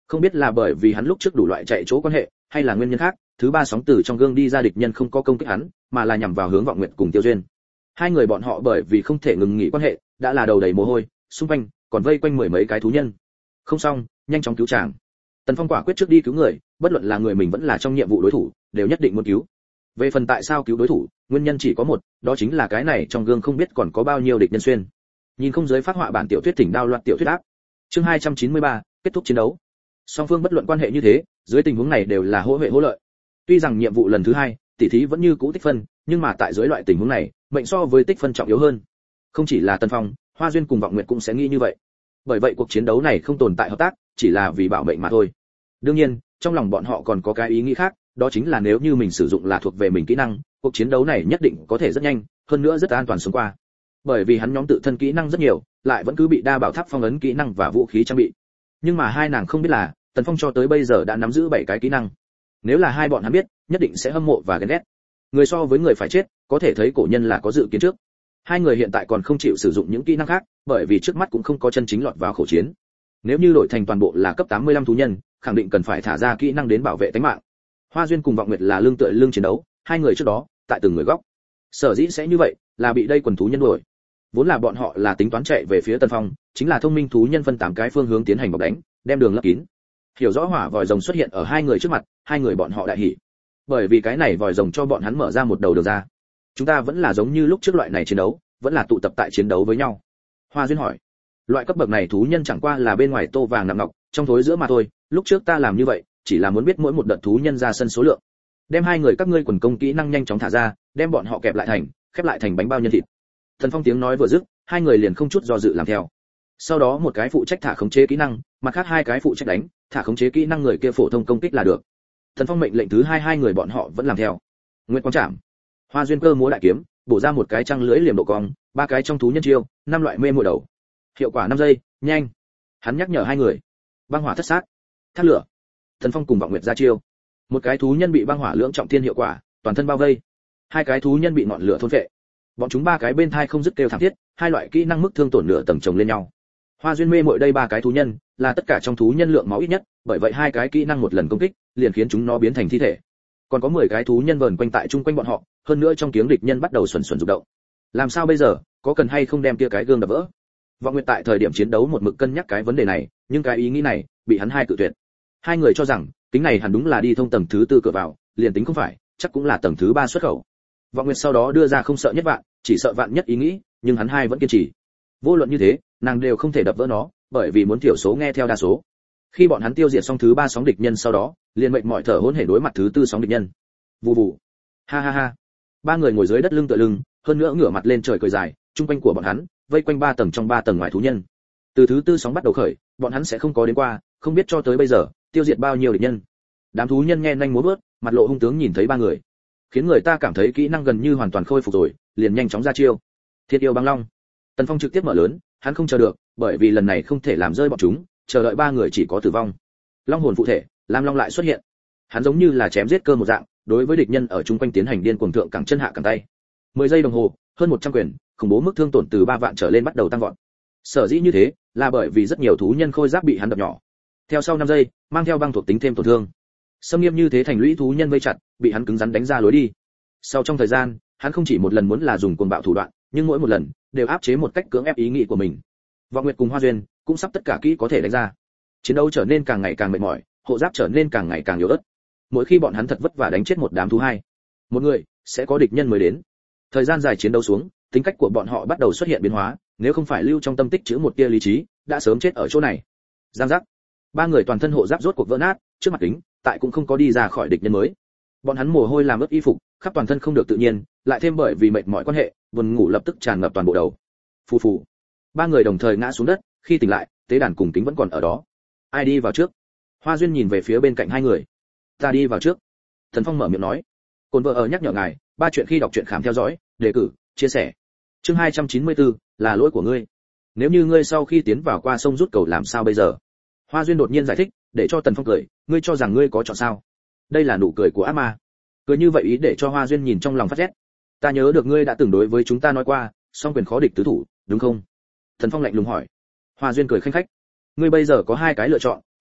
Không biết là bởi vì hắn lúc trước đủ loại chạy chỗ quan hệ, hay là nguyên nhân khác, thứ ba sóng từ trong gương đi ra địch nhân không có công kích hắn, mà là nhằm vào hướng Vọng Nguyệt cùng Tiêu Duyên. Hai người bọn họ bởi vì không thể ngừng nghỉ quan hệ, đã là đầu đầy mồ hôi, xung quanh còn vây quanh mười mấy cái thú nhân. Không xong, nhanh chóng cứu chàng. Tần Phong quả quyết trước đi cứu người, bất luận là người mình vẫn là trong nhiệm vụ đối thủ, đều nhất định muốn cứu. Về phần tại sao cứu đối thủ, nguyên nhân chỉ có một, đó chính là cái này trong gương không biết còn có bao nhiêu địch nhân xuyên. Nhìn không giới phát họa bản tiểu thuyết Thỉnh Đao Loạn tiểu thuyết áp. Chương hai trăm chín mươi ba, kết thúc chiến đấu. Song phương bất luận quan hệ như thế, dưới tình huống này đều là hỗ huệ hỗ lợi. Tuy rằng nhiệm vụ lần thứ hai, tỷ thí vẫn như cũ tích phân, nhưng mà tại dưới loại tình huống này, mệnh so với tích phân trọng yếu hơn. Không chỉ là Tần Phong, Hoa Duyên cùng Vọng Nguyệt cũng sẽ nghĩ như vậy. Bởi vậy cuộc chiến đấu này không tồn tại hợp tác, chỉ là vì bảo mệnh mà thôi. Đương nhiên, trong lòng bọn họ còn có cái ý nghĩ khác, đó chính là nếu như mình sử dụng là thuộc về mình kỹ năng, cuộc chiến đấu này nhất định có thể rất nhanh, hơn nữa rất an toàn sống qua. Bởi vì hắn nhóm tự thân kỹ năng rất nhiều, lại vẫn cứ bị đa bảo tháp phong ấn kỹ năng và vũ khí trang bị. Nhưng mà hai nàng không biết là, Tần Phong cho tới bây giờ đã nắm giữ bảy cái kỹ năng. Nếu là hai bọn hắn biết, nhất định sẽ hâm mộ và ghen ghét. Người so với người phải chết, có thể thấy cổ nhân là có dự kiến trước. Hai người hiện tại còn không chịu sử dụng những kỹ năng khác, bởi vì trước mắt cũng không có chân chính lọt vào khẩu chiến. Nếu như đổi thành toàn bộ là cấp tám mươi lăm thú nhân, khẳng định cần phải thả ra kỹ năng đến bảo vệ tính mạng. Hoa Duyên cùng Vọng Nguyệt là lương tựa lương chiến đấu, hai người trước đó, tại từng người góc. Sở dĩ sẽ như vậy, là bị đây quần thú nhân đuổi. Vốn là bọn họ là tính toán chạy về phía Tần Phong, chính là thông minh thú nhân phân tám cái phương hướng tiến hành bọc đánh, đem đường lấp kín. Hiểu rõ hỏa vòi rồng xuất hiện ở hai người trước mặt, hai người bọn họ đại hỉ. Bởi vì cái này vòi rồng cho bọn hắn mở ra một đầu đường ra. Chúng ta vẫn là giống như lúc trước loại này chiến đấu, vẫn là tụ tập tại chiến đấu với nhau. Hoa Duyên hỏi, loại cấp bậc này thú nhân chẳng qua là bên ngoài tô vàng nặng ngọc, trong thối giữa mà thôi, lúc trước ta làm như vậy, chỉ là muốn biết mỗi một đợt thú nhân ra sân số lượng. Đem hai người các ngươi quần công kỹ năng nhanh chóng thả ra, đem bọn họ kẹp lại thành, khép lại thành bánh bao nhân thịt. Thần Phong tiếng nói vừa dứt, hai người liền không chút do dự làm theo. Sau đó một cái phụ trách thả khống chế kỹ năng, mặt khác hai cái phụ trách đánh, thả khống chế kỹ năng người kia phổ thông công kích là được. Thần Phong mệnh lệnh thứ hai hai người bọn họ vẫn làm theo. Nguyệt Quang Trảm, Hoa Duyên cơ múa đại kiếm, bổ ra một cái trăng lưỡi liềm độ cong, ba cái trong thú nhân chiêu, năm loại mê muội đầu. Hiệu quả năm giây, nhanh. Hắn nhắc nhở hai người. Băng hỏa thất sát, thác lửa. Thần Phong cùng Vọng Nguyệt ra chiêu. Một cái thú nhân bị băng hỏa lưỡng trọng thiên hiệu quả, toàn thân bao vây. Hai cái thú nhân bị ngọn lửa thôn phệ. Bọn chúng ba cái bên thai không dứt kêu thảm thiết, hai loại kỹ năng mức thương tổn nửa tầng chồng lên nhau. Hoa Duyên mê muội đây ba cái thú nhân, là tất cả trong thú nhân lượng máu ít nhất, bởi vậy hai cái kỹ năng một lần công kích, liền khiến chúng nó biến thành thi thể. Còn có mười cái thú nhân vờn quanh tại chung quanh bọn họ, hơn nữa trong tiếng địch nhân bắt đầu xuẩn xuẩn rụng động. Làm sao bây giờ, có cần hay không đem kia cái gương đập vỡ? Vọng Nguyệt tại thời điểm chiến đấu một mực cân nhắc cái vấn đề này, nhưng cái ý nghĩ này bị hắn hai cự tuyệt. Hai người cho rằng, tính này hẳn đúng là đi thông tầng thứ tư cửa vào, liền tính không phải, chắc cũng là tầng thứ ba xuất khẩu. Vọng Nguyệt sau đó đưa ra không sợ nhất vạn, chỉ sợ vạn nhất ý nghĩ, nhưng hắn hai vẫn kiên trì. Vô luận như thế, nàng đều không thể đập vỡ nó, bởi vì muốn thiểu số nghe theo đa số. Khi bọn hắn tiêu diệt xong thứ ba sóng địch nhân sau đó, liền mệnh mọi thở hỗn hển đối mặt thứ tư sóng địch nhân. Vù vù. Ha ha ha. Ba người ngồi dưới đất lưng tựa lưng, hơn nữa ngửa mặt lên trời cười dài, trung quanh của bọn hắn, vây quanh ba tầng trong ba tầng ngoài thú nhân. Từ thứ tư sóng bắt đầu khởi, bọn hắn sẽ không có đến qua, không biết cho tới bây giờ, tiêu diệt bao nhiêu địch nhân. Đám thú nhân nghe nhanh múa bước, mặt lộ hung tướng nhìn thấy ba người, khiến người ta cảm thấy kỹ năng gần như hoàn toàn khôi phục rồi, liền nhanh chóng ra chiêu. Thiết yêu băng long. Tần Phong trực tiếp mở lớn, hắn không chờ được, bởi vì lần này không thể làm rơi bọn chúng, chờ đợi ba người chỉ có tử vong. Long hồn phụ thể, Lam Long lại xuất hiện. Hắn giống như là chém giết cơ một dạng, đối với địch nhân ở chung quanh tiến hành điên cuồng thượng cẳng chân hạ cẳng tay. mười giây đồng hồ, hơn một trăm quyền, khủng bố mức thương tổn từ ba vạn trở lên bắt đầu tăng vọt. Sở dĩ như thế, là bởi vì rất nhiều thú nhân khôi giáp bị hắn đập nhỏ. Theo sau năm giây, mang theo băng thuộc tính thêm tổn thương. Xâm nghiêm như thế thành lũy thú nhân vây chặt, bị hắn cứng rắn đánh ra lối đi. Sau trong thời gian, hắn không chỉ một lần muốn là dùng cuồng bạo thủ đoạn, nhưng mỗi một lần đều áp chế một cách cưỡng ép ý nghĩ của mình. Vọng Nguyệt cùng Hoa Duyên cũng sắp tất cả kỹ có thể đánh ra. Chiến đấu trở nên càng ngày càng mệt mỏi, hộ giáp trở nên càng ngày càng yếu ớt. Mỗi khi bọn hắn thật vất vả đánh chết một đám thú hai, một người sẽ có địch nhân mới đến. Thời gian dài chiến đấu xuống, tính cách của bọn họ bắt đầu xuất hiện biến hóa, nếu không phải lưu trong tâm tích chứa một tia lý trí, đã sớm chết ở chỗ này. Giang giác. Ba người toàn thân hộ giáp rốt cuộc vỡ nát, trước mặt kính, tại cũng không có đi ra khỏi địch nhân mới. Bọn hắn mồ hôi làm ướt y phục, khắp toàn thân không được tự nhiên, lại thêm bởi vì mệt mỏi quan hệ, buồn ngủ lập tức tràn ngập toàn bộ đầu. Phù phù. Ba người đồng thời ngã xuống đất, khi tỉnh lại, tế đàn cùng kính vẫn còn ở đó. Ai đi vào trước? Hoa Duyên nhìn về phía bên cạnh hai người. Ta đi vào trước. Thần Phong mở miệng nói. Cồn vợ ở nhắc nhở ngài, ba chuyện khi đọc truyện khám theo dõi, đề cử, chia sẻ. Chương hai trăm chín mươi tư, là lỗi của ngươi. Nếu như ngươi sau khi tiến vào qua sông rút cầu làm sao bây giờ? Hoa Duyên đột nhiên giải thích, để cho Tần Phong cười, ngươi cho rằng ngươi có chọn sao? Đây là nụ cười của ác ma. Cười như vậy ý để cho Hoa Duyên nhìn trong lòng phát rét. Ta nhớ được ngươi đã từng đối với chúng ta nói qua, song quyền khó địch tứ thủ, đúng không? Thần Phong lạnh lùng hỏi. Hoa Duyên cười khanh khách. Ngươi bây giờ có hai cái lựa chọn,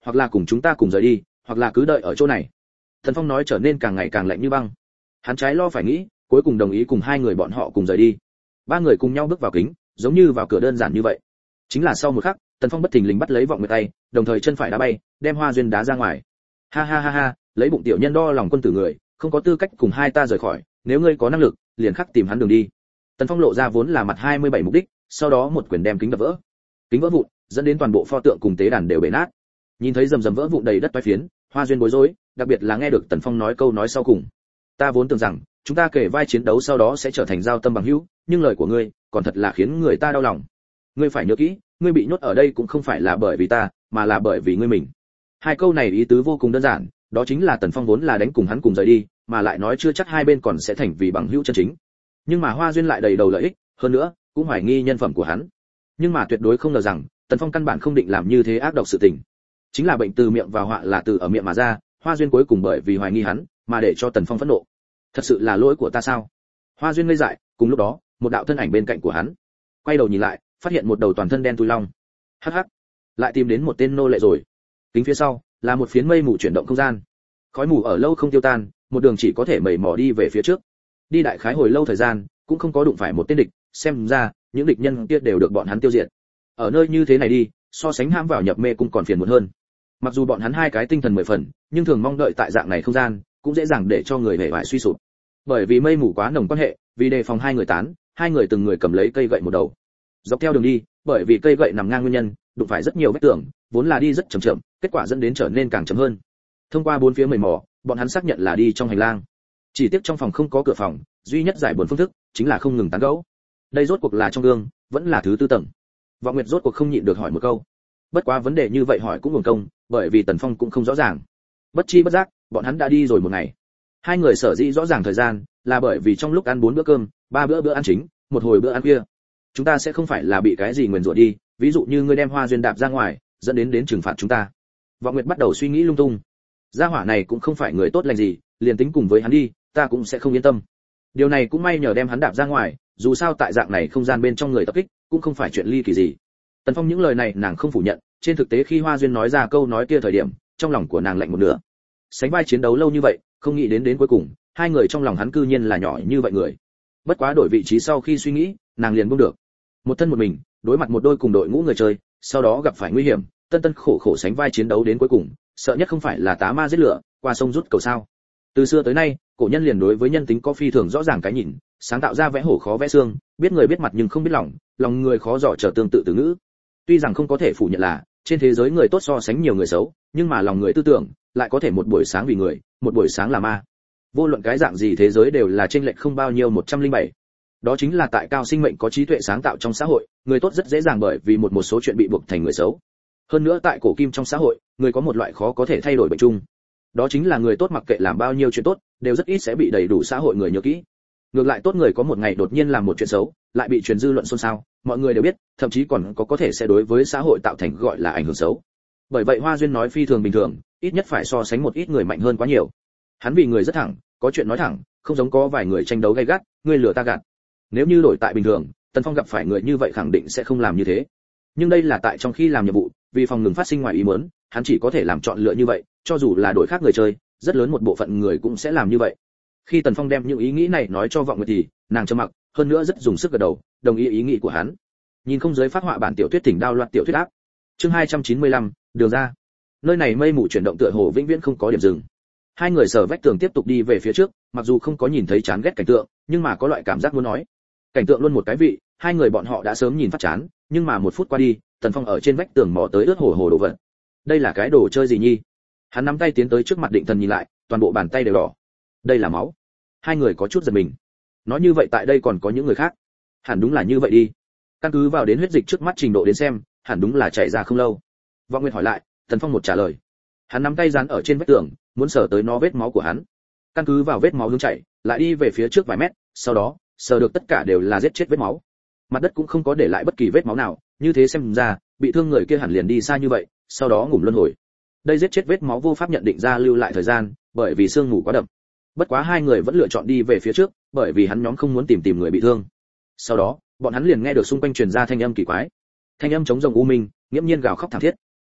hoặc là cùng chúng ta cùng rời đi, hoặc là cứ đợi ở chỗ này. Tần Phong nói trở nên càng ngày càng lạnh như băng. Hắn trái lo phải nghĩ, cuối cùng đồng ý cùng hai người bọn họ cùng rời đi. Ba người cùng nhau bước vào kính, giống như vào cửa đơn giản như vậy. Chính là sau một khắc, Tần Phong bất thình lình bắt lấy Vọng Nguyệt tay, đồng thời chân phải đá bay, đem Hoa Duyên đá ra ngoài. Ha ha ha ha, lấy bụng tiểu nhân đo lòng quân tử người, không có tư cách cùng hai ta rời khỏi, nếu ngươi có năng lực, liền khắc tìm hắn đường đi. Tần Phong lộ ra vốn là mặt hai mươi bảy mục đích, sau đó một quyền đem kính đập vỡ. Kính vỡ vụn, dẫn đến toàn bộ pho tượng cùng tế đàn đều bể nát. Nhìn thấy rầm rầm vỡ vụn đầy đất toái phiến, Hoa Duyên bối rối, đặc biệt là nghe được Tần Phong nói câu nói sau cùng. Ta vốn tưởng rằng, chúng ta kể vai chiến đấu sau đó sẽ trở thành giao tâm bằng hữu, nhưng lời của ngươi, còn thật là khiến người ta đau lòng. Ngươi phải nhớ kỹ, ngươi bị nhốt ở đây cũng không phải là bởi vì ta, mà là bởi vì ngươi mình. Hai câu này ý tứ vô cùng đơn giản, đó chính là Tần Phong vốn là đánh cùng hắn cùng rời đi, mà lại nói chưa chắc hai bên còn sẽ thành vì bằng hữu chân chính. Nhưng mà Hoa Duyên lại đầy đầu lợi ích, hơn nữa, cũng hoài nghi nhân phẩm của hắn. Nhưng mà tuyệt đối không ngờ rằng, Tần Phong căn bản không định làm như thế ác độc sự tình. Chính là bệnh từ miệng vào họa là từ ở miệng mà ra, Hoa Duyên cuối cùng bởi vì hoài nghi hắn, mà để cho Tần Phong phẫn nộ. Thật sự là lỗi của ta sao? Hoa Duyên ngây dại, cùng lúc đó, một đạo thân ảnh bên cạnh của hắn, quay đầu nhìn lại, phát hiện một đầu toàn thân đen thui long. Hắc hắc, lại tìm đến một tên nô lệ rồi. Kính phía sau là một phiến mây mù chuyển động không gian. Khói mù ở lâu không tiêu tan, một đường chỉ có thể mẩy mò đi về phía trước. Đi đại khái hồi lâu thời gian, cũng không có đụng phải một tên địch, xem ra, những địch nhân kia đều được bọn hắn tiêu diệt. Ở nơi như thế này đi, so sánh hãm vào nhập mê cũng còn phiền muộn hơn. Mặc dù bọn hắn hai cái tinh thần mười phần, nhưng thường mong đợi tại dạng này không gian, cũng dễ dàng để cho người hề bại suy sụp. Bởi vì mây mù quá nồng quan hệ, vì đề phòng hai người tán, hai người từng người cầm lấy cây gậy một đầu. Dọc theo đường đi, bởi vì cây gậy nằm ngang nguyên nhân, đụng phải rất nhiều vách tường, vốn là đi rất chậm chậm, kết quả dẫn đến trở nên càng chậm hơn. Thông qua bốn phía mây mò, bọn hắn xác nhận là đi trong hành lang. Chỉ tiếc trong phòng không có cửa phòng, duy nhất giải buồn phương thức chính là không ngừng tán gẫu. Đây rốt cuộc là trong gương, vẫn là thứ tư tầng. Vọng Nguyệt rốt cuộc không nhịn được hỏi một câu. Bất quá vấn đề như vậy hỏi cũng uổng công, bởi vì Tần Phong cũng không rõ ràng. Bất chi bất giác, bọn hắn đã đi rồi một ngày. Hai người sở dĩ rõ ràng thời gian, là bởi vì trong lúc ăn bốn bữa cơm, ba bữa bữa ăn chính, một hồi bữa ăn khuya. Chúng ta sẽ không phải là bị cái gì nguyền rủa đi, ví dụ như ngươi đem Hoa Duyên đạp ra ngoài, dẫn đến đến trừng phạt chúng ta. Vọng Nguyệt bắt đầu suy nghĩ lung tung. Gia hỏa này cũng không phải người tốt lành gì, liền tính cùng với hắn đi, ta cũng sẽ không yên tâm. Điều này cũng may nhờ đem hắn đạp ra ngoài, dù sao tại dạng này không gian bên trong người tập kích, cũng không phải chuyện ly kỳ gì. Tần Phong những lời này nàng không phủ nhận, trên thực tế khi Hoa Duyên nói ra câu nói kia thời điểm, trong lòng của nàng lạnh một nửa. Sánh vai chiến đấu lâu như vậy, không nghĩ đến đến cuối cùng, hai người trong lòng hắn cư nhiên là nhỏ như vậy người. Bất quá đổi vị trí sau khi suy nghĩ, nàng liền buông được. Một thân một mình, đối mặt một đôi cùng đội ngũ người chơi, sau đó gặp phải nguy hiểm, tân tân khổ khổ sánh vai chiến đấu đến cuối cùng, sợ nhất không phải là tá ma giết lửa, qua sông rút cầu sao. Từ xưa tới nay, cổ nhân liền đối với nhân tính có phi thường rõ ràng cái nhìn, sáng tạo ra vẽ hổ khó vẽ xương, biết người biết mặt nhưng không biết lòng, lòng người khó dò trở tương tự từ ngữ. Tuy rằng không có thể phủ nhận là trên thế giới người tốt so sánh nhiều người xấu, nhưng mà lòng người tư tưởng lại có thể một buổi sáng vì người, một buổi sáng là ma. Vô luận cái dạng gì thế giới đều là chênh lệch không bao nhiêu một trăm lẻ bảy. Đó chính là tại cao sinh mệnh có trí tuệ sáng tạo trong xã hội, người tốt rất dễ dàng bởi vì một một số chuyện bị buộc thành người xấu. Hơn nữa tại cổ kim trong xã hội, người có một loại khó có thể thay đổi bệnh chung. Đó chính là người tốt mặc kệ làm bao nhiêu chuyện tốt, đều rất ít sẽ bị đầy đủ xã hội người nhớ kỹ. Ngược lại tốt người có một ngày đột nhiên làm một chuyện xấu, lại bị truyền dư luận xôn xao, mọi người đều biết, thậm chí còn có có thể sẽ đối với xã hội tạo thành gọi là ảnh hưởng xấu. Bởi vậy Hoa Duyên nói phi thường bình thường, ít nhất phải so sánh một ít người mạnh hơn quá nhiều. Hắn vì người rất thẳng, có chuyện nói thẳng, không giống có vài người tranh đấu gay gắt, ngươi lừa ta gạt. Nếu như đổi tại bình thường, Tần Phong gặp phải người như vậy khẳng định sẽ không làm như thế. Nhưng đây là tại trong khi làm nhiệm vụ, vì phòng ngừng phát sinh ngoài ý muốn, hắn chỉ có thể làm chọn lựa như vậy, cho dù là đổi khác người chơi, rất lớn một bộ phận người cũng sẽ làm như vậy. Khi Tần Phong đem những ý nghĩ này nói cho Vọng Nguyệt thì, nàng trầm mặc, hơn nữa rất dùng sức gật đầu, đồng ý ý nghĩ của hắn. Nhìn không giới phát họa bản tiểu thuyết thỉnh đao loạt tiểu thuyết áp. Chương hai trăm chín mươi lăm, đường ra. Nơi này mây mù chuyển động tựa hồ vĩnh viễn không có điểm dừng. Hai người sờ vách tường tiếp tục đi về phía trước, mặc dù không có nhìn thấy chán ghét cảnh tượng, nhưng mà có loại cảm giác muốn nói. Cảnh tượng luôn một cái vị, hai người bọn họ đã sớm nhìn phát chán, nhưng mà một phút qua đi, Tần Phong ở trên vách tường mò tới ướt hổ hồ đồ vật. Đây là cái đồ chơi gì nhi? Hắn nắm tay tiến tới trước mặt Định Thần nhìn lại, toàn bộ bàn tay đều đỏ. Đây là máu. Hai người có chút giật mình. Nói như vậy tại đây còn có những người khác. Hẳn đúng là như vậy đi. Căn cứ vào đến huyết dịch trước mắt trình độ đến xem, hẳn đúng là chảy ra không lâu. Vọng Nguyệt hỏi lại, Tần Phong một trả lời. Hắn nắm tay dán ở trên vách tường, muốn sờ tới nó vết máu của hắn. Căn cứ vào vết máu hướng chảy, lại đi về phía trước vài mét, sau đó, sờ được tất cả đều là giết chết vết máu. Mặt đất cũng không có để lại bất kỳ vết máu nào, như thế xem ra, bị thương người kia hẳn liền đi xa như vậy, sau đó ngủm luân hồi. Đây giết chết vết máu vô pháp nhận định ra lưu lại thời gian, bởi vì sương mù quá đậm. Bất quá hai người vẫn lựa chọn đi về phía trước, bởi vì hắn nhóm không muốn tìm tìm người bị thương. Sau đó, bọn hắn liền nghe được xung quanh truyền ra thanh âm kỳ quái. Thanh âm chống rồng u minh, nghiễm nhiên gào khóc thảm thiết.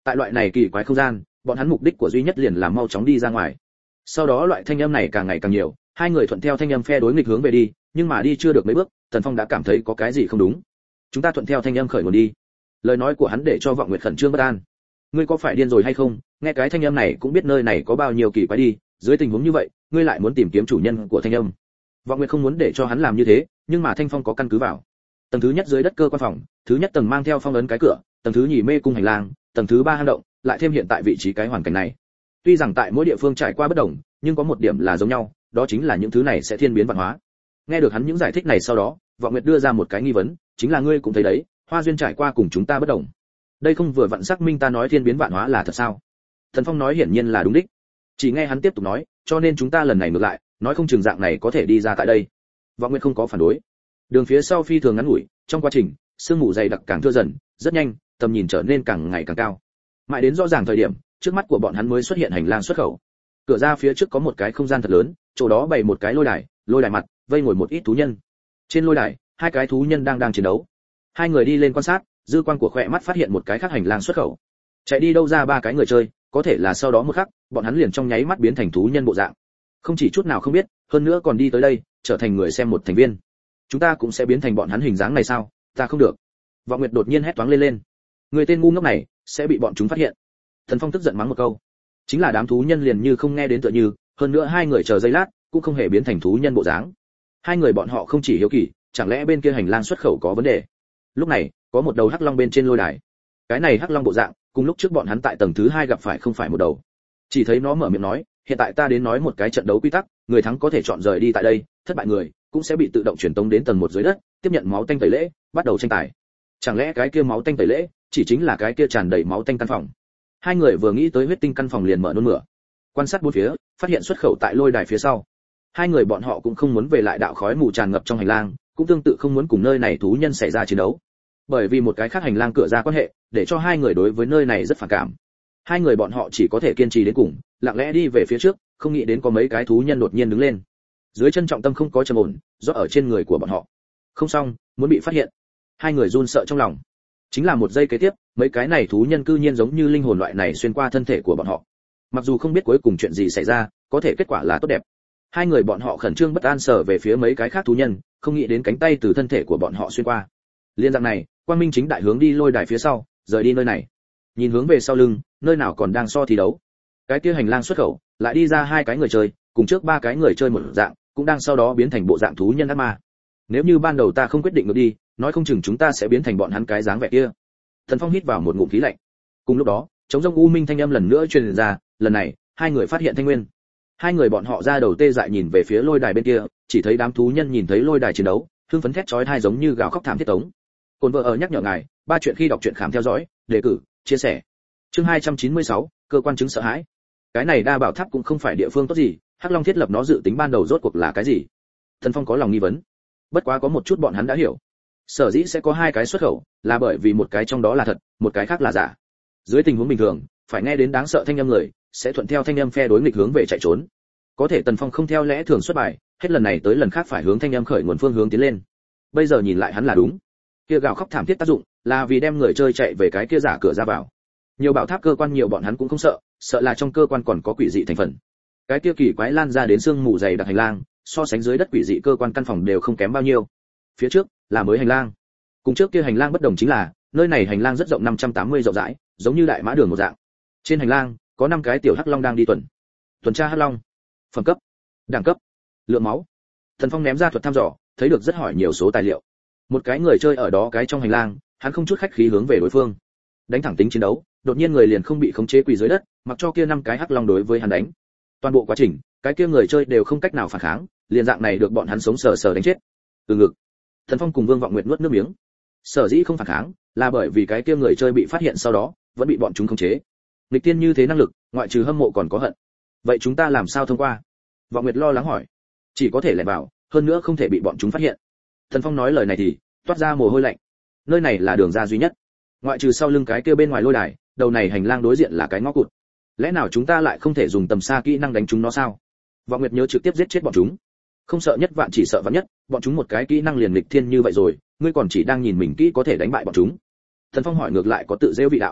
Tại loại này kỳ quái không gian, bọn hắn mục đích của duy nhất liền là mau chóng đi ra ngoài. Sau đó loại thanh âm này càng ngày càng nhiều, hai người thuận theo thanh âm phe đối nghịch hướng về đi, nhưng mà đi chưa được mấy bước, Tần Phong đã cảm thấy có cái gì không đúng. Chúng ta thuận theo thanh âm khởi nguồn đi. Lời nói của hắn để cho Vọng Nguyệt khẩn trương bất an. Ngươi có phải điên rồi hay không? Nghe cái thanh âm này cũng biết nơi này có bao nhiêu kỳ quái đi, dưới tình huống như vậy, ngươi lại muốn tìm kiếm chủ nhân của thanh âm. Vọng Nguyệt không muốn để cho hắn làm như thế, nhưng mà Thanh Phong có căn cứ vào. Tầng thứ nhất dưới đất cơ quan phòng, thứ nhất tầng mang theo phong ấn cái cửa, tầng thứ nhì mê cung hành lang, tầng thứ ba hang động, lại thêm hiện tại vị trí cái hoàn cảnh này. Tuy rằng tại mỗi địa phương trải qua bất đồng, nhưng có một điểm là giống nhau, đó chính là những thứ này sẽ thiên biến vạn hóa. Nghe được hắn những giải thích này sau đó, Vọng Nguyệt đưa ra một cái nghi vấn, chính là ngươi cũng thấy đấy, Hoa Duyên trải qua cùng chúng ta bất đồng. Đây không vừa vặn xác minh ta nói thiên biến vạn hóa là thật sao? Thần Phong nói hiển nhiên là đúng đích. Chỉ nghe hắn tiếp tục nói, cho nên chúng ta lần này ngược lại, nói không chừng dạng này có thể đi ra tại đây. Vọng Nguyệt không có phản đối. Đường phía sau phi thường ngắn ngủi, trong quá trình, sương mù dày đặc càng thưa dần, rất nhanh, tầm nhìn trở nên càng ngày càng cao. Mãi đến rõ ràng thời điểm, trước mắt của bọn hắn mới xuất hiện hành lang xuất khẩu. Cửa ra phía trước có một cái không gian thật lớn, chỗ đó bày một cái lôi đài, lôi đài mặt, vây ngồi một ít thú nhân. Trên lôi đài, hai cái thú nhân đang đang chiến đấu. Hai người đi lên quan sát, dư quan của khỏe mắt phát hiện một cái khác hành lang xuất khẩu. Chạy đi đâu ra ba cái người chơi, có thể là sau đó một khắc, bọn hắn liền trong nháy mắt biến thành thú nhân bộ dạng. Không chỉ chút nào không biết, hơn nữa còn đi tới đây, trở thành người xem một thành viên. Chúng ta cũng sẽ biến thành bọn hắn hình dáng này sao? Ta không được. Vọng Nguyệt đột nhiên hét toáng lên lên. Người tên ngu ngốc này sẽ bị bọn chúng phát hiện. Thần Phong tức giận mắng một câu. Chính là đám thú nhân liền như không nghe đến tựa như, hơn nữa hai người chờ giây lát, cũng không hề biến thành thú nhân bộ dáng. Hai người bọn họ không chỉ hiếu kỳ, chẳng lẽ bên kia hành lang xuất khẩu có vấn đề. Lúc này, có một đầu hắc long bên trên lôi đài. Cái này hắc long bộ dạng, cùng lúc trước bọn hắn tại tầng thứ hai gặp phải không phải một đầu. Chỉ thấy nó mở miệng nói, hiện tại ta đến nói một cái trận đấu quy tắc, người thắng có thể chọn rời đi tại đây, thất bại người cũng sẽ bị tự động truyền tống đến tầng một dưới đất, tiếp nhận máu tanh tẩy lễ, bắt đầu tranh tài. Chẳng lẽ cái kia máu tanh tẩy lễ chỉ chính là cái kia tràn đầy máu tanh căn phòng? Hai người vừa nghĩ tới huyết tinh căn phòng liền mở nôn mửa. Quan sát bốn phía, phát hiện xuất khẩu tại lôi đài phía sau. Hai người bọn họ cũng không muốn về lại đạo khói mù tràn ngập trong hành lang, cũng tương tự không muốn cùng nơi này thú nhân xảy ra chiến đấu. Bởi vì một cái khác hành lang cửa ra quan hệ, để cho hai người đối với nơi này rất phản cảm. Hai người bọn họ chỉ có thể kiên trì đến cùng, lặng lẽ đi về phía trước, không nghĩ đến có mấy cái thú nhân đột nhiên đứng lên. Dưới chân trọng tâm không có trầm ổn, rót ở trên người của bọn họ. Không xong, muốn bị phát hiện. Hai người run sợ trong lòng. Chính là một giây kế tiếp, mấy cái này thú nhân cư nhiên giống như linh hồn loại này xuyên qua thân thể của bọn họ. Mặc dù không biết cuối cùng chuyện gì xảy ra, có thể kết quả là tốt đẹp. Hai người bọn họ khẩn trương bất an sở về phía mấy cái khác thú nhân, không nghĩ đến cánh tay từ thân thể của bọn họ xuyên qua. Liên dạng này, Quang Minh chính đại hướng đi lôi đài phía sau, rời đi nơi này. Nhìn hướng về sau lưng, nơi nào còn đang so thi đấu. Cái kia hành lang xuất khẩu, lại đi ra hai cái người chơi, cùng trước ba cái người chơi một dạng, cũng đang sau đó biến thành bộ dạng thú nhân ác ma. Nếu như ban đầu ta không quyết định ngược đi, nói không chừng chúng ta sẽ biến thành bọn hắn cái dáng vẻ kia. Thần Phong hít vào một ngụm khí lạnh. Cùng lúc đó, chống rông u minh thanh âm lần nữa truyền ra, lần này, hai người phát hiện thanh nguyên. Hai người bọn họ ra đầu tê dại nhìn về phía lôi đài bên kia, chỉ thấy đám thú nhân nhìn thấy lôi đài chiến đấu, hưng phấn thét chói tai giống như gào khóc thảm thiết tống. Cồn vợ ở nhắc nhở ngài, ba chuyện khi đọc truyện khám theo dõi, đề cử, chia sẻ. Chương hai trăm chín mươi sáu, cơ quan chứng sợ hãi. Cái này đa bảo tháp cũng không phải địa phương tốt gì, Hắc Long thiết lập nó dự tính ban đầu rốt cuộc là cái gì? Thần Phong có lòng nghi vấn. Bất quá có một chút bọn hắn đã hiểu. Sở dĩ sẽ có hai cái xuất khẩu, là bởi vì một cái trong đó là thật, một cái khác là giả. Dưới tình huống bình thường, phải nghe đến đáng sợ thanh âm người, sẽ thuận theo thanh âm phe đối nghịch hướng về chạy trốn. Có thể Tần Phong không theo lẽ thường xuất bài, hết lần này tới lần khác phải hướng thanh âm khởi nguồn phương hướng tiến lên. Bây giờ nhìn lại hắn là đúng. Kia gào khóc thảm thiết tác dụng, là vì đem người chơi chạy về cái kia giả cửa ra vào. Nhiều bảo tháp cơ quan nhiều bọn hắn cũng không sợ, sợ là trong cơ quan còn có quỷ dị thành phần. Cái kia kỳ quái lan ra đến xương mù dày đặc hành lang, so sánh dưới đất quỷ dị cơ quan căn phòng đều không kém bao nhiêu. Phía trước là mới hành lang. Cùng trước kia hành lang bất đồng chính là, nơi này hành lang rất rộng năm trăm tám mươi rộng rãi, giống như đại mã đường một dạng. Trên hành lang có năm cái tiểu hắc long đang đi tuần. Tuần tra hắc long. Phẩm cấp, đẳng cấp, lượng máu. Thần Phong ném ra thuật thăm dò, thấy được rất hỏi nhiều số tài liệu. Một cái người chơi ở đó cái trong hành lang, hắn không chút khách khí hướng về đối phương. Đánh thẳng tính chiến đấu, đột nhiên người liền không bị khống chế quỳ dưới đất, mặc cho kia năm cái hắc long đối với hắn đánh. Toàn bộ quá trình, cái kia người chơi đều không cách nào phản kháng, liền dạng này được bọn hắn sống sờ sờ đánh chết. Từ ngực. Thần Phong cùng Vương Vọng Nguyệt nuốt nước miếng. Sở dĩ không phản kháng, là bởi vì cái kia người chơi bị phát hiện sau đó, vẫn bị bọn chúng khống chế. Nghịch tiên như thế năng lực, ngoại trừ hâm mộ còn có hận. Vậy chúng ta làm sao thông qua? Vọng Nguyệt lo lắng hỏi. Chỉ có thể lẻn vào, hơn nữa không thể bị bọn chúng phát hiện. Thần Phong nói lời này thì toát ra mồ hôi lạnh. Nơi này là đường ra duy nhất. Ngoại trừ sau lưng cái kia bên ngoài lôi đài, đầu này hành lang đối diện là cái ngõ cụt. Lẽ nào chúng ta lại không thể dùng tầm xa kỹ năng đánh chúng nó sao? Vọng Nguyệt nhớ trực tiếp giết chết bọn chúng. Không sợ nhất vạn chỉ sợ vạn nhất, bọn chúng một cái kỹ năng liền nghịch thiên như vậy rồi, ngươi còn chỉ đang nhìn mình kỹ có thể đánh bại bọn chúng. Thần Phong hỏi ngược lại có tự giễu vị đạo.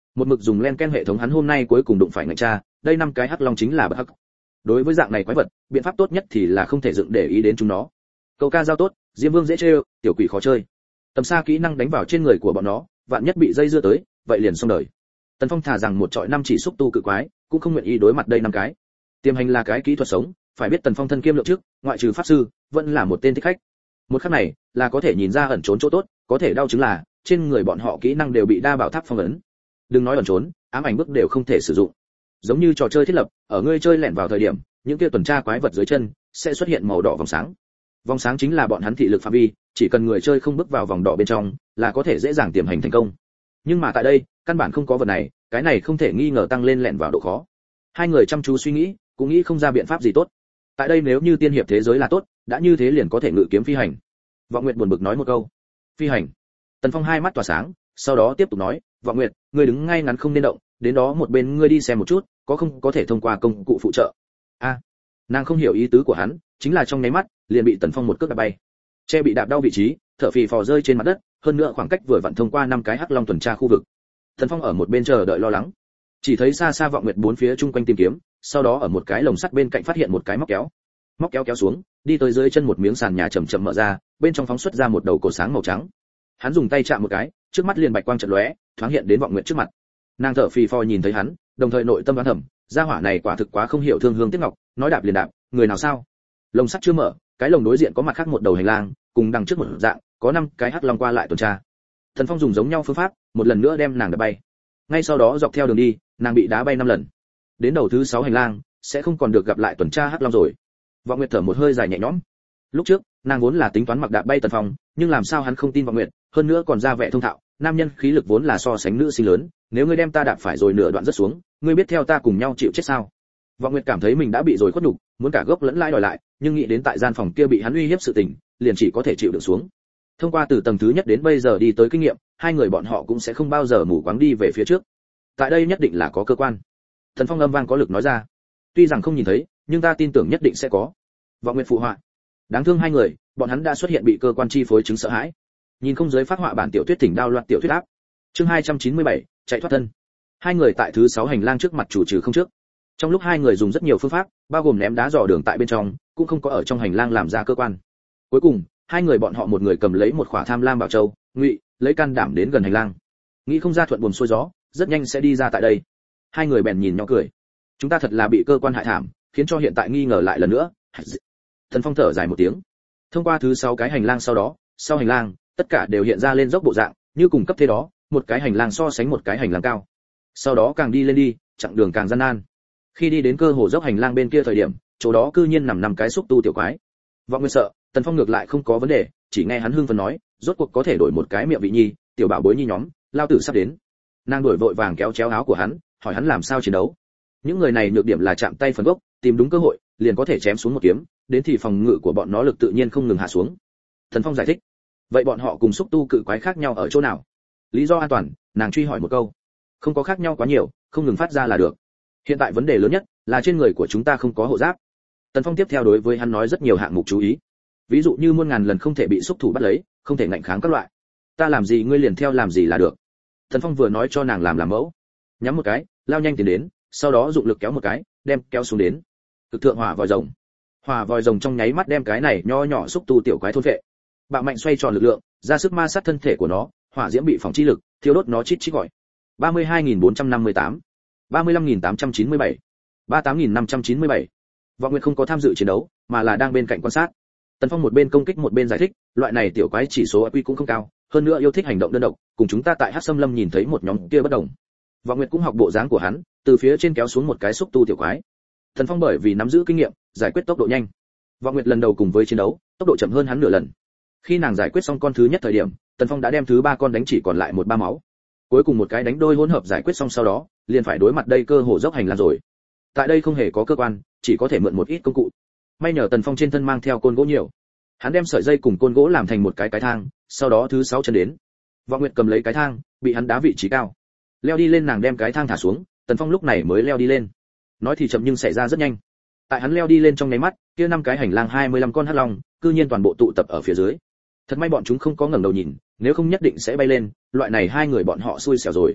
Một mực dùng len ken hệ thống hắn hôm nay cuối cùng đụng phải ngạch tra, đây năm cái hắc long chính là bất hắc. Đối với dạng này quái vật, biện pháp tốt nhất thì là không thể dựng để ý đến chúng nó. Câu ca giao tốt, Diêm Vương dễ chơi, tiểu quỷ khó chơi. Tầm xa kỹ năng đánh vào trên người của bọn nó, vạn nhất bị dây dưa tới, vậy liền xong đời. Tần Phong thả rằng một trọi năm chỉ xúc tu cự quái, cũng không nguyện ý đối mặt đây năm cái. Tiềm hành là cái kỹ thuật sống, phải biết Tần Phong thân kiêm lượng trước, ngoại trừ pháp sư, vẫn là một tên thích khách. Một khắc này, là có thể nhìn ra ẩn trốn chỗ tốt, có thể đau chứng là trên người bọn họ kỹ năng đều bị đa bảo tháp phong ấn. Đừng nói ẩn trốn, ám ảnh bước đều không thể sử dụng. Giống như trò chơi thiết lập, ở ngươi chơi lẻn vào thời điểm, những kia tuần tra quái vật dưới chân sẽ xuất hiện màu đỏ vòng sáng. Vòng sáng chính là bọn hắn thị lực phạm vi, chỉ cần người chơi không bước vào vòng đỏ bên trong, là có thể dễ dàng tiềm hành thành công. Nhưng mà tại đây, căn bản không có vật này, cái này không thể nghi ngờ tăng lên lẻn vào độ khó. Hai người chăm chú suy nghĩ, cũng nghĩ không ra biện pháp gì tốt. Tại đây nếu như tiên hiệp thế giới là tốt, đã như thế liền có thể ngự kiếm phi hành. Vọng Nguyệt buồn bực nói một câu. Phi hành. Tần Phong hai mắt tỏa sáng, sau đó tiếp tục nói, Vọng Nguyệt, ngươi đứng ngay ngắn không nên động, đến đó một bên ngươi đi xem một chút, có không có thể thông qua công cụ phụ trợ. A, à, nàng không hiểu ý tứ của hắn, chính là trong nháy mắt, liền bị Tần Phong một cước đạp bay. Che bị đạp đau vị trí, thở phì phò rơi trên mặt đất, hơn nữa khoảng cách vừa vặn thông qua năm cái hắc long tuần tra khu vực. Tần Phong ở một bên chờ đợi lo lắng, chỉ thấy xa xa Vọng Nguyệt bốn phía chung quanh tìm kiếm, sau đó ở một cái lồng sắt bên cạnh phát hiện một cái móc kéo. Móc kéo kéo xuống, đi tới dưới chân một miếng sàn nhà chậm chậm mở ra, bên trong phóng xuất ra một đầu cổ sáng màu trắng. Hắn dùng tay chạm một cái, trước mắt liền bạch quang chợt lóe, thoáng hiện đến Vọng Nguyệt trước mặt. Nàng thở phì phò nhìn thấy hắn, đồng thời nội tâm đoán thầm, gia hỏa này quả thực quá không hiểu thương hương tiếc ngọc, nói đạp liền đạp, người nào sao? Lồng sắt chưa mở, cái lồng đối diện có mặt khác một đầu hành lang, cùng đằng trước một dạng, có năm cái hắc long qua lại tuần tra. Thần Phong dùng giống nhau phương pháp, một lần nữa đem nàng đá bay. Ngay sau đó dọc theo đường đi, nàng bị đá bay năm lần. Đến đầu thứ sáu hành lang, sẽ không còn được gặp lại tuần tra hắc long rồi. Vọng Nguyệt thở một hơi dài nhẹ nhõm. Lúc trước, nàng vốn là tính toán mặc đạp bay Tần Phong, nhưng làm sao hắn không tin Vọng Nguyệt, hơn nữa còn ra vẻ thông thạo, nam nhân khí lực vốn là so sánh nữ sinh lớn, nếu ngươi đem ta đạp phải rồi nửa đoạn rất xuống, ngươi biết theo ta cùng nhau chịu chết sao? Vọng Nguyệt cảm thấy mình đã bị rồi khuất nhục, muốn cả gốc lẫn lãi đòi lại, nhưng nghĩ đến tại gian phòng kia bị hắn uy hiếp sự tình, liền chỉ có thể chịu đựng xuống. Thông qua từ tầng thứ nhất đến bây giờ đi tới kinh nghiệm, hai người bọn họ cũng sẽ không bao giờ mù quáng đi về phía trước. Tại đây nhất định là có cơ quan. Thần Phong âm vang có lực nói ra. Tuy rằng không nhìn thấy, nhưng ta tin tưởng nhất định sẽ có. Vọng Nguyệt phụ họa. Đáng thương hai người, bọn hắn đã xuất hiện bị cơ quan chi phối chứng sợ hãi. Nhìn không giới phát họa bản tiểu thuyết thỉnh đao loạt tiểu thuyết áp. Chương hai trăm chín mươi bảy, chạy thoát thân. Hai người tại thứ sáu hành lang trước mặt chủ trừ không trước. Trong lúc hai người dùng rất nhiều phương pháp, bao gồm ném đá dò đường tại bên trong, cũng không có ở trong hành lang làm ra cơ quan. Cuối cùng, hai người bọn họ một người cầm lấy một khỏa tham lam bảo châu, ngụy, lấy can đảm đến gần hành lang. Nghĩ không ra thuận buồm xuôi gió, rất nhanh sẽ đi ra tại đây. Hai người bèn nhìn nhau cười. Chúng ta thật là bị cơ quan hại thảm, khiến cho hiện tại nghi ngờ lại lần nữa. Thần Phong thở dài một tiếng. Thông qua thứ sáu cái hành lang sau đó, sau hành lang, tất cả đều hiện ra lên dốc bộ dạng, như cùng cấp thế đó, một cái hành lang so sánh một cái hành lang cao. Sau đó càng đi lên đi, chặng đường càng gian nan. Khi đi đến cơ hồ dốc hành lang bên kia thời điểm, chỗ đó cư nhiên nằm nằm cái xúc tu tiểu quái. Vọng Nguyệt sợ, Tần Phong ngược lại không có vấn đề, chỉ nghe hắn hưng phấn nói, rốt cuộc có thể đổi một cái miệng vị nhi, tiểu bảo bối nhi nhóm, lao tử sắp đến. Nàng đổi vội vàng kéo chéo áo của hắn, hỏi hắn làm sao chiến đấu. Những người này nhược điểm là chạm tay phần gốc, tìm đúng cơ hội, liền có thể chém xuống một kiếm, đến thì phòng ngự của bọn nó lực tự nhiên không ngừng hạ xuống. Thần Phong giải thích. Vậy bọn họ cùng xúc tu cự quái khác nhau ở chỗ nào? Lý do an toàn, nàng truy hỏi một câu. Không có khác nhau quá nhiều, không ngừng phát ra là được. Hiện tại vấn đề lớn nhất là trên người của chúng ta không có hộ giáp. Tần Phong tiếp theo đối với hắn nói rất nhiều hạng mục chú ý. Ví dụ như muôn ngàn lần không thể bị xúc thủ bắt lấy, không thể ngạnh kháng các loại. Ta làm gì ngươi liền theo làm gì là được. Tần Phong vừa nói cho nàng làm làm mẫu. Nhắm một cái, lao nhanh tiến đến, sau đó dụng lực kéo một cái, đem kéo xuống đến. Cực thượng hỏa vòi rồng. Hỏa vòi rồng trong nháy mắt đem cái này nho nhỏ xúc tu tiểu quái thôn phệ. Bạo mạnh xoay tròn lực lượng, ra sức ma sát thân thể của nó, hỏa diễm bị phóng chi lực, thiêu đốt nó chít chít gọi. ba mươi hai nghìn bốn trăm năm mươi tám, ba mươi lăm nghìn tám trăm chín mươi bảy, ba mươi tám nghìn năm trăm chín mươi bảy. Vọng Nguyệt không có tham dự chiến đấu, mà là đang bên cạnh quan sát. Tần Phong một bên công kích một bên giải thích, loại này tiểu quái chỉ số i kiu cũng không cao, hơn nữa yêu thích hành động đơn độc, cùng chúng ta tại Hắc Sâm Lâm nhìn thấy một nhóm kia bất đồng. Vọng Nguyệt cũng học bộ dáng của hắn, từ phía trên kéo xuống một cái xúc tu tiểu quái. Tần Phong bởi vì nắm giữ kinh nghiệm, giải quyết tốc độ nhanh. Vọng Nguyệt lần đầu cùng với chiến đấu, tốc độ chậm hơn hắn nửa lần. Khi nàng giải quyết xong con thứ nhất thời điểm, Tần Phong đã đem thứ ba con đánh chỉ còn lại một ba máu. Cuối cùng một cái đánh đôi hỗn hợp giải quyết xong sau đó, liền phải đối mặt đây cơ hồ dốc hành lang rồi. Tại đây không hề có cơ quan, chỉ có thể mượn một ít công cụ. May nhờ Tần Phong trên thân mang theo côn gỗ nhiều, hắn đem sợi dây cùng côn gỗ làm thành một cái cái thang, sau đó thứ sáu chân đến. Vọng Nguyệt cầm lấy cái thang, bị hắn đá vị trí cao. Leo đi lên, nàng đem cái thang thả xuống, Tần Phong lúc này mới leo đi lên. Nói thì chậm nhưng xảy ra rất nhanh. Tại hắn leo đi lên trong nháy mắt, kia năm cái hành lang hai mươi lăm con hắc long, cư nhiên toàn bộ tụ tập ở phía dưới. Thật may bọn chúng không có ngẩng đầu nhìn, nếu không nhất định sẽ bay lên, loại này hai người bọn họ xui xẻo rồi.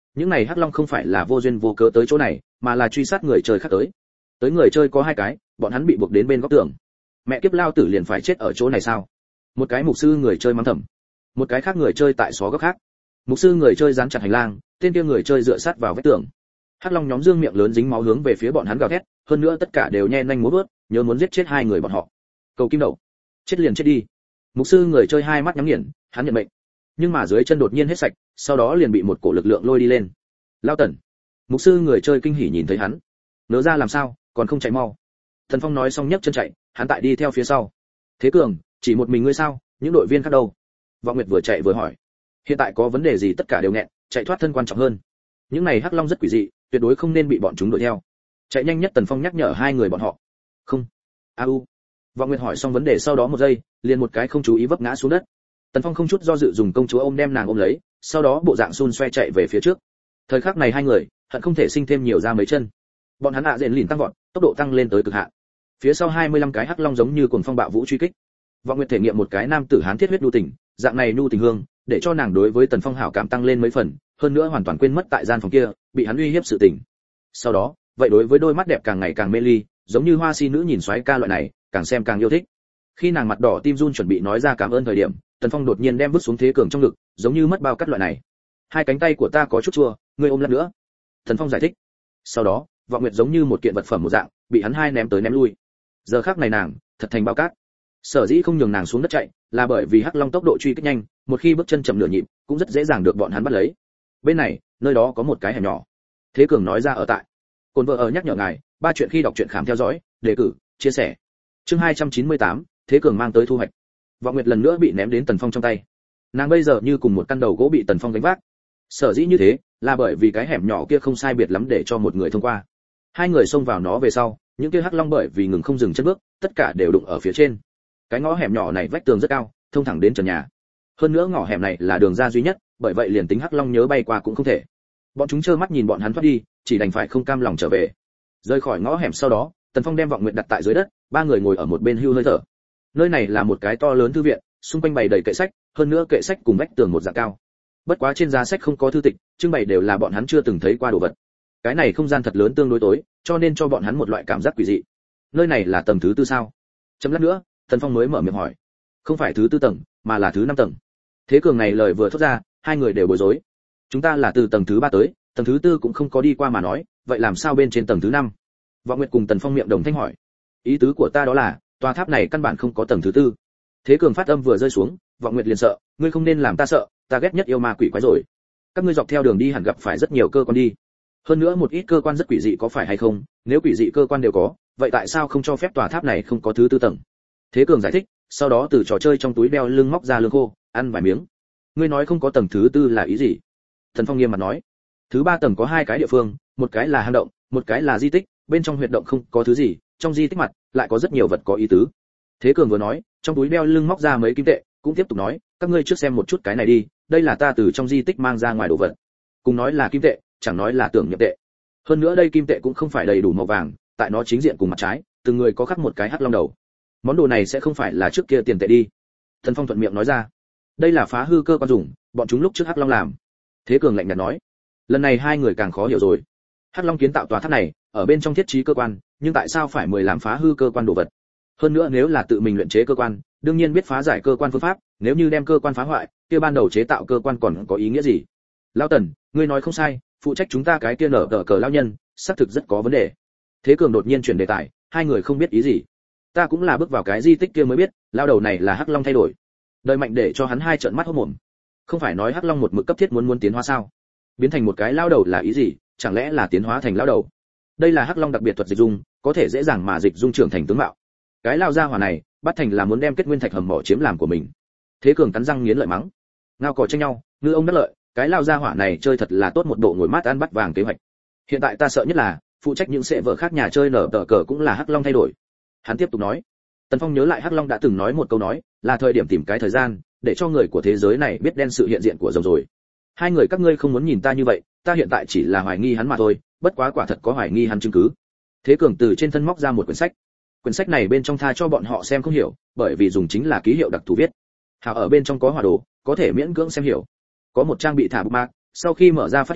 những này hắc long không phải là vô duyên vô cớ tới chỗ này, mà là truy sát người chơi khác tới. Tới người chơi có hai cái, bọn hắn bị buộc đến bên góc tường. Mẹ kiếp, lao tử liền phải chết ở chỗ này sao? Một cái mục sư người chơi mắng thầm, một cái khác người chơi tại xó góc khác. Mục sư người chơi dán chặt hành lang, tên kia người chơi dựa sát vào vách tường. Hắc long nhóm dương miệng lớn dính máu hướng về phía bọn hắn gào thét, hơn nữa tất cả đều nhe nanh múa vớt, nhớ muốn giết chết hai người bọn họ. Cầu kim đậu, chết liền chết đi. Mục sư người chơi hai mắt nhắm nghiền, hắn nhận mệnh. Nhưng mà dưới chân đột nhiên hết sạch, sau đó liền bị một cổ lực lượng lôi đi lên. Lao Tần. Mục sư người chơi kinh hỉ nhìn thấy hắn. Nỡ ra làm sao, còn không chạy mau. Thần Phong nói xong nhấc chân chạy, hắn tại đi theo phía sau. Thế Cường, chỉ một mình ngươi sao, những đội viên khác đâu? Vọng Nguyệt vừa chạy vừa hỏi. Hiện tại có vấn đề gì tất cả đều nghẹn, chạy thoát thân quan trọng hơn. Những này hắc long rất quỷ dị, tuyệt đối không nên bị bọn chúng đuổi theo. Chạy nhanh nhất, Tần Phong nhắc nhở hai người bọn họ. Không. A u. Vọng Nguyệt hỏi xong vấn đề sau đó một giây, liền một cái không chú ý vấp ngã xuống đất. Tần Phong không chút do dự dùng công chúa ôm đem nàng ôm lấy, sau đó bộ dạng xun xoe chạy về phía trước. Thời khắc này hai người hận không thể sinh thêm nhiều ra mấy chân. Bọn hắn ạ rèn lìn tăng vọt, tốc độ tăng lên tới cực hạn. Phía sau hai mươi lăm cái hắc long giống như cuồng phong bạo vũ truy kích. Vọng Nguyệt thể nghiệm một cái nam tử hán thiết huyết nhu tình, dạng này nhu tình hương, để cho nàng đối với Tần Phong hảo cảm tăng lên mấy phần, hơn nữa hoàn toàn quên mất tại gian phòng kia bị hắn uy hiếp sự tình. Sau đó, vậy đối với đôi mắt đẹp càng ngày càng mê ly, giống như hoa si nữ nhìn soái ca loại này, càng xem càng yêu thích. Khi nàng mặt đỏ tim run chuẩn bị nói ra cảm ơn thời điểm, Tần Phong đột nhiên đem vứt xuống Thế Cường trong ngực, giống như mất bao cắt loại này. Hai cánh tay của ta có chút chua, ngươi ôm lát nữa. Tần Phong giải thích. Sau đó, Vọng Nguyệt giống như một kiện vật phẩm một dạng, bị hắn hai ném tới ném lui. Giờ khắc này nàng thật thành bao cát. Sở dĩ không nhường nàng xuống đất chạy, là bởi vì hắc long tốc độ truy kích nhanh, một khi bước chân chậm nửa nhịp, cũng rất dễ dàng được bọn hắn bắt lấy. Bên này, nơi đó có một cái hẻm nhỏ. Thế Cường nói ra ở tại. Cồn vợ ở nhắc nhở ngài, ba chuyện khi đọc truyện khám theo dõi, đề cử, chia sẻ. Chương hai trăm chín mươi tám, Thế Cường mang tới thu hoạch. Vọng Nguyệt lần nữa bị ném đến Tần Phong trong tay. Nàng bây giờ như cùng một căn đầu gỗ bị Tần Phong gánh vác. Sở dĩ như thế, là bởi vì cái hẻm nhỏ kia không sai biệt lắm để cho một người thông qua. Hai người xông vào nó về sau, những kia hắc long bởi vì ngừng không dừng chân bước, tất cả đều đụng ở phía trên. Cái ngõ hẻm nhỏ này vách tường rất cao, thông thẳng đến trần nhà. Hơn nữa ngõ hẻm này là đường ra duy nhất, bởi vậy liền tính hắc long nhớ bay qua cũng không thể. Bọn chúng trơ mắt nhìn bọn hắn thoát đi, chỉ đành phải không cam lòng trở về. Rời khỏi ngõ hẻm sau đó, Tần Phong đem Vọng Nguyệt đặt tại dưới đất, ba người ngồi ở một bên hưu hơi thở. Nơi này là một cái to lớn thư viện, xung quanh bày đầy kệ sách, hơn nữa kệ sách cùng vách tường một dạng cao. Bất quá trên giá sách không có thư tịch, trưng bày đều là bọn hắn chưa từng thấy qua đồ vật. Cái này không gian thật lớn tương đối tối, cho nên cho bọn hắn một loại cảm giác quỷ dị. Nơi này là tầng thứ tư sao? Chấm lát nữa, Tần Phong mới mở miệng hỏi. Không phải thứ tư tầng, mà là thứ năm tầng. Thế Cường này lời vừa thốt ra, hai người đều bối rối. Chúng ta là từ tầng thứ ba tới, tầng thứ tư cũng không có đi qua mà nói, vậy làm sao bên trên tầng thứ năm? Vọng Nguyệt cùng Tần Phong miệng đồng thanh hỏi. Ý tứ của ta đó là, tòa tháp này căn bản không có tầng thứ tư. Thế Cường phát âm vừa rơi xuống, Vọng Nguyệt liền sợ, ngươi không nên làm ta sợ, ta ghét nhất yêu ma quỷ quái rồi. Các ngươi dọc theo đường đi hẳn gặp phải rất nhiều cơ quan đi. Hơn nữa một ít cơ quan rất quỷ dị có phải hay không, nếu quỷ dị cơ quan đều có, vậy tại sao không cho phép tòa tháp này không có thứ tư tầng? Thế Cường giải thích, sau đó từ trò chơi trong túi đeo lưng móc ra lương khô, ăn vài miếng. Ngươi nói không có tầng thứ tư là ý gì? Thần Phong nghiêm mặt nói. Thứ ba tầng có hai cái địa phương, một cái là hang động, một cái là di tích, bên trong huyệt động không có thứ gì, trong di tích mặt lại có rất nhiều vật có ý tứ. Thế Cường vừa nói, trong túi đeo lưng móc ra mấy kim tệ, cũng tiếp tục nói, các ngươi trước xem một chút cái này đi, đây là ta từ trong di tích mang ra ngoài đồ vật. Cùng nói là kim tệ, chẳng nói là tưởng nhập tệ. Hơn nữa đây kim tệ cũng không phải đầy đủ màu vàng, tại nó chính diện cùng mặt trái, từng người có khắc một cái hắc long đầu. Món đồ này sẽ không phải là trước kia tiền tệ đi. Thần Phong thuận miệng nói ra, đây là phá hư cơ quan dùng, bọn chúng lúc trước hắc long làm. Thế Cường lạnh nhạt nói. Lần này hai người càng khó hiểu rồi. Hắc long kiến tạo tòa tháp này, ở bên trong thiết trí cơ quan, nhưng tại sao phải mời làm phá hư cơ quan đồ vật? Hơn nữa nếu là tự mình luyện chế cơ quan, đương nhiên biết phá giải cơ quan phương pháp, nếu như đem cơ quan phá hoại, kia ban đầu chế tạo cơ quan còn có ý nghĩa gì? Lão Tần, ngươi nói không sai, phụ trách chúng ta cái kia nở tờ cờ lão nhân, xác thực rất có vấn đề. Thế Cường đột nhiên chuyển đề tài, hai người không biết ý gì. Ta cũng là bước vào cái di tích kia mới biết, lão đầu này là hắc long thay đổi. Đời mạnh để cho hắn hai trợn mắt hốt mồm. Không phải nói hắc long một mực cấp thiết muốn muốn tiến hóa sao? Biến thành một cái lão đầu là ý gì? Chẳng lẽ là tiến hóa thành lão đầu? Đây là hắc long đặc biệt thuật dịch dung, có thể dễ dàng mà dịch dung trưởng thành tướng mạo. Cái lao gia hỏa này, bắt thành là muốn đem kết nguyên thạch hầm mỏ chiếm làm của mình. Thế Cường cắn răng nghiến lợi mắng. Ngao cò tranh nhau, ngư ông đắc lợi, cái lao gia hỏa này chơi thật là tốt một bộ ngồi mát ăn bắt vàng kế hoạch. Hiện tại ta sợ nhất là, phụ trách những sệ vợ khác nhà chơi nở tờ cờ cũng là hắc long thay đổi. Hắn tiếp tục nói. Tần Phong nhớ lại hắc long đã từng nói một câu nói, là thời điểm tìm cái thời gian, để cho người của thế giới này biết đen sự hiện diện của rồng rồi. Hai người các ngươi không muốn nhìn ta như vậy, ta hiện tại chỉ là hoài nghi hắn mà thôi, bất quá quả thật có hoài nghi hắn chứng cứ. Thế Cường từ trên thân móc ra một quyển sách. Quyển sách này bên trong tha cho bọn họ xem không hiểu, bởi vì dùng chính là ký hiệu đặc thù viết. Hào ở bên trong có hỏa đồ, có thể miễn cưỡng xem hiểu. Có một trang bị thả bookmark, sau khi mở ra phát hiện,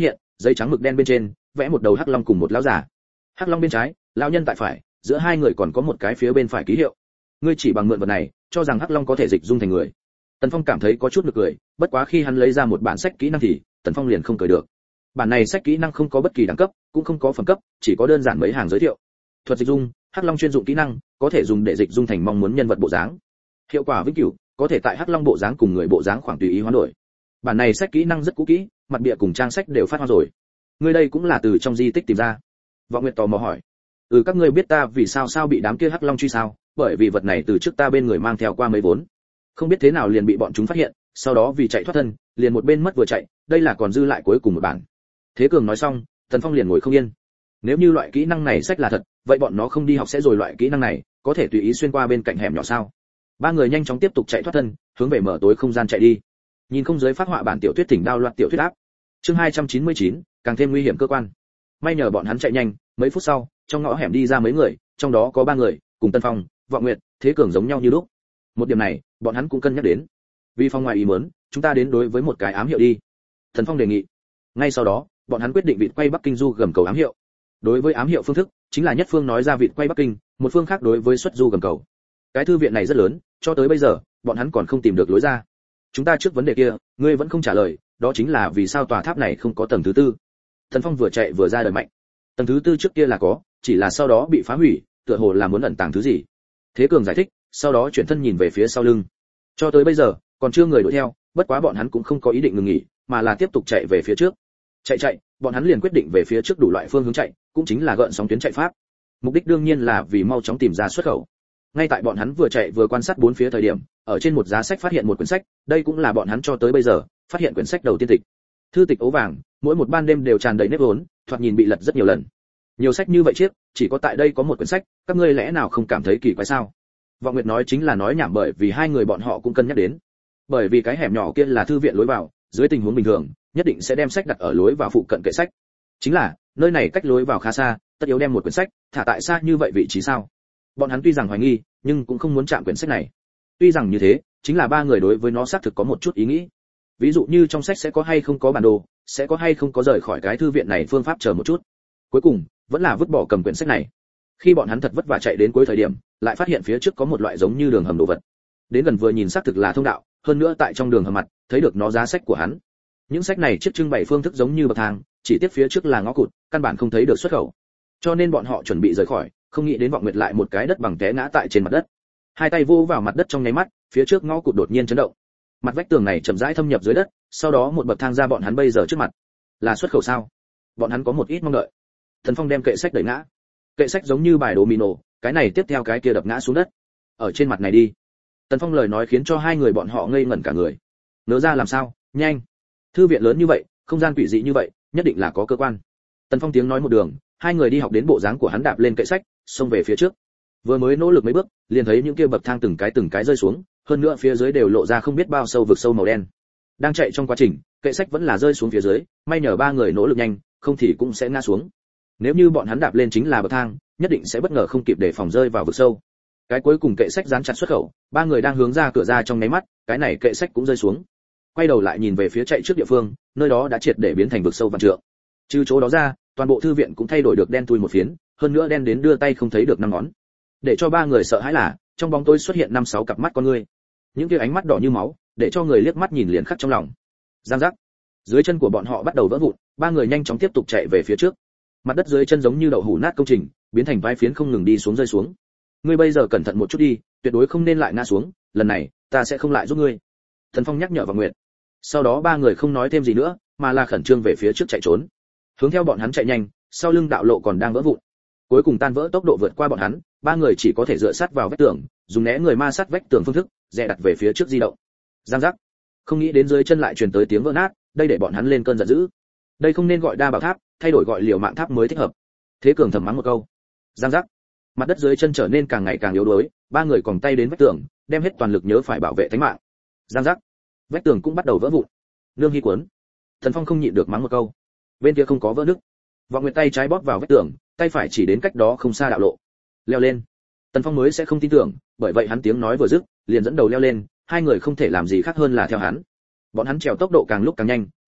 giấy trắng mực đen bên trên vẽ một đầu hắc long cùng một lão giả. Hắc long bên trái, lão nhân tại phải, giữa hai người còn có một cái phía bên phải ký hiệu. Ngươi chỉ bằng mượn vật này, cho rằng hắc long có thể dịch dung thành người. Tần Phong cảm thấy có chút nực cười, bất quá khi hắn lấy ra một bản sách kỹ năng thì, Tần Phong liền không cười được. Bản này sách kỹ năng không có bất kỳ đẳng cấp, cũng không có phẩm cấp, chỉ có đơn giản mấy hàng giới thiệu. Thuật dịch dung, hắc long chuyên dụng kỹ năng, có thể dùng để dịch dung thành mong muốn nhân vật bộ dáng. Hiệu quả vĩnh cửu, có thể tại hắc long bộ dáng cùng người bộ dáng khoảng tùy ý hoán đổi. Bản này sách kỹ năng rất cũ kỹ, mặt bìa cùng trang sách đều phát hoa rồi. Ngươi đây cũng là từ trong di tích tìm ra? Vọng Nguyệt tò mò hỏi. Ừ, các ngươi biết ta vì sao sao bị đám kia hắc long truy sao? Bởi vì vật này từ trước ta bên người mang theo qua mấy vốn, không biết thế nào liền bị bọn chúng phát hiện, sau đó vì chạy thoát thân, liền một bên mất vừa chạy, đây là còn dư lại cuối cùng một bản. Thế Cường nói xong, Tần Phong liền ngồi không yên. Nếu như loại kỹ năng này sách là thật, vậy bọn nó không đi học sẽ rồi loại kỹ năng này, có thể tùy ý xuyên qua bên cạnh hẻm nhỏ sao? Ba người nhanh chóng tiếp tục chạy thoát thân, hướng về mở tối không gian chạy đi. Nhìn không giới phát họa bản tiểu thuyết tỉnh đao loạt tiểu thuyết áp. Chương hai trăm chín mươi chín, càng thêm nguy hiểm cơ quan. May nhờ bọn hắn chạy nhanh, mấy phút sau, trong ngõ hẻm đi ra mấy người, trong đó có ba người, cùng Tân Phong, Vọng Nguyệt, Thế Cường giống nhau như lúc. Một điểm này, bọn hắn cũng cân nhắc đến. Vì phòng ngoài ý muốn, chúng ta đến đối với một cái ám hiệu đi. Thần Phong đề nghị. Ngay sau đó, bọn hắn quyết định vịt quay Bắc Kinh du gầm cầu ám hiệu. Đối với ám hiệu phương thức, chính là nhất phương nói ra vịt quay Bắc Kinh, một phương khác đối với xuất du gầm cầu. Cái thư viện này rất lớn, cho tới bây giờ, bọn hắn còn không tìm được lối ra. Chúng ta trước vấn đề kia, ngươi vẫn không trả lời, đó chính là vì sao tòa tháp này không có tầng thứ tư. Thần Phong vừa chạy vừa ra đời mạnh. Tầng thứ tư trước kia là có, chỉ là sau đó bị phá hủy, tựa hồ là muốn ẩn tàng thứ gì. Thế Cường giải thích, sau đó chuyển thân nhìn về phía sau lưng. Cho tới bây giờ, còn chưa người đuổi theo, bất quá bọn hắn cũng không có ý định ngừng nghỉ, mà là tiếp tục chạy về phía trước. Chạy chạy, bọn hắn liền quyết định về phía trước đủ loại phương hướng chạy, cũng chính là gợn sóng tuyến chạy pháp. Mục đích đương nhiên là vì mau chóng tìm ra xuất khẩu. Ngay tại bọn hắn vừa chạy vừa quan sát bốn phía thời điểm, ở trên một giá sách phát hiện một quyển sách, đây cũng là bọn hắn cho tới bây giờ phát hiện quyển sách đầu tiên tịch. Thư tịch ố vàng, mỗi một ban đêm đều tràn đầy nếp vốn, thoạt nhìn bị lật rất nhiều lần. Nhiều sách như vậy chiếc, chỉ có tại đây có một quyển sách, các ngươi lẽ nào không cảm thấy kỳ quái sao? Vọng Nguyệt nói chính là nói nhảm, bởi vì hai người bọn họ cũng cân nhắc đến. Bởi vì cái hẻm nhỏ kia là thư viện lối vào, dưới tình huống bình thường, nhất định sẽ đem sách đặt ở lối vào phụ cận kệ sách. Chính là, nơi này cách lối vào khá xa, tất yếu đem một quyển sách thả tại xa như vậy vị trí sao? Bọn hắn tuy rằng hoài nghi, nhưng cũng không muốn chạm quyển sách này. Tuy rằng như thế, chính là ba người đối với nó xác thực có một chút ý nghĩ. Ví dụ như trong sách sẽ có hay không có bản đồ, sẽ có hay không có rời khỏi cái thư viện này phương pháp chờ một chút. Cuối cùng, vẫn là vứt bỏ cầm quyển sách này. Khi bọn hắn thật vất vả chạy đến cuối thời điểm, lại phát hiện phía trước có một loại giống như đường hầm đồ vật. Đến gần vừa nhìn xác thực là thông đạo, hơn nữa tại trong đường hầm mặt, thấy được nó giá sách của hắn. Những sách này chiếc trưng bày phương thức giống như bậc thang, chỉ tiếp phía trước là ngõ cụt, căn bản không thấy được xuất khẩu. Cho nên bọn họ chuẩn bị rời khỏi, không nghĩ đến Vọng Nguyệt lại một cái đất bằng té ngã tại trên mặt đất. Hai tay vô vào mặt đất trong nháy mắt, phía trước ngõ cụt đột nhiên chấn động. Mặt vách tường này chậm rãi thâm nhập dưới đất, sau đó một bậc thang ra bọn hắn bây giờ trước mặt. Là xuất khẩu sao? Bọn hắn có một ít mong đợi. Thần Phong đem kệ sách đẩy ngã. Kệ sách giống như bài domino, cái này tiếp theo cái kia đập ngã xuống đất. Ở trên mặt này đi. Tần Phong lời nói khiến cho hai người bọn họ ngây ngẩn cả người. Nỡ ra làm sao? Nhanh. Thư viện lớn như vậy, không gian quỷ dị như vậy, nhất định là có cơ quan. Tần Phong tiếng nói một đường, hai người đi học đến bộ dáng của hắn đạp lên kệ sách, xông về phía trước. Vừa mới nỗ lực mấy bước, liền thấy những kia bậc thang từng cái từng cái rơi xuống, hơn nữa phía dưới đều lộ ra không biết bao sâu vực sâu màu đen. Đang chạy trong quá trình, kệ sách vẫn là rơi xuống phía dưới, may nhờ ba người nỗ lực nhanh, không thì cũng sẽ ngã xuống. Nếu như bọn hắn đạp lên chính là bậc thang, nhất định sẽ bất ngờ không kịp để phòng rơi vào vực sâu. Cái cuối cùng kệ sách dán chặt xuất khẩu, ba người đang hướng ra cửa ra trong nháy mắt, cái này kệ sách cũng rơi xuống. Quay đầu lại nhìn về phía chạy trước địa phương, nơi đó đã triệt để biến thành vực sâu vạn trượng. Trừ chỗ đó ra, toàn bộ thư viện cũng thay đổi được đen thui một phiến, hơn nữa đen đến đưa tay không thấy được năm ngón. Để cho ba người sợ hãi là, trong bóng tối xuất hiện năm sáu cặp mắt con người. Những kia ánh mắt đỏ như máu, để cho người liếc mắt nhìn liền khắc trong lòng. Giang giác. Dưới chân của bọn họ bắt đầu vỡ vụn, ba người nhanh chóng tiếp tục chạy về phía trước. Mặt đất dưới chân giống như đậu hũ nát công trình, biến thành vai phiến không ngừng đi xuống rơi xuống. Ngươi bây giờ cẩn thận một chút đi, tuyệt đối không nên lại ngã xuống, lần này, ta sẽ không lại giúp ngươi. Thần Phong nhắc nhở Vọng Nguyệt. Sau đó ba người không nói thêm gì nữa, mà là khẩn trương về phía trước chạy trốn. Hướng theo bọn hắn chạy nhanh, sau lưng đạo lộ còn đang vỡ vụn. Cuối cùng tan vỡ tốc độ vượt qua bọn hắn, ba người chỉ có thể dựa sát vào vách tường, dùng né người ma sát vách tường phương thức, dè đặt về phía trước di động. Giang giác. Không nghĩ đến dưới chân lại truyền tới tiếng vỡ nát, đây để bọn hắn lên cơn giận dữ. Đây không nên gọi đa bảo tháp, thay đổi gọi liều mạng tháp mới thích hợp. Thế Cường thầm mắng một câu. Giang giác. Mặt đất dưới chân trở nên càng ngày càng yếu đuối, ba người còng tay đến vách tường, đem hết toàn lực nhớ phải bảo vệ tính mạng. Giang giác. Vách tường cũng bắt đầu vỡ vụn. Nương hy cuốn. Thần Phong không nhịn được mắng một câu. Bên kia không có vỡ nứt. Vọng Nguyệt tay trái bóp vào vách tường, tay phải chỉ đến cách đó không xa đạo lộ. Leo lên. Tần Phong mới sẽ không tin tưởng, bởi vậy hắn tiếng nói vừa dứt, liền dẫn đầu leo lên, hai người không thể làm gì khác hơn là theo hắn. Bọn hắn trèo tốc độ càng lúc càng nhanh,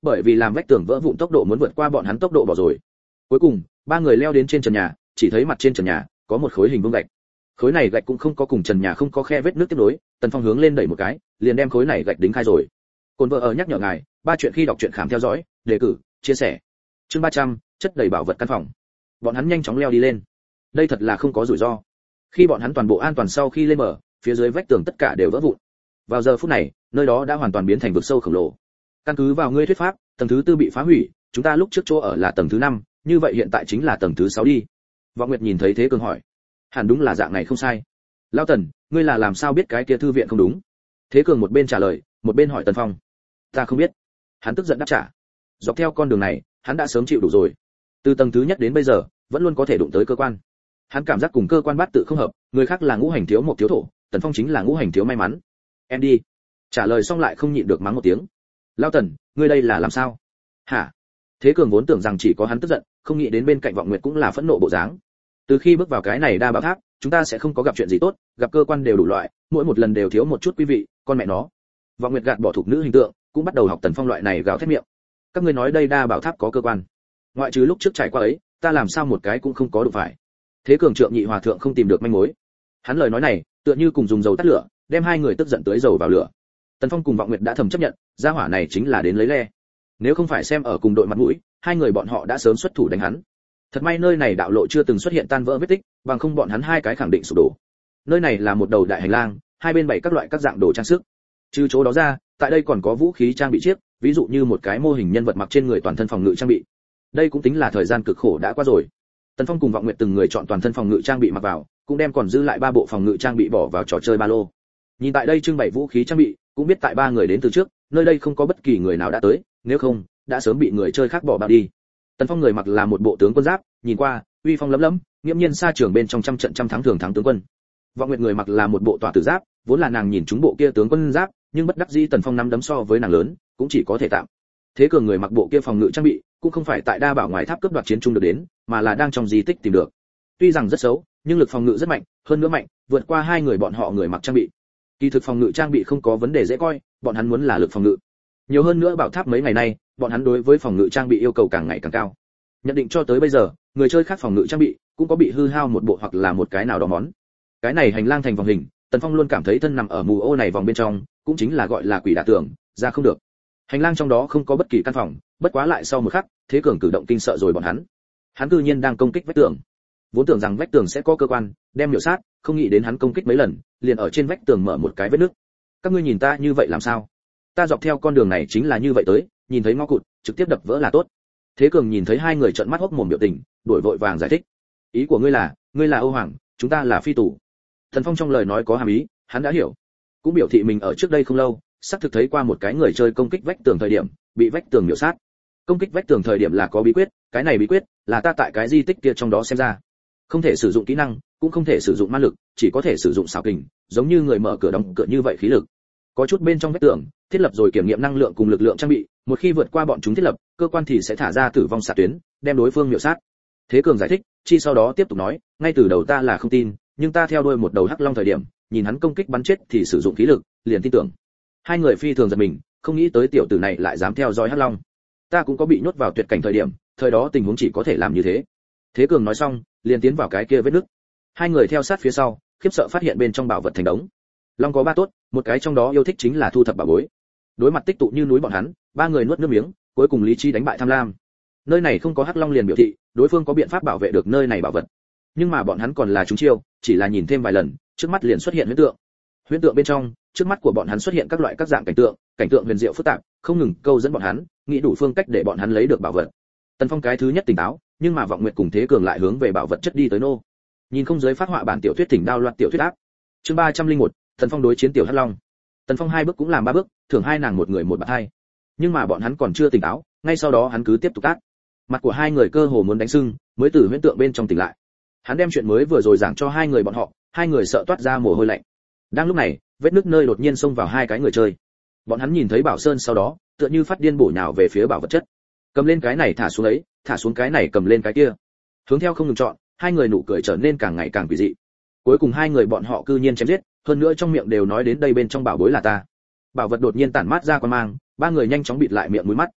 bởi vì làm vách tường vỡ vụn tốc độ muốn vượt qua bọn hắn tốc độ bỏ rồi. Cuối cùng, ba người leo đến trên trần nhà, chỉ thấy mặt trên trần nhà có một khối hình vuông gạch. Khối này gạch cũng không có cùng trần nhà không có khe vết nước tiếp nối, Tần Phong hướng lên đẩy một cái, liền đem khối này gạch đính khai rồi. Cồn vợ ở nhắc nhở ngài, ba chuyện khi đọc truyện khám theo dõi, đề cử, chia sẻ. Chương ba trăm, chất đầy bảo vật căn phòng. Bọn hắn nhanh chóng leo đi lên. Đây thật là không có rủi ro. Khi bọn hắn toàn bộ an toàn sau khi lên bờ, phía dưới vách tường tất cả đều vỡ vụn. Vào giờ phút này, nơi đó đã hoàn toàn biến thành vực sâu khổng lồ. Căn cứ vào ngươi thuyết pháp, tầng thứ tư bị phá hủy, chúng ta lúc trước chỗ ở là tầng thứ năm, như vậy hiện tại chính là tầng thứ sáu đi. Vọng Nguyệt nhìn thấy Thế Cường hỏi. Hẳn đúng là dạng này không sai. Lão Tần, ngươi là làm sao biết cái kia thư viện không đúng? Thế Cường một bên trả lời, một bên hỏi Tần Phong. Ta không biết. Hắn tức giận đáp trả. Dọc theo con đường này, hắn đã sớm chịu đủ rồi. Từ tầng thứ nhất đến bây giờ, vẫn luôn có thể đụng tới cơ quan. Hắn cảm giác cùng cơ quan bát tự không hợp, người khác là ngũ hành thiếu một thiếu thổ, Tần Phong chính là ngũ hành thiếu may mắn. Em đi. Trả lời xong lại không nhịn được mắng một tiếng. Lão Tần, ngươi đây là làm sao? Hả? Thế Cường vốn tưởng rằng chỉ có hắn tức giận, không nghĩ đến bên cạnh Vọng Nguyệt cũng là phẫn nộ bộ dáng. Từ khi bước vào cái này đa bảo tháp, chúng ta sẽ không có gặp chuyện gì tốt, gặp cơ quan đều đủ loại, mỗi một lần đều thiếu một chút quý vị, con mẹ nó. Vọng Nguyệt gạt bỏ thuộc nữ hình tượng, cũng bắt đầu học Tần Phong loại này gào thét miệng. Các ngươi nói đây đa bảo tháp có cơ quan? Ngoại trừ lúc trước trải qua ấy, ta làm sao một cái cũng không có đủ phải. Thế Cường trượng nhị hòa thượng không tìm được manh mối. Hắn lời nói này, tựa như cùng dùng dầu tắt lửa, đem hai người tức giận tới dầu vào lửa. Tần Phong cùng Vọng Nguyệt đã thầm chấp nhận, gia hỏa này chính là đến lấy le. Nếu không phải xem ở cùng đội mặt mũi, hai người bọn họ đã sớm xuất thủ đánh hắn. Thật may nơi này đạo lộ chưa từng xuất hiện tan vỡ vết tích, bằng không bọn hắn hai cái khẳng định sụp đổ. Nơi này là một đầu đại hành lang, hai bên bày các loại các dạng đồ trang sức. Trừ chỗ đó ra, tại đây còn có vũ khí trang bị chiếc, ví dụ như một cái mô hình nhân vật mặc trên người toàn thân phòng ngự trang bị. Đây cũng tính là thời gian cực khổ đã qua rồi. Tần Phong cùng Vọng Nguyệt từng người chọn toàn thân phòng ngự trang bị mặc vào, cũng đem còn dư lại ba bộ phòng ngự trang bị bỏ vào trò chơi ba lô. Nhìn tại đây trưng bày vũ khí trang bị, cũng biết tại ba người đến từ trước, nơi đây không có bất kỳ người nào đã tới, nếu không, đã sớm bị người chơi khác bỏ bao đi. Tần Phong người mặc là một bộ tướng quân giáp, nhìn qua, uy phong lẫm lẫm, nghiêm nhiên xa trường bên trong trăm trận trăm thắng thường thắng tướng quân. Vọng Nguyệt người mặc là một bộ tỏa tử giáp, vốn là nàng nhìn chúng bộ kia tướng quân giáp, nhưng bất đắc dĩ Tần Phong nắm đấm so với nàng lớn, cũng chỉ có thể tạm. Thế Cường người mặc bộ kia phòng ngự trang bị, cũng không phải tại đa bảo ngoài tháp cướp đoạt chiến trung được đến, mà là đang trong di tích tìm được. Tuy rằng rất xấu, nhưng lực phòng ngự rất mạnh, hơn nữa mạnh, vượt qua hai người bọn họ người mặc trang bị. Kỳ thực phòng ngự trang bị không có vấn đề dễ coi, bọn hắn muốn là lực phòng ngự. Nhiều hơn nữa bảo tháp mấy ngày nay, bọn hắn đối với phòng ngự trang bị yêu cầu càng ngày càng cao. Nhận định cho tới bây giờ, người chơi khác phòng ngự trang bị cũng có bị hư hao một bộ hoặc là một cái nào đó món. Cái này hành lang thành vòng hình, Tần Phong luôn cảm thấy thân nằm ở mù ô này vòng bên trong, cũng chính là gọi là quỷ đả tường, ra không được. Hành lang trong đó không có bất kỳ căn phòng, bất quá lại sau một khắc, Thế Cường cử động kinh sợ rồi bọn hắn. Hắn cư nhiên đang công kích vách tường. Vốn tưởng rằng vách tường sẽ có cơ quan, đem miểu sát, không nghĩ đến hắn công kích mấy lần, liền ở trên vách tường mở một cái vết nứt. Các ngươi nhìn ta như vậy làm sao? Ta dọc theo con đường này chính là như vậy tới, nhìn thấy ngõ cụt, trực tiếp đập vỡ là tốt. Thế Cường nhìn thấy hai người trợn mắt hốc mồm biểu tình, đuổi vội vàng giải thích. Ý của ngươi là, ngươi là Âu Hoàng, chúng ta là phi tù. Thần Phong trong lời nói có hàm ý, hắn đã hiểu. Cũng biểu thị mình ở trước đây không lâu, sắp thực thấy qua một cái người chơi công kích vách tường thời điểm, bị vách tường miểu sát. Công kích vách tường thời điểm là có bí quyết, cái này bí quyết là ta tại cái di tích kia trong đó xem ra. Không thể sử dụng kỹ năng, cũng không thể sử dụng ma lực, chỉ có thể sử dụng xảo kình, giống như người mở cửa đóng cửa như vậy khí lực. Có chút bên trong vách tường, thiết lập rồi kiểm nghiệm năng lượng cùng lực lượng trang bị, một khi vượt qua bọn chúng thiết lập, cơ quan thì sẽ thả ra tử vong xạ tuyến, đem đối phương miểu sát. Thế Cường giải thích, chi sau đó tiếp tục nói, ngay từ đầu ta là không tin, nhưng ta theo đuôi một đầu hắc long thời điểm, nhìn hắn công kích bắn chết thì sử dụng khí lực, liền tin tưởng. Hai người phi thường giật mình, không nghĩ tới tiểu tử này lại dám theo dõi hắc long. Ta cũng có bị nhốt vào tuyệt cảnh thời điểm, thời đó tình huống chỉ có thể làm như thế. Thế Cường nói xong, liền tiến vào cái kia vết nứt. Hai người theo sát phía sau, khiếp sợ phát hiện bên trong bảo vật thành đống. Long có ba tốt, một cái trong đó yêu thích chính là thu thập bảo bối. Đối mặt tích tụ như núi bọn hắn, ba người nuốt nước miếng, cuối cùng lý trí đánh bại tham lam. Nơi này không có hắc long liền biểu thị, đối phương có biện pháp bảo vệ được nơi này bảo vật. Nhưng mà bọn hắn còn là chúng chiêu, chỉ là nhìn thêm vài lần, trước mắt liền xuất hiện huyễn tượng. Huyễn tượng bên trong, trước mắt của bọn hắn xuất hiện các loại các dạng cảnh tượng, cảnh tượng huyền diệu phức tạp, không ngừng câu dẫn bọn hắn, nghĩ đủ phương cách để bọn hắn lấy được bảo vật. Tần Phong cái thứ nhất tỉnh táo, nhưng mà Vọng Nguyệt cùng Thế Cường lại hướng về bảo vật chất đi tới nô. Nhìn không giới phát họa bản tiểu thuyết thỉnh đao loạt tiểu thuyết áp. Chương ba trăm lẻ một, Tần Phong đối chiến tiểu hắc long. Tần Phong hai bước cũng làm ba bước, thưởng hai nàng một người một bạt hai. Nhưng mà bọn hắn còn chưa tỉnh táo, ngay sau đó hắn cứ tiếp tục tác. Mặt của hai người cơ hồ muốn đánh sưng, mới từ huyễn tượng bên trong tỉnh lại. Hắn đem chuyện mới vừa rồi giảng cho hai người bọn họ, hai người sợ toát ra mồ hôi lạnh. Đang lúc này, vết nứt nơi đột nhiên xông vào hai cái người chơi. Bọn hắn nhìn thấy Bảo Sơn sau đó, tựa như phát điên bổ nhào về phía bảo vật chất. Cầm lên cái này thả xuống ấy, thả xuống cái này cầm lên cái kia. Hướng theo không ngừng chọn, hai người nụ cười trở nên càng ngày càng quỷ dị. Cuối cùng hai người bọn họ cư nhiên chém giết, hơn nữa trong miệng đều nói đến đây bên trong bảo bối là ta. Bảo vật đột nhiên tản mát ra quang mang, ba người nhanh chóng bịt lại miệng mũi mắt.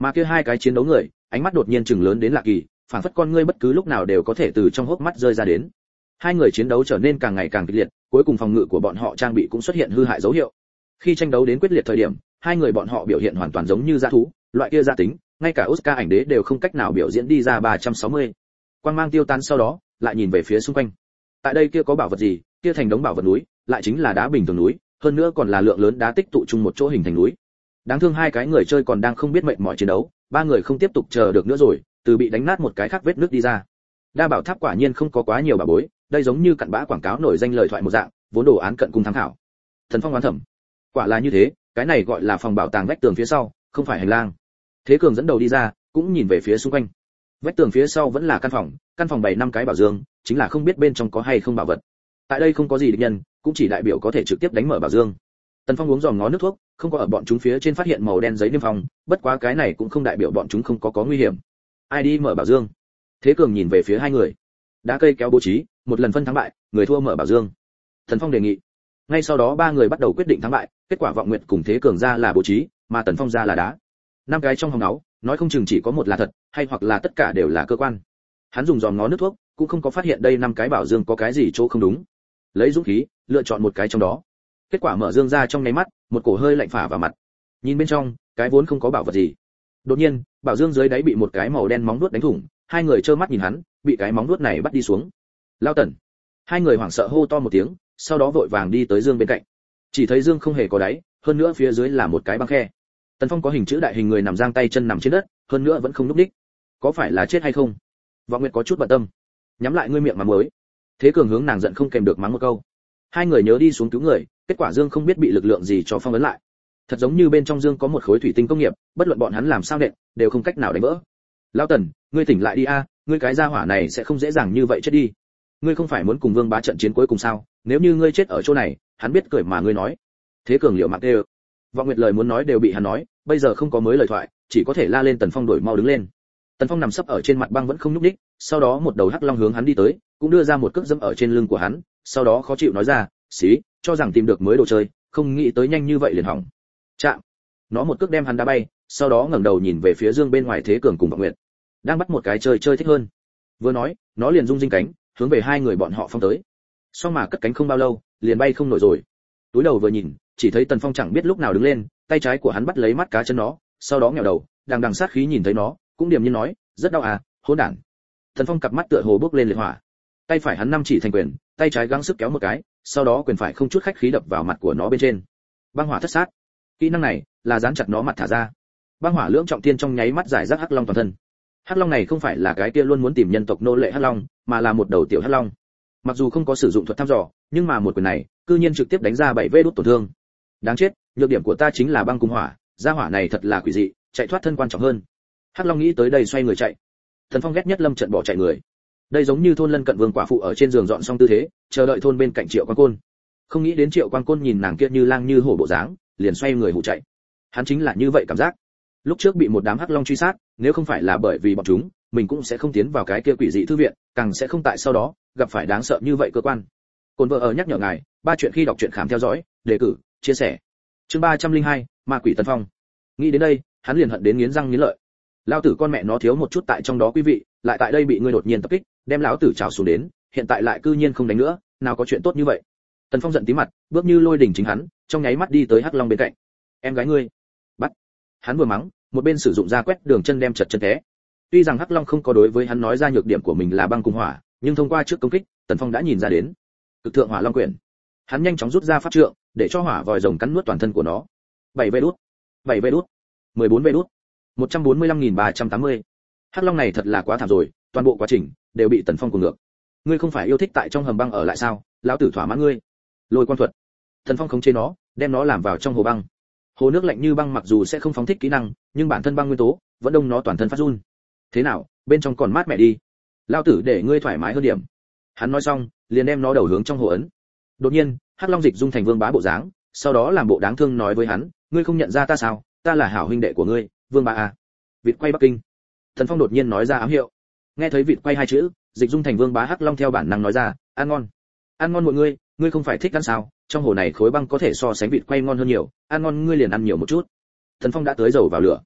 Mà kia hai cái chiến đấu người, ánh mắt đột nhiên trừng lớn đến lạ kỳ, phản phất con ngươi bất cứ lúc nào đều có thể từ trong hốc mắt rơi ra đến. Hai người chiến đấu trở nên càng ngày càng kịch liệt, cuối cùng phòng ngự của bọn họ trang bị cũng xuất hiện hư hại dấu hiệu. Khi tranh đấu đến quyết liệt thời điểm, hai người bọn họ biểu hiện hoàn toàn giống như dã thú, loại kia gia tính, ngay cả Oscar ảnh đế đều không cách nào biểu diễn đi ra ba trăm sáu mươi. Quang mang tiêu tan sau đó, lại nhìn về phía xung quanh. Tại đây kia có bảo vật gì? Kia thành đống bảo vật núi, lại chính là đá bình thường núi, hơn nữa còn là lượng lớn đá tích tụ chung một chỗ hình thành núi. Đáng thương hai cái người chơi còn đang không biết mệnh mỏi chiến đấu, ba người không tiếp tục chờ được nữa rồi, từ bị đánh nát một cái khác vết nước đi ra. Đa bảo tháp quả nhiên không có quá nhiều bảo bối, đây giống như cặn bã quảng cáo nổi danh lời thoại một dạng, vốn đồ án cận cung tham khảo. Thần Phong đoán thẩm, quả là như thế, cái này gọi là phòng bảo tàng vách tường phía sau, không phải hành lang. Thế Cường dẫn đầu đi ra, cũng nhìn về phía xung quanh. Vách tường phía sau vẫn là căn phòng, căn phòng bày năm cái bảo dương, chính là không biết bên trong có hay không bảo vật. Tại đây không có gì địch nhân, cũng chỉ đại biểu có thể trực tiếp đánh mở bảo dương. Tần Phong uống dòm ngó nước thuốc, không có ở bọn chúng phía trên phát hiện màu đen giấy niêm phong, bất quá cái này cũng không đại biểu bọn chúng không có có nguy hiểm. Ai đi mở bảo dương? Thế Cường nhìn về phía hai người. Đá cây kéo bố trí, một lần phân thắng bại, người thua mở bảo dương. Tần Phong đề nghị. Ngay sau đó ba người bắt đầu quyết định thắng bại, kết quả Vọng Nguyệt cùng Thế Cường ra là bố trí, mà Tần Phong ra là đá. Năm cái trong hòm náu, nói không chừng chỉ có một là thật, hay hoặc là tất cả đều là cơ quan. Hắn dùng dòm ngó nước thuốc, cũng không có phát hiện đây năm cái bảo dương có cái gì chỗ không đúng. Lấy dũng khí, lựa chọn một cái trong đó. Kết quả mở dương ra trong nháy mắt, một cổ hơi lạnh phả vào mặt. Nhìn bên trong, cái vốn không có bảo vật gì. Đột nhiên, bảo dương dưới đáy bị một cái màu đen móng vuốt đánh thủng, hai người trơ mắt nhìn hắn, bị cái móng vuốt này bắt đi xuống. Lao Tần. Hai người hoảng sợ hô to một tiếng, sau đó vội vàng đi tới dương bên cạnh. Chỉ thấy dương không hề có đáy, hơn nữa phía dưới là một cái băng khe. Tần Phong có hình chữ đại hình người nằm giang tay chân nằm trên đất, hơn nữa vẫn không nhúc nhích. Có phải là chết hay không? Vọng Nguyệt có chút bận tâm. Nhắm lại ngươi miệng mà mới. Thế Cường hướng nàng giận không kèm được mắng một câu. Hai người nhớ đi xuống cứu người, kết quả dương không biết bị lực lượng gì cho phong ấn lại. Thật giống như bên trong dương có một khối thủy tinh công nghiệp, bất luận bọn hắn làm sao nện, đều không cách nào đánh vỡ. Lão Tần, ngươi tỉnh lại đi a, ngươi cái gia hỏa này sẽ không dễ dàng như vậy chết đi. Ngươi không phải muốn cùng Vương Bá trận chiến cuối cùng sao? Nếu như ngươi chết ở chỗ này, hắn biết cười mà ngươi nói. Thế Cường liều mạng đều. Vọng Nguyệt lời muốn nói đều bị hắn nói, bây giờ không có mới lời thoại, chỉ có thể la lên Tần Phong đổi mau đứng lên. Tần Phong nằm sấp ở trên mặt băng vẫn không nhúc nhích, sau đó một đầu hắc long hướng hắn đi tới, cũng đưa ra một cước dẫm ở trên lưng của hắn, sau đó khó chịu nói ra, "Xí, cho rằng tìm được mới đồ chơi, không nghĩ tới nhanh như vậy liền hỏng." Chạm. Nó một cước đem hắn đá bay, sau đó ngẩng đầu nhìn về phía dương bên ngoài Thế Cường cùng Vọng Nguyệt. Đang bắt một cái chơi chơi thích hơn. Vừa nói, nó liền rung rinh cánh, hướng về hai người bọn họ phong tới. Sau mà cất cánh không bao lâu, liền bay không nổi rồi. Túi đầu vừa nhìn, chỉ thấy Tần Phong chẳng biết lúc nào đứng lên, tay trái của hắn bắt lấy mắt cá chân nó, sau đó nghèo đầu, đang đằng sát khí nhìn thấy nó, cũng điềm nhiên nói, "Rất đau à, hỗn đản." Tần Phong cặp mắt tựa hồ bốc lên liệt hỏa. Tay phải hắn năm chỉ thành quyền, tay trái gắng sức kéo một cái, sau đó quyền phải không chút khách khí đập vào mặt của nó bên trên. Băng hỏa thất sát. Kỹ năng này là dán chặt nó mặt thả ra. Băng hỏa lưỡng trọng thiên trong nháy mắt giải rác hắc long toàn thân. Hắc long này không phải là cái kia luôn muốn tìm nhân tộc nô lệ hắc long, mà là một đầu tiểu hắc long. Mặc dù không có sử dụng thuật thăm dò, nhưng mà một quyền này, cư nhiên trực tiếp đánh ra bảy vết đốt tổn thương. Đáng chết, nhược điểm của ta chính là băng cùng hỏa, gia hỏa này thật là quỷ dị, chạy thoát thân quan trọng hơn. Hắc long nghĩ tới đây xoay người chạy. Thần Phong ghét nhất lâm trận bỏ chạy người. Đây giống như thôn lân cận vương quả phụ ở trên giường dọn xong tư thế, chờ đợi thôn bên cạnh Triệu Quang Côn. Không nghĩ đến Triệu Quang Côn nhìn nàng kia như lang như hổ bộ dáng, liền xoay người hụ chạy. Hắn chính là như vậy cảm giác. Lúc trước bị một đám hắc long truy sát, nếu không phải là bởi vì bọn chúng, mình cũng sẽ không tiến vào cái kia quỷ dị thư viện, càng sẽ không tại sau đó gặp phải đáng sợ như vậy cơ quan. Côn vợ ở nhắc nhở ngài, ba chuyện khi đọc truyện khám theo dõi, đề cử, chia sẻ. Chương ba trăm lẻ hai, Ma quỷ Tần Phong. Nghĩ đến đây, hắn liền hận đến nghiến răng nghiến lợi. Lão tử con mẹ nó thiếu một chút tại trong đó quý vị, lại tại đây bị ngươi đột nhiên tập kích, đem lão tử trào xuống đến, hiện tại lại cư nhiên không đánh nữa, nào có chuyện tốt như vậy. Tần Phong giận tí mặt, bước như lôi đỉnh chính hắn, trong nháy mắt đi tới hắc long bên cạnh. Em gái ngươi, bắt. Hắn vừa mắng, một bên sử dụng da quét đường chân đem chật chân té. Tuy rằng hắc long không có đối với hắn nói ra nhược điểm của mình là băng cùng hỏa, nhưng thông qua trước công kích, Tần Phong đã nhìn ra đến. Cực thượng hỏa long quyển. Hắn nhanh chóng rút ra pháp trượng, để cho hỏa vòi rồng cắn nuốt toàn thân của nó. bảy vê đút, bảy vê đút, mười bốn vê đút, một trăm bốn mươi lăm nghìn ba trăm tám mươi. Hắc long này thật là quá thảm rồi, toàn bộ quá trình đều bị Tần Phong cuồng ngược. Ngươi không phải yêu thích tại trong hầm băng ở lại sao? Lão tử thỏa mãn ngươi. Lôi quan thuật. Tần Phong khống chế nó, đem nó làm vào trong hồ băng. Hồ nước lạnh như băng mặc dù sẽ không phóng thích kỹ năng, nhưng bản thân băng nguyên tố vẫn đông nó toàn thân phát run. Thế nào, bên trong còn mát mẻ đi. Lão tử để ngươi thoải mái hơn điểm. Hắn nói xong, liền đem nó đầu hướng trong hồ ấn. Đột nhiên, Hắc Long dịch dung thành Vương Bá bộ dáng, sau đó làm bộ đáng thương nói với hắn, ngươi không nhận ra ta sao? Ta là hảo huynh đệ của ngươi, Vương Bá à. Vịt quay Bắc Kinh. Thần Phong đột nhiên nói ra ám hiệu. Nghe thấy vịt quay hai chữ, dịch dung thành Vương Bá Hắc Long theo bản năng nói ra, ăn ngon. Ăn ngon mọi ngươi, ngươi không phải thích ăn sao? Trong hồ này khối băng có thể so sánh vịt quay ngon hơn nhiều, ăn ngon ngươi liền ăn nhiều một chút. Thần Phong đã tới dầu vào lửa.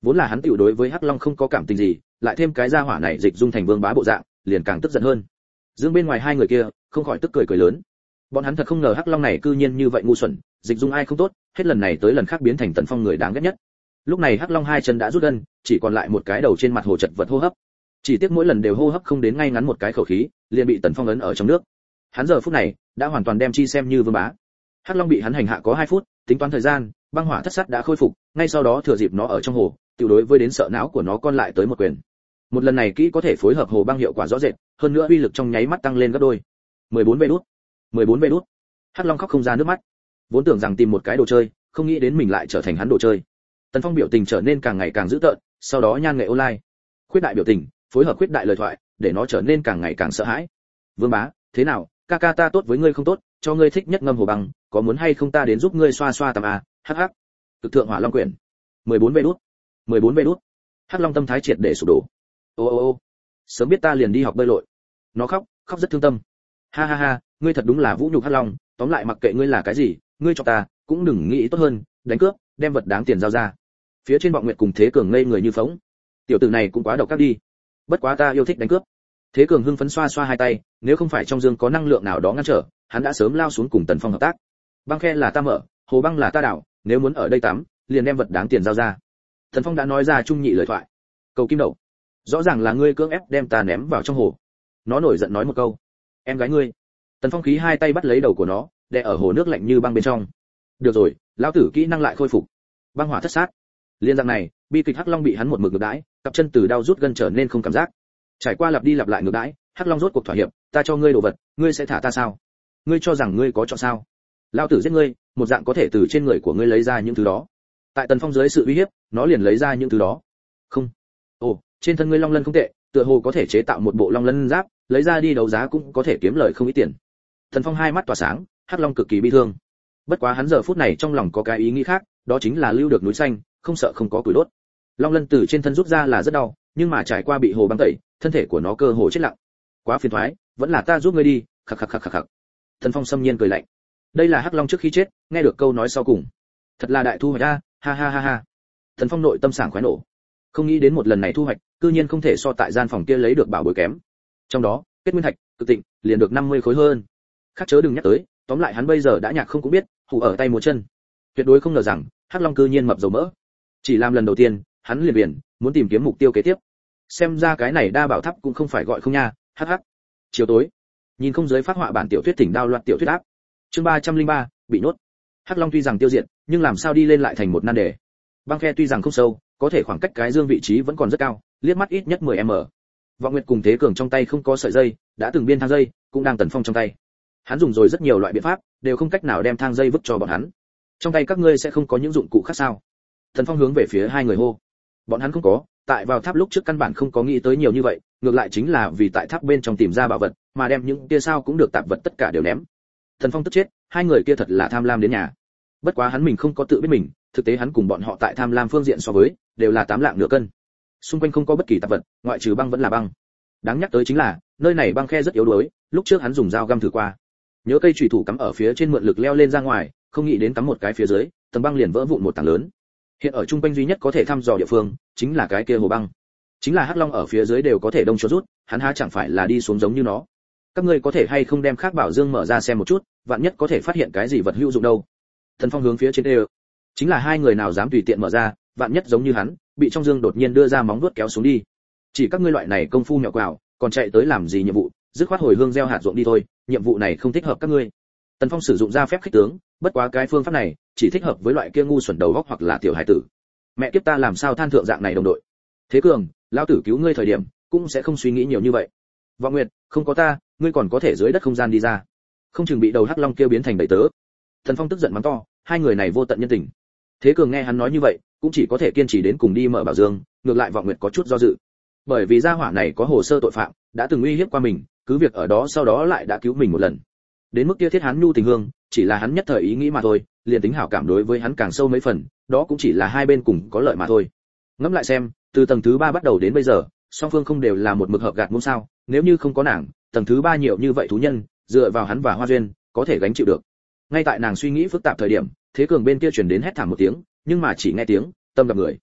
Vốn là hắn tiểu đối với Hắc Long không có cảm tình gì, lại thêm cái gia hỏa này dịch dung thành vương bá bộ dạng, liền càng tức giận hơn. Dương bên ngoài hai người kia, không khỏi tức cười cười lớn. Bọn hắn thật không ngờ Hắc Long này cư nhiên như vậy ngu xuẩn, dịch dung ai không tốt, hết lần này tới lần khác biến thành Tần Phong người đáng ghét nhất. Lúc này Hắc Long hai chân đã rút gân, chỉ còn lại một cái đầu trên mặt hồ chật vật hô hấp. Chỉ tiếc mỗi lần đều hô hấp không đến ngay ngắn một cái khẩu khí, liền bị Tần Phong ấn ở trong nước. Hắn giờ phút này đã hoàn toàn đem chi xem như vương bá. Hắc Long bị hắn hành hạ có hai phút, tính toán thời gian, băng hỏa thất sát đã khôi phục, ngay sau đó thừa dịp nó ở trong hồ, tiểu đối với đến sợ não của nó con lại tới một quyền. Một lần này kỹ có thể phối hợp hồ băng hiệu quả rõ rệt, hơn nữa uy lực trong nháy mắt tăng lên gấp đôi. mười bốn vê đút, mười bốn vê đút. Hắc Long khóc không ra nước mắt. Vốn tưởng rằng tìm một cái đồ chơi, không nghĩ đến mình lại trở thành hắn đồ chơi. Tần Phong biểu tình trở nên càng ngày càng dữ tợn, sau đó nhan nghệ online. Khuyết đại biểu tình, phối hợp khuyết đại lời thoại, để nó trở nên càng ngày càng sợ hãi. Vương bá, thế nào, ca ca ta tốt với ngươi không tốt, cho ngươi thích nhất ngâm hồ băng, có muốn hay không ta đến giúp ngươi xoa xoa tầm à, hắc hắc. Cực thượng hỏa long quyển. mười bốn vê đút, mười bốn vê đút. Hắc Long tâm thái triệt để sụp đổ. Ô ô ô, sớm biết ta liền đi học bơi lội. Nó khóc, khóc rất thương tâm. Ha ha ha, ngươi thật đúng là vũ nhục Hắc Long, tóm lại mặc kệ ngươi là cái gì, ngươi cho ta, cũng đừng nghĩ tốt hơn, đánh cướp, đem vật đáng tiền giao ra. Phía trên Vọng Nguyệt cùng Thế Cường ngây người như phỗng. Tiểu tử này cũng quá độc ác đi. Bất quá ta yêu thích đánh cướp. Thế Cường hưng phấn xoa xoa hai tay, nếu không phải trong dương có năng lượng nào đó ngăn trở, hắn đã sớm lao xuống cùng Tần Phong hợp tác. Băng khe là ta mở, hồ băng là ta đảo, nếu muốn ở đây tắm, liền đem vật đáng tiền giao ra. Tần Phong đã nói ra trung nhị lời thoại. Cầu kim đậu, rõ ràng là ngươi cưỡng ép đem ta ném vào trong hồ. Nó nổi giận nói một câu, em gái ngươi. Tần Phong khí hai tay bắt lấy đầu của nó, đè ở hồ nước lạnh như băng bên trong. Được rồi, lão tử kỹ năng lại khôi phục. Băng hỏa thất sát. Liên dạng này, bi kịch Hắc Long bị hắn một mực ngược đãi, cặp chân từ đau rút gân trở nên không cảm giác. Trải qua lặp đi lặp lại ngược đãi, Hắc Long rốt cuộc thỏa hiệp, ta cho ngươi đồ vật, ngươi sẽ thả ta sao? Ngươi cho rằng ngươi có chọn sao? Lão tử giết ngươi, một dạng có thể từ trên người của ngươi lấy ra những thứ đó. Tại Tần Phong dưới sự uy hiếp, nó liền lấy ra những thứ đó. Không. Ồ, trên thân ngươi long lân không tệ, tựa hồ có thể chế tạo một bộ long lân giáp, lấy ra đi đấu giá cũng có thể kiếm lời không ít tiền. Tần Phong hai mắt tỏa sáng, Hắc Long cực kỳ bi thương. Bất quá hắn giờ phút này trong lòng có cái ý nghĩ khác, đó chính là lưu được núi xanh, không sợ không có củi đốt. Long lân từ trên thân rút ra là rất đau, nhưng mà trải qua bị hồ băng tẩy, thân thể của nó cơ hồ chết lặng. Quá phiền toái, vẫn là ta giúp ngươi đi, khặc khặc khặc khặc khặc. Tần Phong xâm nhiên cười lạnh. Đây là Hắc Long trước khi chết, nghe được câu nói sau cùng. Thật là đại thu hoạch a, ha ha ha ha. Tần Phong nội tâm sảng khoái nổ. Không nghĩ đến một lần này thu hoạch, cư nhiên không thể so tại gian phòng kia lấy được bảo bối kém. Trong đó, kết nguyên thạch, cực tịnh, liền được năm mươi khối hơn. Khác chớ đừng nhắc tới, tóm lại hắn bây giờ đã nhạc không cũng biết, hù ở tay múa chân. Tuyệt đối không ngờ rằng, Hắc Long cư nhiên mập dầu mỡ. Chỉ làm lần đầu tiên, hắn liền biển, muốn tìm kiếm mục tiêu kế tiếp. Xem ra cái này đa bảo tháp cũng không phải gọi không nha, hắc hắc. Chiều tối, nhìn không giới phát họa bản tiểu thuyết tỉnh đao loạt tiểu thuyết áp. Chương ba trăm linh ba, bị nhốt. Hắc Long tuy rằng tiêu diệt, nhưng làm sao đi lên lại thành một nan đề. Băng khe tuy rằng không sâu, có thể khoảng cách cái dương vị trí vẫn còn rất cao, liếc mắt ít nhất mười mét. Vọng Nguyệt cùng Thế Cường trong tay không có sợi dây, đã từng biên thang dây, cũng đang Tần Phong trong tay. Hắn dùng rồi rất nhiều loại biện pháp, đều không cách nào đem thang dây vứt cho bọn hắn. Trong tay các ngươi sẽ không có những dụng cụ khác sao? Tần Phong hướng về phía hai người hô. Bọn hắn không có, tại vào tháp lúc trước căn bản không có nghĩ tới nhiều như vậy, ngược lại chính là vì tại tháp bên trong tìm ra bảo vật, mà đem những kia sao cũng được tạp vật tất cả đều ném. Tần Phong tức chết, hai người kia thật là tham lam đến nhà. Bất quá hắn mình không có tự biết mình, thực tế hắn cùng bọn họ tại tham lam phương diện so với, đều là tám lạng nửa cân. Xung quanh không có bất kỳ tạp vật, ngoại trừ băng vẫn là băng. Đáng nhắc tới chính là, nơi này băng khe rất yếu đuối, lúc trước hắn dùng dao găm thử qua. Nhớ cây chùy thủ cắm ở phía trên mượn lực leo lên ra ngoài, không nghĩ đến cắm một cái phía dưới, tầng băng liền vỡ vụn một tảng lớn. Hiện ở trung quanh duy nhất có thể thăm dò địa phương, chính là cái kia hồ băng. Chính là Hắc Long ở phía dưới đều có thể đông chỗ rút, hắn há chẳng phải là đi xuống giống như nó. Các ngươi có thể hay không đem Khác Bảo Dương mở ra xem một chút, vạn nhất có thể phát hiện cái gì vật hữu dụng đâu. Thần Phong hướng phía trên đều. Chính là hai người nào dám tùy tiện mở ra, vạn nhất giống như hắn, bị trong dương đột nhiên đưa ra móng vuốt kéo xuống đi. Chỉ các ngươi loại này công phu mèo quào, còn chạy tới làm gì nhiệm vụ, dứt khoát hồi hương gieo hạt ruộng đi thôi, nhiệm vụ này không thích hợp các ngươi. Tần Phong sử dụng ra phép khích tướng, bất quá cái phương pháp này chỉ thích hợp với loại kia ngu xuẩn đầu óc hoặc là tiểu hải tử. Mẹ kiếp ta làm sao than thượng dạng này đồng đội. Thế Cường, lão tử cứu ngươi thời điểm, cũng sẽ không suy nghĩ nhiều như vậy. Vọng Nguyệt, không có ta, ngươi còn có thể dưới đất không gian đi ra. Không chừng bị đầu Hắc Long kia biến thành đầy tớ. Tần Phong tức giận mắng to, hai người này vô tận nhân tình. Thế Cường nghe hắn nói như vậy, cũng chỉ có thể kiên trì đến cùng đi mở bảo dương, ngược lại Vọng Nguyệt có chút do dự. Bởi vì gia hỏa này có hồ sơ tội phạm, đã từng uy hiếp qua mình, cứ việc ở đó sau đó lại đã cứu mình một lần. Đến mức kia Thiết Hán Nhu tình hương, chỉ là hắn nhất thời ý nghĩ mà thôi, liền tính hảo cảm đối với hắn càng sâu mấy phần, đó cũng chỉ là hai bên cùng có lợi mà thôi. Ngẫm lại xem, từ tầng thứ ba bắt đầu đến bây giờ, song phương không đều là một mực hợp gạt muôn sao, nếu như không có nàng, tầng thứ ba nhiều như vậy thú nhân, dựa vào hắn và Hoa Duyên, có thể gánh chịu được. Ngay tại nàng suy nghĩ phức tạp thời điểm, Thế Cường bên kia truyền đến hét thảm một tiếng, nhưng mà chỉ nghe tiếng, tâm gặp người.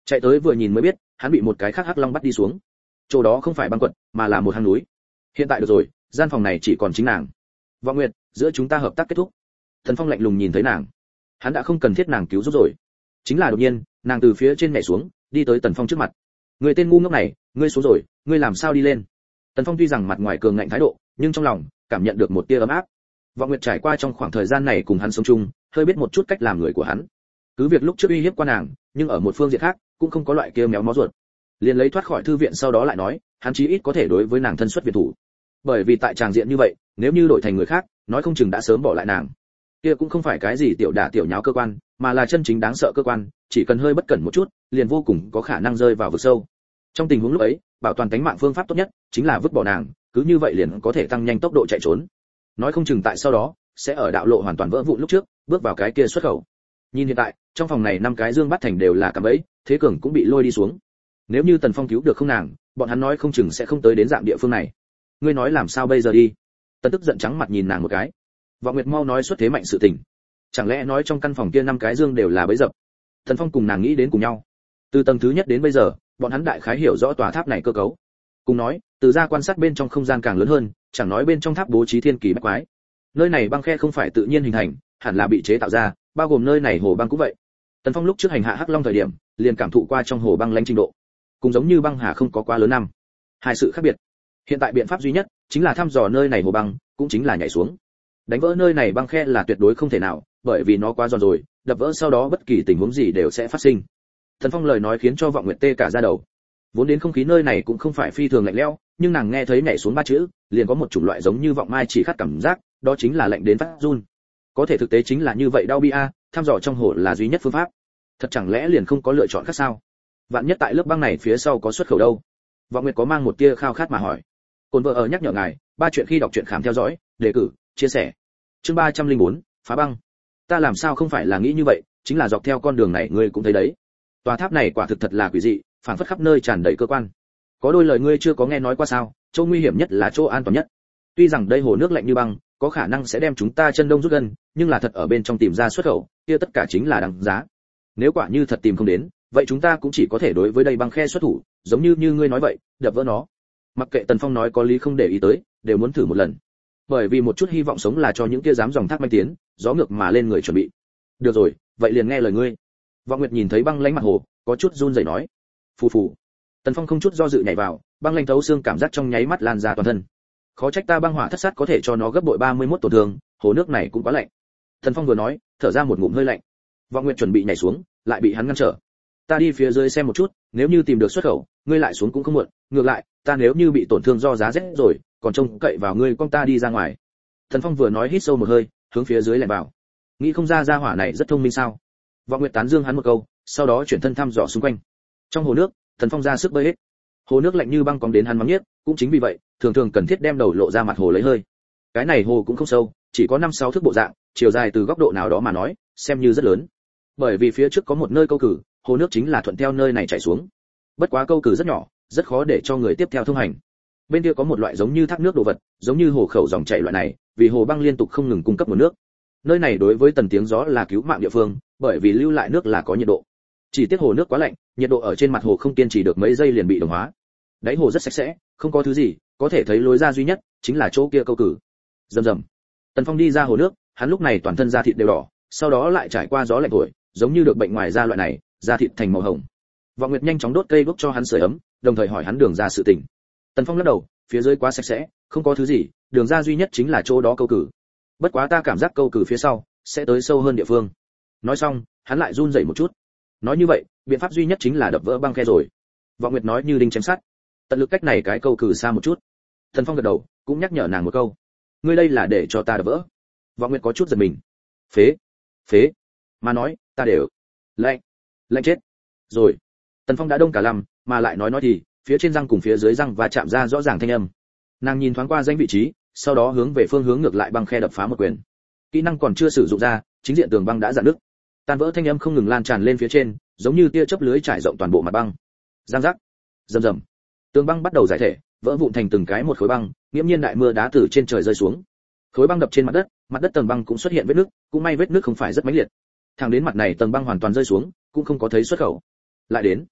Chạy tới vừa nhìn mới biết, hắn bị một cái khác hắc long bắt đi xuống. Chỗ đó không phải băng quật, mà là một hang núi. Hiện tại được rồi, gian phòng này chỉ còn chính nàng. Vọng Nguyệt, giữa chúng ta hợp tác kết thúc. Thần Phong lạnh lùng nhìn thấy nàng, hắn đã không cần thiết nàng cứu giúp rồi. Chính là đột nhiên, nàng từ phía trên nhảy xuống, đi tới Tần Phong trước mặt. Người tên ngu ngốc này, ngươi xuống rồi, ngươi làm sao đi lên? Tần Phong tuy rằng mặt ngoài cường ngạnh thái độ, nhưng trong lòng cảm nhận được một tia ấm áp. Vọng Nguyệt trải qua trong khoảng thời gian này cùng hắn sống chung, hơi biết một chút cách làm người của hắn. Cứ việc lúc trước uy hiếp qua nàng, nhưng ở một phương diện khác, cũng không có loại kia méo mó ruột. Liền lấy thoát khỏi thư viện sau đó lại nói, hắn chí ít có thể đối với nàng thân xuất viện thủ. Bởi vì tại tràng diện như vậy, nếu như đổi thành người khác, nói không chừng đã sớm bỏ lại nàng. Kia cũng không phải cái gì tiểu đả tiểu nháo cơ quan, mà là chân chính đáng sợ cơ quan, chỉ cần hơi bất cẩn một chút, liền vô cùng có khả năng rơi vào vực sâu. Trong tình huống lúc ấy, bảo toàn tính mạng phương pháp tốt nhất chính là vứt bỏ nàng, cứ như vậy liền có thể tăng nhanh tốc độ chạy trốn. Nói không chừng tại sau đó sẽ ở đạo lộ hoàn toàn vỡ vụn lúc trước, bước vào cái kia xuất khẩu. Nhìn hiện tại, trong phòng này năm cái dương bắt thành đều là cạm bẫy, thế cường cũng bị lôi đi xuống. Nếu như Tần Phong cứu được không nàng, bọn hắn nói không chừng sẽ không tới đến dạng địa phương này. Ngươi nói làm sao bây giờ đi? Tần Tức giận trắng mặt nhìn nàng một cái. Vọng Nguyệt mau nói xuất thế mạnh sự tình. Chẳng lẽ nói trong căn phòng kia năm cái dương đều là bẫy dập? Tần Phong cùng nàng nghĩ đến cùng nhau. Từ tầng thứ nhất đến bây giờ, bọn hắn đại khái hiểu rõ tòa tháp này cơ cấu. Cùng nói, từ ra quan sát bên trong không gian càng lớn hơn, chẳng nói bên trong tháp bố trí thiên kỳ bách quái. Nơi này băng khe không phải tự nhiên hình thành, hẳn là bị chế tạo ra, bao gồm nơi này hồ băng cũng vậy. Tần Phong lúc trước hành hạ Hắc Long thời điểm, liền cảm thụ qua trong hồ băng lãnh trình độ, cũng giống như băng hà không có quá lớn năm. Hai sự khác biệt. Hiện tại biện pháp duy nhất chính là thăm dò nơi này hồ băng, cũng chính là nhảy xuống. Đánh vỡ nơi này băng khe là tuyệt đối không thể nào, bởi vì nó quá giòn rồi, đập vỡ sau đó bất kỳ tình huống gì đều sẽ phát sinh. Tần Phong lời nói khiến cho Vọng Nguyệt tê cả da đầu. Vốn đến không khí nơi này cũng không phải phi thường lạnh lẽo, nhưng nàng nghe thấy nhảy xuống ba chữ, liền có một chủng loại giống như vọng mai chỉ khát cảm giác, đó chính là lạnh đến phát run. Có thể thực tế chính là như vậy đau bi a, thăm dò trong hồ là duy nhất phương pháp. Thật chẳng lẽ liền không có lựa chọn khác sao? Vạn nhất tại lớp băng này phía sau có xuất khẩu đâu? Vọng Nguyệt có mang một tia khao khát mà hỏi. Côn vợ ở nhắc nhở ngài, ba chuyện khi đọc truyện khám theo dõi, đề cử, chia sẻ. Chương ba trăm linh bốn, phá băng. Ta làm sao không phải là nghĩ như vậy, chính là dọc theo con đường này ngươi cũng thấy đấy. Tòa tháp này quả thực thật là quỷ dị, phản phất khắp nơi tràn đầy cơ quan. Có đôi lời ngươi chưa có nghe nói qua sao? Chỗ nguy hiểm nhất là chỗ an toàn nhất. Tuy rằng đây hồ nước lạnh như băng, có khả năng sẽ đem chúng ta chân đông rút gân, nhưng là thật ở bên trong tìm ra xuất khẩu, kia tất cả chính là đáng giá. Nếu quả như thật tìm không đến, vậy chúng ta cũng chỉ có thể đối với đây băng khe xuất thủ, giống như như ngươi nói vậy, đập vỡ nó. Mặc kệ Tần Phong nói có lý không để ý tới, đều muốn thử một lần. Bởi vì một chút hy vọng sống là cho những kia dám dòng thác manh tiến, gió ngược mà lên người chuẩn bị. Được rồi, vậy liền nghe lời ngươi. Vọng Nguyệt nhìn thấy băng lãnh mặt hồ, có chút run rẩy nói. Phù phù. Tần Phong không chút do dự nhảy vào, băng lãnh thấu xương cảm giác trong nháy mắt lan ra toàn thân. Khó trách ta băng hỏa thất sát có thể cho nó gấp bội ba mươi mốt tổn thương, hồ nước này cũng quá lạnh. Tần Phong vừa nói, thở ra một ngụm hơi lạnh. Vọng Nguyệt chuẩn bị nhảy xuống, lại bị hắn ngăn trở. Ta đi phía dưới xem một chút, nếu như tìm được xuất khẩu, ngươi lại xuống cũng không muộn, ngược lại, ta nếu như bị tổn thương do giá rét rồi, còn trông cậy vào ngươi con ta đi ra ngoài. Tần Phong vừa nói hít sâu một hơi, hướng phía dưới lẻn vào. Nghĩ không ra gia hỏa này rất thông minh sao? Vọng Nguyệt tán dương hắn một câu, sau đó chuyển thân thăm dò xung quanh. Trong hồ nước, Tần Phong ra sức bơi hết. Hồ nước lạnh như băng cóng đến hắn mắng nhiếc, cũng chính vì vậy, thường thường cần thiết đem đầu lộ ra mặt hồ lấy hơi. Cái này hồ cũng không sâu, chỉ có năm sáu thước bộ dạng, chiều dài từ góc độ nào đó mà nói, xem như rất lớn. Bởi vì phía trước có một nơi câu cử, hồ nước chính là thuận theo nơi này chảy xuống. Bất quá câu cử rất nhỏ, rất khó để cho người tiếp theo thông hành. Bên kia có một loại giống như thác nước đồ vật, giống như hồ khẩu dòng chảy loại này, vì hồ băng liên tục không ngừng cung cấp nguồn nước. Nơi này đối với Tần Tiếng Gió là cứu mạng địa phương, bởi vì lưu lại nước là có nhiệt độ. Chỉ tiếc hồ nước quá lạnh, nhiệt độ ở trên mặt hồ không kiên trì được mấy giây liền bị đồng hóa. Đáy hồ rất sạch sẽ, không có thứ gì, có thể thấy lối ra duy nhất chính là chỗ kia câu cử. Rầm rầm. Tần Phong đi ra hồ nước, hắn lúc này toàn thân da thịt đều đỏ, sau đó lại trải qua gió lạnh thổi, giống như được bệnh ngoài da loại này, da thịt thành màu hồng. Vọng Nguyệt nhanh chóng đốt cây đuốc cho hắn sưởi ấm, đồng thời hỏi hắn đường ra sự tình. Tần Phong lắc đầu, phía dưới quá sạch sẽ, không có thứ gì, đường ra duy nhất chính là chỗ đó câu cử. Bất quá ta cảm giác câu cử phía sau sẽ tới sâu hơn địa phương. Nói xong, hắn lại run rẩy một chút. Nói như vậy, biện pháp duy nhất chính là đập vỡ băng khe rồi. Vọng Nguyệt nói như đinh chém sắt. Tận lực cách này cái câu cử xa một chút. Tần Phong gật đầu, cũng nhắc nhở nàng một câu. Ngươi đây là để cho ta đập vỡ. Vọng Nguyệt có chút giật mình. Phế, phế, mà nói, ta đều lạnh, lạnh chết. Rồi. Tần Phong đã đông cả lăm, mà lại nói nói thì, phía trên răng cùng phía dưới răng và chạm ra rõ ràng thanh âm. Nàng nhìn thoáng qua danh vị trí, sau đó hướng về phương hướng ngược lại băng khe đập phá một quyền. Kỹ năng còn chưa sử dụng ra, chính diện tường băng đã rạn nứt. Tan vỡ thanh âm không ngừng lan tràn lên phía trên, giống như tia chớp lưới trải rộng toàn bộ mặt băng. Giang giác, rầm rầm. Tường băng bắt đầu giải thể, vỡ vụn thành từng cái một khối băng, nghiễm nhiên đại mưa đá từ trên trời rơi xuống. Khối băng đập trên mặt đất, mặt đất tầng băng cũng xuất hiện vết nứt, cũng may vết nứt không phải rất mãnh liệt. Thẳng đến mặt này tầng băng hoàn toàn rơi xuống, cũng không có thấy xuất khẩu. Lại đến,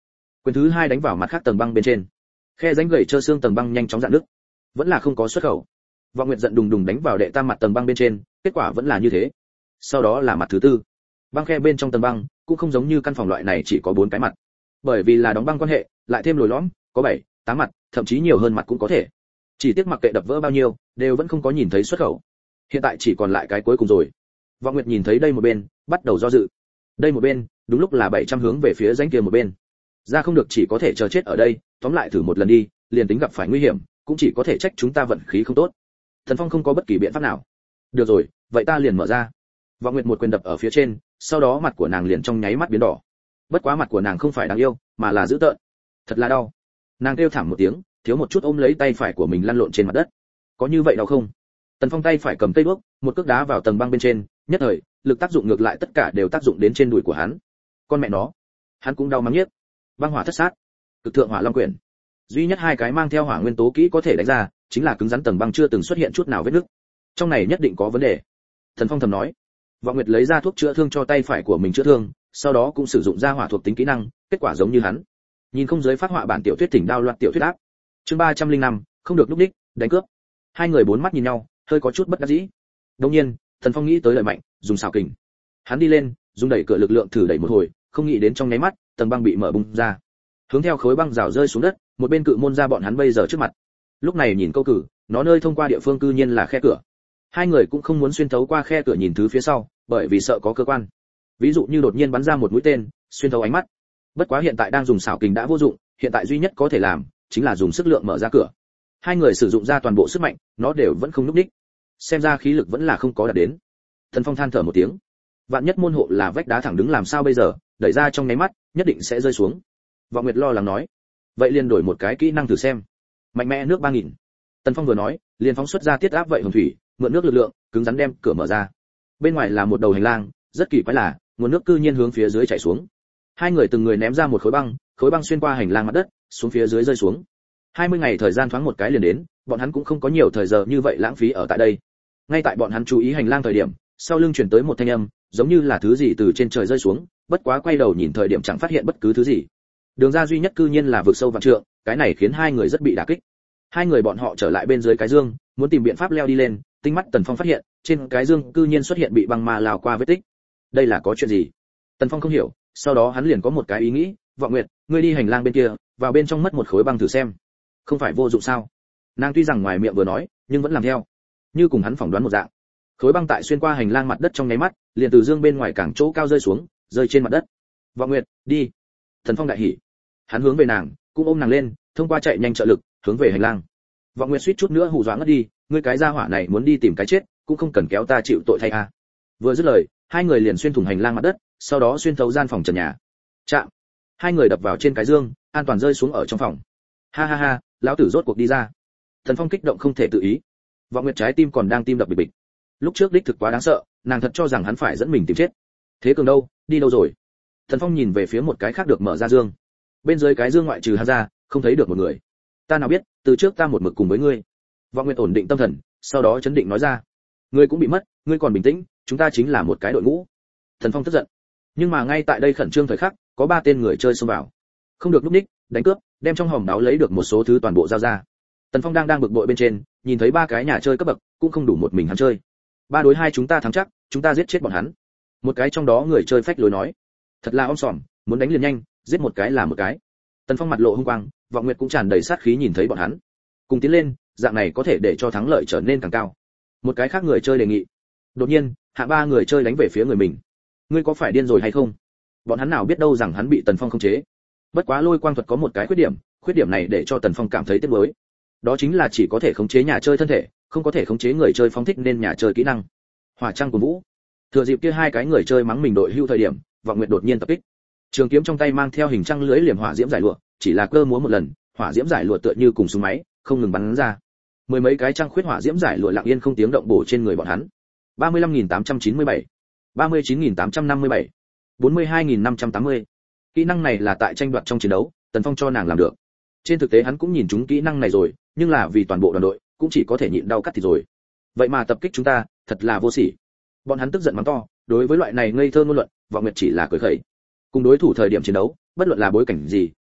Quyền thứ hai đánh vào mặt khác tầng băng bên trên. Khe rãnh gầy trơ xương tầng băng nhanh chóng rạn nứt. Vẫn là không có xuất khẩu. Vọng Nguyệt giận đùng đùng đánh vào đệ tam mặt tầng băng bên trên, kết quả vẫn là như thế. Sau đó là mặt thứ tư. Băng khe bên trong tầng băng cũng không giống như căn phòng loại này chỉ có bốn cái mặt. Bởi vì là đóng băng quan hệ, lại thêm lồi lõm, có bảy, tám mặt, thậm chí nhiều hơn mặt cũng có thể. Chỉ tiếc mặc kệ đập vỡ bao nhiêu, đều vẫn không có nhìn thấy xuất khẩu. Hiện tại chỉ còn lại cái cuối cùng rồi. Vọng Nguyệt nhìn thấy đây một bên, bắt đầu do dự. Đây một bên, đúng lúc là bảy trăm hướng về phía rãnh kia một bên. Ra không được chỉ có thể chờ chết ở đây, tóm lại thử một lần đi, liền tính gặp phải nguy hiểm, cũng chỉ có thể trách chúng ta vận khí không tốt. Thần Phong không có bất kỳ biện pháp nào. Được rồi, vậy ta liền mở ra. Vọng Nguyệt một quyền đập ở phía trên, sau đó mặt của nàng liền trong nháy mắt biến đỏ. Bất quá mặt của nàng không phải đáng yêu, mà là dữ tợn. Thật là đau. Nàng kêu thảm một tiếng, thiếu một chút ôm lấy tay phải của mình lăn lộn trên mặt đất. Có như vậy đau không? Tần Phong tay phải cầm cây đuốc, một cước đá vào tầng băng bên trên, nhất thời, lực tác dụng ngược lại tất cả đều tác dụng đến trên đùi của hắn. Con mẹ nó, hắn cũng đau mắng nhiếc. Băng hỏa thất sát, cực thượng hỏa long quyền. Duy nhất hai cái mang theo hỏa nguyên tố kỹ có thể đánh ra, chính là cứng rắn tầng băng chưa từng xuất hiện chút nào vết nứt. Trong này nhất định có vấn đề. Thần Phong thầm nói. Vọng Nguyệt lấy ra thuốc chữa thương cho tay phải của mình chữa thương, sau đó cũng sử dụng ra hỏa thuộc tính kỹ năng, kết quả giống như hắn. Nhìn không giới phát họa bản tiểu thuyết thỉnh đao loạt tiểu thuyết áp. Chương ba trăm linh năm, không được lúc đích, đánh cướp. Hai người bốn mắt nhìn nhau, hơi có chút bất đắc dĩ. Đương nhiên, Thần Phong nghĩ tới lợi mạnh, dùng xảo kình. Hắn đi lên, dùng đẩy cửa lực lượng thử đẩy một hồi, không nghĩ đến trong nháy mắt, tầng băng bị mở bung ra. Hướng theo khối băng rào rơi xuống đất, một bên cự môn ra bọn hắn bây giờ trước mặt. Lúc này nhìn câu cử, nó nơi thông qua địa phương cư nhiên là khe cửa. Hai người cũng không muốn xuyên thấu qua khe cửa nhìn thứ phía sau, bởi vì sợ có cơ quan. Ví dụ như đột nhiên bắn ra một mũi tên, xuyên thấu ánh mắt. Bất quá hiện tại đang dùng xảo kình đã vô dụng, hiện tại duy nhất có thể làm chính là dùng sức lượng mở ra cửa. Hai người sử dụng ra toàn bộ sức mạnh, nó đều vẫn không lúc đích. Xem ra khí lực vẫn là không có đạt đến. Thần Phong than thở một tiếng. Vạn nhất môn hộ là vách đá thẳng đứng làm sao bây giờ, đẩy ra trong nháy mắt, nhất định sẽ rơi xuống. Vọng Nguyệt lo lắng nói. Vậy liền đổi một cái kỹ năng thử xem. Mạnh mẽ nước ba nghìn. Tần Phong vừa nói, liền phóng xuất ra tiết áp vậy hồng thủy, mượn nước lực lượng, cứng rắn đem cửa mở ra. Bên ngoài là một đầu hành lang, rất kỳ quái là, nguồn nước cư nhiên hướng phía dưới chảy xuống. Hai người từng người ném ra một khối băng, khối băng xuyên qua hành lang mặt đất, xuống phía dưới rơi xuống. hai mươi ngày thời gian thoáng một cái liền đến, bọn hắn cũng không có nhiều thời giờ như vậy lãng phí ở tại đây. Ngay tại bọn hắn chú ý hành lang thời điểm, sau lưng truyền tới một thanh âm, giống như là thứ gì từ trên trời rơi xuống, bất quá quay đầu nhìn thời điểm chẳng phát hiện bất cứ thứ gì. Đường ra duy nhất cư nhiên là vực sâu vạn trượng, cái này khiến hai người rất bị đả kích. Hai người bọn họ trở lại bên dưới cái dương, muốn tìm biện pháp leo đi lên, tinh mắt Tần Phong phát hiện, trên cái dương cư nhiên xuất hiện bị băng ma lao qua vết tích. Đây là có chuyện gì? Tần Phong không hiểu, sau đó hắn liền có một cái ý nghĩ, Vọng Nguyệt, ngươi đi hành lang bên kia, vào bên trong mất một khối băng thử xem. Không phải vô dụng sao? Nàng tuy rằng ngoài miệng vừa nói, nhưng vẫn làm theo. Như cùng hắn phỏng đoán một dạng. Khối băng tại xuyên qua hành lang mặt đất trong nháy mắt, liền từ dương bên ngoài cảng chỗ cao rơi xuống, rơi trên mặt đất. Vọng Nguyệt, đi. Tần Phong đại hỉ. Hắn hướng về nàng, cũng ôm nàng lên, thông qua chạy nhanh trợ lực, hướng về hành lang. Vọng Nguyệt suýt chút nữa hù dọa ngất đi, ngươi cái gia hỏa này muốn đi tìm cái chết, cũng không cần kéo ta chịu tội thay a. À. Vừa dứt lời, hai người liền xuyên thủng hành lang mặt đất, sau đó xuyên thấu gian phòng trần nhà. Chạm. Hai người đập vào trên cái dương, an toàn rơi xuống ở trong phòng. Ha ha ha, lão tử rốt cuộc đi ra. Thần Phong kích động không thể tự ý. Vọng Nguyệt trái tim còn đang tim đập bịch bịch. Lúc trước đích thực quá đáng sợ, nàng thật cho rằng hắn phải dẫn mình tìm chết. Thế cường đâu, đi đâu rồi? Thần Phong nhìn về phía một cái khác được mở ra dương. Bên dưới cái dương ngoại trừ hắn ra, không thấy được một người. Ta nào biết, từ trước ta một mực cùng với ngươi. Vọng Nguyệt ổn định tâm thần, sau đó chấn định nói ra. Ngươi cũng bị mất, ngươi còn bình tĩnh, chúng ta chính là một cái đội ngũ. Thần Phong tức giận. Nhưng mà ngay tại đây khẩn trương thời khắc, có ba tên người chơi xông vào. Không được lúc ních, đánh cướp, đem trong hòm đáo lấy được một số thứ toàn bộ giao ra. Tần Phong đang đang bực bội bên trên, nhìn thấy ba cái nhà chơi cấp bậc, cũng không đủ một mình hắn chơi. Ba đối hai chúng ta thắng chắc, chúng ta giết chết bọn hắn. Một cái trong đó người chơi phách lối nói. Thật là om sòm, muốn đánh liền nhanh, giết một cái là một cái. Tần Phong mặt lộ hung quang, Vọng Nguyệt cũng tràn đầy sát khí nhìn thấy bọn hắn. Cùng tiến lên, dạng này có thể để cho thắng lợi trở nên càng cao. Một cái khác người chơi đề nghị. Đột nhiên, hạ ba người chơi đánh về phía người mình. Ngươi có phải điên rồi hay không? Bọn hắn nào biết đâu rằng hắn bị Tần Phong khống chế. Bất quá lôi quang thuật có một cái khuyết điểm, khuyết điểm này để cho Tần Phong cảm thấy tiếc nuối. Đó chính là chỉ có thể khống chế nhà chơi thân thể, không có thể khống chế người chơi phóng thích nên nhà chơi kỹ năng. Hỏa trăng của Vũ. Thừa dịp kia hai cái người chơi mắng mình đội hưu thời điểm, Vọng Nguyệt đột nhiên tập kích. Trường kiếm trong tay mang theo hình trăng lưới liềm hỏa diễm giải lụa, chỉ là cơ múa một lần, hỏa diễm giải lụa tựa như cùng súng máy, không ngừng bắn ra. Mười mấy cái trăng khuyết hỏa diễm giải lụa lặng yên không tiếng động bổ trên người bọn hắn. ba mươi lăm nghìn tám trăm chín mươi bảy, ba mươi chín nghìn tám trăm năm mươi bảy, bốn mươi hai nghìn năm trăm tám mươi. Kỹ năng này là tại tranh đoạt trong chiến đấu, Tần Phong cho nàng làm được. Trên thực tế hắn cũng nhìn chúng kỹ năng này rồi, nhưng là vì toàn bộ đoàn đội, cũng chỉ có thể nhịn đau cắt thịt rồi. Vậy mà tập kích chúng ta, thật là vô sỉ. Bọn hắn tức giận mắng to, đối với loại này ngây thơ ngôn luận, Vọng Nguyệt chỉ là cười khẩy. Cùng đối thủ thời điểm chiến đấu, bất luận là bối cảnh gì,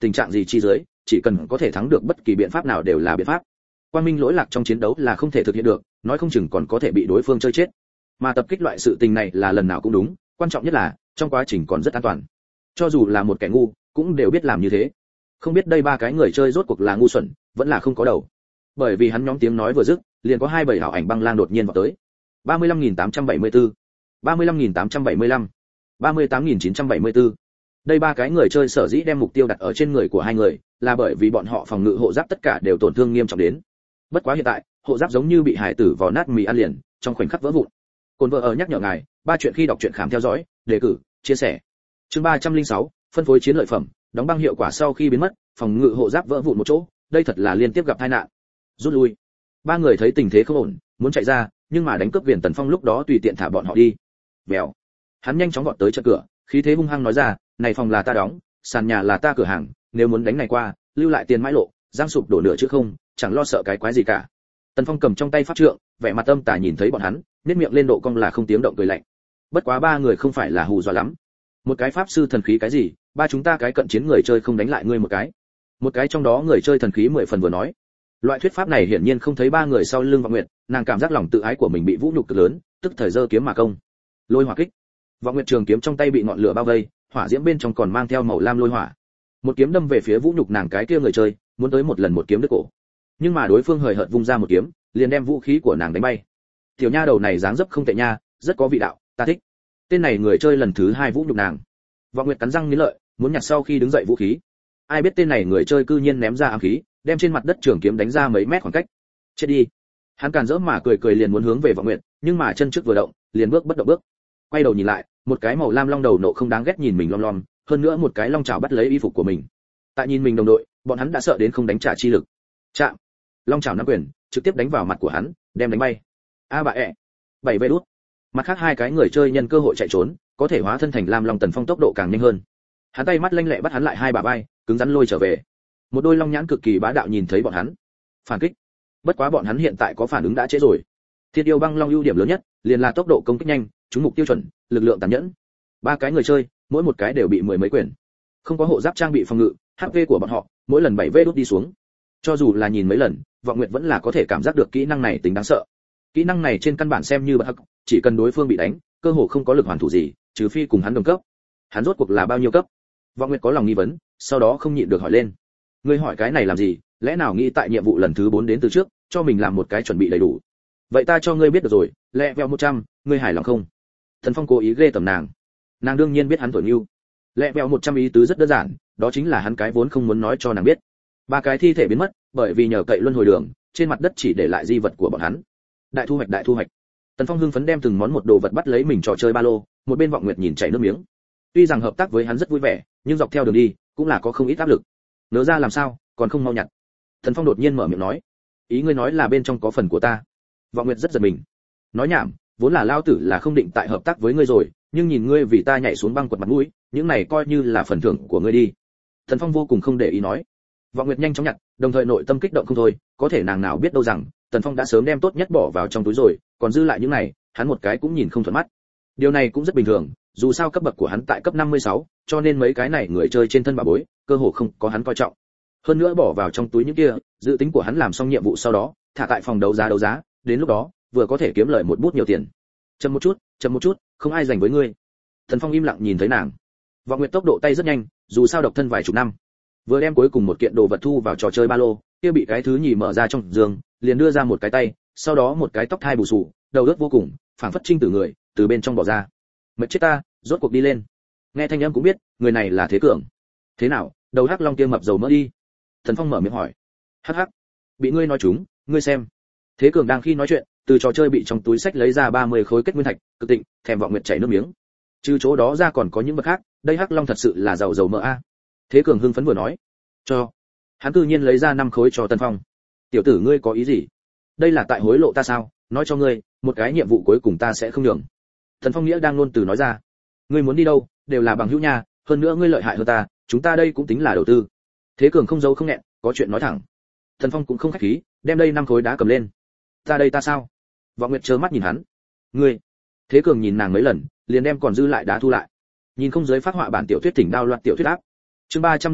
tình trạng gì chi dưới, chỉ cần có thể thắng được bất kỳ biện pháp nào đều là biện pháp. Quang minh lỗi lạc trong chiến đấu là không thể thực hiện được, nói không chừng còn có thể bị đối phương chơi chết. Mà tập kích loại sự tình này là lần nào cũng đúng, quan trọng nhất là trong quá trình còn rất an toàn. Cho dù là một kẻ ngu, cũng đều biết làm như thế. Không biết đây ba cái người chơi rốt cuộc là ngu xuẩn, vẫn là không có đầu. Bởi vì hắn nhóm tiếng nói vừa dứt, liền có hai bảy hảo ảnh băng lang đột nhiên vào tới. ba mươi lăm nghìn tám trăm bảy mươi tư, ba mươi lăm nghìn tám trăm bảy mươi lăm, ba mươi tám nghìn chín trăm bảy mươi tư. Đây ba cái người chơi sở dĩ đem mục tiêu đặt ở trên người của hai người, là bởi vì bọn họ phòng ngự hộ giáp tất cả đều tổn thương nghiêm trọng đến. Bất quá hiện tại, hộ giáp giống như bị hải tử vò nát mì ăn liền, trong khoảnh khắc vỡ vụn. Cồn vợ ở nhắc nhở ngài, ba chuyện khi đọc truyện khám theo dõi, đề cử, chia sẻ. Chương ba trăm lẻ sáu, phân phối chiến lợi phẩm, đóng băng hiệu quả sau khi biến mất, phòng ngự hộ giáp vỡ vụn một chỗ, đây thật là liên tiếp gặp tai nạn. Rút lui. Ba người thấy tình thế không ổn, muốn chạy ra, nhưng mà đánh cướp Viễn Tần Phong lúc đó tùy tiện thả bọn họ đi. Bèo. Hắn nhanh chóng vọt tới trận cửa, khí thế hung hăng nói ra, này phòng là ta đóng, sàn nhà là ta cửa hàng, nếu muốn đánh này qua, lưu lại tiền mãi lộ, giang sụp đổ nửa chứ không, chẳng lo sợ cái quái gì cả. Tần Phong cầm trong tay pháp trượng, vẻ mặt âm tà nhìn thấy bọn hắn, nhếch miệng lên độ cong là không tiếng động cười lạnh. Bất quá ba người không phải là hù dọa lắm. Một cái pháp sư thần khí cái gì, ba chúng ta cái cận chiến người chơi không đánh lại ngươi một cái. Một cái trong đó người chơi thần khí mười phần vừa nói. Loại thuyết pháp này hiển nhiên không thấy ba người sau lưng Vọng Nguyệt, nàng cảm giác lòng tự ái của mình bị vũ nhục cực lớn, tức thời giơ kiếm mà công. Lôi hỏa kích. Vọng Nguyệt trường kiếm trong tay bị ngọn lửa bao vây, hỏa diễm bên trong còn mang theo màu lam lôi hỏa. Một kiếm đâm về phía vũ nhục nàng cái kia người chơi, muốn tới một lần một kiếm đứt cổ. Nhưng mà đối phương hời hợt vung ra một kiếm, liền đem vũ khí của nàng đánh bay. Tiểu nha đầu này dáng dấp không tệ nha, rất có vị đạo, ta thích. Tên này người chơi lần thứ hai vũ nhục nàng. Vọng Nguyệt cắn răng nghiến lợi, muốn nhặt sau khi đứng dậy vũ khí. Ai biết tên này người chơi cư nhiên ném ra ám khí, đem trên mặt đất trường kiếm đánh ra mấy mét khoảng cách. Chết đi. Hắn càn rỡ mà cười cười liền muốn hướng về Vọng Nguyệt, nhưng mà chân trước vừa động, liền bước bất động bước. Quay đầu nhìn lại, một cái màu lam long đầu nộ không đáng ghét nhìn mình lom lom, hơn nữa một cái long chảo bắt lấy y phục của mình. Tại nhìn mình đồng đội, bọn hắn đã sợ đến không đánh trả chi lực. Chạm. Long chảo nắm quyền, trực tiếp đánh vào mặt của hắn, đem đánh bay. A bà ẹ. Bảy vê đút. Mặt khác hai cái người chơi nhân cơ hội chạy trốn, có thể hóa thân thành lam long Tần Phong tốc độ càng nhanh hơn. Hắn tay mắt lanh lẹ bắt hắn lại hai bà vai, cứng rắn lôi trở về. Một đôi long nhãn cực kỳ bá đạo nhìn thấy bọn hắn, phản kích. Bất quá bọn hắn hiện tại có phản ứng đã trễ rồi. Thiên yêu băng long ưu điểm lớn nhất, liền là tốc độ công kích nhanh, trúng mục tiêu chuẩn, lực lượng tàn nhẫn. Ba cái người chơi, mỗi một cái đều bị mười mấy quyền. Không có hộ giáp trang bị phòng ngự, hát pê của bọn họ, mỗi lần bảy vê đút đi xuống. Cho dù là nhìn mấy lần, Vọng Nguyệt vẫn là có thể cảm giác được kỹ năng này tính đáng sợ. Kỹ năng này trên căn bản xem như bật hắc, chỉ cần đối phương bị đánh, cơ hồ không có lực hoàn thủ gì, trừ phi cùng hắn đồng cấp. Hắn rốt cuộc là bao nhiêu cấp? Vọng Nguyệt có lòng nghi vấn, sau đó không nhịn được hỏi lên. Ngươi hỏi cái này làm gì? Lẽ nào nghĩ tại nhiệm vụ lần thứ bốn đến từ trước, cho mình làm một cái chuẩn bị đầy đủ? Vậy ta cho ngươi biết được rồi, lẹ vẹo một trăm, ngươi hài lòng không? Thần Phong cố ý ghê tởm nàng. Nàng đương nhiên biết hắn thổi nhu. Lẹ vẹo một trăm ý tứ rất đơn giản, đó chính là hắn cái vốn không muốn nói cho nàng biết. Ba cái thi thể biến mất, bởi vì nhờ cậy luân hồi đường, trên mặt đất chỉ để lại di vật của bọn hắn. Đại thu hoạch, đại thu hoạch. Tần Phong hưng phấn đem từng món một đồ vật bắt lấy mình trò chơi ba lô, một bên Vọng Nguyệt nhìn chảy nước miếng. Tuy rằng hợp tác với hắn rất vui vẻ, nhưng dọc theo đường đi cũng là có không ít áp lực. Nỡ ra làm sao, còn không mau nhặt. Tần Phong đột nhiên mở miệng nói, ý ngươi nói là bên trong có phần của ta. Vọng Nguyệt rất giật mình. Nói nhảm, vốn là lao tử là không định tại hợp tác với ngươi rồi, nhưng nhìn ngươi vì ta nhảy xuống băng quật mặt mũi, những này coi như là phần thưởng của ngươi đi. Tần Phong vô cùng không để ý nói. Vọng Nguyệt nhanh chóng nhặt, đồng thời nội tâm kích động không thôi, có thể nàng nào biết đâu rằng, Tần Phong đã sớm đem tốt nhất bỏ vào trong túi rồi, còn dư lại những này, hắn một cái cũng nhìn không thuận mắt. Điều này cũng rất bình thường, dù sao cấp bậc của hắn tại cấp năm mươi sáu, cho nên mấy cái này người chơi trên thân bà bối, cơ hồ không có hắn coi trọng. Hơn nữa bỏ vào trong túi những kia, dự tính của hắn làm xong nhiệm vụ sau đó, thả tại phòng đấu giá đấu giá, đến lúc đó, vừa có thể kiếm lời một bút nhiều tiền. Chậm một chút, chậm một chút, không ai dành với ngươi. Tần Phong im lặng nhìn thấy nàng. Vọng Nguyệt tốc độ tay rất nhanh, dù sao độc thân vài chục năm. Vừa đem cuối cùng một kiện đồ vật thu vào trò chơi ba lô, kia bị cái thứ nhì mở ra trong giường, liền đưa ra một cái tay, sau đó một cái tóc thai bù xù, đầu ướt vô cùng, phảng phất trinh tử người, từ bên trong bỏ ra. Mệt chết ta, rốt cuộc đi lên. Nghe thanh âm cũng biết, người này là Thế Cường. Thế nào, đầu hắc long kia mập dầu mỡ đi. Thần Phong mở miệng hỏi. Hắc hắc, bị ngươi nói trúng, ngươi xem. Thế Cường đang khi nói chuyện, từ trò chơi bị trong túi sách lấy ra ba mươi khối kết nguyên thạch, cực tịnh, thèm Vọng Nguyệt chảy nước miếng. Trừ chỗ đó ra còn có những vật khác, đây hắc long thật sự là giàu dầu mỡ a. Thế Cường hưng phấn vừa nói. Cho. Hắn tự nhiên lấy ra năm khối cho Tần Phong. Tiểu tử ngươi có ý gì? Đây là tại hối lộ ta sao? Nói cho ngươi, một cái nhiệm vụ cuối cùng ta sẽ không nhường. Tần Phong nghĩa đang luôn từ nói ra. Ngươi muốn đi đâu, đều là bằng hữu nha, hơn nữa ngươi lợi hại hơn ta, chúng ta đây cũng tính là đầu tư. Thế Cường không giấu không nghẹn, có chuyện nói thẳng. Tần Phong cũng không khách khí, đem đây năm khối đá cầm lên. Ta đây ta sao? Vọng Nguyệt trơ mắt nhìn hắn. Ngươi. Thế Cường nhìn nàng mấy lần, liền đem còn dư lại đá thu lại. Nhìn không giới phát họa bản tiểu thuyết Thỉnh Đao loạt tiểu thuyết áp. Chương ba trăm lẻ bảy,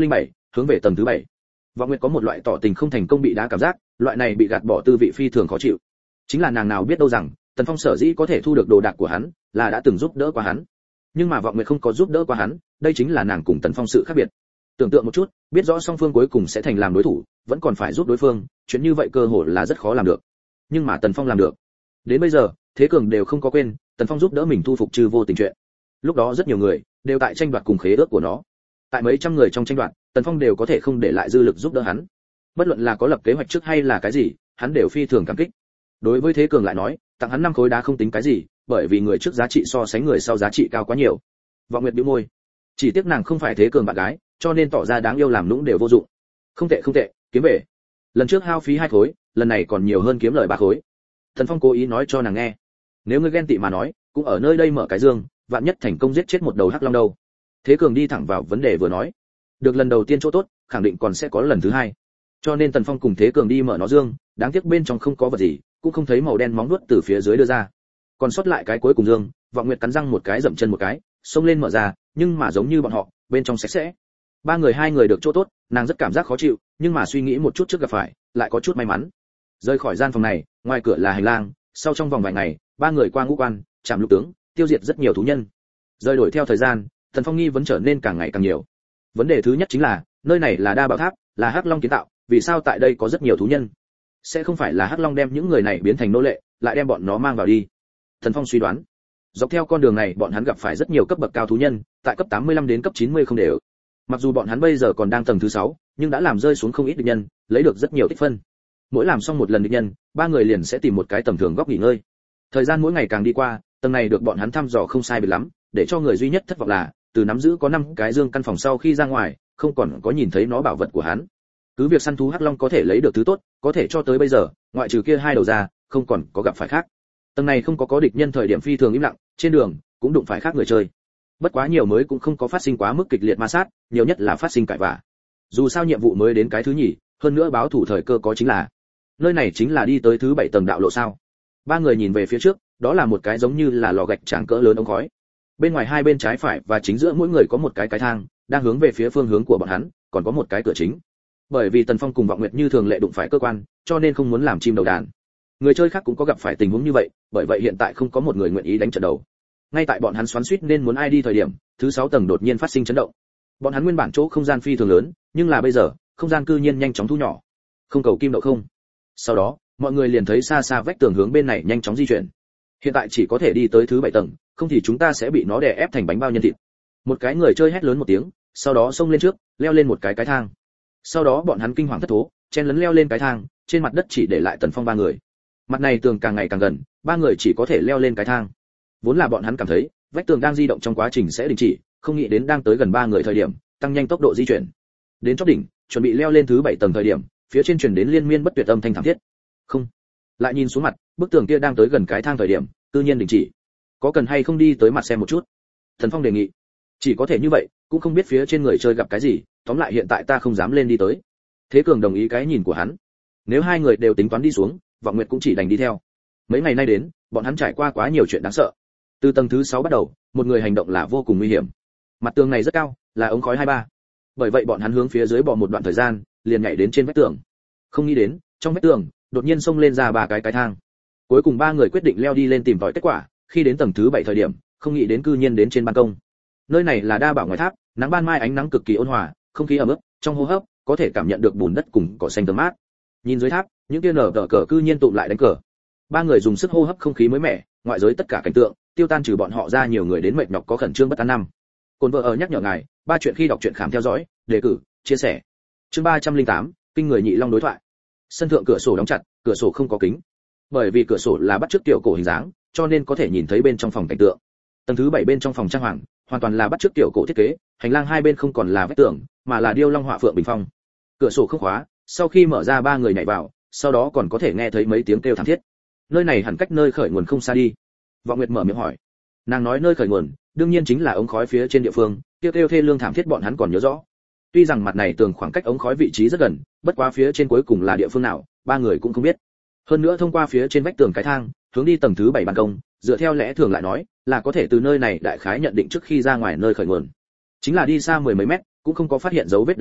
hướng về tầng thứ bảy. Vọng Nguyệt có một loại tỏ tình không thành công bị đá cảm giác, loại này bị gạt bỏ tư vị phi thường khó chịu. Chính là nàng nào biết đâu rằng, Tần Phong sở dĩ có thể thu được đồ đạc của hắn, là đã từng giúp đỡ qua hắn. Nhưng mà Vọng Nguyệt không có giúp đỡ qua hắn, đây chính là nàng cùng Tần Phong sự khác biệt. Tưởng tượng một chút, biết rõ song phương cuối cùng sẽ thành làm đối thủ, vẫn còn phải giúp đối phương, chuyện như vậy cơ hội là rất khó làm được. Nhưng mà Tần Phong làm được. Đến bây giờ, thế cường đều không có quên, Tần Phong giúp đỡ mình thu phục Trư Vô Tình chuyện. Lúc đó rất nhiều người đều tại tranh đoạt cùng khế ước của nó. Tại mấy trăm người trong tranh đoạt, Tần Phong đều có thể không để lại dư lực giúp đỡ hắn. Bất luận là có lập kế hoạch trước hay là cái gì, hắn đều phi thường cảm kích. Đối với thế cường lại nói, tặng hắn năm khối đá không tính cái gì, bởi vì người trước giá trị so sánh người sau giá trị cao quá nhiều. Vọng Nguyệt bĩu môi, chỉ tiếc nàng không phải thế cường bạn gái, cho nên tỏ ra đáng yêu làm nũng đều vô dụng. Không tệ không tệ, kiếm về. Lần trước hao phí hai khối, lần này còn nhiều hơn kiếm lời ba khối. Tần Phong cố ý nói cho nàng nghe, nếu ngươi ghen tị mà nói, cũng ở nơi đây mở cái dương, vạn nhất thành công giết chết một đầu hắc long đâu. Thế cường đi thẳng vào vấn đề vừa nói, được lần đầu tiên chỗ tốt, khẳng định còn sẽ có lần thứ hai. Cho nên Tần Phong cùng Thế cường đi mở nó dương, đáng tiếc bên trong không có vật gì, cũng không thấy màu đen móng vuốt từ phía dưới đưa ra. Còn sót lại cái cuối cùng dương, Vọng Nguyệt cắn răng một cái dậm chân một cái, xông lên mở ra, nhưng mà giống như bọn họ, bên trong sạch sẽ. Ba người hai người được chỗ tốt, nàng rất cảm giác khó chịu, nhưng mà suy nghĩ một chút trước gặp phải, lại có chút may mắn. Rời khỏi gian phòng này, ngoài cửa là hành lang, sau trong vòng vài ngày, ba người qua ngũ quan, chạm lục tướng, tiêu diệt rất nhiều thú nhân. Rời đổi theo thời gian, Tần Phong nghi vấn trở nên càng ngày càng nhiều. Vấn đề thứ nhất chính là, nơi này là Đa Bảo Tháp, là Hắc Long kiến tạo, vì sao tại đây có rất nhiều thú nhân? Sẽ không phải là Hắc Long đem những người này biến thành nô lệ, lại đem bọn nó mang vào đi? Tần Phong suy đoán. Dọc theo con đường này, bọn hắn gặp phải rất nhiều cấp bậc cao thú nhân, tại cấp tám mươi lăm đến cấp chín mươi không đều. Mặc dù bọn hắn bây giờ còn đang tầng thứ sáu, nhưng đã làm rơi xuống không ít địch nhân, lấy được rất nhiều tích phân. Mỗi làm xong một lần địch nhân, ba người liền sẽ tìm một cái tầm thường góc nghỉ ngơi. Thời gian mỗi ngày càng đi qua, tầng này được bọn hắn thăm dò không sai biệt lắm, để cho người duy nhất thất vọng là, từ nắm giữ có năm cái dương căn phòng sau khi ra ngoài, không còn có nhìn thấy nó bảo vật của hắn. Cứ việc săn thú hắc long có thể lấy được thứ tốt, có thể cho tới bây giờ, ngoại trừ kia hai đầu ra, không còn có gặp phải khác. Tầng này không có có địch nhân thời điểm phi thường im lặng, trên đường cũng đụng phải khác người chơi. Bất quá nhiều mới cũng không có phát sinh quá mức kịch liệt ma sát, nhiều nhất là phát sinh cãi vã. Dù sao nhiệm vụ mới đến cái thứ nhì, hơn nữa báo thủ thời cơ có chính là, nơi này chính là đi tới thứ bảy tầng đạo lộ sao? Ba người nhìn về phía trước, đó là một cái giống như là lò gạch tráng cỡ lớn ống khói. Bên ngoài hai bên trái phải và chính giữa mỗi người có một cái cái thang, đang hướng về phía phương hướng của bọn hắn, còn có một cái cửa chính. Bởi vì Tần Phong cùng Vọng Nguyệt như thường lệ đụng phải cơ quan, cho nên không muốn làm chim đầu đàn. Người chơi khác cũng có gặp phải tình huống như vậy, bởi vậy hiện tại không có một người nguyện ý đánh trận đầu. Ngay tại bọn hắn xoắn xuýt nên muốn ai đi thời điểm, thứ sáu tầng đột nhiên phát sinh chấn động. Bọn hắn nguyên bản chỗ không gian phi thường lớn, nhưng là bây giờ, không gian cư nhiên nhanh chóng thu nhỏ. Không cầu kim đậu không. Sau đó, mọi người liền thấy xa xa vách tường hướng bên này nhanh chóng di chuyển. Hiện tại chỉ có thể đi tới thứ bảy tầng, không thì chúng ta sẽ bị nó đè ép thành bánh bao nhân thịt. Một cái người chơi hét lớn một tiếng, sau đó xông lên trước, leo lên một cái cái thang. Sau đó bọn hắn kinh hoàng thất thố, chen lấn leo lên cái thang, trên mặt đất chỉ để lại Tần Phong ba người. Mặt này tường càng ngày càng gần, ba người chỉ có thể leo lên cái thang. Vốn là bọn hắn cảm thấy, vách tường đang di động trong quá trình sẽ đình chỉ, không nghĩ đến đang tới gần ba người thời điểm, tăng nhanh tốc độ di chuyển. Đến chóp đỉnh, chuẩn bị leo lên thứ bảy tầng thời điểm, phía trên truyền đến liên miên bất tuyệt âm thanh thảm thiết. Không. Lại nhìn xuống mặt, bức tường kia đang tới gần cái thang thời điểm, tự nhiên đình chỉ. Có cần hay không đi tới mặt xem một chút? Thần Phong đề nghị. Chỉ có thể như vậy, cũng không biết phía trên người chơi gặp cái gì, tóm lại hiện tại ta không dám lên đi tới. Thế Cường đồng ý cái nhìn của hắn. Nếu hai người đều tính toán đi xuống, Vọng Nguyệt cũng chỉ đành đi theo. Mấy ngày nay đến, bọn hắn trải qua quá nhiều chuyện đáng sợ. Từ tầng thứ sáu bắt đầu, một người hành động là vô cùng nguy hiểm. Mặt tường này rất cao, là ống khói hai ba. Bởi vậy bọn hắn hướng phía dưới bò một đoạn thời gian, liền nhảy đến trên vách tường. Không nghĩ đến, trong vách tường, đột nhiên xông lên ra ba cái cái thang. Cuối cùng ba người quyết định leo đi lên tìm tòi kết quả, khi đến tầng thứ bảy thời điểm, không nghĩ đến cư nhiên đến trên ban công. Nơi này là Đa Bảo Ngoài Tháp, nắng ban mai ánh nắng cực kỳ ôn hòa, không khí ẩm ướt, trong hô hấp có thể cảm nhận được bùn đất cùng cỏ xanh tươi mát. Nhìn dưới tháp, những tia nở tờ cờ cư nhiên tụm lại đánh cờ. Ba người dùng sức hô hấp không khí mới mẻ, ngoại giới tất cả cảnh tượng, tiêu tan trừ bọn họ ra nhiều người đến mệt nhọc có khẩn trương bất an năm. Cồn vợ ở nhắc nhở ngài, ba chuyện khi đọc truyện khám theo dõi, đề cử, chia sẻ. Chương ba trăm lẻ tám, kinh người nhị long đối thoại. Sân thượng cửa sổ đóng chặt, cửa sổ không có kính. Bởi vì cửa sổ là bắt chước tiểu cổ hình dáng, cho nên có thể nhìn thấy bên trong phòng cảnh tượng. Tầng thứ bảy bên trong phòng trang hoàng, hoàn toàn là bắt chước tiểu cổ thiết kế, hành lang hai bên không còn là vách tường, mà là điêu long họa phượng bình phong. Cửa sổ không khóa, sau khi mở ra ba người nhảy vào, sau đó còn có thể nghe thấy mấy tiếng kêu thảm thiết. Nơi này hẳn cách nơi khởi nguồn không xa đi. Vọng Nguyệt mở miệng hỏi. Nàng nói nơi khởi nguồn, đương nhiên chính là ống khói phía trên địa phương, kêu kêu thê lương thảm thiết bọn hắn còn nhớ rõ. Tuy rằng mặt này tường khoảng cách ống khói vị trí rất gần, bất quá phía trên cuối cùng là địa phương nào, ba người cũng không biết. Hơn nữa thông qua phía trên vách tường cái thang, hướng đi tầng thứ bảy ban công, dựa theo lẽ thường lại nói, là có thể từ nơi này đại khái nhận định trước khi ra ngoài nơi khởi nguồn. Chính là đi xa mười mấy mét, cũng không có phát hiện dấu vết đánh nhau,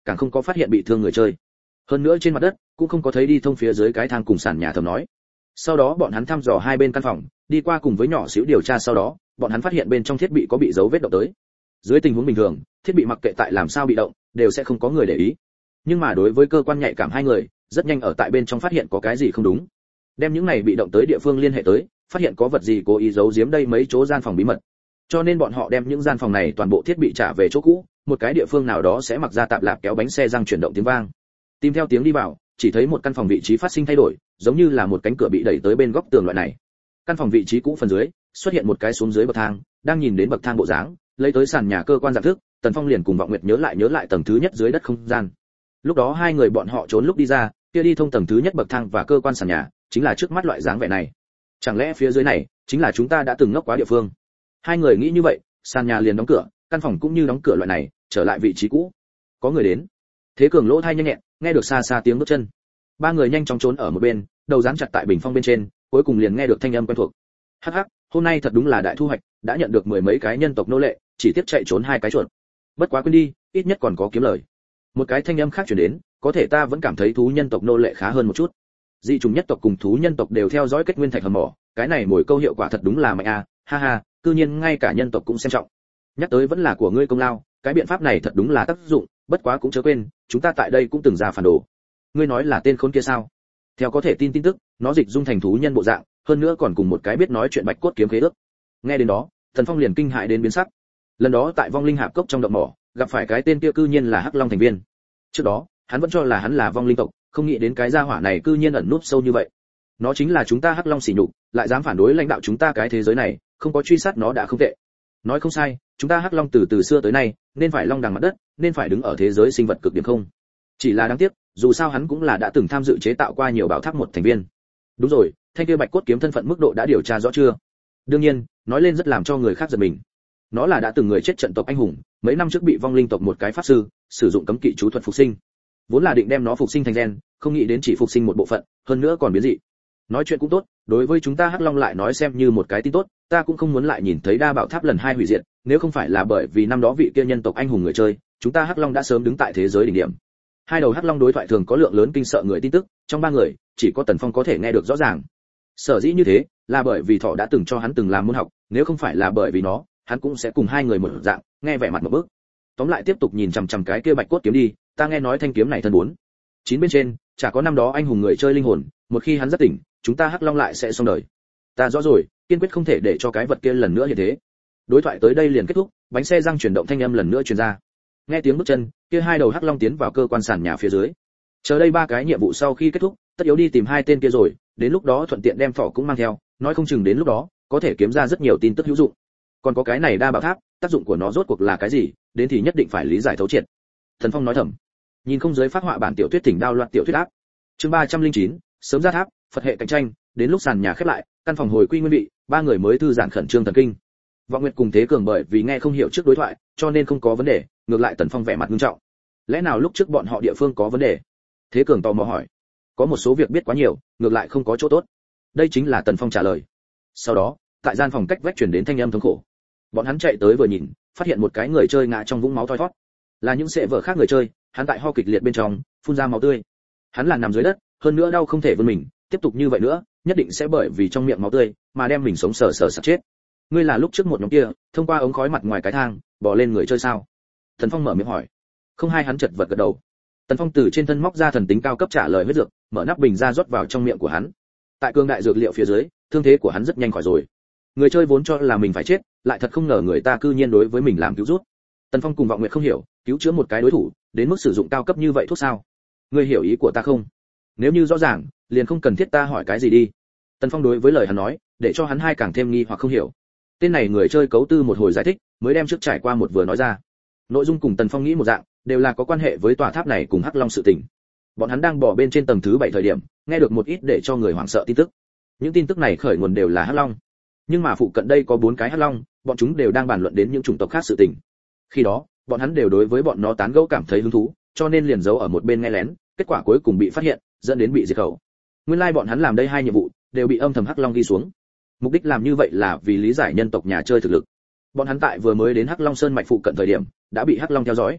càng không có phát hiện bị thương người chơi. Hơn nữa trên mặt đất cũng không có thấy đi thông phía dưới cái thang cùng sàn nhà thầm nói. Sau đó bọn hắn thăm dò hai bên căn phòng, đi qua cùng với nhỏ xíu điều tra, sau đó bọn hắn phát hiện bên trong thiết bị có bị dấu vết động tới. Dưới tình huống bình thường, thiết bị mặc kệ tại làm sao bị động, đều sẽ không có người để ý. Nhưng mà đối với cơ quan nhạy cảm hai người, rất nhanh ở tại bên trong phát hiện có cái gì không đúng. Đem những này bị động tới địa phương liên hệ tới, phát hiện có vật gì cố ý giấu giếm đây mấy chỗ gian phòng bí mật. Cho nên bọn họ đem những gian phòng này toàn bộ thiết bị trả về chỗ cũ, một cái địa phương nào đó sẽ mặc ra tạp lạp kéo bánh xe răng chuyển động tiếng vang. Tìm theo tiếng đi vào, chỉ thấy một căn phòng vị trí phát sinh thay đổi, giống như là một cánh cửa bị đẩy tới bên góc tường loại này. Căn phòng vị trí cũ phần dưới, xuất hiện một cái xuống dưới bậc thang, đang nhìn đến bậc thang bộ dáng, lấy tới sàn nhà cơ quan dạng thức, Tần Phong liền cùng Vọng Nguyệt nhớ lại nhớ lại tầng thứ nhất dưới đất không gian. Lúc đó hai người bọn họ trốn lúc đi ra, kia đi thông tầng thứ nhất bậc thang và cơ quan sàn nhà, chính là trước mắt loại dáng vẻ này. Chẳng lẽ phía dưới này chính là chúng ta đã từng ngốc quá địa phương? Hai người nghĩ như vậy, sàn nhà liền đóng cửa, căn phòng cũng như đóng cửa loại này, trở lại vị trí cũ. Có người đến. Thế Cường lỗ tai nhanh nhẹn, nghe được xa xa tiếng bước chân. Ba người nhanh chóng trốn ở một bên, đầu dán chặt tại bình phong bên trên, cuối cùng liền nghe được thanh âm quen thuộc. Hắc hắc, hôm nay thật đúng là đại thu hoạch, đã nhận được mười mấy cái nhân tộc nô lệ, chỉ tiếp chạy trốn hai cái chuột. Bất quá quên đi, ít nhất còn có kiếm lời. Một cái thanh âm khác truyền đến, có thể ta vẫn cảm thấy thú nhân tộc nô lệ khá hơn một chút. Dị trùng nhất tộc cùng thú nhân tộc đều theo dõi kết nguyên thạch hầm mỏ, cái này mồi câu hiệu quả thật đúng là mạnh a, ha ha, cư nhiên ngay cả nhân tộc cũng xem trọng. Nhắc tới vẫn là của ngươi công lao, cái biện pháp này thật đúng là tác dụng, bất quá cũng chớ quên, chúng ta tại đây cũng từng ra phản đồ. Ngươi nói là tên khốn kia sao? Theo có thể tin tin tức, nó dịch dung thành thú nhân bộ dạng, hơn nữa còn cùng một cái biết nói chuyện bạch cốt kiếm khế ước. Nghe đến đó, Thần Phong liền kinh hại đến biến sắc. Lần đó tại vong linh hạp cốc trong động mỏ, gặp phải cái tên kia cư nhiên là Hắc Long thành viên. Trước đó, hắn vẫn cho là hắn là vong linh tộc, không nghĩ đến cái gia hỏa này cư nhiên ẩn núp sâu như vậy. Nó chính là chúng ta Hắc Long sỉ nhục, lại dám phản đối lãnh đạo chúng ta cái thế giới này, không có truy sát nó đã không tệ. Nói không sai, chúng ta Hắc Long từ từ xưa tới nay, nên phải long đằng mặt đất, nên phải đứng ở thế giới sinh vật cực điểm không. Chỉ là đáng tiếc, dù sao hắn cũng là đã từng tham dự chế tạo qua nhiều bảo tháp một thành viên. Đúng rồi, thanh kia bạch cốt kiếm thân phận mức độ đã điều tra rõ chưa? Đương nhiên, nói lên rất làm cho người khác giật mình. Nó là đã từng người chết trận tộc anh hùng, mấy năm trước bị vong linh tộc một cái pháp sư sử dụng cấm kỵ chú thuật phục sinh. Vốn là định đem nó phục sinh thành gen, không nghĩ đến chỉ phục sinh một bộ phận, hơn nữa còn biến dị. Nói chuyện cũng tốt, đối với chúng ta Hắc Long lại nói xem như một cái tin tốt, ta cũng không muốn lại nhìn thấy đa bảo tháp lần hai hủy diệt, nếu không phải là bởi vì năm đó vị kia nhân tộc anh hùng người chơi, chúng ta Hắc Long đã sớm đứng tại thế giới đỉnh điểm. Hai đầu Hắc Long đối thoại thường có lượng lớn kinh sợ người tin tức, trong ba người, chỉ có Tần Phong có thể nghe được rõ ràng. Sở dĩ như thế, là bởi vì Thỏ đã từng cho hắn từng làm môn học, nếu không phải là bởi vì nó, hắn cũng sẽ cùng hai người một dạng, nghe vẻ mặt một bước. Tóm lại tiếp tục nhìn chằm chằm cái kia bạch cốt kiếm đi, ta nghe nói thanh kiếm này thân bốn chín bên trên, chả có năm đó anh hùng người chơi linh hồn, một khi hắn rất tỉnh, chúng ta Hắc Long lại sẽ xong đời. Ta rõ rồi, kiên quyết không thể để cho cái vật kia lần nữa như thế. Đối thoại tới đây liền kết thúc, bánh xe răng chuyển động thanh âm lần nữa truyền ra. Nghe tiếng bước chân, kia hai đầu Hắc Long tiến vào cơ quan sàn nhà phía dưới. Chờ đây ba cái nhiệm vụ sau khi kết thúc, tất yếu đi tìm hai tên kia rồi, đến lúc đó thuận tiện đem Thỏ cũng mang theo, nói không chừng đến lúc đó có thể kiếm ra rất nhiều tin tức hữu dụng. Còn có cái này đa bảo tháp, tác dụng của nó rốt cuộc là cái gì, đến thì nhất định phải lý giải thấu triệt. Thần Phong nói thầm. Nhìn không giới phát họa bản tiểu thuyết thỉnh đao loạt tiểu thuyết áp. Chương ba trăm linh chín, sớm ra tháp, Phật hệ cạnh tranh, đến lúc sàn nhà khép lại, căn phòng hồi quy nguyên vị, ba người mới thư giãn khẩn trương thần kinh. Vọng Nguyệt cùng Thế Cường bởi vì nghe không hiểu trước đối thoại, cho nên không có vấn đề, ngược lại Tần Phong vẻ mặt nghiêm trọng. Lẽ nào lúc trước bọn họ địa phương có vấn đề? Thế Cường tò mò hỏi. Có một số việc biết quá nhiều, ngược lại không có chỗ tốt. Đây chính là Tần Phong trả lời. Sau đó, tại gian phòng cách vách truyền đến thanh âm thống khổ. Bọn hắn chạy tới vừa nhìn, phát hiện một cái người chơi ngã trong vũng máu thoi thoát. Là những sệ vợ khác người chơi, hắn tại ho kịch liệt bên trong, phun ra máu tươi. Hắn là nằm dưới đất, hơn nữa đau không thể vươn mình, tiếp tục như vậy nữa, nhất định sẽ bởi vì trong miệng máu tươi mà đem mình sống sờ sờ sặc chết. Ngươi là lúc trước một nhóm kia, thông qua ống khói mặt ngoài cái thang, bò lên người chơi sao? Thần Phong mở miệng hỏi. Không, hai hắn chật vật gật đầu. Tần Phong từ trên thân móc ra thần tính cao cấp trả lời huyết dược, mở nắp bình ra rót vào trong miệng của hắn. Tại cương đại dược liệu phía dưới, thương thế của hắn rất nhanh khỏi rồi. Người chơi vốn cho là mình phải chết, lại thật không ngờ người ta cư nhiên đối với mình làm cứu rút. Tần Phong cùng Vọng Nguyệt không hiểu, cứu chữa một cái đối thủ, đến mức sử dụng cao cấp như vậy thuốc sao? Ngươi hiểu ý của ta không? Nếu như rõ ràng, liền không cần thiết ta hỏi cái gì đi. Tần Phong đối với lời hắn nói, để cho hắn hai càng thêm nghi hoặc không hiểu. Tên này người chơi cấu tư một hồi giải thích, mới đem trước trải qua một vừa nói ra. Nội dung cùng Tần Phong nghĩ một dạng, đều là có quan hệ với tòa tháp này cùng Hắc Long sự tình. Bọn hắn đang bỏ bên trên tầng thứ bảy thời điểm, nghe được một ít để cho người hoảng sợ tin tức. Những tin tức này khởi nguồn đều là Hắc Long, nhưng mà phụ cận đây có bốn cái Hắc Long, bọn chúng đều đang bàn luận đến những chủng tộc khác sự tình. Khi đó, bọn hắn đều đối với bọn nó tán gẫu cảm thấy hứng thú, cho nên liền giấu ở một bên nghe lén, kết quả cuối cùng bị phát hiện, dẫn đến bị diệt khẩu. Nguyên lai like bọn hắn làm đây hai nhiệm vụ, đều bị âm thầm Hắc Long ghi xuống. Mục đích làm như vậy là vì lý giải nhân tộc nhà chơi thực lực. Bọn hắn tại vừa mới đến Hắc Long Sơn mạch phụ cận thời điểm, đã bị Hắc Long theo dõi.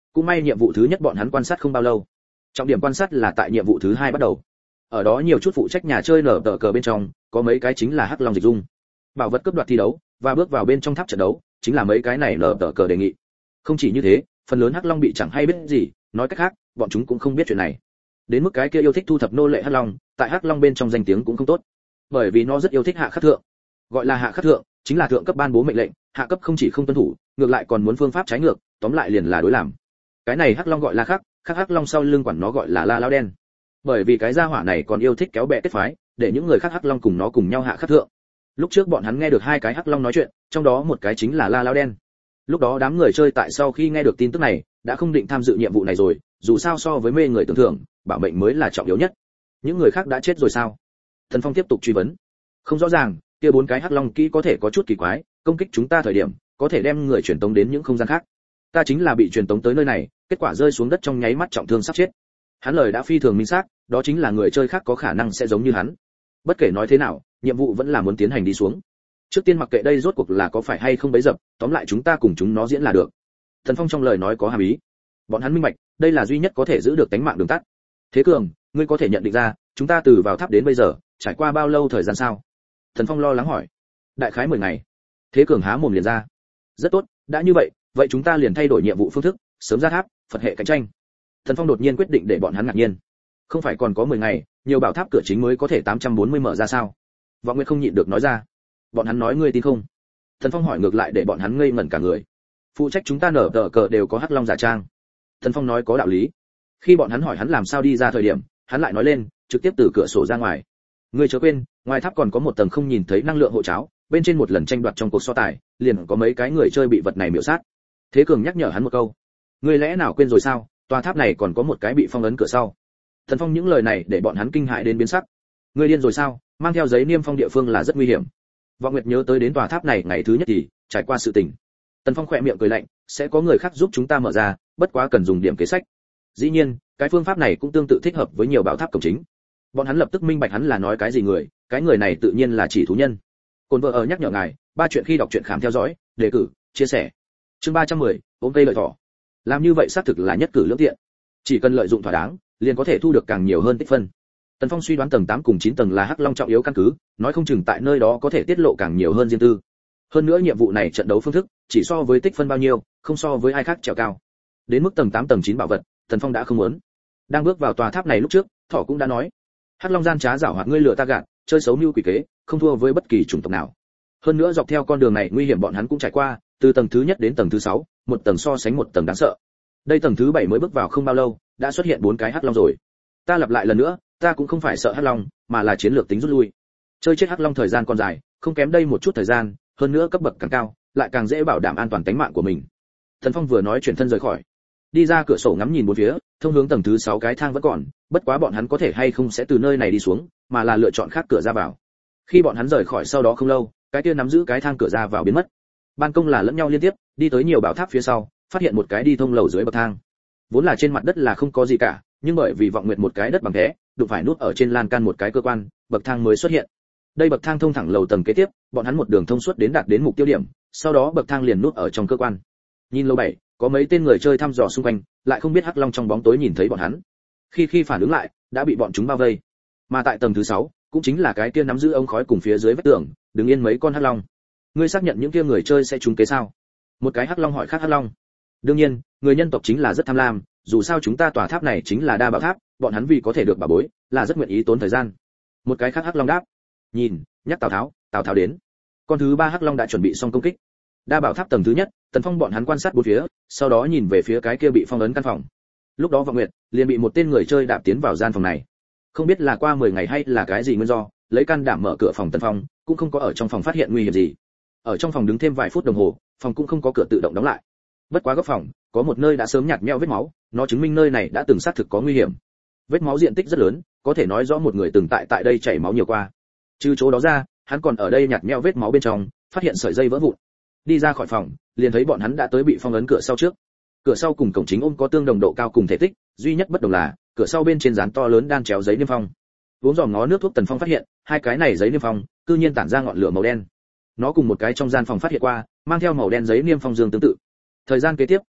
Cũng may nhiệm vụ thứ nhất bọn hắn quan sát không bao lâu. Trọng điểm quan sát là tại nhiệm vụ thứ hai bắt đầu. Ở đó nhiều chút phụ trách nhà chơi nở tờ cờ bên trong, có mấy cái chính là Hắc Long dịch dung. Bảo vật cướp đoạt thi đấu, và bước vào bên trong tháp trận đấu, chính là mấy cái này nở tờ cờ đề nghị. Không chỉ như thế, phần lớn Hắc Long bị chẳng hay biết gì, nói cách khác, bọn chúng cũng không biết chuyện này. Đến mức cái kia yêu thích thu thập nô lệ Hắc Long, tại Hắc Long bên trong danh tiếng cũng không tốt. Bởi vì nó rất yêu thích hạ khắc thượng. Gọi là hạ khắc thượng, chính là thượng cấp ban bố mệnh lệnh, hạ cấp không chỉ không tuân thủ, ngược lại còn muốn phương pháp trái ngược, tóm lại liền là đối làm. Cái này Hắc Long gọi là khắc, khắc Hắc Long sau lưng quản nó gọi là la lao đen. Bởi vì cái gia hỏa này còn yêu thích kéo bè kết phái, để những người khác Hắc Long cùng nó cùng nhau hạ khắc thượng. Lúc trước bọn hắn nghe được hai cái Hắc Long nói chuyện, trong đó một cái chính là la lao đen. Lúc đó đám người chơi tại sau khi nghe được tin tức này, đã không định tham dự nhiệm vụ này rồi, dù sao so với mê người tưởng thưởng, bảo mệnh mới là trọng yếu nhất. Những người khác đã chết rồi sao? Thần Phong tiếp tục truy vấn. Không rõ ràng, kia bốn cái Hắc Long kỹ có thể có chút kỳ quái, công kích chúng ta thời điểm, có thể đem người truyền tống đến những không gian khác. Ta chính là bị truyền tống tới nơi này, kết quả rơi xuống đất trong nháy mắt trọng thương sắp chết. Hắn lời đã phi thường minh xác, đó chính là người chơi khác có khả năng sẽ giống như hắn. Bất kể nói thế nào, nhiệm vụ vẫn là muốn tiến hành đi xuống. Trước tiên mặc kệ đây rốt cuộc là có phải hay không bấy dập, tóm lại chúng ta cùng chúng nó diễn là được. Thần Phong trong lời nói có hàm ý. Bọn hắn minh bạch, đây là duy nhất có thể giữ được tính mạng đường tắt. Thế Cường, ngươi có thể nhận định ra, chúng ta từ vào tháp đến bây giờ, trải qua bao lâu thời gian sao? Thần Phong lo lắng hỏi. Đại khái mười ngày. Thế Cường há mồm liền ra. Rất tốt, đã như vậy, vậy chúng ta liền thay đổi nhiệm vụ phương thức, sớm ra tháp, Phật hệ cạnh tranh. Thần Phong đột nhiên quyết định để bọn hắn ngạc nhiên. Không phải còn có mười ngày, nhiều bảo tháp cửa chính mới có thể tám trăm bốn mươi mở ra sao? Vọng Nguyệt không nhịn được nói ra. Bọn hắn nói ngươi tin không? Thần Phong hỏi ngược lại để bọn hắn ngây ngẩn cả người. Phụ trách chúng ta nở tờ cờ đều có Hắc Long giả trang. Thần Phong nói có đạo lý. Khi bọn hắn hỏi hắn làm sao đi ra thời điểm, hắn lại nói lên, trực tiếp từ cửa sổ ra ngoài. Ngươi chớ quên, ngoài tháp còn có một tầng không nhìn thấy năng lượng hộ cháo, bên trên một lần tranh đoạt trong cuộc so tài, liền có mấy cái người chơi bị vật này miểu sát. Thế Cường nhắc nhở hắn một câu. Ngươi lẽ nào quên rồi sao? Tòa tháp này còn có một cái bị phong ấn cửa sau. Thần Phong những lời này để bọn hắn kinh hãi đến biến sắc. Ngươi điên rồi sao? Mang theo giấy niêm phong địa phương là rất nguy hiểm. Vọng Nguyệt nhớ tới đến tòa tháp này ngày thứ nhất thì trải qua sự tình. Tần Phong khẽ miệng cười lạnh, sẽ có người khác giúp chúng ta mở ra, bất quá cần dùng điểm kế sách. Dĩ nhiên, cái phương pháp này cũng tương tự thích hợp với nhiều bảo tháp cổng chính. Bọn hắn lập tức minh bạch hắn là nói cái gì người, cái người này tự nhiên là chỉ thú nhân. Côn vợ ở nhắc nhở ngài, ba chuyện khi đọc truyện khám theo dõi, đề cử, chia sẻ. Chương ba trăm mười, ôm cây lợi thỏ. Làm như vậy xác thực là nhất cử lưỡng tiện. Chỉ cần lợi dụng thỏa đáng, liền có thể thu được càng nhiều hơn tích phân. Tần Phong suy đoán tầng tám cùng chín tầng là Hắc Long trọng yếu căn cứ, nói không chừng tại nơi đó có thể tiết lộ càng nhiều hơn riêng tư. Hơn nữa nhiệm vụ này trận đấu phương thức, chỉ so với tích phân bao nhiêu, không so với ai khác trèo cao. Đến mức tầng tám tầng chín bảo vật, Tần Phong đã không muốn. Đang bước vào tòa tháp này lúc trước, Thỏ cũng đã nói, Hắc Long gian trá giảo hoạt ngươi lừa ta gạt, chơi xấu mưu quỷ kế, không thua với bất kỳ chủng tộc nào. Hơn nữa dọc theo con đường này nguy hiểm bọn hắn cũng trải qua, từ tầng thứ nhất đến tầng thứ sáu, một tầng so sánh một tầng đáng sợ. Đây tầng thứ bảy mới bước vào không bao lâu, đã xuất hiện bốn cái Hắc Long rồi. Ta lặp lại lần nữa, ta cũng không phải sợ Hắc Long, mà là chiến lược tính rút lui. Chơi chết Hắc Long thời gian còn dài, không kém đây một chút thời gian, hơn nữa cấp bậc càng cao, lại càng dễ bảo đảm an toàn tính mạng của mình. Thần Phong vừa nói chuyển thân rời khỏi, đi ra cửa sổ ngắm nhìn bốn phía, thông hướng tầng thứ sáu cái thang vẫn còn, bất quá bọn hắn có thể hay không sẽ từ nơi này đi xuống, mà là lựa chọn khác cửa ra vào. Khi bọn hắn rời khỏi sau đó không lâu, cái kia nắm giữ cái thang cửa ra vào biến mất. Ban công là lẫn nhau liên tiếp, đi tới nhiều bảo tháp phía sau, phát hiện một cái đi thông lầu dưới bậc thang. Vốn là trên mặt đất là không có gì cả, nhưng bởi vì Vọng Nguyệt một cái đất bằng thế, đụng phải nút ở trên lan can một cái cơ quan, bậc thang mới xuất hiện. Đây bậc thang thông thẳng lầu tầng kế tiếp, bọn hắn một đường thông suốt đến đạt đến mục tiêu điểm, sau đó bậc thang liền nút ở trong cơ quan. Nhìn lầu bảy, có mấy tên người chơi thăm dò xung quanh, lại không biết Hắc Long trong bóng tối nhìn thấy bọn hắn. Khi khi phản ứng lại, đã bị bọn chúng bao vây. Mà tại tầng thứ sáu, cũng chính là cái kia nắm giữ ống khói cùng phía dưới vách tường, đứng yên mấy con Hắc Long. Ngươi xác nhận những kia người chơi sẽ trúng kế sao? Một cái Hắc Long hỏi khác Hắc Long. Đương nhiên, người nhân tộc chính là rất tham lam, dù sao chúng ta tòa tháp này chính là đa bảo tháp, bọn hắn vì có thể được bảo bối, là rất nguyện ý tốn thời gian. Một cái khác Hắc Long đáp. Nhìn, nhắc Tào Tháo, Tào Tháo đến. Con thứ ba Hắc Long đã chuẩn bị xong công kích. Đa bảo tháp tầng thứ nhất, Tần Phong bọn hắn quan sát bốn phía, sau đó nhìn về phía cái kia bị phong ấn căn phòng. Lúc đó Vọng Nguyệt liền bị một tên người chơi đạp tiến vào gian phòng này. Không biết là qua mười ngày hay là cái gì nguyên do, lấy can đảm mở cửa phòng Tần Phong, cũng không có ở trong phòng phát hiện nguy hiểm gì. Ở trong phòng đứng thêm vài phút đồng hồ, phòng cũng không có cửa tự động đóng lại. Bất quá góc phòng, có một nơi đã sớm nhạt nhẽo vết máu, nó chứng minh nơi này đã từng xác thực có nguy hiểm. Vết máu diện tích rất lớn, có thể nói rõ một người từng tại tại đây chảy máu nhiều qua. Trừ chỗ đó ra, hắn còn ở đây nhạt nhẽo vết máu bên trong, phát hiện sợi dây vỡ vụn. Đi ra khỏi phòng, liền thấy bọn hắn đã tới bị phong ấn cửa sau trước. Cửa sau cùng cổng chính ôm có tương đồng độ cao cùng thể tích, duy nhất bất đồng là, cửa sau bên trên dán to lớn đan chéo giấy niêm phong. Uống dòm ngó nước thuốc Tần Phong phát hiện, hai cái này giấy niêm phong, cư nhiên tản ra ngọn lửa màu đen. Nó cùng một cái trong gian phòng phát hiện qua, mang theo màu đen giấy niêm phong dương tương tự. Thời gian kế tiếp,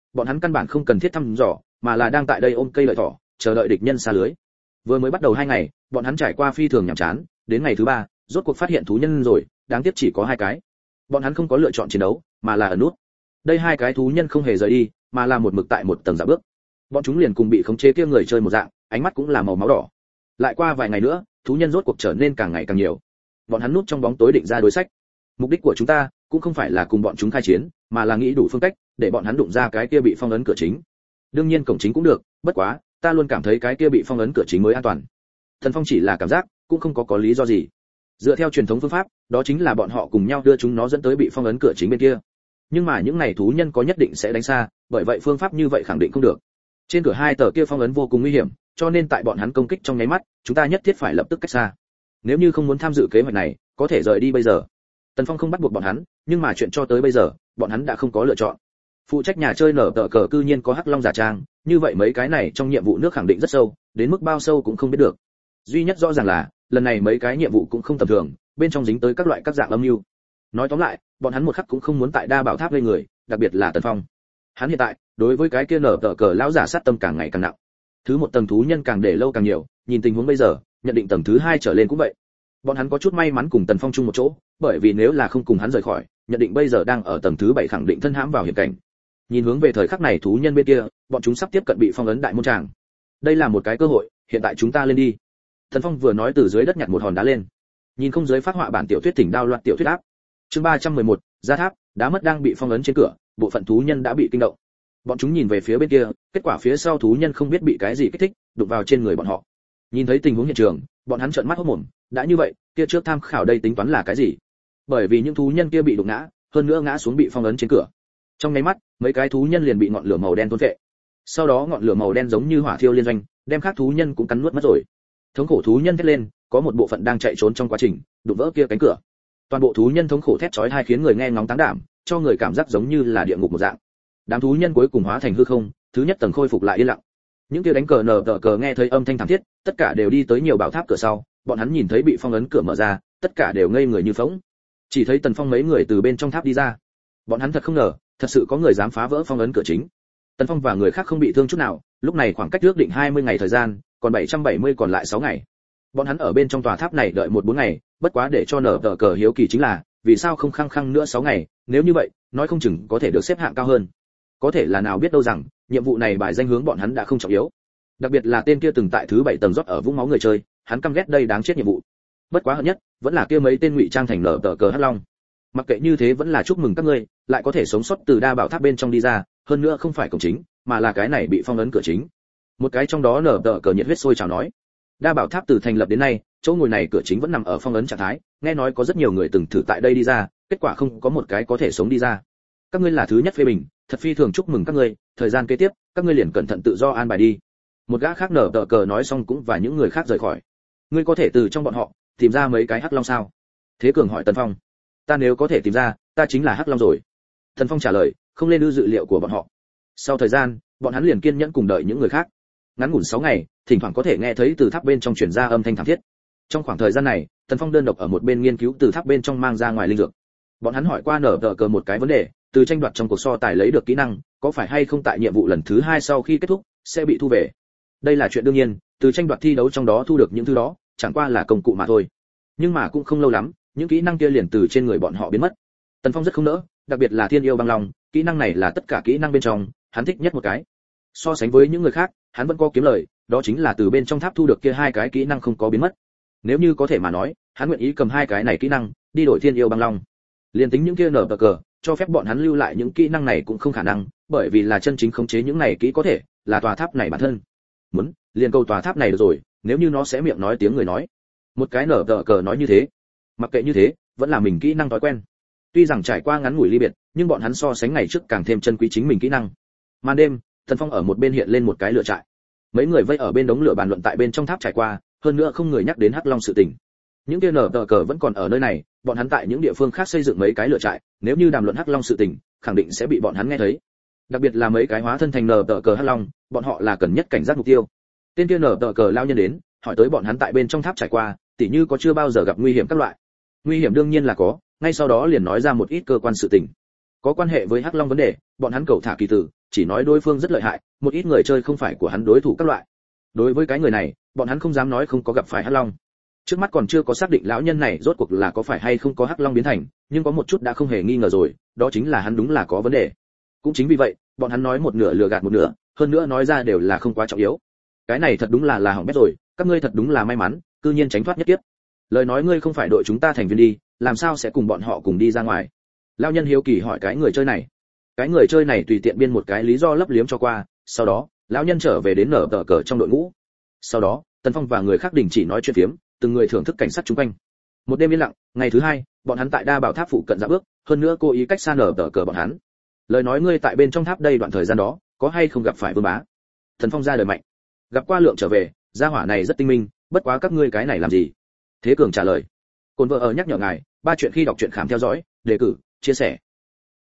bọn hắn căn bản không cần thiết thăm dò, mà là đang tại đây ôm cây lợi thỏ, chờ đợi địch nhân xa lưới. Vừa mới bắt đầu hai ngày, bọn hắn trải qua phi thường nhàm chán, đến ngày thứ ba, rốt cuộc phát hiện thú nhân rồi, đáng tiếc chỉ có hai cái. Bọn hắn không có lựa chọn chiến đấu, mà là ẩn nút. Đây hai cái thú nhân không hề rời đi, mà là một mực tại một tầng dạo bước. Bọn chúng liền cùng bị khống chế kia người chơi một dạng, ánh mắt cũng là màu máu đỏ. Lại qua vài ngày nữa, thú nhân rốt cuộc trở nên càng ngày càng nhiều. Bọn hắn núp trong bóng tối định ra đối sách. Mục đích của chúng ta cũng không phải là cùng bọn chúng khai chiến, mà là nghĩ đủ phương cách để bọn hắn đụng ra cái kia bị phong ấn cửa chính. Đương nhiên cổng chính cũng được, bất quá, ta luôn cảm thấy cái kia bị phong ấn cửa chính mới an toàn. Thần Phong chỉ là cảm giác, cũng không có có lý do gì. Dựa theo truyền thống phương pháp, đó chính là bọn họ cùng nhau đưa chúng nó dẫn tới bị phong ấn cửa chính bên kia. Nhưng mà những này thú nhân có nhất định sẽ đánh xa, bởi vậy phương pháp như vậy khẳng định không được. Trên cửa hai tờ kia phong ấn vô cùng nguy hiểm, cho nên tại bọn hắn công kích trong nháy mắt, chúng ta nhất thiết phải lập tức cách xa. Nếu như không muốn tham dự kế hoạch này, có thể rời đi bây giờ. Tần Phong không bắt buộc bọn hắn, nhưng mà chuyện cho tới bây giờ, bọn hắn đã không có lựa chọn. Phụ trách nhà chơi nở tờ cờ cư nhiên có hắc long giả trang, như vậy mấy cái này trong nhiệm vụ nước khẳng định rất sâu, đến mức bao sâu cũng không biết được. Duy nhất rõ ràng là, lần này mấy cái nhiệm vụ cũng không tầm thường, bên trong dính tới các loại các dạng âm mưu. Nói tóm lại, bọn hắn một khắc cũng không muốn tại đa bảo tháp lên người, đặc biệt là Tần Phong. Hắn hiện tại, đối với cái kia nở tờ cờ lão giả sát tâm càng ngày càng nặng. Thứ một tầng thú nhân càng để lâu càng nhiều, nhìn tình huống bây giờ, nhận định tầng thứ hai trở lên cũng vậy. Bọn hắn có chút may mắn cùng Tần Phong chung một chỗ, bởi vì nếu là không cùng hắn rời khỏi, nhận định bây giờ đang ở tầng thứ bảy khẳng định thân hãm vào hiểm cảnh. Nhìn hướng về thời khắc này thú nhân bên kia, bọn chúng sắp tiếp cận bị phong ấn đại môn tràng. Đây là một cái cơ hội, hiện tại chúng ta lên đi. Tần Phong vừa nói từ dưới đất nhặt một hòn đá lên. Nhìn không dưới phát họa bản tiểu thuyết tỉnh đao loạn tiểu thuyết áp. Chương ba trăm mười một, Gia tháp, đá mất đang bị phong ấn trên cửa, bộ phận thú nhân đã bị kinh động. Bọn chúng nhìn về phía bên kia, kết quả phía sau thú nhân không biết bị cái gì kích thích, đụng vào trên người bọn họ. Nhìn thấy tình huống hiện trường, bọn hắn trợn mắt hốt mồm, đã như vậy, kia trước tham khảo đây tính toán là cái gì? Bởi vì những thú nhân kia bị đụng ngã, hơn nữa ngã xuống bị phong ấn trên cửa. Trong nháy mắt, mấy cái thú nhân liền bị ngọn lửa màu đen thôn phệ. Sau đó ngọn lửa màu đen giống như hỏa thiêu liên doanh, đem các thú nhân cũng cắn nuốt mất rồi. Thống khổ thú nhân thét lên, có một bộ phận đang chạy trốn trong quá trình, đụng vỡ kia cánh cửa. Toàn bộ thú nhân thống khổ thét chói tai khiến người nghe ngóng táng đảm, cho người cảm giác giống như là địa ngục một dạng. Đám thú nhân cuối cùng hóa thành hư không, thứ nhất tầng khôi phục lại yên lặng. Những kia đánh cờ nở tờ cờ nghe thấy âm thanh thảm thiết, tất cả đều đi tới nhiều bảo tháp cửa sau, bọn hắn nhìn thấy bị phong ấn cửa mở ra, tất cả đều ngây người như phỗng. Chỉ thấy Tần Phong mấy người từ bên trong tháp đi ra. Bọn hắn thật không ngờ, thật sự có người dám phá vỡ phong ấn cửa chính. Tần Phong và người khác không bị thương chút nào, lúc này khoảng cách ước định hai mươi ngày thời gian, còn bảy trăm bảy mươi còn lại sáu ngày. Bọn hắn ở bên trong tòa tháp này đợi một bốn ngày, bất quá để cho nở tờ cờ hiếu kỳ chính là, vì sao không khăng khăng nữa sáu ngày, nếu như vậy, nói không chừng có thể được xếp hạng cao hơn. Có thể là nào biết đâu rằng, nhiệm vụ này bài danh hướng bọn hắn đã không trọng yếu. Đặc biệt là tên kia từng tại thứ bảy tầng rót ở vũng máu người chơi, hắn căm ghét đây đáng chết nhiệm vụ. Bất quá hận nhất, vẫn là kia mấy tên ngụy trang thành nở tờ cờ hắc long. Mặc kệ như thế vẫn là chúc mừng các ngươi, lại có thể sống sót từ đa bảo tháp bên trong đi ra, hơn nữa không phải cổng chính, mà là cái này bị phong ấn cửa chính. Một cái trong đó nở tờ cờ nhiệt huyết sôi trào nói, đa bảo tháp từ thành lập đến nay, chỗ ngồi này cửa chính vẫn nằm ở phong ấn trạng thái, nghe nói có rất nhiều người từng thử tại đây đi ra, kết quả không có một cái có thể sống đi ra. Các ngươi là thứ nhất phê bình, thật phi thường chúc mừng các ngươi, thời gian kế tiếp, các ngươi liền cẩn thận tự do an bài đi. Một gã khác nở tờ cờ nói xong cũng và những người khác rời khỏi. Ngươi có thể từ trong bọn họ tìm ra mấy cái hắc long sao? Thế Cường hỏi Tần Phong. Ta nếu có thể tìm ra, ta chính là hắc long rồi. Tần Phong trả lời, không lên ư dự liệu của bọn họ. Sau thời gian, bọn hắn liền kiên nhẫn cùng đợi những người khác. Ngắn ngủn sáu ngày, thỉnh thoảng có thể nghe thấy từ tháp bên trong truyền ra âm thanh thảm thiết. Trong khoảng thời gian này, Tần Phong đơn độc ở một bên nghiên cứu từ tháp bên trong mang ra ngoài linh dược. Bọn hắn hỏi qua nở tờ cờ một cái vấn đề, từ tranh đoạt trong cuộc so tài lấy được kỹ năng, có phải hay không tại nhiệm vụ lần thứ hai sau khi kết thúc sẽ bị thu về? Đây là chuyện đương nhiên, từ tranh đoạt thi đấu trong đó thu được những thứ đó, chẳng qua là công cụ mà thôi. Nhưng mà cũng không lâu lắm, những kỹ năng kia liền từ trên người bọn họ biến mất. Tần Phong rất không nỡ, đặc biệt là Thiên Yêu Băng Long, kỹ năng này là tất cả kỹ năng bên trong, hắn thích nhất một cái. So sánh với những người khác, hắn vẫn có kiếm lời, đó chính là từ bên trong tháp thu được kia hai cái kỹ năng không có biến mất. Nếu như có thể mà nói, hắn nguyện ý cầm hai cái này kỹ năng, đi đổi Thiên Yêu Băng Long. Liên tính những kia nở bờ cờ, cho phép bọn hắn lưu lại những kỹ năng này cũng không khả năng, bởi vì là chân chính khống chế những này kỹ có thể, là tòa tháp này bản thân. Muốn, liền câu tòa tháp này được rồi, nếu như nó sẽ miệng nói tiếng người nói. Một cái nở tờ cờ nói như thế. Mặc kệ như thế, vẫn là mình kỹ năng thói quen. Tuy rằng trải qua ngắn ngủi ly biệt, nhưng bọn hắn so sánh ngày trước càng thêm chân quý chính mình kỹ năng. Màn đêm, Tần Phong ở một bên hiện lên một cái lửa trại. Mấy người vây ở bên đống lửa bàn luận tại bên trong tháp trải qua, hơn nữa không người nhắc đến Hắc Long sự tình. Những kia nở tờ cờ vẫn còn ở nơi này, bọn hắn tại những địa phương khác xây dựng mấy cái lửa trại, nếu như đàm luận Hắc Long sự tình, khẳng định sẽ bị bọn hắn nghe thấy. Đặc biệt là mấy cái hóa thân thành nở tờ cờ Hắc Long, bọn họ là cần nhất cảnh giác mục tiêu. Tên kia nở tờ cờ lao nhân đến, hỏi tới bọn hắn tại bên trong tháp trải qua, tỉ như có chưa bao giờ gặp nguy hiểm các loại. Nguy hiểm đương nhiên là có, ngay sau đó liền nói ra một ít cơ quan sự tình. Có quan hệ với Hắc Long vấn đề, bọn hắn cầu thả kỳ tử, chỉ nói đối phương rất lợi hại, một ít người chơi không phải của hắn đối thủ các loại. Đối với cái người này, bọn hắn không dám nói không có gặp phải Hắc Long. Trước mắt còn chưa có xác định lão nhân này rốt cuộc là có phải hay không có Hắc Long biến thành, nhưng có một chút đã không hề nghi ngờ rồi, đó chính là hắn đúng là có vấn đề. Cũng chính vì vậy, bọn hắn nói một nửa lừa gạt một nửa, hơn nữa nói ra đều là không quá trọng yếu. Cái này thật đúng là là hỏng bét rồi, các ngươi thật đúng là may mắn, cư nhiên tránh thoát nhất kiếp. Lời nói ngươi không phải đội chúng ta thành viên đi, làm sao sẽ cùng bọn họ cùng đi ra ngoài? Lão nhân hiếu kỳ hỏi cái người chơi này. Cái người chơi này tùy tiện biên một cái lý do lấp liếm cho qua, sau đó, lão nhân trở về đến nở tờ cờ trong đội ngũ. Sau đó, Tần Phong và người khác đình chỉ nói chuyện phiếm, từng người thưởng thức cảnh sát xung quanh. Một đêm yên lặng, ngày thứ hai, bọn hắn tại Đa Bảo Tháp phụ cận dạo bước, hơn nữa cố ý cách xa nở tờ cờ bọn hắn. Lời nói ngươi tại bên trong tháp đây đoạn thời gian đó, có hay không gặp phải Vương Bá? Tần Phong ra lời mạnh. Gặp qua Lượng trở về, gia hỏa này rất tinh minh, bất quá các ngươi cái này làm gì? Thế Cường trả lời. Côn vợ ở nhắc nhở ngài, ba chuyện khi đọc truyện khám theo dõi, đề cử, chia sẻ.